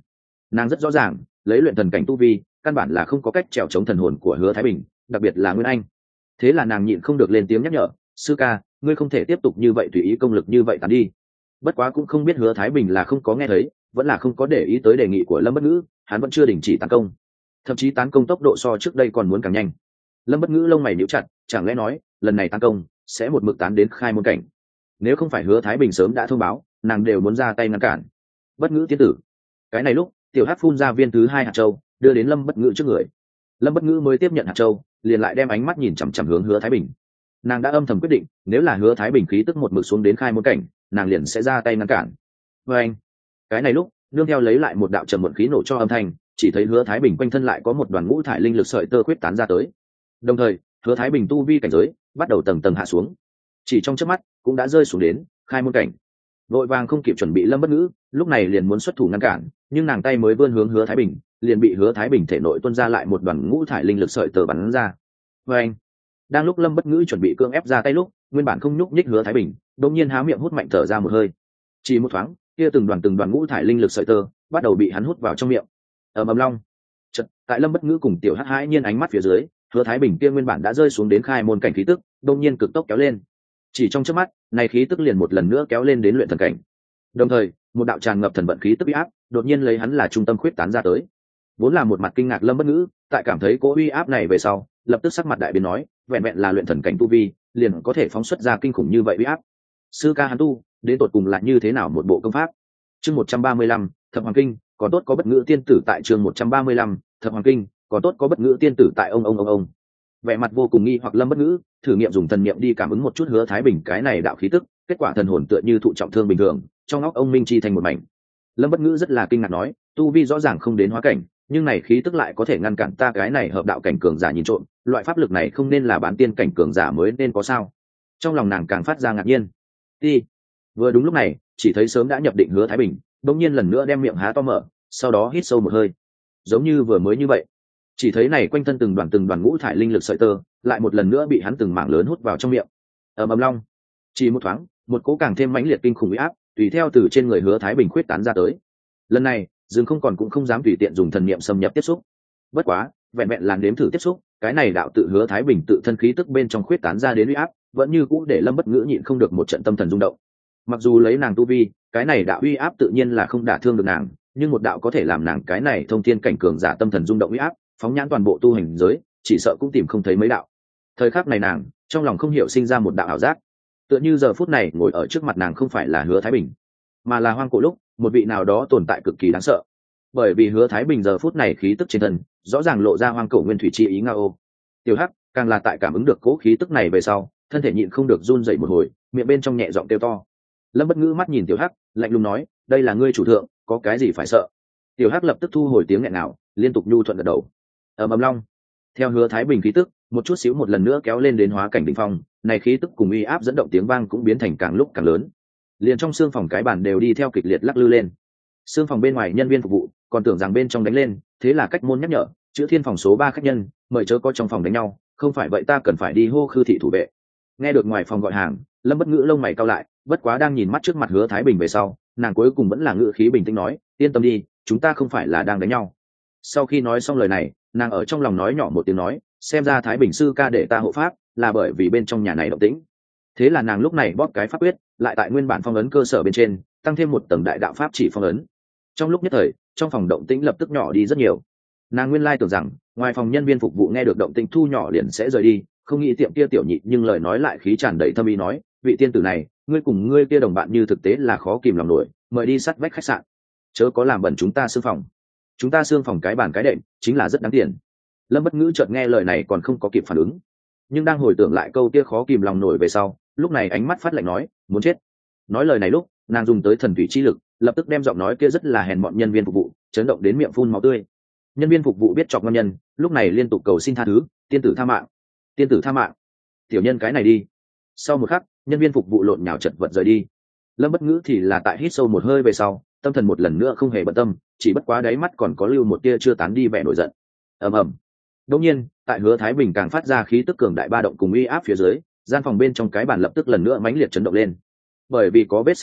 S1: Nàng rất rõ ràng lấy luyện thần cảnh tu vi căn bản là không có cách trèo chống thần hồn của Hứa Thái Bình, đặc biệt là Nguyên Anh. Thế là nàng nhịn không được lên tiếng nhắc nhở, sư ca, ngươi không thể tiếp tục như vậy tùy ý công lực như vậy tán đi. Bất quá cũng không biết Hứa Thái Bình là không có nghe thấy vẫn là không có để ý tới đề nghị của Lâm Bất Ngữ, hắn vẫn chưa đình chỉ tấn công, thậm chí tấn công tốc độ so trước đây còn muốn càng nhanh. Lâm Bất Ngữ lông mày nhíu chặt, chẳng lẽ nói lần này tấn công sẽ một mực tán đến khai môn cảnh? Nếu không phải Hứa Thái Bình sớm đã thông báo, nàng đều muốn ra tay ngăn cản. Bất Ngữ tiên tử. Cái này lúc tiểu hắc phun ra viên thứ hai hạt châu đưa đến Lâm Bất Ngữ trước người. Lâm Bất Ngữ mới tiếp nhận hạt châu liền lại đem ánh mắt nhìn chằm chằm hướng Hứa Thái Bình. Nàng đã âm thầm quyết định nếu là Hứa Thái Bình khí tức một mực xuống đến khai môn cảnh, nàng liền sẽ ra tay ngăn cản. Và anh, cái này lúc nương theo lấy lại một đạo trầm muộn khí nổ cho âm thanh, chỉ thấy Hứa Thái Bình quanh thân lại có một đoàn ngũ thải linh lực sợi tơ quyết tán ra tới. Đồng thời Hứa Thái Bình tu vi cảnh giới bắt đầu tầng tầng hạ xuống, chỉ trong chớp mắt cũng đã rơi xuống đến khai môn cảnh. Vội vàng không kịp chuẩn bị Lâm Bất Ngữ lúc này liền muốn xuất thủ ngăn cản, nhưng nàng tay mới vươn hướng Hứa Thái Bình liền bị Hứa Thái Bình thể nội tuôn ra lại một đoàn ngũ thải linh lực sợi tơ bắn ra. Và anh, đang lúc Lâm Bất Ngữ chuẩn bị cưỡng ép ra tay lúc, nguyên bản không nhúc nhích Hứa Thái Bình đột nhiên há miệng hút mạnh thở ra một hơi. Chỉ một thoáng, kia từng đoàn từng đoàn ngũ thải linh lực sợi tơ bắt đầu bị hắn hút vào trong miệng. Ầm ầm long. Chợt, tại Lâm Bất Ngữ cùng tiểu hắc hãi nhiên ánh mắt phía dưới, Hứa Thái Bình kia nguyên bản đã rơi xuống đến khai môn cảnh khí tức, đột nhiên cực tốc kéo lên. Chỉ trong chớp mắt, này khí tức liền một lần nữa kéo lên đến luyện thần cảnh. Đồng thời, một đạo tràn ngập thần vận khí tức uy áp, đột nhiên lấy hắn là trung tâm khuyết tán ra tới. Vốn là một mặt kinh ngạc Lâm Bất Ngữ, tại cảm thấy cỗ uy áp này về sau, lập tức sắc mặt đại biến nói, vẹn vẹn là luyện thần cảnh tu vi, liền có thể phóng xuất ra kinh khủng như vậy uy áp. Sư ca hắn tu, đến tột cùng là như thế nào một bộ công pháp? Chương một trăm ba mươi lăm, Thập Hoàng Kinh, có tốt có bất ngữ tiên tử tại chương một trăm ba mươi lăm, Thập Hoàng Kinh, có tốt có bất ngữ tiên tử tại ông ông ông ông. Vẻ mặt vô cùng nghi hoặc Lâm Bất Ngữ, thử nghiệm dùng thần niệm đi cảm ứng một chút Hứa Thái Bình cái này đạo khí tức, kết quả thần hồn tựa như thụ trọng thương bình thường, trong óc ông minh chi thành một mảnh. Lâm Bất Ngữ rất là kinh ngạc nói, tu vi rõ ràng không đến hóa cảnh, nhưng này khí tức lại có thể ngăn cản ta cái này hợp đạo cảnh cường giả nhìn trộm, loại pháp lực này không nên là bán tiên cảnh cường giả mới nên có sao? Trong lòng nàng càng phát ra ngạc nhiên. Đi. Vừa đúng lúc này, chỉ thấy sớm đã nhập định Hứa Thái Bình, đột nhiên lần nữa đem miệng há to mở, sau đó hít sâu một hơi. Giống như vừa mới như vậy, chỉ thấy này quanh thân từng đoàn từng đoàn ngũ thải linh lực sợi tơ, lại một lần nữa bị hắn từng mảng lớn hút vào trong miệng. Ầm ầm long. Chỉ một thoáng, một cỗ càng thêm mãnh liệt kinh khủng uy áp, tùy theo từ trên người Hứa Thái Bình khuyết tán ra tới. Lần này, Dương không còn cũng không dám tùy tiện dùng thần niệm xâm nhập tiếp xúc. Bất quá, vẹn vẹn làn đếm thử tiếp xúc, cái này đạo tự Hứa Thái Bình tự thân khí tức bên trong khuyết tán ra đến uy áp, vẫn như cũ để Lâm Bất Ngữ nhịn không được một trận tâm thần rung động. Mặc dù lấy nàng tu vi, cái này đạo uy áp tự nhiên là không đả thương được nàng, nhưng một đạo có thể làm nàng cái này thông thiên cảnh cường giả tâm thần rung động uy áp, phóng nhãn toàn bộ tu hành giới, chỉ sợ cũng tìm không thấy mấy đạo. Thời khắc này nàng, trong lòng không hiểu sinh ra một đạo ảo giác, tựa như giờ phút này ngồi ở trước mặt nàng không phải là Hứa Thái Bình, mà là hoang cổ lúc một vị nào đó tồn tại cực kỳ đáng sợ. Bởi vì Hứa Thái Bình giờ phút này khí tức trên thân rõ ràng lộ ra hoang cổ nguyên thủy chi ý ngao. Tiểu hắc càng là tại cảm ứng được cố khí tức này về sau, thân thể nhịn không được run rẩy một hồi, miệng bên trong nhẹ giọng kêu to. Lâm Bất Ngữ mắt nhìn tiểu hắc, lạnh lùng nói, đây là ngươi chủ thượng, có cái gì phải sợ? Tiểu hắc lập tức thu hồi tiếng nghẹn nào, liên tục nhu thuận gật đầu. Ầm ầm long. Theo Hứa Thái Bình khí tức một chút xíu một lần nữa kéo lên đến hóa cảnh đỉnh phong, này khí tức cùng uy áp dẫn động tiếng vang cũng biến thành càng lúc càng lớn. Liền trong xương phòng cái bàn đều đi theo kịch liệt lắc lư lên. Xương phòng bên ngoài nhân viên phục vụ còn tưởng rằng bên trong đánh lên, thế là cách môn nhắc nhở, chữ thiên phòng số ba khách nhân, mời chớ có trong phòng đánh nhau, không phải vậy ta cần phải đi hô khư thị thủ vệ. Nghe được ngoài phòng gọi hàng, Lâm Bất Ngữ lông mày cau lại, bất quá đang nhìn mắt trước mặt Hứa Thái Bình về sau, nàng cuối cùng vẫn là ngữ khí bình tĩnh nói, yên tâm đi, chúng ta không phải là đang đánh nhau. Sau khi nói xong lời này, nàng ở trong lòng nói nhỏ một tiếng nói, xem ra Thái Bình sư ca để ta hộ pháp là bởi vì bên trong nhà này động tĩnh. Thế là nàng lúc này bóp cái pháp quyết, lại tại nguyên bản phong ấn cơ sở bên trên tăng thêm một tầng đại đạo pháp chỉ phong ấn. Trong lúc nhất thời, trong phòng động tĩnh lập tức nhỏ đi rất nhiều. Nàng nguyên lai tưởng rằng ngoài phòng nhân viên phục vụ nghe được động tĩnh thu nhỏ liền sẽ rời đi, không nghĩ tiệm kia tiểu nhị nhưng lời nói lại khí tràn đầy thâm ý nói, vị tiên tử này, ngươi cùng ngươi kia đồng bạn như thực tế là khó kìm lòng nổi, mời đi sát vách khách sạn, chớ có làm bẩn chúng ta xương phòng. Chúng ta xương phòng cái bàn cái đệm chính là rất đáng tiền. Lâm Bất Ngữ chợt nghe lời này còn không có kịp phản ứng, nhưng đang hồi tưởng lại câu kia khó kìm lòng nổi về sau, lúc này ánh mắt phát lạnh nói, muốn chết. Nói lời này lúc, nàng dùng tới thần thủy chi lực, lập tức đem giọng nói kia rất là hèn mọn nhân viên phục vụ chấn động đến miệng phun máu tươi. Nhân viên phục vụ biết chọc ngon nhân, lúc này liên tục cầu xin tha thứ, tiên tử tha mạng, tiên tử tha mạng, tiểu nhân cái này đi. Sau một khắc, nhân viên phục vụ lộn nhào chật vật rời đi. Lâm Bất Ngữ thì là tại hít sâu một hơi về sau, tâm thần một lần nữa không hề bận tâm, chỉ bất quá đáy mắt còn có lưu một tia chưa tán đi vẻ nổi giận. Ầm ầm. Đột nhiên, tại Hứa Thái Bình càng phát ra khí tức cường đại ba động cùng uy áp phía dưới, gian phòng bên trong cái bàn lập tức lần nữa mãnh liệt chấn động lên. Bởi vì có vết xe đổ,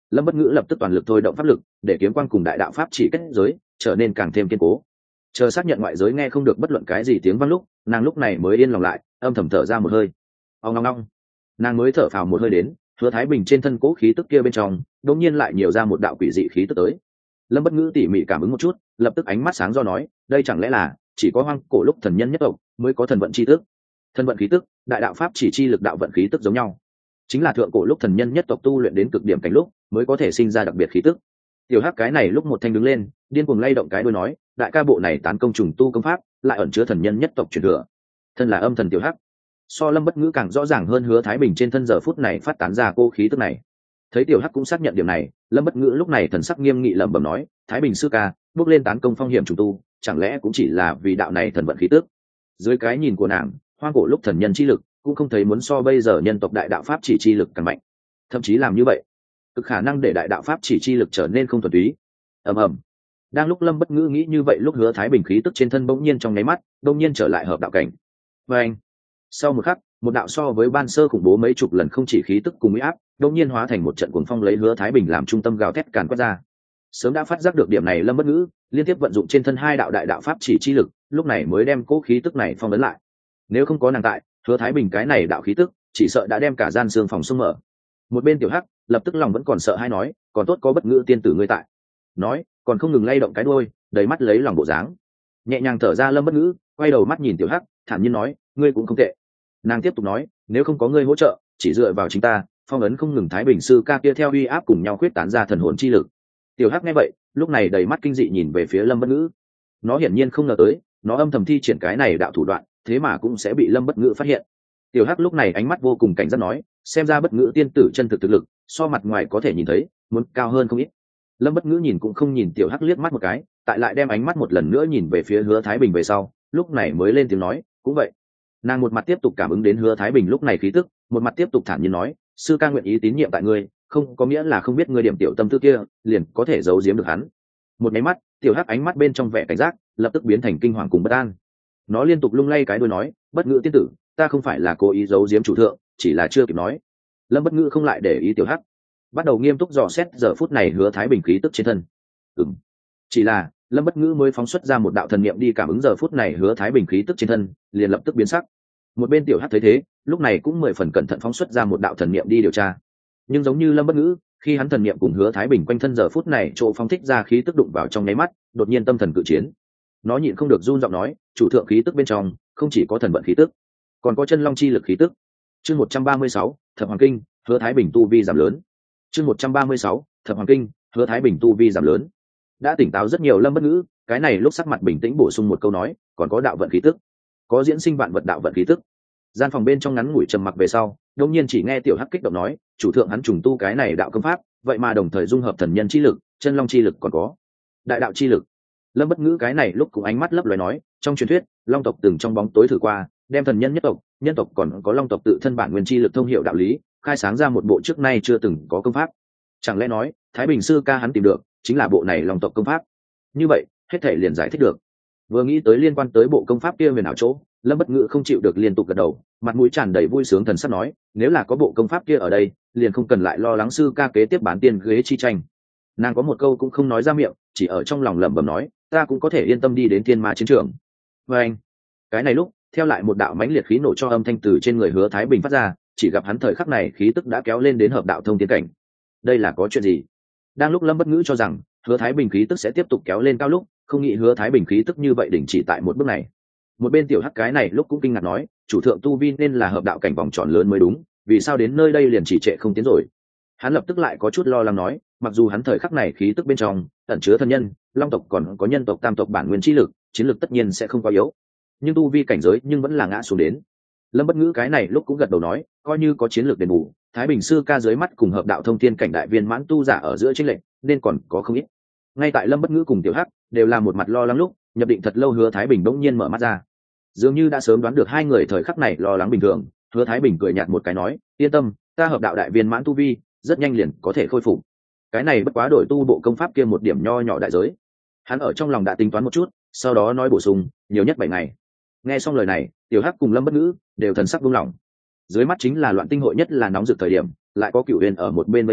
S1: Lâm Bất Ngữ lập tức toàn lực thôi động pháp lực để kiếm quang cùng đại đạo pháp chỉ kết giới trở nên càng thêm kiên cố. Chờ xác nhận ngoại giới nghe không được bất luận cái gì tiếng vang lúc, nàng lúc này mới yên lòng lại, âm thầm thở ra một hơi. Ong ong ong. Nàng mới thở phào một hơi đến, Hứa Thái Bình trên thân cố khí tức kia bên trong, đột nhiên lại nhiều ra một đạo quỷ dị khí tức tới. Lâm Bất Ngữ tỉ mỉ cảm ứng một chút, lập tức ánh mắt sáng do nói, đây chẳng lẽ là chỉ có hoang cổ lúc thần nhân nhất tộc mới có thần vận chi tức. Thần vận khí tức, đại đạo pháp chỉ chi lực đạo vận khí tức giống nhau, chính là thượng cổ lúc thần nhân nhất tộc tu luyện đến cực điểm cảnh lúc mới có thể sinh ra đặc biệt khí tức. Tiểu Hắc cái này lúc một thanh đứng lên, điên cuồng lay động cái đuôi nói, đại ca bộ này tán công trùng tu công pháp, lại ẩn chứa thần nhân nhất tộc truyền thừa. Thân là âm thần Tiểu Hắc, so Lâm Bất Ngữ càng rõ ràng hơn Hứa Thái Bình trên thân giờ phút này phát tán ra cô khí tức này. Thấy Tiểu Hắc cũng xác nhận điểm này, Lâm Bất Ngữ lúc này thần sắc nghiêm nghị lẩm bẩm nói, Thái Bình sư ca, bước lên tán công phong hiểm trùng tu, chẳng lẽ cũng chỉ là vì đạo này thần vận khí tức? Dưới cái nhìn của nàng, hoang cổ lúc thần nhân chi lực cũng không thấy muốn so bây giờ nhân tộc đại đạo pháp chỉ chi lực càng mạnh, thậm chí làm như vậy cực khả năng để đại đạo pháp chỉ chi lực trở nên không thuần túy. Ầm ầm. Đang lúc Lâm Bất Ngữ nghĩ như vậy lúc Hứa Thái Bình khí tức trên thân bỗng nhiên trong nháy mắt bỗng nhiên trở lại hợp đạo cảnh. Và anh, sau một khắc, một đạo so với ban sơ khủng bố mấy chục lần không chỉ khí tức cùng uy áp bỗng nhiên hóa thành một trận cuồng phong lấy Hứa Thái Bình làm trung tâm gào thét càn quét ra. Sớm đã phát giác được điểm này Lâm Bất Ngữ liên tiếp vận dụng trên thân hai đạo đại đạo pháp chỉ chi lực, lúc này mới đem cố khí tức này phong ấn lại. Nếu không có nàng tại, Hứa Thái Bình cái này đạo khí tức chỉ sợ đã đem cả gian xương phòng xung mở. Một bên Tiểu Hắc lập tức lòng vẫn còn sợ hãi nói, còn tốt có Bất Ngữ tiên tử ngươi tại. Nói còn không ngừng lay động cái đuôi, đầy mắt lấy lòng bộ dáng. Nhẹ nhàng thở ra Lâm Bất Ngữ quay đầu mắt nhìn Tiểu Hắc, thản nhiên nói, ngươi cũng không tệ. Nàng tiếp tục nói, nếu không có ngươi hỗ trợ, chỉ dựa vào chính ta, phong ấn không ngừng Thái Bình sư ca kia theo uy áp cùng nhau khuyết tán ra thần hồn chi lực. Tiểu Hắc nghe vậy, lúc này đầy mắt kinh dị nhìn về phía Lâm Bất Ngữ. Nó hiển nhiên không ngờ tới, nó âm thầm thi triển cái này đạo thủ đoạn, thế mà cũng sẽ bị Lâm Bất Ngữ phát hiện. Tiểu Hắc lúc này ánh mắt vô cùng cảnh giác nói, xem ra Bất Ngữ tiên tử chân thực thực lực, so mặt ngoài có thể nhìn thấy, muốn cao hơn không ít. Lâm Bất Ngữ nhìn cũng không nhìn Tiểu Hắc liếc mắt một cái, tại lại đem ánh mắt một lần nữa nhìn về phía Hứa Thái Bình về sau, lúc này mới lên tiếng nói, cũng vậy. Nàng một mặt tiếp tục cảm ứng đến Hứa Thái Bình lúc này khí tức, một mặt tiếp tục thản nhiên nói, sư ca nguyện ý tín nhiệm tại ngươi, không có nghĩa là không biết ngươi điểm tiểu tâm tư kia, liền có thể giấu giếm được hắn. Một cái mắt, Tiểu Hắc ánh mắt bên trong vẻ cảnh giác, lập tức biến thành kinh hoàng cùng bất an. Nó liên tục lung lay cái đuôi nói, Bất Ngữ tiên tử, ta không phải là cố ý giấu giếm chủ thượng, chỉ là chưa kịp nói. Lâm Bất Ngữ không lại để ý Tiểu Hắc, bắt đầu nghiêm túc dò xét giờ phút này Hứa Thái Bình khí tức trên thân. Ừm, chỉ là Lâm Bất Ngữ mới phóng xuất ra một đạo thần niệm đi cảm ứng giờ phút này Hứa Thái Bình khí tức trên thân, liền lập tức biến sắc. Một bên Tiểu Hắc thấy thế, lúc này cũng mười phần cẩn thận phóng xuất ra một đạo thần niệm đi điều tra. Nhưng giống như Lâm Bất Ngữ, khi hắn thần niệm cùng Hứa Thái Bình quanh thân giờ phút này chỗ phóng thích ra khí tức đụng vào trong nháy mắt, đột nhiên tâm thần cự chiến. Nó nhịn không được run giọng nói, chủ thượng khí tức bên trong không chỉ có thần vận khí tức, còn có chân long chi lực khí tức. Chương một trăm ba mươi sáu, Thập Hoàng Kinh, Hứa Thái Bình tu vi giảm lớn. Chương một trăm ba mươi sáu, Thập Hoàng Kinh, Hứa Thái Bình tu vi giảm lớn. Đã tỉnh táo rất nhiều Lâm Bất Ngữ, cái này lúc sắc mặt bình tĩnh bổ sung một câu nói, còn có đạo vận khí tức, có diễn sinh vạn vật đạo vận khí tức. Gian phòng bên trong ngắn ngủi trầm mặc về sau, đột nhiên chỉ nghe Tiểu Hắc kích động nói, chủ thượng hắn trùng tu cái này đạo công pháp, vậy mà đồng thời dung hợp thần nhân chi lực, chân long chi lực còn có đại đạo chi lực. Lâm Bất Ngữ cái này lúc cũng ánh mắt lấp lóe nói, trong truyền thuyết, long tộc từng trong bóng tối thử qua, đem thần nhân nhất tộc, nhân tộc còn có long tộc tự thân bản nguyên chi lực thông hiểu đạo lý, khai sáng ra một bộ trước nay chưa từng có công pháp. Chẳng lẽ nói, Thái Bình sư ca hắn tìm được, chính là bộ này long tộc công pháp? Như vậy, hết thảy liền giải thích được. Vừa nghĩ tới liên quan tới bộ công pháp kia huyền ảo chỗ, Lâm Bất Ngữ không chịu được liên tục gật đầu, mặt mũi tràn đầy vui sướng thần sắc nói, nếu là có bộ công pháp kia ở đây, liền không cần lại lo lắng sư ca kế tiếp bán tiên ghế chi tranh. Nàng có một câu cũng không nói ra miệng, chỉ ở trong lòng lẩm bẩm nói, ta cũng có thể yên tâm đi đến thiên ma chiến trường. Và anh, cái này lúc, theo lại một đạo mãnh liệt khí nổ cho âm thanh từ trên người Hứa Thái Bình phát ra, chỉ gặp hắn thời khắc này khí tức đã kéo lên đến hợp đạo thông tiến cảnh. Đây là có chuyện gì? Đang lúc Lâm Bất Ngữ cho rằng Hứa Thái Bình khí tức sẽ tiếp tục kéo lên cao lúc, không nghĩ Hứa Thái Bình khí tức như vậy đình chỉ tại một bước này. Một bên Tiểu Hắc cái này lúc cũng kinh ngạc nói, chủ thượng tu vi nên là hợp đạo cảnh vòng tròn lớn mới đúng, vì sao đến nơi đây liền chỉ trệ không tiến rồi? Hắn lập tức lại có chút lo lắng nói, mặc dù hắn thời khắc này khí tức bên trong ẩn chứa thân nhân, long tộc còn có nhân tộc tam tộc bản nguyên chi lực, chiến lực tất nhiên sẽ không quá yếu, nhưng tu vi cảnh giới nhưng vẫn là ngã xuống đến. Lâm Bất Ngữ cái này lúc cũng gật đầu nói, coi như có chiến lược đền bù, Thái Bình sư ca dưới mắt cùng hợp đạo thông thiên cảnh đại viên mãn tu giả ở giữa chênh lệch, nên còn có không ít. Ngay tại Lâm Bất Ngữ cùng Tiểu Hắc đều là một mặt lo lắng lúc, nhập định thật lâu Hứa Thái Bình bỗng nhiên mở mắt ra. Dường như đã sớm đoán được hai người thời khắc này lo lắng bình thường, Hứa Thái Bình cười nhạt một cái nói, yên tâm, ta hợp đạo đại viên mãn tu vi, rất nhanh liền có thể khôi phục. Cái này bất quá đổi tu bộ công pháp kia một điểm nho nhỏ đại giới. Hắn ở trong lòng đã tính toán một chút, sau đó nói bổ sung, nhiều nhất bảy ngày. Nghe xong lời này, Tiểu Hắc cùng Lâm Bất Ngữ đều thần sắc buông lỏng. Dưới mắt chính là loạn tinh hội nhất là nóng rực thời điểm, lại có Cửu Huyền ở một bên vây quanh,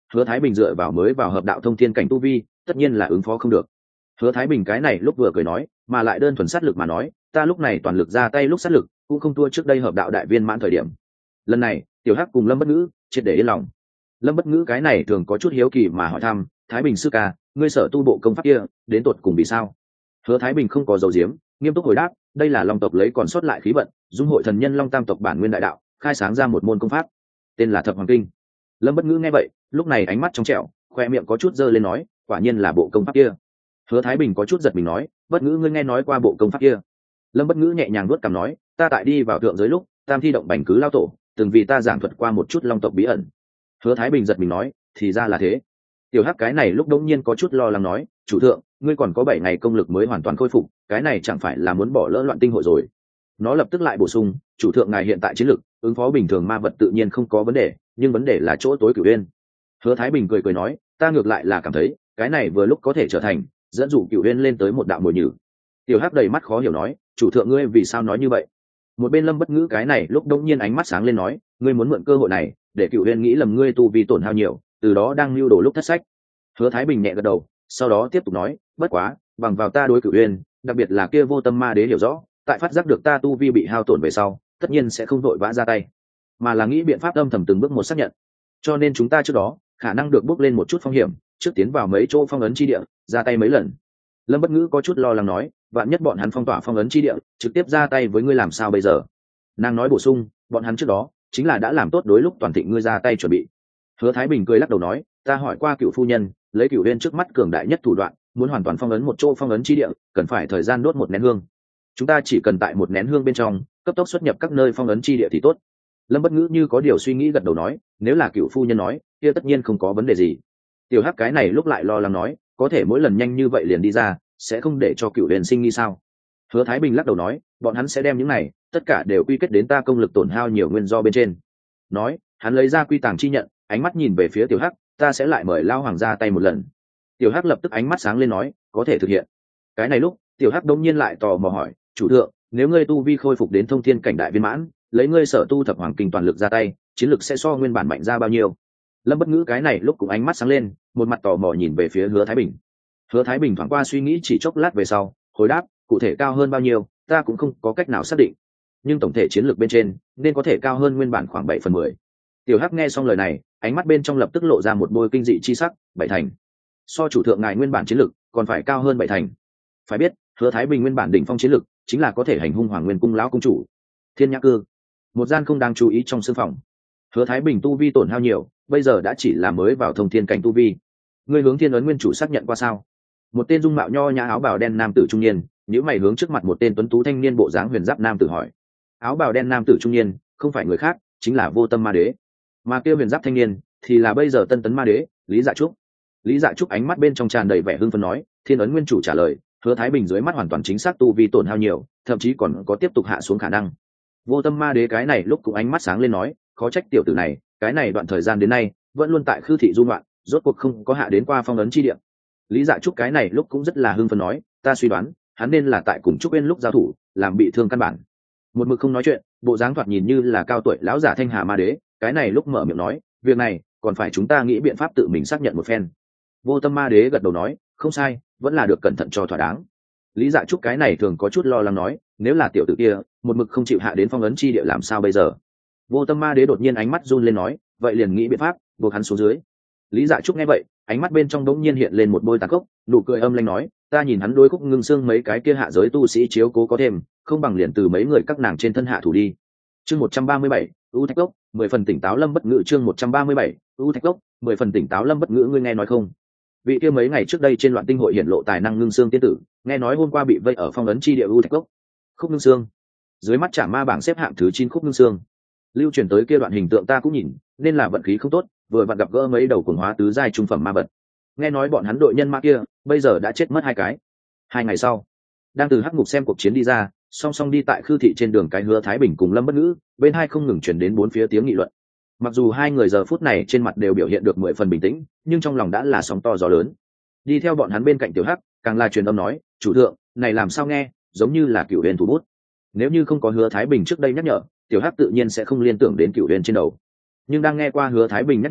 S1: hứa thái bình dựa vào mới vào hợp đạo thông thiên cảnh tu vi tất nhiên là ứng phó không được. Hứa thái bình cái này lúc vừa cười nói, mà lại đơn thuần sát lực mà nói, ta lúc này toàn lực ra tay lúc sát lực cũng không thua trước đây hợp đạo đại viên mãn thời điểm. Lần này tiểu hắc cùng lâm bất ngữ triệt để yên lòng. Lâm bất ngữ cái này thường có chút hiếu kỳ mà hỏi thăm, thái bình sư ca, ngươi sở tu bộ công pháp kia đến tột cùng vì sao? Hứa thái bình không có dầu diếm, nghiêm túc hồi đáp, đây là long tộc lấy còn sót lại khí vận, dung hội thần nhân long tam tộc bản nguyên đại đạo, khai sáng ra một môn công pháp tên là thập hoàng kinh. Lâm bất ngữ nghe vậy lúc này ánh mắt trong trẻo, khoe miệng có chút dơ lên nói, quả nhiên là bộ công pháp kia. Hứa thái bình có chút giật mình nói, bất ngữ ngươi nghe nói qua bộ công pháp kia? Lâm bất ngữ nhẹ nhàng vuốt cằm nói, ta tại đi vào thượng giới lúc tam thi động bành cứ lao tổ từng vì ta giảng thuật qua một chút long tộc bí ẩn. Hứa thái bình giật mình nói, thì ra là thế. Tiểu hắc cái này lúc đống nhiên có chút lo lắng nói, chủ thượng, ngươi còn có bảy ngày công lực mới hoàn toàn khôi phục, cái này chẳng phải là muốn bỏ lỡ loạn tinh hội rồi. Nó lập tức lại bổ sung, chủ thượng ngài hiện tại chiến lực ứng phó bình thường ma vật tự nhiên không có vấn đề, nhưng vấn đề là chỗ tối cửu uyên. Hứa thái bình cười cười nói, ta ngược lại là cảm thấy cái này vừa lúc có thể trở thành dẫn dụ cửu uyên lên tới một đạo mồi nhử. Tiểu hắc đầy mắt khó hiểu nói, chủ thượng ngươi vì sao nói như vậy? Một bên lâm bất ngữ cái này lúc đống nhiên ánh mắt sáng lên nói, ngươi muốn mượn cơ hội này để cửu uyên nghĩ lầm ngươi tu vi tổn hao nhiều, từ đó đang lưu đồ lúc thất sách. Hứa thái bình nhẹ gật đầu, sau đó tiếp tục nói, bất quá bằng vào ta đối cửu uyên, đặc biệt là kia vô tâm ma đế hiểu rõ, tại phát giác được ta tu vi bị hao tổn về sau tất nhiên sẽ không vội vã ra tay, mà là nghĩ biện pháp âm thầm từng bước một xác nhận, cho nên chúng ta trước đó khả năng được bước lên một chút phong hiểm, trước tiến vào mấy chỗ phong ấn chi địa ra tay mấy lần. Lâm bất ngữ có chút lo lắng nói, vạn nhất bọn hắn phong tỏa phong ấn chi địa trực tiếp ra tay với ngươi làm sao bây giờ? Nàng nói bổ sung, bọn hắn trước đó chính là đã làm tốt đối lúc toàn thịnh ngươi ra tay chuẩn bị. Hứa thái bình cười lắc đầu nói, ta hỏi qua cựu phu nhân, lấy cửu uyên trước mắt cường đại nhất thủ đoạn, muốn hoàn toàn phong ấn một chỗ phong ấn chi địa cần phải thời gian đốt một nén hương, chúng ta chỉ cần tại một nén hương bên trong cấp tốc xuất nhập các nơi phong ấn chi địa thì tốt. Lâm bất ngữ như có điều suy nghĩ gật đầu nói, nếu là cựu phu nhân nói kia tất nhiên không có vấn đề gì. Tiểu hắc cái này lúc lại lo lắng nói, có thể mỗi lần nhanh như vậy liền đi ra sẽ không để cho cựu uyên sinh nghi sao? Hứa thái bình lắc đầu nói, bọn hắn sẽ đem những này tất cả đều quy kết đến ta công lực tổn hao nhiều nguyên do bên trên. Nói hắn lấy ra quy tàng chi nhận, ánh mắt nhìn về phía tiểu hắc, ta sẽ lại mời lao hoàng ra tay một lần. Tiểu hắc lập tức ánh mắt sáng lên nói, có thể thực hiện. Cái này lúc tiểu hắc đông nhiên lại tò mò hỏi, chủ thượng, nếu ngươi tu vi khôi phục đến thông thiên cảnh đại viên mãn, lấy ngươi sở tu thập hoàng kinh toàn lực ra tay, chiến lực sẽ so nguyên bản mạnh ra bao nhiêu? Lâm bất ngữ cái này lúc cũng ánh mắt sáng lên, một mặt tò mò nhìn về phía Hứa thái bình. Hứa thái bình thoáng qua suy nghĩ chỉ chốc lát về sau hồi đáp, cụ thể cao hơn bao nhiêu ta cũng không có cách nào xác định, nhưng tổng thể chiến lược bên trên nên có thể cao hơn nguyên bản khoảng bảy phần mười. Tiểu hắc nghe xong lời này ánh mắt bên trong lập tức lộ ra một bôi kinh dị chi sắc, bảy thành? So chủ thượng ngài nguyên bản chiến lược còn phải cao hơn bảy thành. Phải biết Hứa thái bình nguyên bản đỉnh phong chiến lược chính là có thể hành hung hoàng nguyên cung lão cung chủ Thiên Nhã Cư, một gian không đáng chú ý trong sương phòng. Hứa thái bình tu vi tổn hao nhiều, bây giờ đã chỉ là mới vào thông thiên cảnh tu vi. Ngươi hướng Thiên Ấn nguyên chủ xác nhận qua sao? Một tên dung mạo nho nhã áo bào đen nam tử trung niên nhíu mày hướng trước mặt một tên tuấn tú thanh niên bộ dáng huyền giáp nam tử hỏi. Áo bào đen nam tử trung niên không phải người khác, chính là Vô Tâm Ma Đế, mà kia huyền giáp thanh niên thì là bây giờ tân tấn ma đế Lý Dạ Trúc. Lý Dạ Trúc ánh mắt bên trong tràn đầy vẻ hưng phấn nói, Thiên Ấn nguyên chủ trả lời, Hứa thái bình dưới mắt hoàn toàn chính xác tu vi tổn hao nhiều, thậm chí còn có tiếp tục hạ xuống khả năng. Vô Tâm Ma Đế cái này lúc cũng ánh mắt sáng lên nói, khó trách tiểu tử này cái này đoạn thời gian đến nay vẫn luôn tại khư thị du ngoạn, rốt cuộc không có hạ đến qua phong ấn chi địa. Lý Dạ Trúc cái này lúc cũng rất là hưng phấn nói, ta suy đoán hắn nên là tại cùng Trúc Uyên lúc giao thủ làm bị thương căn bản. Một mực không nói chuyện, bộ dáng thoạt nhìn như là cao tuổi lão giả Thanh Hà Ma Đế cái này lúc mở miệng nói, việc này còn phải chúng ta nghĩ biện pháp tự mình xác nhận một phen. Vô Tâm Ma Đế gật đầu nói, không sai, vẫn là được cẩn thận cho thỏa đáng. Lý Dạ Trúc cái này thường có chút lo lắng nói, nếu là tiểu tử kia một mực không chịu hạ đến phong ấn chi địa làm sao bây giờ? Vô Tâm Ma Đế đột nhiên ánh mắt run lên nói, vậy liền nghĩ biện pháp buộc hắn xuống dưới. Lý Dạ Trúc nghe vậy ánh mắt bên trong đống nhiên hiện lên một bôi tàn khốc, nụ cười âm lanh nói, ta nhìn hắn đối Khúc Ngưng Xương mấy cái kia hạ giới tu sĩ chiếu cố có thêm, không bằng liền từ mấy người các nàng trên thân hạ thủ đi. Chương một trăm ba mươi bảy, U Thạch Cốc, mười phần tỉnh táo Lâm Bất Ngữ. Chương một trăm ba mươi bảy, U Thạch Cốc, mười phần tỉnh táo Lâm Bất Ngữ. Ngươi nghe nói không? Vị kia mấy ngày trước đây trên Loạn Tinh hội hiển lộ tài năng Ngưng Xương tiên tử, nghe nói hôm qua bị vây ở phong ấn chi địa U Thạch Cốc. Khúc Ngưng Xương, dưới mắt Trảm Ma bảng xếp hạng thứ chín Khúc Ngưng Xương. Lưu truyền tới kia đoạn hình tượng ta cũng nhìn, nên là vận khí không tốt, vừa vặn gặp gỡ mấy đầu cuồng hóa tứ giai trung phẩm ma vật. Nghe nói bọn hắn đội nhân mã kia bây giờ đã chết mất hai cái. Hai ngày sau, đang từ hắc ngục xem cuộc chiến đi ra, song song đi tại khư thị trên đường cái Hứa thái bình cùng Lâm Bất Ngữ, bên hai không ngừng truyền đến bốn phía tiếng nghị luận. Mặc dù hai người giờ phút này trên mặt đều biểu hiện được mười phần bình tĩnh, nhưng trong lòng đã là sóng to gió lớn. Đi theo bọn hắn bên cạnh tiểu hắc càng là truyền âm nói, chủ thượng này làm sao nghe giống như là Cửu Huyền thủ bút. Nếu như không có Hứa thái bình trước đây nhắc nhở, tiểu hắc tự nhiên sẽ không liên tưởng đến Cửu Huyền trên đầu. Nhưng đang nghe qua Hứa thái bình nhắc nhở,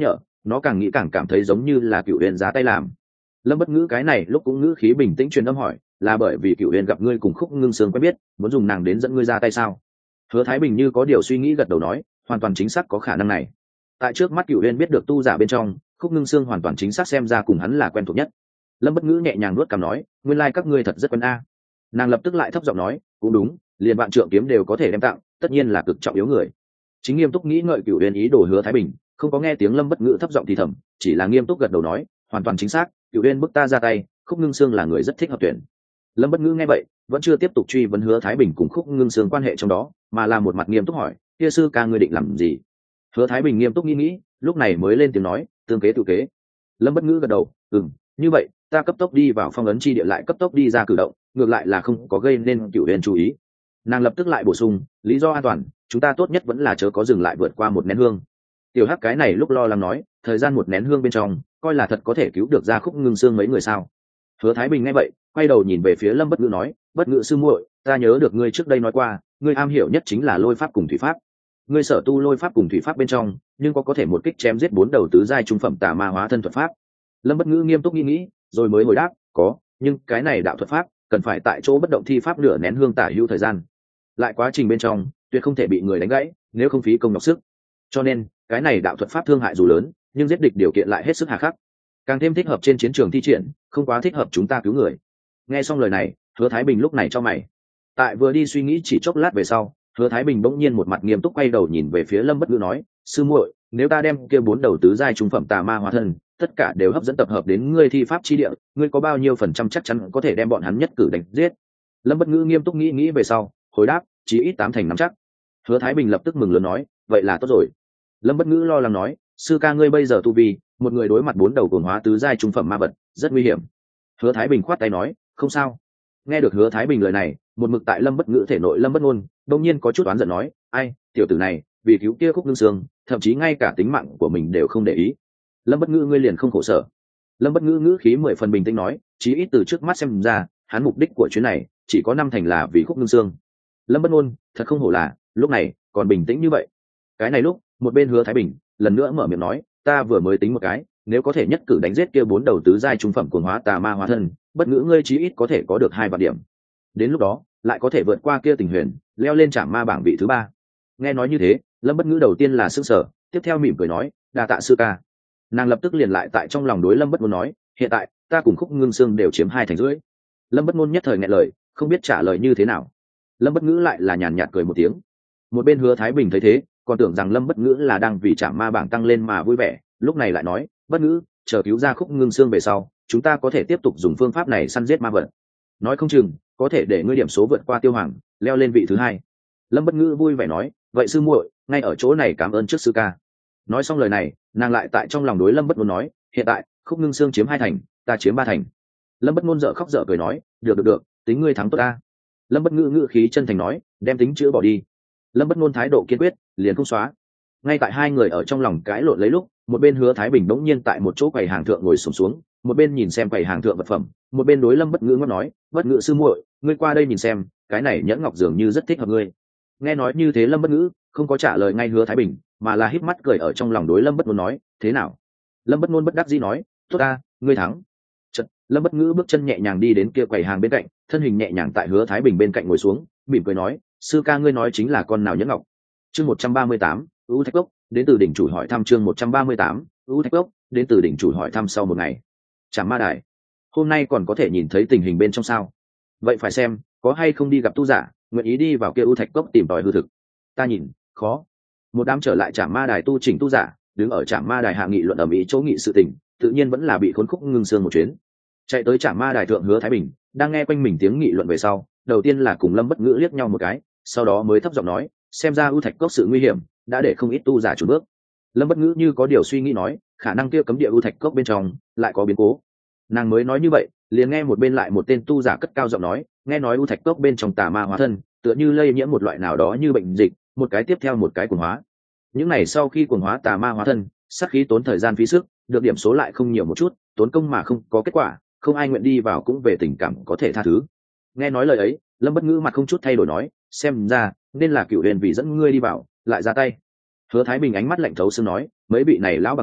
S1: nó càng nghĩ càng cảm thấy giống như là Cửu Huyền ra tay làm. Lâm Bất Ngữ cái này lúc cũng ngữ khí bình tĩnh truyền âm hỏi, là bởi vì Cửu Huyền gặp ngươi cùng Khúc Ngưng Sương quen biết, muốn dùng nàng đến dẫn ngươi ra tay sao? Hứa Thái Bình như có điều suy nghĩ gật đầu nói, hoàn toàn chính xác có khả năng này. Tại trước mắt Cửu Huyền biết được tu giả bên trong, Khúc Ngưng Sương hoàn toàn chính xác xem ra cùng hắn là quen thuộc nhất. Lâm Bất Ngữ nhẹ nhàng nuốt cằm nói, nguyên lai like các ngươi thật rất quen a. Nàng lập tức lại thấp giọng nói, cũng đúng, liền vạn trượng kiếm đều có thể đem tặng, tất nhiên là cực trọng yếu người. Chính nghiêm túc nghĩ ngợi Cửu Huyền ý đồ Hứa Thái Bình, không có nghe tiếng Lâm Bất Ngữ thấp giọng thì thầm, chỉ là nghiêm túc gật đầu nói, hoàn toàn chính xác, Cửu Huyền bức ta ra tay, Khúc Ngưng Sương là người rất thích hợp tuyển. Lâm Bất Ngữ nghe vậy, vẫn chưa tiếp tục truy vấn Hứa Thái Bình cùng Khúc Ngưng Sương quan hệ trong đó, mà là một mặt nghiêm túc hỏi, kia sư ca ngươi định làm gì? Hứa Thái Bình nghiêm túc nghĩ nghĩ, lúc này mới lên tiếng nói, tương kế tự kế. Lâm Bất Ngữ gật đầu, ừm, như vậy, ta cấp tốc đi vào phong ấn chi địa lại cấp tốc đi ra cử động, ngược lại là không có gây nên Cửu Huyền chú ý. Nàng lập tức lại bổ sung, lý do an toàn, chúng ta tốt nhất vẫn là chớ có dừng lại vượt qua một nén hương. Tiểu Hắc cái này lúc lo lắng nói, thời gian một nén hương bên trong, coi là thật có thể cứu được ra Khúc Ngưng Sương mấy người sao? Hứa Thái Bình nghe vậy, quay đầu nhìn về phía Lâm Bất Ngữ nói, Bất Ngữ sư muội, ta nhớ được ngươi trước đây nói qua, ngươi am hiểu nhất chính là lôi pháp cùng thủy pháp. Ngươi sở tu lôi pháp cùng thủy pháp bên trong, nhưng có có thể một kích chém giết bốn đầu tứ giai trung phẩm tà ma hóa thân thuật pháp. Lâm Bất Ngữ nghiêm túc nghĩ nghĩ, rồi mới hồi đáp, có, nhưng cái này đạo thuật pháp, cần phải tại chỗ bất động thi pháp nửa nén hương tả hữu thời gian. Lại quá trình bên trong, tuyệt không thể bị người đánh gãy, nếu không phí công nhọc sức. Cho nên, cái này đạo thuật pháp thương hại dù lớn, nhưng giết địch điều kiện lại hết sức hà khắc. Càng thêm thích hợp trên chiến trường thi triển, không quá thích hợp chúng ta cứu người. Nghe xong lời này, Hứa Thái Bình lúc này cho mày. Tại vừa đi suy nghĩ chỉ chốc lát về sau, Hứa Thái Bình bỗng nhiên một mặt nghiêm túc quay đầu nhìn về phía Lâm Bất Ngữ nói, sư muội, nếu ta đem kia bốn đầu tứ giai trung phẩm tà ma hóa thân, tất cả đều hấp dẫn tập hợp đến ngươi thi pháp chi địa, ngươi có bao nhiêu phần trăm chắc chắn có thể đem bọn hắn nhất cử đánh giết? Lâm Bất Ngữ nghiêm túc nghĩ nghĩ về sau, hồi đáp, chí ít tám thành nắm chắc. Hứa Thái Bình lập tức mừng lớn nói, vậy là tốt rồi. Lâm Bất Ngữ lo lắng nói, sư ca ngươi bây giờ tu vi, một người đối mặt bốn đầu cồn hóa tứ giai trung phẩm ma vật, rất nguy hiểm. Hứa Thái Bình khoát tay nói, không sao. Nghe được Hứa Thái Bình lời này, một mực tại Lâm Bất Ngữ thể nội Lâm Bất Ngôn, đột nhiên có chút oán giận nói, ai, tiểu tử này, vì cứu kia Khúc Ngưng Sương, thậm chí ngay cả tính mạng của mình đều không để ý. Lâm Bất Ngữ ngươi liền không khổ sở. Lâm Bất Ngữ ngữ khí mười phần bình tĩnh nói, chí ít từ trước mắt xem ra, hắn mục đích của chuyến này chỉ có năm thành là vì Khúc Ngưng Sương. Lâm Bất Ngôn, thật không hổ là, lúc này còn bình tĩnh như vậy. Cái này lúc, một bên Hứa Thái Bình lần nữa mở miệng nói, ta vừa mới tính một cái, nếu có thể nhất cử đánh giết kia bốn đầu tứ giai trung phẩm cuồng hóa tà ma hóa thân, Bất Ngữ ngươi chí ít có thể có được hai vạn điểm. Đến lúc đó, lại có thể vượt qua kia Tình Huyền, leo lên Trảm Ma bảng vị thứ ba. Nghe nói như thế, Lâm Bất Ngữ đầu tiên là sửng sở, tiếp theo mỉm cười nói, đa tạ sư ca. Nàng lập tức liền lại tại trong lòng đối Lâm Bất Ngôn nói, hiện tại, ta cùng Khúc Ngưng Sương đều chiếm hai thành rưỡi. Lâm Bất Ngôn nhất thời nghẹn lời, không biết trả lời như thế nào. Lâm Bất Ngữ lại là nhàn nhạt cười một tiếng. Một bên Hứa Thái Bình thấy thế, còn tưởng rằng Lâm Bất Ngữ là đang vì Trảm Ma bảng tăng lên mà vui vẻ, lúc này lại nói, Bất Ngữ, chờ cứu ra Khúc Ngưng Sương về sau, chúng ta có thể tiếp tục dùng phương pháp này săn giết ma vật. Nói không chừng, có thể để ngươi điểm số vượt qua Tiêu Hoàng, leo lên vị thứ hai. Lâm Bất Ngữ vui vẻ nói, vậy sư muội, ngay ở chỗ này cảm ơn trước sư ca. Nói xong lời này, nàng lại tại trong lòng đối Lâm Bất Ngôn nói, hiện tại, Khúc Ngưng Sương chiếm hai thành, ta chiếm ba thành. Lâm Bất Ngôn dở khóc dở cười nói, được được được, tính ngươi thắng tốt ta. Lâm Bất Ngữ ngữ khí chân thành nói, đem tính chữa bỏ đi. Lâm Bất Ngôn thái độ kiên quyết, liền không xóa. Ngay tại hai người ở trong lòng cãi lộn lấy lúc, một bên Hứa Thái Bình bỗng nhiên tại một chỗ quầy hàng thượng ngồi xổm xuống, một bên nhìn xem quầy hàng thượng vật phẩm, một bên đối Lâm Bất Ngữ ngắt nói, Bất Ngữ sư muội, ngươi qua đây nhìn xem, cái này nhẫn ngọc dường như rất thích hợp ngươi. Nghe nói như thế Lâm Bất Ngữ không có trả lời ngay Hứa Thái Bình, mà là híp mắt cười ở trong lòng đối Lâm Bất Ngôn nói, thế nào? Lâm Bất Ngôn bất đắc dĩ nói, tốt ta, ngươi thắng. Chợt, Lâm Bất Ngữ bước chân nhẹ nhàng đi đến kia quầy hàng bên cạnh, thân hình nhẹ nhàng tại Hứa Thái Bình bên cạnh ngồi xuống, mỉm cười nói, sư ca ngươi nói chính là con nào nhẫn ngọc? Chương một trăm ba mươi tám, ưu thạch cốc, đến từ đỉnh chủ hỏi thăm chương một trăm ba mươi tám, ưu thạch cốc, đến từ đỉnh chủ hỏi thăm sau một ngày. Trảm Ma Đài, hôm nay còn có thể nhìn thấy tình hình bên trong sao? Vậy phải xem, có hay không đi gặp tu giả, nguyện ý đi vào kia ưu thạch cốc tìm tòi hư thực. Ta nhìn, khó. Một đám trở lại Trảm Ma Đài tu chỉnh tu giả, đứng ở Trảm Ma Đài hạ nghị luận ở mỹ chỗ nghị sự tình, tự nhiên vẫn là bị khốn Khúc Ngưng Sương một chuyến. Chạy tới Trảm Ma Đài thượng Hứa Thái Bình, đang nghe quanh mình tiếng nghị luận về sau, đầu tiên là cùng Lâm Bất Ngữ liếc nhau một cái, sau đó mới thấp giọng nói, xem ra ưu thạch cốc sự nguy hiểm đã để không ít tu giả chùn bước. Lâm Bất Ngữ như có điều suy nghĩ nói, khả năng kia cấm địa ưu thạch cốc bên trong lại có biến cố. Nàng mới nói như vậy, liền nghe một bên lại một tên tu giả cất cao giọng nói, nghe nói ưu thạch cốc bên trong tà ma hóa thân, tựa như lây nhiễm một loại nào đó như bệnh dịch, một cái tiếp theo một cái cuồng hóa. Những này sau khi cuồng hóa tà ma hóa thân, sát khí tốn thời gian phí sức, được điểm số lại không nhiều một chút, tốn công mà không có kết quả, không ai nguyện đi vào cũng về tình cảm có thể tha thứ. Nghe nói lời ấy, Lâm Bất Ngữ mặt không chút thay đổi nói, xem ra nên là Cửu Huyền vì dẫn ngươi đi vào, lại ra tay. Hứa Thái Bình ánh mắt lạnh thấu xương nói, mấy vị này lão bằng hữu,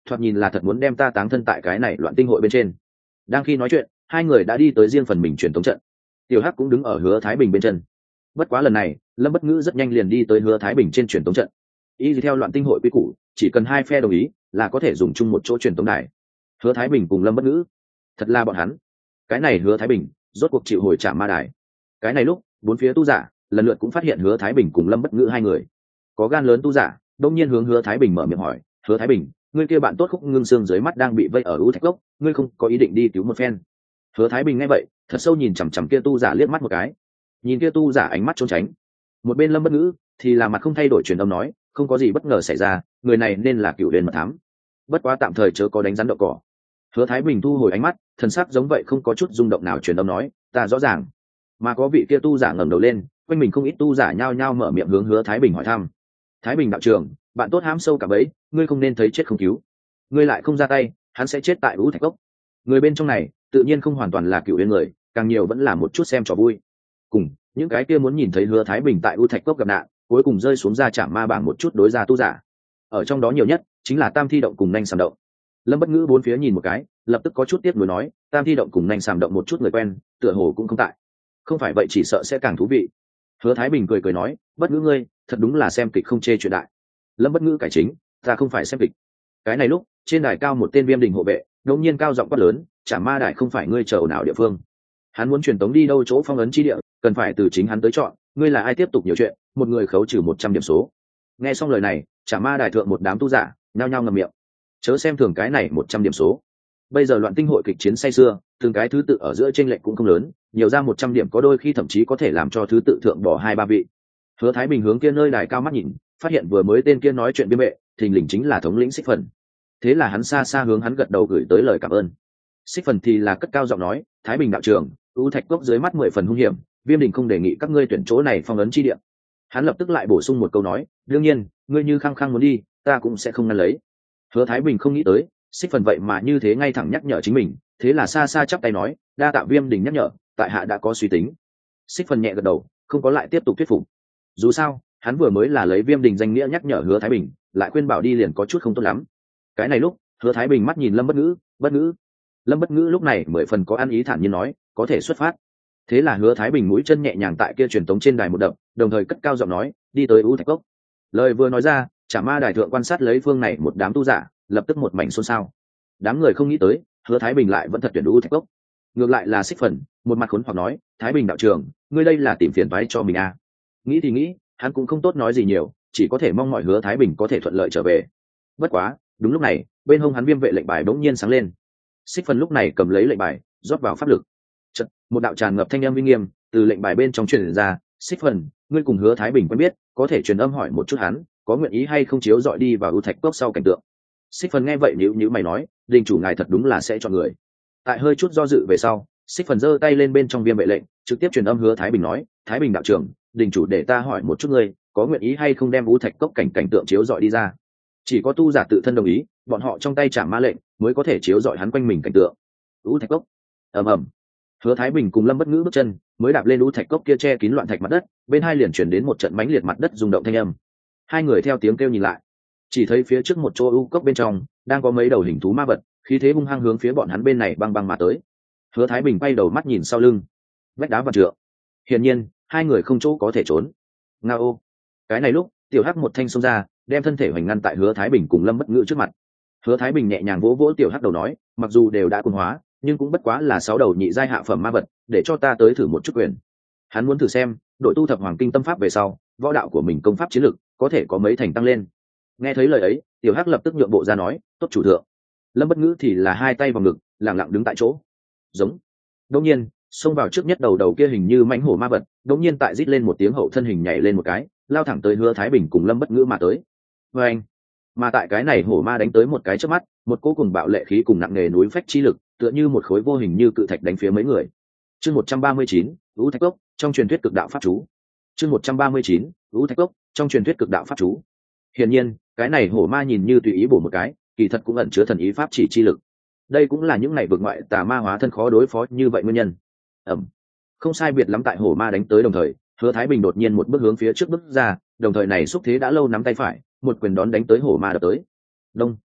S1: thoạt nhìn là thật muốn đem ta táng thân tại cái này loạn tinh hội bên trên. Đang khi nói chuyện, hai người đã đi tới riêng phần mình truyền tống trận. Tiểu Hắc cũng đứng ở Hứa Thái Bình bên chân. Bất quá lần này, Lâm Bất Ngữ rất nhanh liền đi tới Hứa Thái Bình trên truyền tống trận. Y theo loạn tinh hội quy củ, chỉ cần hai phe đồng ý là có thể dùng chung một chỗ truyền tống đài. Hứa Thái Bình cùng Lâm Bất Ngữ, thật là bọn hắn. Cái này Hứa Thái Bình, rốt cuộc chịu hồi trả ma đài. Cái này lúc, bốn phía tu giả lần lượt cũng phát hiện Hứa Thái Bình cùng Lâm Bất Ngữ hai người. Có gan lớn tu giả, đông nhiên hướng Hứa Thái Bình mở miệng hỏi, "Hứa Thái Bình, ngươi kia bạn tốt Khúc Ngưng Xương dưới mắt đang bị vây ở U Thạch Cốc, ngươi không có ý định đi cứu một phen?" Hứa Thái Bình nghe vậy, thật sâu nhìn chằm chằm kia tu giả liếc mắt một cái. Nhìn kia tu giả ánh mắt trốn tránh. Một bên Lâm Bất Ngữ thì là mặt không thay đổi truyền âm nói, "Không có gì bất ngờ xảy ra, người này nên là cựu huyền mật thám. Bất quá tạm thời chớ có đánh rắn đậu cỏ." Hứa Thái Bình thu hồi ánh mắt, thần sắc giống vậy không có chút rung động nào truyền âm nói, "Ta rõ ràng." Mà có vị kia tu giả ngẩng đầu lên, quanh mình không ít tu giả nhao nhao mở miệng hướng Hứa Thái Bình hỏi thăm. "Thái Bình đạo trưởng, bạn tốt hãm sâu cả bấy, ngươi không nên thấy chết không cứu. Ngươi lại không ra tay, hắn sẽ chết tại U Thạch Cốc." Người bên trong này, tự nhiên không hoàn toàn là cựu huyền người, càng nhiều vẫn là một chút xem trò vui. Cùng những cái kia muốn nhìn thấy Hứa Thái Bình tại U Thạch Cốc gặp nạn, cuối cùng rơi xuống ra chạm ma bảng một chút đối ra tu giả. Ở trong đó nhiều nhất chính là Tam Thi động cùng Nanh Sàm động. Lâm Bất Ngữ bốn phía nhìn một cái, lập tức có chút tiếc nuối nói, Tam Thi động cùng Nanh Sàm động một chút người quen, tựa hồ cũng không tại. Không phải vậy chỉ sợ sẽ càng thú vị. Hứa Thái Bình cười cười nói, "Bất Ngữ ngươi, thật đúng là xem kịch không chê chuyện đại." Lâm Bất Ngữ cải chính, "Ta không phải xem kịch." Cái này lúc, trên đài cao một tên Viêm Đình hộ vệ, đột nhiên cao giọng quát lớn, "Chả ma đài không phải ngươi chờ nào địa phương. Hắn muốn truyền tống đi đâu chỗ phong ấn chi địa, cần phải từ chính hắn tới chọn, ngươi là ai tiếp tục nhiều chuyện, một người khấu trừ một trăm điểm số." Nghe xong lời này, Chả ma đài thượng một đám tu giả nhao nhao ngậm miệng. Chớ xem thường cái này một trăm điểm số. Bây giờ loạn tinh hội kịch chiến say xưa, từng cái thứ tự ở giữa chênh lệch cũng không lớn, nhiều ra một trăm điểm có đôi khi thậm chí có thể làm cho thứ tự thượng bỏ hai ba vị. Hứa Thái Bình hướng kia nơi đài cao mắt nhìn, phát hiện vừa mới tên kia nói chuyện biên bệ, thình lình chính là thống lĩnh Xích Phần. Thế là hắn xa xa hướng hắn gật đầu gửi tới lời cảm ơn. Xích Phần thì là cất cao giọng nói, "Thái Bình đạo trưởng, U Thạch Cốc dưới mắt mười phần hung hiểm, Viêm Đình không đề nghị các ngươi tuyển chỗ này phong ấn chi địa." Hắn lập tức lại bổ sung một câu nói, "Đương nhiên, ngươi như khăng khăng muốn đi, ta cũng sẽ không ngăn lấy." Hứa Thái Bình không nghĩ tới, Xích Phần vậy mà như thế ngay thẳng nhắc nhở chính mình, thế là xa xa chắp tay nói, "Đa tạ Viêm Đình nhắc nhở, tại hạ đã có suy tính." Xích Phần nhẹ gật đầu, không có lại tiếp tục thuyết phục. Dù sao, hắn vừa mới là lấy Viêm Đình danh nghĩa nhắc nhở Hứa Thái Bình, lại khuyên bảo đi liền có chút không tốt lắm. Cái này lúc, Hứa Thái Bình mắt nhìn Lâm Bất Ngữ, "Bất Ngữ." Lâm Bất Ngữ lúc này mười phần có ăn ý thản nhiên nói, "Có thể xuất phát." Thế là Hứa Thái Bình mũi chân nhẹ nhàng tại kia truyền tống trên đài một đập, đồng thời cất cao giọng nói, "Đi tới U Thạch Cốc." Lời vừa nói ra, Chả ma đài thượng quan sát lấy phương này một đám tu giả, lập tức một mảnh xôn xao. Đám người không nghĩ tới, Hứa Thái Bình lại vẫn thật tuyển U Thạch Cốc. Ngược lại là Xích Phần, một mặt khốn hoặc nói, "Thái Bình đạo trưởng, ngươi đây là tìm phiền toái cho mình à?" Nghĩ thì nghĩ, hắn cũng không tốt nói gì nhiều, chỉ có thể mong mọi Hứa Thái Bình có thể thuận lợi trở về. Bất quá, đúng lúc này, bên hông hắn viêm vệ lệnh bài bỗng nhiên sáng lên. Xích Phần lúc này cầm lấy lệnh bài, rót vào pháp lực. Chợt, một đạo tràn ngập thanh âm uy nghiêm từ lệnh bài bên trong truyền ra, "Xích Phần, ngươi cùng Hứa Thái Bình quen biết, có thể truyền âm hỏi một chút hắn, có nguyện ý hay không chiếu dọi đi vào U Thạch Cốc sau cảnh tượng." Xích Phần nghe vậy nhíu nhíu mày nói, "Đình chủ ngài thật đúng là sẽ chọn người." Tại hơi chút do dự về sau, Xích Phần giơ tay lên bên trong viêm vệ lệnh, trực tiếp truyền âm Hứa Thái Bình nói, "Thái Bình đạo trưởng, đình chủ để ta hỏi một chút ngươi, có nguyện ý hay không đem U Thạch Cốc cảnh cảnh tượng chiếu dọi đi ra? Chỉ có tu giả tự thân đồng ý, bọn họ trong tay trả ma lệnh mới có thể chiếu dọi hắn quanh mình cảnh tượng." U Thạch Cốc. Ầm ầm. Hứa Thái Bình cùng Lâm Bất Ngữ bước chân mới đạp lên U Thạch Cốc kia che kín loạn thạch mặt đất, bên hai liền chuyển đến một trận mãnh liệt mặt đất rung động thanh âm. Hai người theo tiếng kêu nhìn lại, chỉ thấy phía trước một chỗ u cốc bên trong đang có mấy đầu hình thú ma vật, khí thế hung hăng hướng phía bọn hắn bên này băng băng mà tới. Hứa Thái Bình quay đầu mắt nhìn sau lưng, vách đá vạn trượng. Hiển nhiên, hai người không chỗ có thể trốn. Ngao. Cái này lúc, Tiểu Hắc một thanh xông ra, đem thân thể hoành ngăn tại Hứa Thái Bình cùng Lâm Bất Ngữ trước mặt. Hứa Thái Bình nhẹ nhàng vỗ vỗ Tiểu Hắc đầu nói, "Mặc dù đều đã cuồng hóa, nhưng cũng bất quá là sáu đầu nhị giai hạ phẩm ma vật, để cho ta tới thử một chút quyền." Hắn muốn thử xem, đội tu thập hoàng kinh tâm pháp về sau, võ đạo của mình công pháp chiến lực có thể có mấy thành tăng lên. Nghe thấy lời ấy, Tiểu Hắc lập tức nhượng bộ ra nói, "Tốt chủ thượng." Lâm Bất Ngữ thì là hai tay vào ngực, lặng lặng đứng tại chỗ. Giống. Đột nhiên, xông vào trước nhất đầu đầu kia hình như mãnh hổ ma vật, đột nhiên tại rít lên một tiếng hậu thân hình nhảy lên một cái, lao thẳng tới Hứa Thái Bình cùng Lâm Bất Ngữ mà tới. Và anh. Mà tại cái này hổ ma đánh tới một cái chớp mắt, một cỗ cùng bạo lệ khí cùng nặng nề núi phách chi lực, tựa như một khối vô hình như cự thạch đánh phía mấy người. Chương một trăm ba mươi chín, U Thạch Cốc, trong truyền thuyết cực đạo pháp chú. Chương một trăm ba mươi chín, U Thạch Cốc, trong truyền thuyết cực đạo pháp chú. Hiển nhiên, cái này hổ ma nhìn như tùy ý bổ một cái, kỳ thật cũng ẩn chứa thần ý pháp chỉ chi lực. Đây cũng là những này vượt ngoại tà ma hóa thân khó đối phó như vậy nguyên nhân. Ẩm. Không sai biệt lắm tại hổ ma đánh tới đồng thời, Hứa Thái Bình đột nhiên một bước hướng phía trước bước ra, đồng thời này xúc thế đã lâu nắm tay phải, một quyền đón đánh tới hổ ma đập tới. Đông.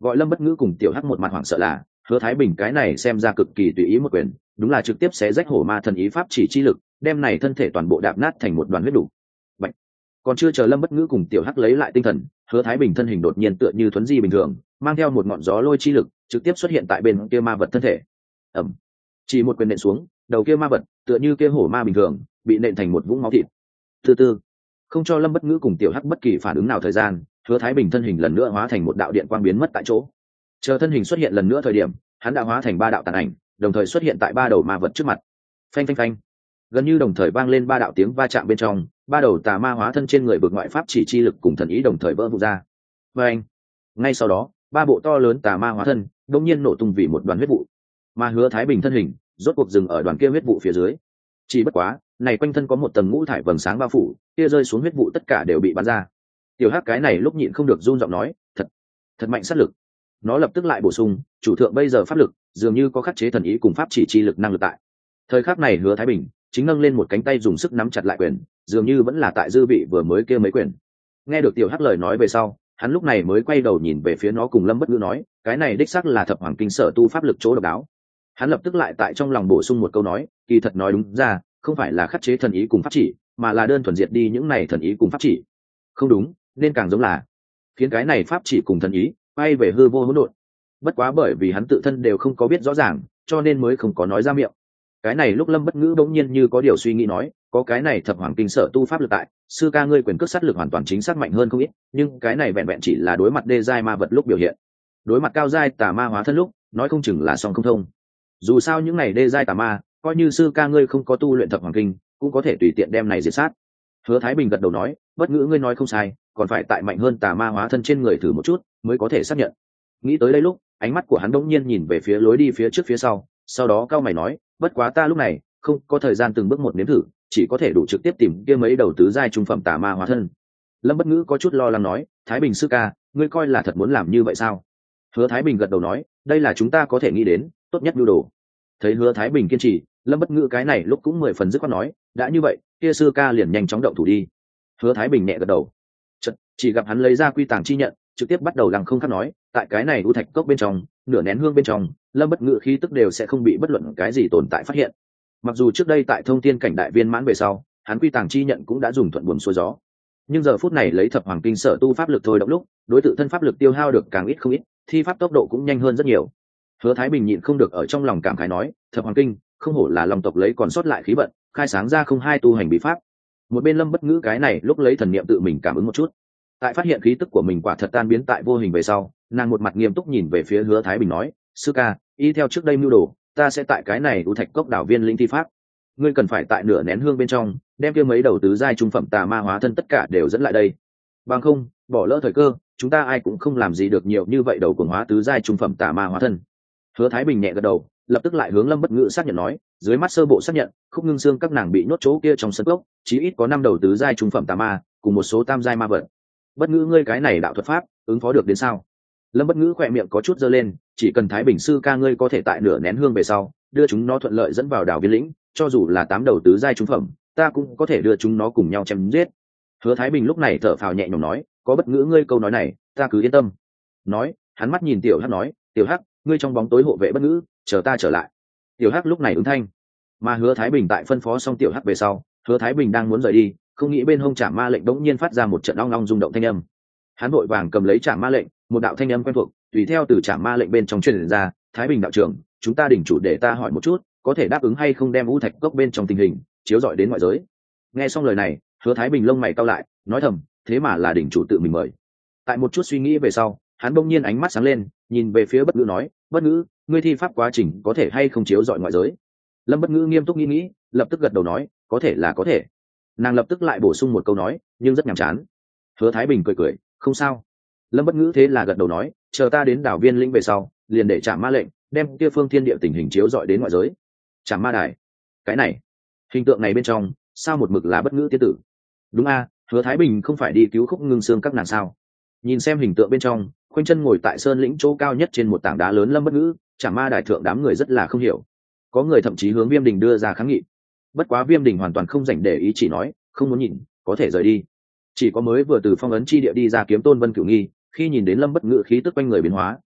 S1: gọi Lâm Bất Ngữ cùng Tiểu Hắc một mặt hoảng sợ là Hứa Thái Bình cái này xem ra cực kỳ tùy ý một quyền, đúng là trực tiếp xé rách hổ ma thần ý pháp chỉ chi lực, đem này thân thể toàn bộ đạp nát thành một đoàn huyết đủ. Bạch. Còn chưa chờ Lâm Bất Ngữ cùng Tiểu Hắc lấy lại tinh thần, Hứa Thái Bình thân hình đột nhiên tựa như thuấn di bình thường, mang theo một ngọn gió lôi chi lực, trực tiếp xuất hiện tại bên kia ma vật thân thể. Ầm. Chỉ một quyền nện xuống, đầu kia ma vật tựa như kia hổ ma bình thường, bị nện thành một vũng máu thịt. Từ từ, không cho Lâm Bất Ngữ cùng Tiểu Hắc bất kỳ phản ứng nào thời gian, Hứa Thái Bình thân hình lần nữa hóa thành một đạo điện quang biến mất tại chỗ. Chờ thân hình xuất hiện lần nữa thời điểm, hắn đã hóa thành ba đạo tàn ảnh, đồng thời xuất hiện tại ba đầu ma vật trước mặt. Phanh phanh phanh. Gần như đồng thời vang lên ba đạo tiếng va chạm bên trong, ba đầu tà ma hóa thân trên người vực ngoại pháp chỉ chi lực cùng thần ý đồng thời vỡ vụn ra. Và anh, ngay sau đó, ba bộ to lớn tà ma hóa thân đột nhiên nổ tung vì một đoàn huyết vụ. Mà Hứa Thái Bình thân hình rốt cuộc dừng ở đoàn kia huyết vụ phía dưới. Chỉ bất quá, này quanh thân có một tầng ngũ thải vầng sáng bao phủ, kia rơi xuống huyết vụ tất cả đều bị bắn ra. Tiểu Hắc cái này lúc nhịn không được run giọng nói, thật, thật mạnh sát lực. Nó lập tức lại bổ sung, chủ thượng bây giờ pháp lực dường như có khắc chế thần ý cùng pháp chỉ chi lực năng lực tại. Thời khắc này Hứa Thái Bình chính nâng lên một cánh tay dùng sức nắm chặt lại quyền, dường như vẫn là tại dư vị vừa mới kia mấy quyền. Nghe được Tiểu Hắc lời nói về sau, hắn lúc này mới quay đầu nhìn về phía nó cùng Lâm Bất Ngữ nói, cái này đích xác là thập hoàng kinh sở tu pháp lực chỗ độc đáo. Hắn lập tức lại tại trong lòng bổ sung một câu nói, kỳ thật nói đúng ra, không phải là khắc chế thần ý cùng pháp chỉ, mà là đơn thuần diệt đi những này thần ý cùng pháp chỉ. Không đúng, nên càng giống là khiến cái này pháp chỉ cùng thần ý quay về hư vô hỗn độn. Bất quá bởi vì hắn tự thân đều không có biết rõ ràng, cho nên mới không có nói ra miệng. Cái này lúc Lâm Bất Ngữ bỗng nhiên như có điều suy nghĩ nói, có cái này thập hoàng kinh sở tu pháp lực tại, sư ca ngươi quyền cước sát lực hoàn toàn chính xác mạnh hơn không ít, nhưng cái này vẹn vẹn chỉ là đối mặt đê giai ma vật lúc biểu hiện. Đối mặt cao giai tà ma hóa thân lúc, nói không chừng là song không thông. Dù sao những này đê giai tà ma, coi như sư ca ngươi không có tu luyện thập hoàng kinh, cũng có thể tùy tiện đem này diệt sát. Hứa Thái Bình gật đầu nói, Bất Ngữ ngươi nói không sai, còn phải tại mạnh hơn tà ma hóa thân trên người thử một chút, mới có thể xác nhận. Nghĩ tới đây lúc, ánh mắt của hắn đột nhiên nhìn về phía lối đi phía trước phía sau, sau đó cao mày nói, bất quá ta lúc này không có thời gian từng bước một nếm thử, chỉ có thể đủ trực tiếp tìm kia mấy đầu tứ giai trung phẩm tà ma hóa thân. Lâm Bất Ngữ có chút lo lắng nói, Thái Bình sư ca, ngươi coi là thật muốn làm như vậy sao? Hứa Thái Bình gật đầu nói, đây là chúng ta có thể nghĩ đến tốt nhất nhu đồ. Thấy Hứa Thái Bình kiên trì, Lâm Bất Ngữ cái này lúc cũng mười phần dứt khoát nói, đã như vậy, kia sư ca liền nhanh chóng động thủ đi. Hứa Thái Bình nhẹ gật đầu. Chợt, chỉ gặp hắn lấy ra quy tàng chi nhận, trực tiếp bắt đầu lăng không khắc nói, tại cái này u thạch cốc bên trong, nửa nén hương bên trong, Lâm Bất Ngữ khí tức đều sẽ không bị bất luận cái gì tồn tại phát hiện. Mặc dù trước đây tại thông thiên cảnh đại viên mãn về sau, hắn quy tàng chi nhận cũng đã dùng thuận buồm xuôi gió, nhưng giờ phút này lấy thập hoàng kinh sở tu pháp lực thôi động lúc, đối tự thân pháp lực tiêu hao được càng ít không ít, thi pháp tốc độ cũng nhanh hơn rất nhiều. Hứa Thái Bình nhịn không được ở trong lòng cảm khái nói, thập hoàng kinh không hổ là long tộc lấy còn sót lại khí vận, khai sáng ra không hai tu hành bí pháp. Một bên Lâm Bất Ngữ cái này lúc lấy thần niệm tự mình cảm ứng một chút, tại phát hiện khí tức của mình quả thật tan biến tại vô hình về sau, nàng một mặt nghiêm túc nhìn về phía Hứa Thái Bình nói, sư ca, y theo trước đây mưu đồ, ta sẽ tại cái này u thạch cốc đảo viên linh thi pháp, ngươi cần phải tại nửa nén hương bên trong đem kia mấy đầu tứ giai trung phẩm tà ma hóa thân tất cả đều dẫn lại đây, bằng không bỏ lỡ thời cơ, chúng ta ai cũng không làm gì được nhiều như vậy đầu cường hóa tứ giai trung phẩm tà ma hóa thân. Hứa Thái Bình nhẹ gật đầu, lập tức lại hướng Lâm Bất Ngữ xác nhận nói, dưới mắt sơ bộ xác nhận, Khúc Ngưng Xương các nàng bị nhốt chỗ kia trong sân cốc, chí ít có năm đầu tứ giai trung phẩm tà ma, cùng một số tam giai ma vật. Bất Ngữ ngươi cái này đạo thuật pháp, ứng phó được đến sao? Lâm Bất Ngữ khỏe miệng có chút giơ lên, chỉ cần Thái Bình sư ca ngươi có thể tại nửa nén hương về sau, đưa chúng nó thuận lợi dẫn vào đảo viên lĩnh, cho dù là tám đầu tứ giai trung phẩm, ta cũng có thể đưa chúng nó cùng nhau chém giết. Hứa Thái Bình lúc này thở phào nhẹ nhõm nói, có Bất Ngữ ngươi câu nói này, ta cứ yên tâm. Nói, hắn mắt nhìn Tiểu Hắc nói, Tiểu Hắc, ngươi trong bóng tối hộ vệ Bất Ngữ, chờ ta trở lại. Tiểu Hắc lúc này ứng thanh. Mà Hứa Thái Bình tại phân phó xong Tiểu Hắc về sau, Hứa Thái Bình đang muốn rời đi, không nghĩ bên hông Trảm Ma lệnh bỗng nhiên phát ra một trận ong ong rung động thanh âm. Hắn vội vàng cầm lấy Trảm Ma lệnh, một đạo thanh âm quen thuộc tùy theo từ Trảm Ma lệnh bên trong truyền ra, Thái Bình đạo trưởng, chúng ta đỉnh chủ để ta hỏi một chút, có thể đáp ứng hay không đem u thạch cốc bên trong tình hình chiếu rọi đến ngoại giới. Nghe xong lời này, Hứa Thái Bình lông mày cau lại, nói thầm, thế mà là đỉnh chủ tự mình mời. Tại một chút suy nghĩ về sau, hắn bỗng nhiên ánh mắt sáng lên, nhìn về phía Bất Ngữ nói, Bất Ngữ, ngươi thi pháp quá trình có thể hay không chiếu rọi ngoại giới? Lâm Bất Ngữ nghiêm túc nghĩ nghĩ, lập tức gật đầu nói, có thể là có thể. Nàng lập tức lại bổ sung một câu nói, nhưng rất nhàm chán. Hứa Thái Bình cười cười, không sao. Lâm Bất Ngữ thế là gật đầu nói, chờ ta đến đảo viên lĩnh về sau, liền để Trảm Ma lệnh đem kia phương thiên địa tình hình chiếu rọi đến ngoại giới. Trảm Ma đài, cái này hình tượng này bên trong sao một mực là Bất Ngữ tiên tử? Đúng a, Hứa Thái Bình không phải đi cứu Khúc Ngưng Xương các nàng sao? Nhìn xem hình tượng bên trong, khoanh chân ngồi tại sơn lĩnh chỗ cao nhất trên một tảng đá lớn Lâm Bất Ngữ, Trảm Ma đài thượng đám người rất là không hiểu. Có người thậm chí hướng Viêm Đình đưa ra kháng nghị. Bất quá Viêm Đình hoàn toàn không dành để ý, chỉ nói, không muốn nhìn, có thể rời đi. Chỉ có mới vừa từ phong ấn chi địa đi ra Kiếm Tôn Vân Cửu Nghi, khi nhìn đến Lâm Bất Ngữ khí tức quanh người biến hóa,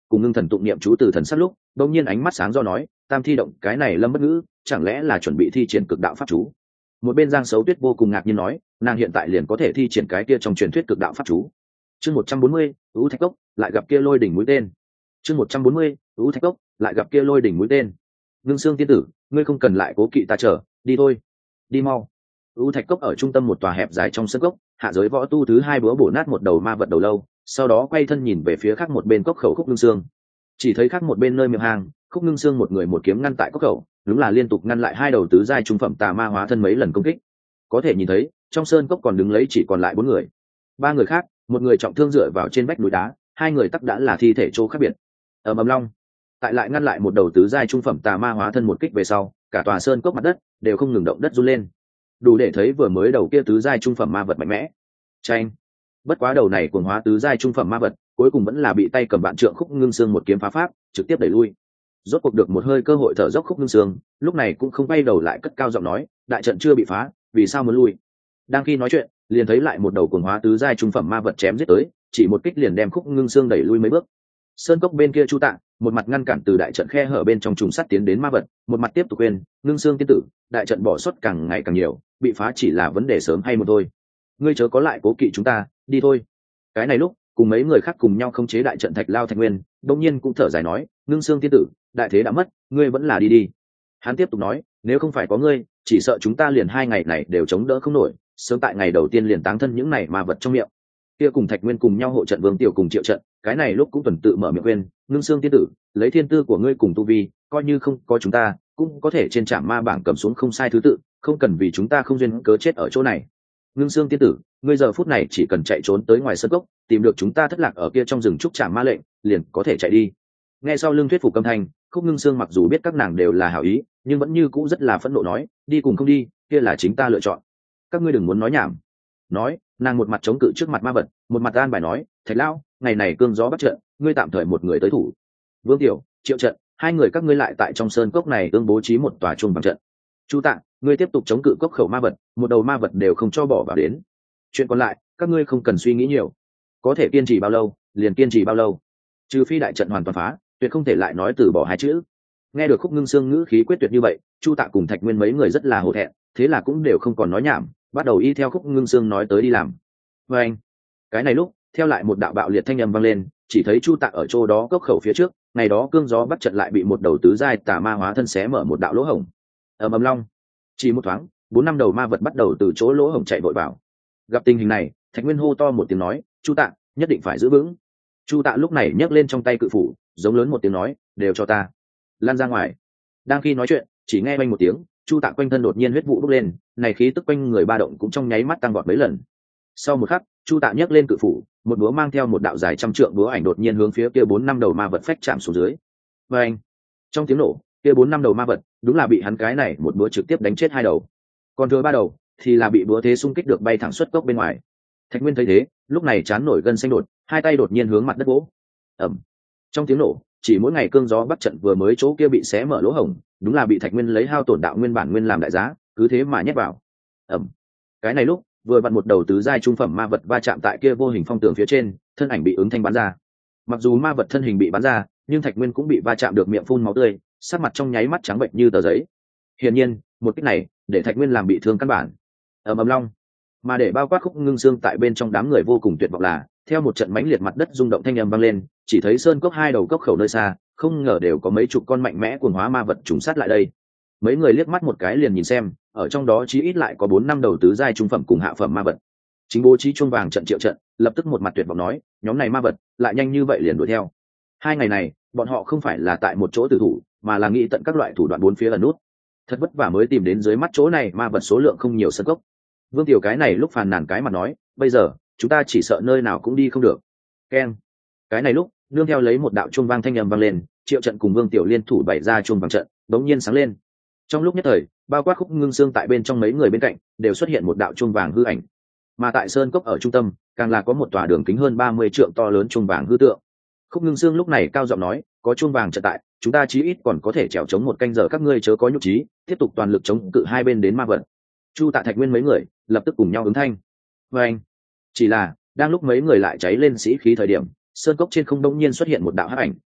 S1: cùng ngưng thần tụng niệm chú từ thần sát lúc đông nhiên ánh mắt sáng do nói tam thi động cái này lâm bất ngữ chẳng lẽ là chuẩn bị thi triển cực đạo pháp chú. Một bên Giang Sấu Tuyết vô cùng ngạc nhiên nói nàng hiện tại liền có thể thi triển cái kia trong truyền thuyết cực đạo pháp chú. Chương một trăm bốn mươi, ưu thạch cốc lại gặp kia lôi đỉnh mũi tên. Chương một trăm bốn mươi, ưu thạch cốc lại gặp kia lôi đỉnh mũi tên. Ngưng Sương tiên tử, ngươi không cần lại cố kỵ ta chờ, đi thôi, đi mau. ưu thạch cốc ở trung tâm một tòa hẹp dài trong sân cốc, hạ giới võ tu thứ hai búa bổ nát một đầu ma vật đầu lâu, sau đó quay thân nhìn về phía khác một bên cốc khẩu Khúc Ngưng Sương. Chỉ thấy khác một bên nơi miệng hang, Khúc Ngưng Sương một người một kiếm ngăn tại cốc khẩu, đúng là liên tục ngăn lại hai đầu tứ giai trung phẩm tà ma hóa thân mấy lần công kích. Có thể nhìn thấy trong sơn cốc còn đứng lấy chỉ còn lại bốn người, ba người khác, một người trọng thương dựa vào trên vách núi đá, hai người tắc đã là thi thể chỗ khác biệt. Ở ầm long, tại lại ngăn lại một đầu tứ giai trung phẩm tà ma hóa thân một kích về sau, cả tòa sơn cốc mặt đất đều không ngừng động đất run lên, đủ để thấy vừa mới đầu kia tứ giai trung phẩm ma vật mạnh mẽ. Chanh, bất quá đầu này cuồng hóa tứ giai trung phẩm ma vật cuối cùng vẫn là bị tay cầm vạn trượng Khúc Ngưng Sương một kiếm phá pháp trực tiếp đẩy lui. Rốt cuộc được một hơi cơ hội thở dốc Khúc Ngưng Sương lúc này cũng không bay đầu lại cất cao giọng nói đại trận chưa bị phá, vì sao muốn lui. Đang khi nói chuyện liền thấy lại một đầu cuồng hóa tứ giai trung phẩm ma vật chém giết tới, chỉ một kích liền đem Khúc Ngưng Sương đẩy lui mấy bước. Sơn cốc bên kia Chu Tạ một mặt ngăn cản từ đại trận khe hở bên trong trùng sắt tiến đến ma vật, một mặt tiếp tục khuyên Ngưng Sương tiên tử, đại trận bỏ sót càng ngày càng nhiều, bị phá chỉ là vấn đề sớm hay muộn thôi, ngươi chớ có lại cố kỵ chúng ta, đi thôi. Cái này lúc cùng mấy người khác cùng nhau khống chế đại trận Thạch Lao Thạch Nguyên đông nhiên cũng thở dài nói Ngưng Sương tiên tử, đại thế đã mất, ngươi vẫn là đi đi. Hắn tiếp tục nói nếu không phải có ngươi, chỉ sợ chúng ta liền hai ngày này đều chống đỡ không nổi, sớm tại ngày đầu tiên liền táng thân những này ma vật trong miệng. Kia cùng Thạch Nguyên cùng nhau hộ trận Vương Tiểu cùng Triệu trận, cái này lúc cũng tuần tự mở miệng khuyên Ngưng Sương tiên tử, lấy thiên tư của ngươi cùng tu vi, coi như không có chúng ta cũng có thể trên trạm ma bảng cầm xuống không sai thứ tự, không cần vì chúng ta không duyên cớ chết ở chỗ này. Ngưng Sương tiên tử, ngươi giờ phút này chỉ cần chạy trốn tới ngoài sân cốc, tìm được chúng ta thất lạc ở kia trong rừng trúc trạm ma lệnh, liền có thể chạy đi. Nghe sau lưng thuyết phục âm thanh, Khúc Ngưng Sương mặc dù biết các nàng đều là hảo ý, nhưng vẫn như cũ rất là phẫn nộ nói đi cùng không đi, kia là chính ta lựa chọn, các ngươi đừng muốn nói nhảm. Nói nàng một mặt chống cự trước mặt ma vật, một mặt an bài nói Thạch Lão, ngày này cương gió bắt trận, ngươi tạm thời một người tới thủ. Vương Tiểu, Triệu trận, hai người các ngươi lại tại trong sơn cốc này tương bố trí một tòa chuông bằng trận. Chu Tạ, ngươi tiếp tục chống cự cốc khẩu ma vật, một đầu ma vật đều không cho bỏ vào đến. Chuyện còn lại các ngươi không cần suy nghĩ nhiều, có thể kiên trì bao lâu liền kiên trì bao lâu, trừ phi đại trận hoàn toàn phá, tuyệt không thể lại nói từ bỏ hai chữ. Nghe được Khúc Ngưng Sương ngữ khí quyết tuyệt như vậy, Chu Tạ cùng Thạch Nguyên mấy người rất là hổ thẹn, thế là cũng đều không còn nói nhảm, bắt đầu y theo Khúc Ngưng Sương nói tới đi làm. Và anh, cái này lúc theo lại một đạo bạo liệt thanh âm vang lên, chỉ thấy Chu Tạ ở chỗ đó cốc khẩu phía trước, ngày đó cương gió bắt trận lại bị một đầu tứ giai tà ma hóa thân xé mở một đạo lỗ hổng. Ầm ầm long, chỉ một thoáng, bốn năm đầu ma vật bắt đầu từ chỗ lỗ hổng chạy vội vào. Gặp tình hình này, Thạch Nguyên hô to một tiếng nói Chu Tạ, nhất định phải giữ vững. Chu Tạ lúc này nhấc lên trong tay cự phủ, giống lớn một tiếng nói đều cho ta lan ra ngoài. Đang khi nói chuyện, chỉ nghe oanh một tiếng, Chu Tạ quanh thân đột nhiên huyết vụ bốc lên, này khí tức quanh người ba động cũng trong nháy mắt tăng vọt mấy lần. Sau một khắc, Chu Tạ nhấc lên cự phủ, một búa mang theo một đạo dài trăm trượng búa ảnh đột nhiên hướng phía kia bốn năm đầu ma vật phách chạm xuống dưới. Và anh, trong tiếng nổ, kia bốn năm đầu ma vật đúng là bị hắn cái này một búa trực tiếp đánh chết hai đầu, còn thừa ba đầu thì là bị búa thế xung kích được bay thẳng xuất cốc bên ngoài. Thạch Nguyên thấy thế, lúc này chán nổi gân xanh đột, hai tay đột nhiên hướng mặt đất vỗ. Ầm. Trong tiếng nổ, chỉ mỗi ngày cương gió bắt trận vừa mới chỗ kia bị xé mở lỗ hổng, đúng là bị Thạch Nguyên lấy hao tổn đạo nguyên bản nguyên làm đại giá, cứ thế mà nhét vào. Ầm. Cái này lúc, vừa vặn một đầu tứ giai trung phẩm ma vật va chạm tại kia vô hình phong tường phía trên, thân ảnh bị ứng thanh bắn ra. Mặc dù ma vật thân hình bị bắn ra, nhưng Thạch Nguyên cũng bị va chạm được miệng phun máu tươi, sắc mặt trong nháy mắt trắng bệch như tờ giấy. Hiển nhiên, một kích này để Thạch Nguyên làm bị thương căn bản. Ầm ầm long, mà để bao quát Khúc Ngưng Sương tại bên trong đám người vô cùng tuyệt vọng là, theo một trận mãnh liệt mặt đất rung động thanh âm vang lên, chỉ thấy sơn cốc hai đầu cốc khẩu nơi xa, không ngờ đều có mấy chục con mạnh mẽ cuồng hóa ma vật trùng sát lại đây. Mấy người liếc mắt một cái liền nhìn xem, ở trong đó chí ít lại có bốn năm đầu tứ giai trung phẩm cùng hạ phẩm ma vật. Chính bố trí chuông vàng trận Triệu trận, lập tức một mặt tuyệt vọng nói, nhóm này ma vật lại nhanh như vậy liền đuổi theo. Hai ngày này, bọn họ không phải là tại một chỗ tử thủ, mà là nghĩ tận các loại thủ đoạn bốn phía ẩn nút. Thật vất vả mới tìm đến dưới mắt chỗ này ma vật số lượng không nhiều sân cốc. Vương Tiểu cái này lúc phàn nàn cái mặt nói, bây giờ chúng ta chỉ sợ nơi nào cũng đi không được. Keng. Cái này lúc nương theo lấy một đạo chuông vang thanh âm vang lên, Triệu trận cùng Vương Tiểu liên thủ bày ra chuông vàng trận, đống nhiên sáng lên. Trong lúc nhất thời, bao quát Khúc Ngưng Sương tại bên trong mấy người bên cạnh đều xuất hiện một đạo chuông vàng hư ảnh, mà tại sơn cốc ở trung tâm càng là có một tòa đường kính hơn ba mươi trượng to lớn chuông vàng hư tượng. Khúc Ngưng Sương lúc này cao giọng nói, có chuông vàng trận tại, chúng ta chí ít còn có thể trèo chống một canh giờ, các ngươi chớ có nhục trí, tiếp tục toàn lực chống cự hai bên đến ma vật. Chu Tạ Thạch Nguyên mấy người lập tức cùng nhau ứng thanh. Và anh, chỉ là đang lúc mấy người lại cháy lên sĩ khí thời điểm, sơn cốc trên không đông nhiên xuất hiện một đạo hắc ảnh.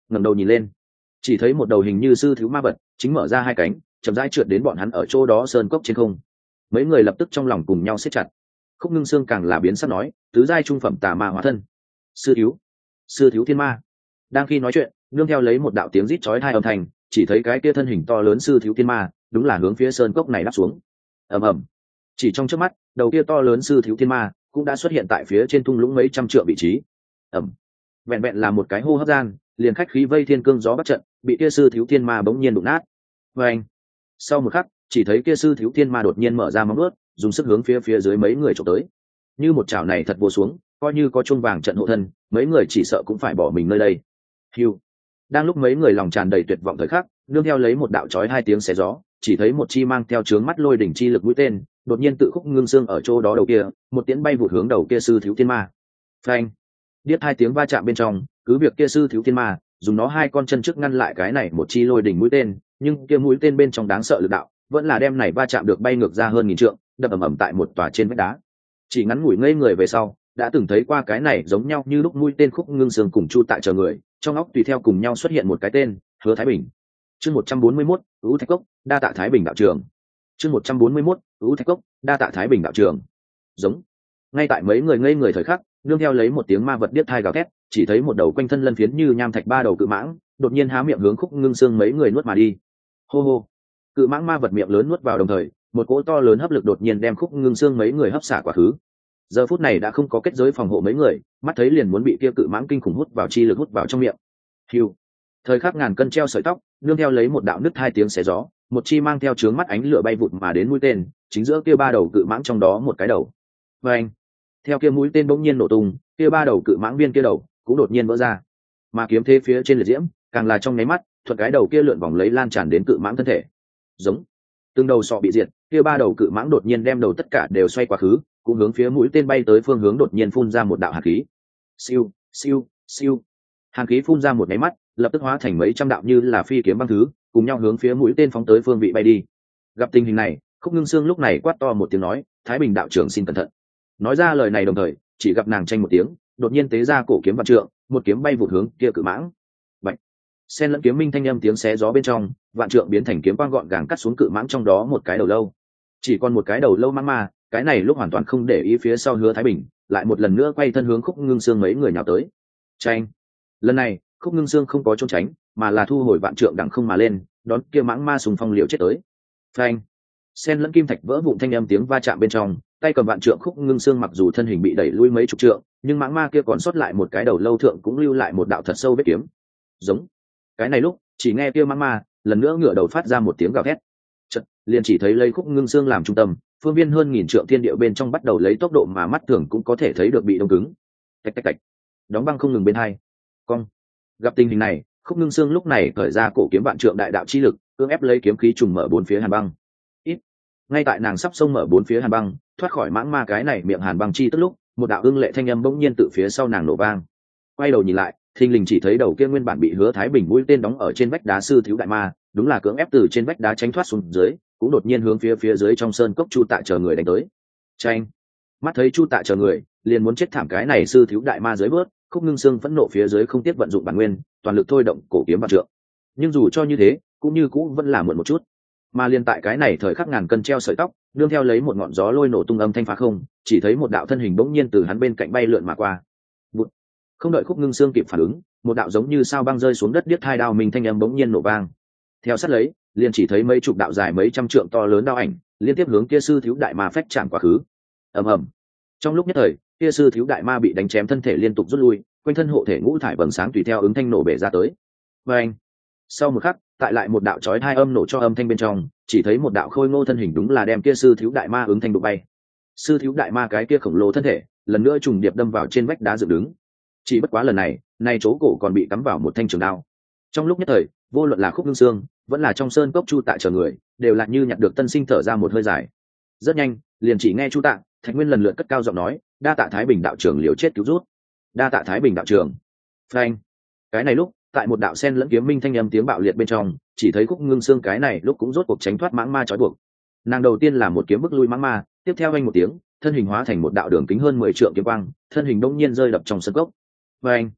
S1: ngẩng đầu nhìn lên, chỉ thấy một đầu hình như sư thiếu ma vật chính mở ra hai cánh, chậm rãi trượt đến bọn hắn ở chỗ đó sơn cốc trên không. Mấy người lập tức trong lòng cùng nhau siết chặt. Khúc Ngưng Sương càng là biến sắc nói, tứ giai trung phẩm tà ma hóa thân. Sư thiếu, sư thiếu thiên ma. Đang khi nói chuyện, nương theo lấy một đạo tiếng rít chói tai âm thanh, chỉ thấy cái kia thân hình to lớn sư thiếu thiên ma đúng là hướng phía sơn cốc này đáp xuống. Ầm ầm. Chỉ trong chớp mắt, đầu kia to lớn sư thiếu thiên ma cũng đã xuất hiện tại phía trên thung lũng mấy trăm trượng vị trí. Ầm. Vẹn vẹn là một cái hô hấp gian, liền khách khí vây thiên cương gió bắt trận, bị kia sư thiếu thiên ma bỗng nhiên đụng nát. Vâng. Sau một khắc, chỉ thấy kia sư thiếu thiên ma đột nhiên mở ra móng vuốt, dùng sức hướng phía phía dưới mấy người chụp tới. Như một chảo này thật vô xuống, coi như có chuông vàng trận hộ thân, mấy người chỉ sợ cũng phải bỏ mình nơi đây. Hưu. Đang lúc mấy người lòng tràn đầy tuyệt vọng thời khắc, nương theo lấy một đạo chói hai tiếng xé gió, chỉ thấy một chi mang theo trướng mắt lôi đỉnh chi lực mũi tên, đột nhiên tự Khúc Ngưng Sương ở chỗ đó đầu kia, một tiễn bay vụt hướng đầu kia sư thiếu thiên ma. Phanh. Điếc hai tiếng va chạm bên trong, cứ việc kia sư thiếu thiên ma dùng nó hai con chân trước ngăn lại cái này một chi lôi đỉnh mũi tên, nhưng kia mũi tên bên trong đáng sợ lực đạo vẫn là đem này va chạm được bay ngược ra hơn nghìn trượng, đập ầm ầm tại một tòa trên vách đá. Chỉ ngắn ngủi ngây người về sau, đã từng thấy qua cái này giống nhau như lúc mũi tên Khúc Ngưng Sương cùng Chu Tại chờ người, trong óc tùy theo cùng nhau xuất hiện một cái tên, Hứa Thái Bình. Chương một trăm bốn mươi mốt, Ưu Thạch Cốc, đa tạ Thái Bình đạo trường. Chương một trăm bốn mươi mốt, Ưu Thạch Cốc, đa tạ Thái Bình đạo trường. Giống. Ngay tại mấy người ngây người thời khắc, nương theo lấy một tiếng ma vật điếc thai gào thét, chỉ thấy một đầu quanh thân lân phiến như nham thạch ba đầu cự mãng, đột nhiên há miệng hướng Khúc Ngưng Sương mấy người nuốt mà đi. Hô hô. Cự mãng ma vật miệng lớn nuốt vào đồng thời, một cỗ to lớn hấp lực đột nhiên đem Khúc Ngưng Sương mấy người hấp xả quá khứ. Giờ phút này đã không có kết giới phòng hộ mấy người, mắt thấy liền muốn bị kia cự mãng kinh khủng hút vào chi lực hút vào trong miệng. Hưu. Thời khắc ngàn cân treo sợi tóc, nương theo lấy một đạo nứt hai tiếng xé gió, một chi mang theo chướng mắt ánh lửa bay vụt mà đến mũi tên, chính giữa kia ba đầu cự mãng trong đó một cái đầu. Và anh. Theo kia mũi tên bỗng nhiên nổ tung, kia ba đầu cự mãng viên kia đầu cũng đột nhiên vỡ ra. Mà kiếm thế phía trên liệt diễm, càng là trong nháy mắt, thuận cái đầu kia lượn vòng lấy lan tràn đến cự mãng thân thể. Giống. Từng đầu sọ bị diệt, kia ba đầu cự mãng đột nhiên đem đầu tất cả đều xoay quá khứ, cũng hướng phía mũi tên bay tới phương hướng đột nhiên phun ra một đạo hàn khí. Siêu, siêu, siêu. Hàn khí phun ra một nháy mắt, lập tức hóa thành mấy trăm đạo như là phi kiếm băng thứ, cùng nhau hướng phía mũi tên phóng tới phương vị bay đi. Gặp tình hình này, Khúc Ngưng Sương lúc này quát to một tiếng nói, Thái Bình đạo trưởng xin cẩn thận. Nói ra lời này đồng thời, chỉ gặp nàng tranh một tiếng, đột nhiên tế ra cổ kiếm vạn trượng, một kiếm bay vụt hướng kia cự mãng. Bạch. Xen lẫn kiếm minh thanh âm tiếng xé gió bên trong, vạn trượng biến thành kiếm quang gọn gàng cắt xuống cự mãng trong đó một cái đầu lâu. Chỉ còn một cái đầu lâu mãng ma, cái này lúc hoàn toàn không để ý phía sau Hứa Thái Bình, lại một lần nữa quay thân hướng Khúc Ngưng Sương mấy người nhào tới. Tranh. Lần này, Khúc Ngưng Sương không có trốn tránh, mà là thu hồi vạn trượng đằng không mà lên, đón kia mãng ma sùng phong liều chết tới. Phanh. Xen lẫn kim thạch vỡ vụn thanh âm tiếng va chạm bên trong, tay cầm vạn trượng Khúc Ngưng Sương mặc dù thân hình bị đẩy lui mấy chục trượng, nhưng mãng ma kia còn sót lại một cái đầu lâu thượng cũng lưu lại một đạo thật sâu vết kiếm. Giống. Cái này lúc, chỉ nghe kia mãng ma lần nữa ngửa đầu phát ra một tiếng gào thét. Chợt, liền chỉ thấy lấy Khúc Ngưng Sương làm trung tâm, phương viên hơn nghìn trượng thiên địa bên trong bắt đầu lấy tốc độ mà mắt thường cũng có thể thấy được bị đông cứng. Tạch tạch tạch. Đóng băng không ngừng bên hai. Cong. Gặp tình hình này, Khúc Ngưng Sương lúc này cởi ra cổ kiếm vạn trượng đại đạo chi lực, cưỡng ép lấy kiếm khí trùng mở bốn phía hàn băng. Ít. Ngay tại nàng sắp xông mở bốn phía hàn băng, thoát khỏi mãng ma cái này miệng hàn băng chi tức lúc, một đạo ưng lệ thanh âm bỗng nhiên từ phía sau nàng nổ vang. Quay đầu nhìn lại, thình lình chỉ thấy đầu kia nguyên bản bị Hứa Thái Bình mũi tên đóng ở trên vách đá sư thiếu đại ma, đúng là cưỡng ép từ trên vách đá tránh thoát xuống dưới, cũng đột nhiên hướng phía phía dưới trong sơn cốc Chu Tại chờ người đánh tới. Chanh. Mắt thấy Chu Tại chờ người, liền muốn chết thảm cái này sư thiếu đại ma dưới bước, Khúc Ngưng Sương phẫn nộ phía dưới không tiếc vận dụng bản nguyên, toàn lực thôi động cổ kiếm vạn trượng. Nhưng dù cho như thế, cũng như cũ vẫn là muộn một chút. Mà liên tại cái này thời khắc ngàn cân treo sợi tóc, nương theo lấy một ngọn gió lôi nổ tung âm thanh phá không, chỉ thấy một đạo thân hình bỗng nhiên từ hắn bên cạnh bay lượn mà qua. Bụt. Không đợi Khúc Ngưng Sương kịp phản ứng, một đạo giống như sao băng rơi xuống đất điếc hai đao mình thanh âm bỗng nhiên nổ vang. Theo sát lấy, liền chỉ thấy mấy chục đạo dài mấy trăm trượng to lớn đao ảnh, liên tiếp hướng kia sư thiếu đại ma phách chạm quá khứ. Ầm ầm. Trong lúc nhất thời, kia sư thiếu đại ma bị đánh chém thân thể liên tục rút lui, quanh thân hộ thể ngũ thải vầng sáng tùy theo ứng thanh nổ bể ra tới. Và anh. Sau một khắc, tại lại một đạo chói hai âm nổ cho âm thanh bên trong, chỉ thấy một đạo khôi ngô thân hình đúng là đem kia sư thiếu đại ma ứng thanh đụng bay. Sư thiếu đại ma cái kia khổng lồ thân thể, lần nữa trùng điệp đâm vào trên vách đá dựng đứng. Chỉ bất quá lần này, này chỗ cổ còn bị cắm vào một thanh trường đao. Trong lúc nhất thời, vô luận là Khúc Ngưng Sương, vẫn là trong sơn cốc Chu Tại chờ người, đều là như nhặt được tân sinh thở ra một hơi dài. Rất nhanh, liền chỉ nghe Chu Tạ, Thạch Nguyên lần lượt cất cao giọng nói, đa tạ Thái Bình đạo trưởng liều chết cứu rút. Đa tạ Thái Bình đạo trưởng. Phanh. Cái này lúc, tại một đạo sen lẫn kiếm minh thanh âm tiếng bạo liệt bên trong, chỉ thấy Khúc Ngưng Sương cái này lúc cũng rốt cuộc tránh thoát mãng ma trói buộc. Nàng đầu tiên là một kiếm bức lui mãng ma, tiếp theo anh một tiếng, thân hình hóa thành một đạo đường kính hơn mười trượng kiếm quang, thân hình đông nhiên rơi đập trong sân cốc. Phanh.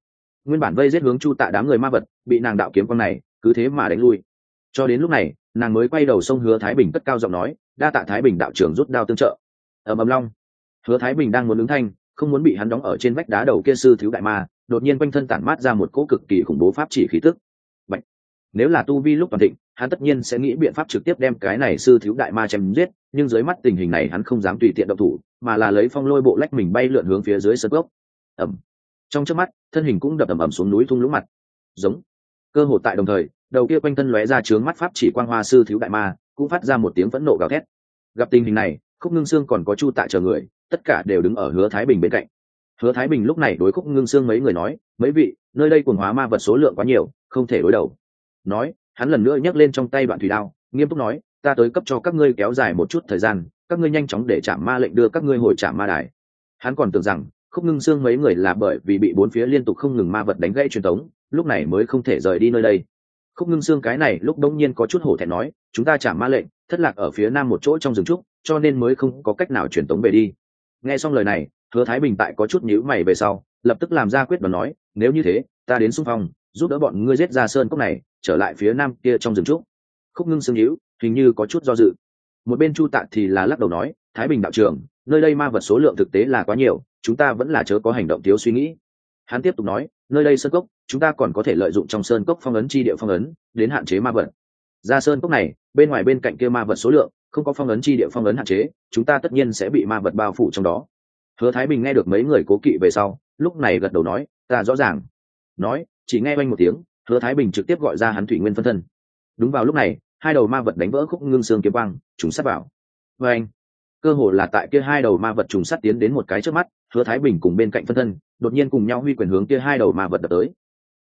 S1: nguyên bản vây giết hướng chu tạ đám người ma vật bị nàng đạo kiếm con này cứ thế mà đánh lui. Cho đến lúc này nàng mới quay đầu xông Hứa Thái Bình cất cao giọng nói, đa tạ Thái Bình đạo trưởng rút đao tương trợ. Ầm ầm long. Hứa Thái Bình đang muốn ứng thanh, không muốn bị hắn đóng ở trên vách đá đầu kia sư thiếu đại ma, đột nhiên quanh thân tản mát ra một cỗ cực kỳ khủng bố pháp chỉ khí tức. Bạch. Nếu là tu vi lúc toàn thịnh, hắn tất nhiên sẽ nghĩ biện pháp trực tiếp đem cái này sư thiếu đại ma chém giết, nhưng dưới mắt tình hình này hắn không dám tùy tiện động thủ, mà là lấy phong lôi bộ lách mình bay lượn hướng phía dưới sơn cốc. Ầm. Trong chớp mắt, thân hình cũng đập ầm ầm xuống núi thung lũng mặt. Giống. Cơ hồ tại đồng thời, đầu kia quanh thân lóe ra chướng mắt pháp chỉ quang hoa sư thiếu đại ma cũng phát ra một tiếng phẫn nộ gào thét. Gặp tình hình này, Khúc Ngưng Sương còn có Chu Tạ chờ người, tất cả đều đứng ở Hứa Thái Bình bên cạnh. Hứa Thái Bình lúc này đối Khúc Ngưng Sương mấy người nói, mấy vị, nơi đây cuồng hóa ma vật số lượng quá nhiều, không thể đối đầu. Nói, hắn lần nữa nhấc lên trong tay đoạn thủy đao, nghiêm túc nói, ta tới cấp cho các ngươi kéo dài một chút thời gian, các ngươi nhanh chóng để Trảm Ma lệnh đưa các ngươi hồi Trảm Ma đài. Hắn còn tưởng rằng Khúc Ngưng Sương mấy người là bởi vì bị bốn phía liên tục không ngừng ma vật đánh gãy truyền tống, lúc này mới không thể rời đi nơi đây. Khúc Ngưng Sương cái này lúc đông nhiên có chút hổ thẹn nói, chúng ta Trảm Ma lệnh thất lạc ở phía nam một chỗ trong rừng trúc, cho nên mới không có cách nào truyền tống về đi. Nghe xong lời này, Hứa Thái Bình tại có chút nhíu mày về sau, lập tức làm ra quyết đoán nói, nếu như thế, ta đến xung phong, giúp đỡ bọn ngươi giết ra sơn cốc này, trở lại phía nam kia trong rừng trúc. Khúc Ngưng Sương nhíu, hình như có chút do dự. Một bên Chu Tạ thì là lắc đầu nói, Thái Bình đạo trưởng, nơi đây ma vật số lượng thực tế là quá nhiều, chúng ta vẫn là chớ có hành động thiếu suy nghĩ. Hắn tiếp tục nói, nơi đây sơn cốc, chúng ta còn có thể lợi dụng trong sơn cốc phong ấn chi địa phong ấn, đến hạn chế ma vật. Ra sơn cốc này, bên ngoài bên cạnh kia ma vật số lượng, không có phong ấn chi địa phong ấn hạn chế, chúng ta tất nhiên sẽ bị ma vật bao phủ trong đó. Hứa Thái Bình nghe được mấy người cố kỵ về sau, lúc này gật đầu nói, ta rõ ràng. Nói, chỉ nghe oanh một tiếng, Hứa Thái Bình trực tiếp gọi ra hắn thủy nguyên phân thân. Đúng vào lúc này, hai đầu ma vật đánh vỡ Khúc Ngưng Sương kiếm quang, chúng sát vào. Và anh, cơ hồ là tại kia hai đầu ma vật trùng sát tiến đến một cái trước mắt, Hứa Thái Bình cùng bên cạnh phân thân, đột nhiên cùng nhau huy quyền hướng kia hai đầu ma vật đập tới.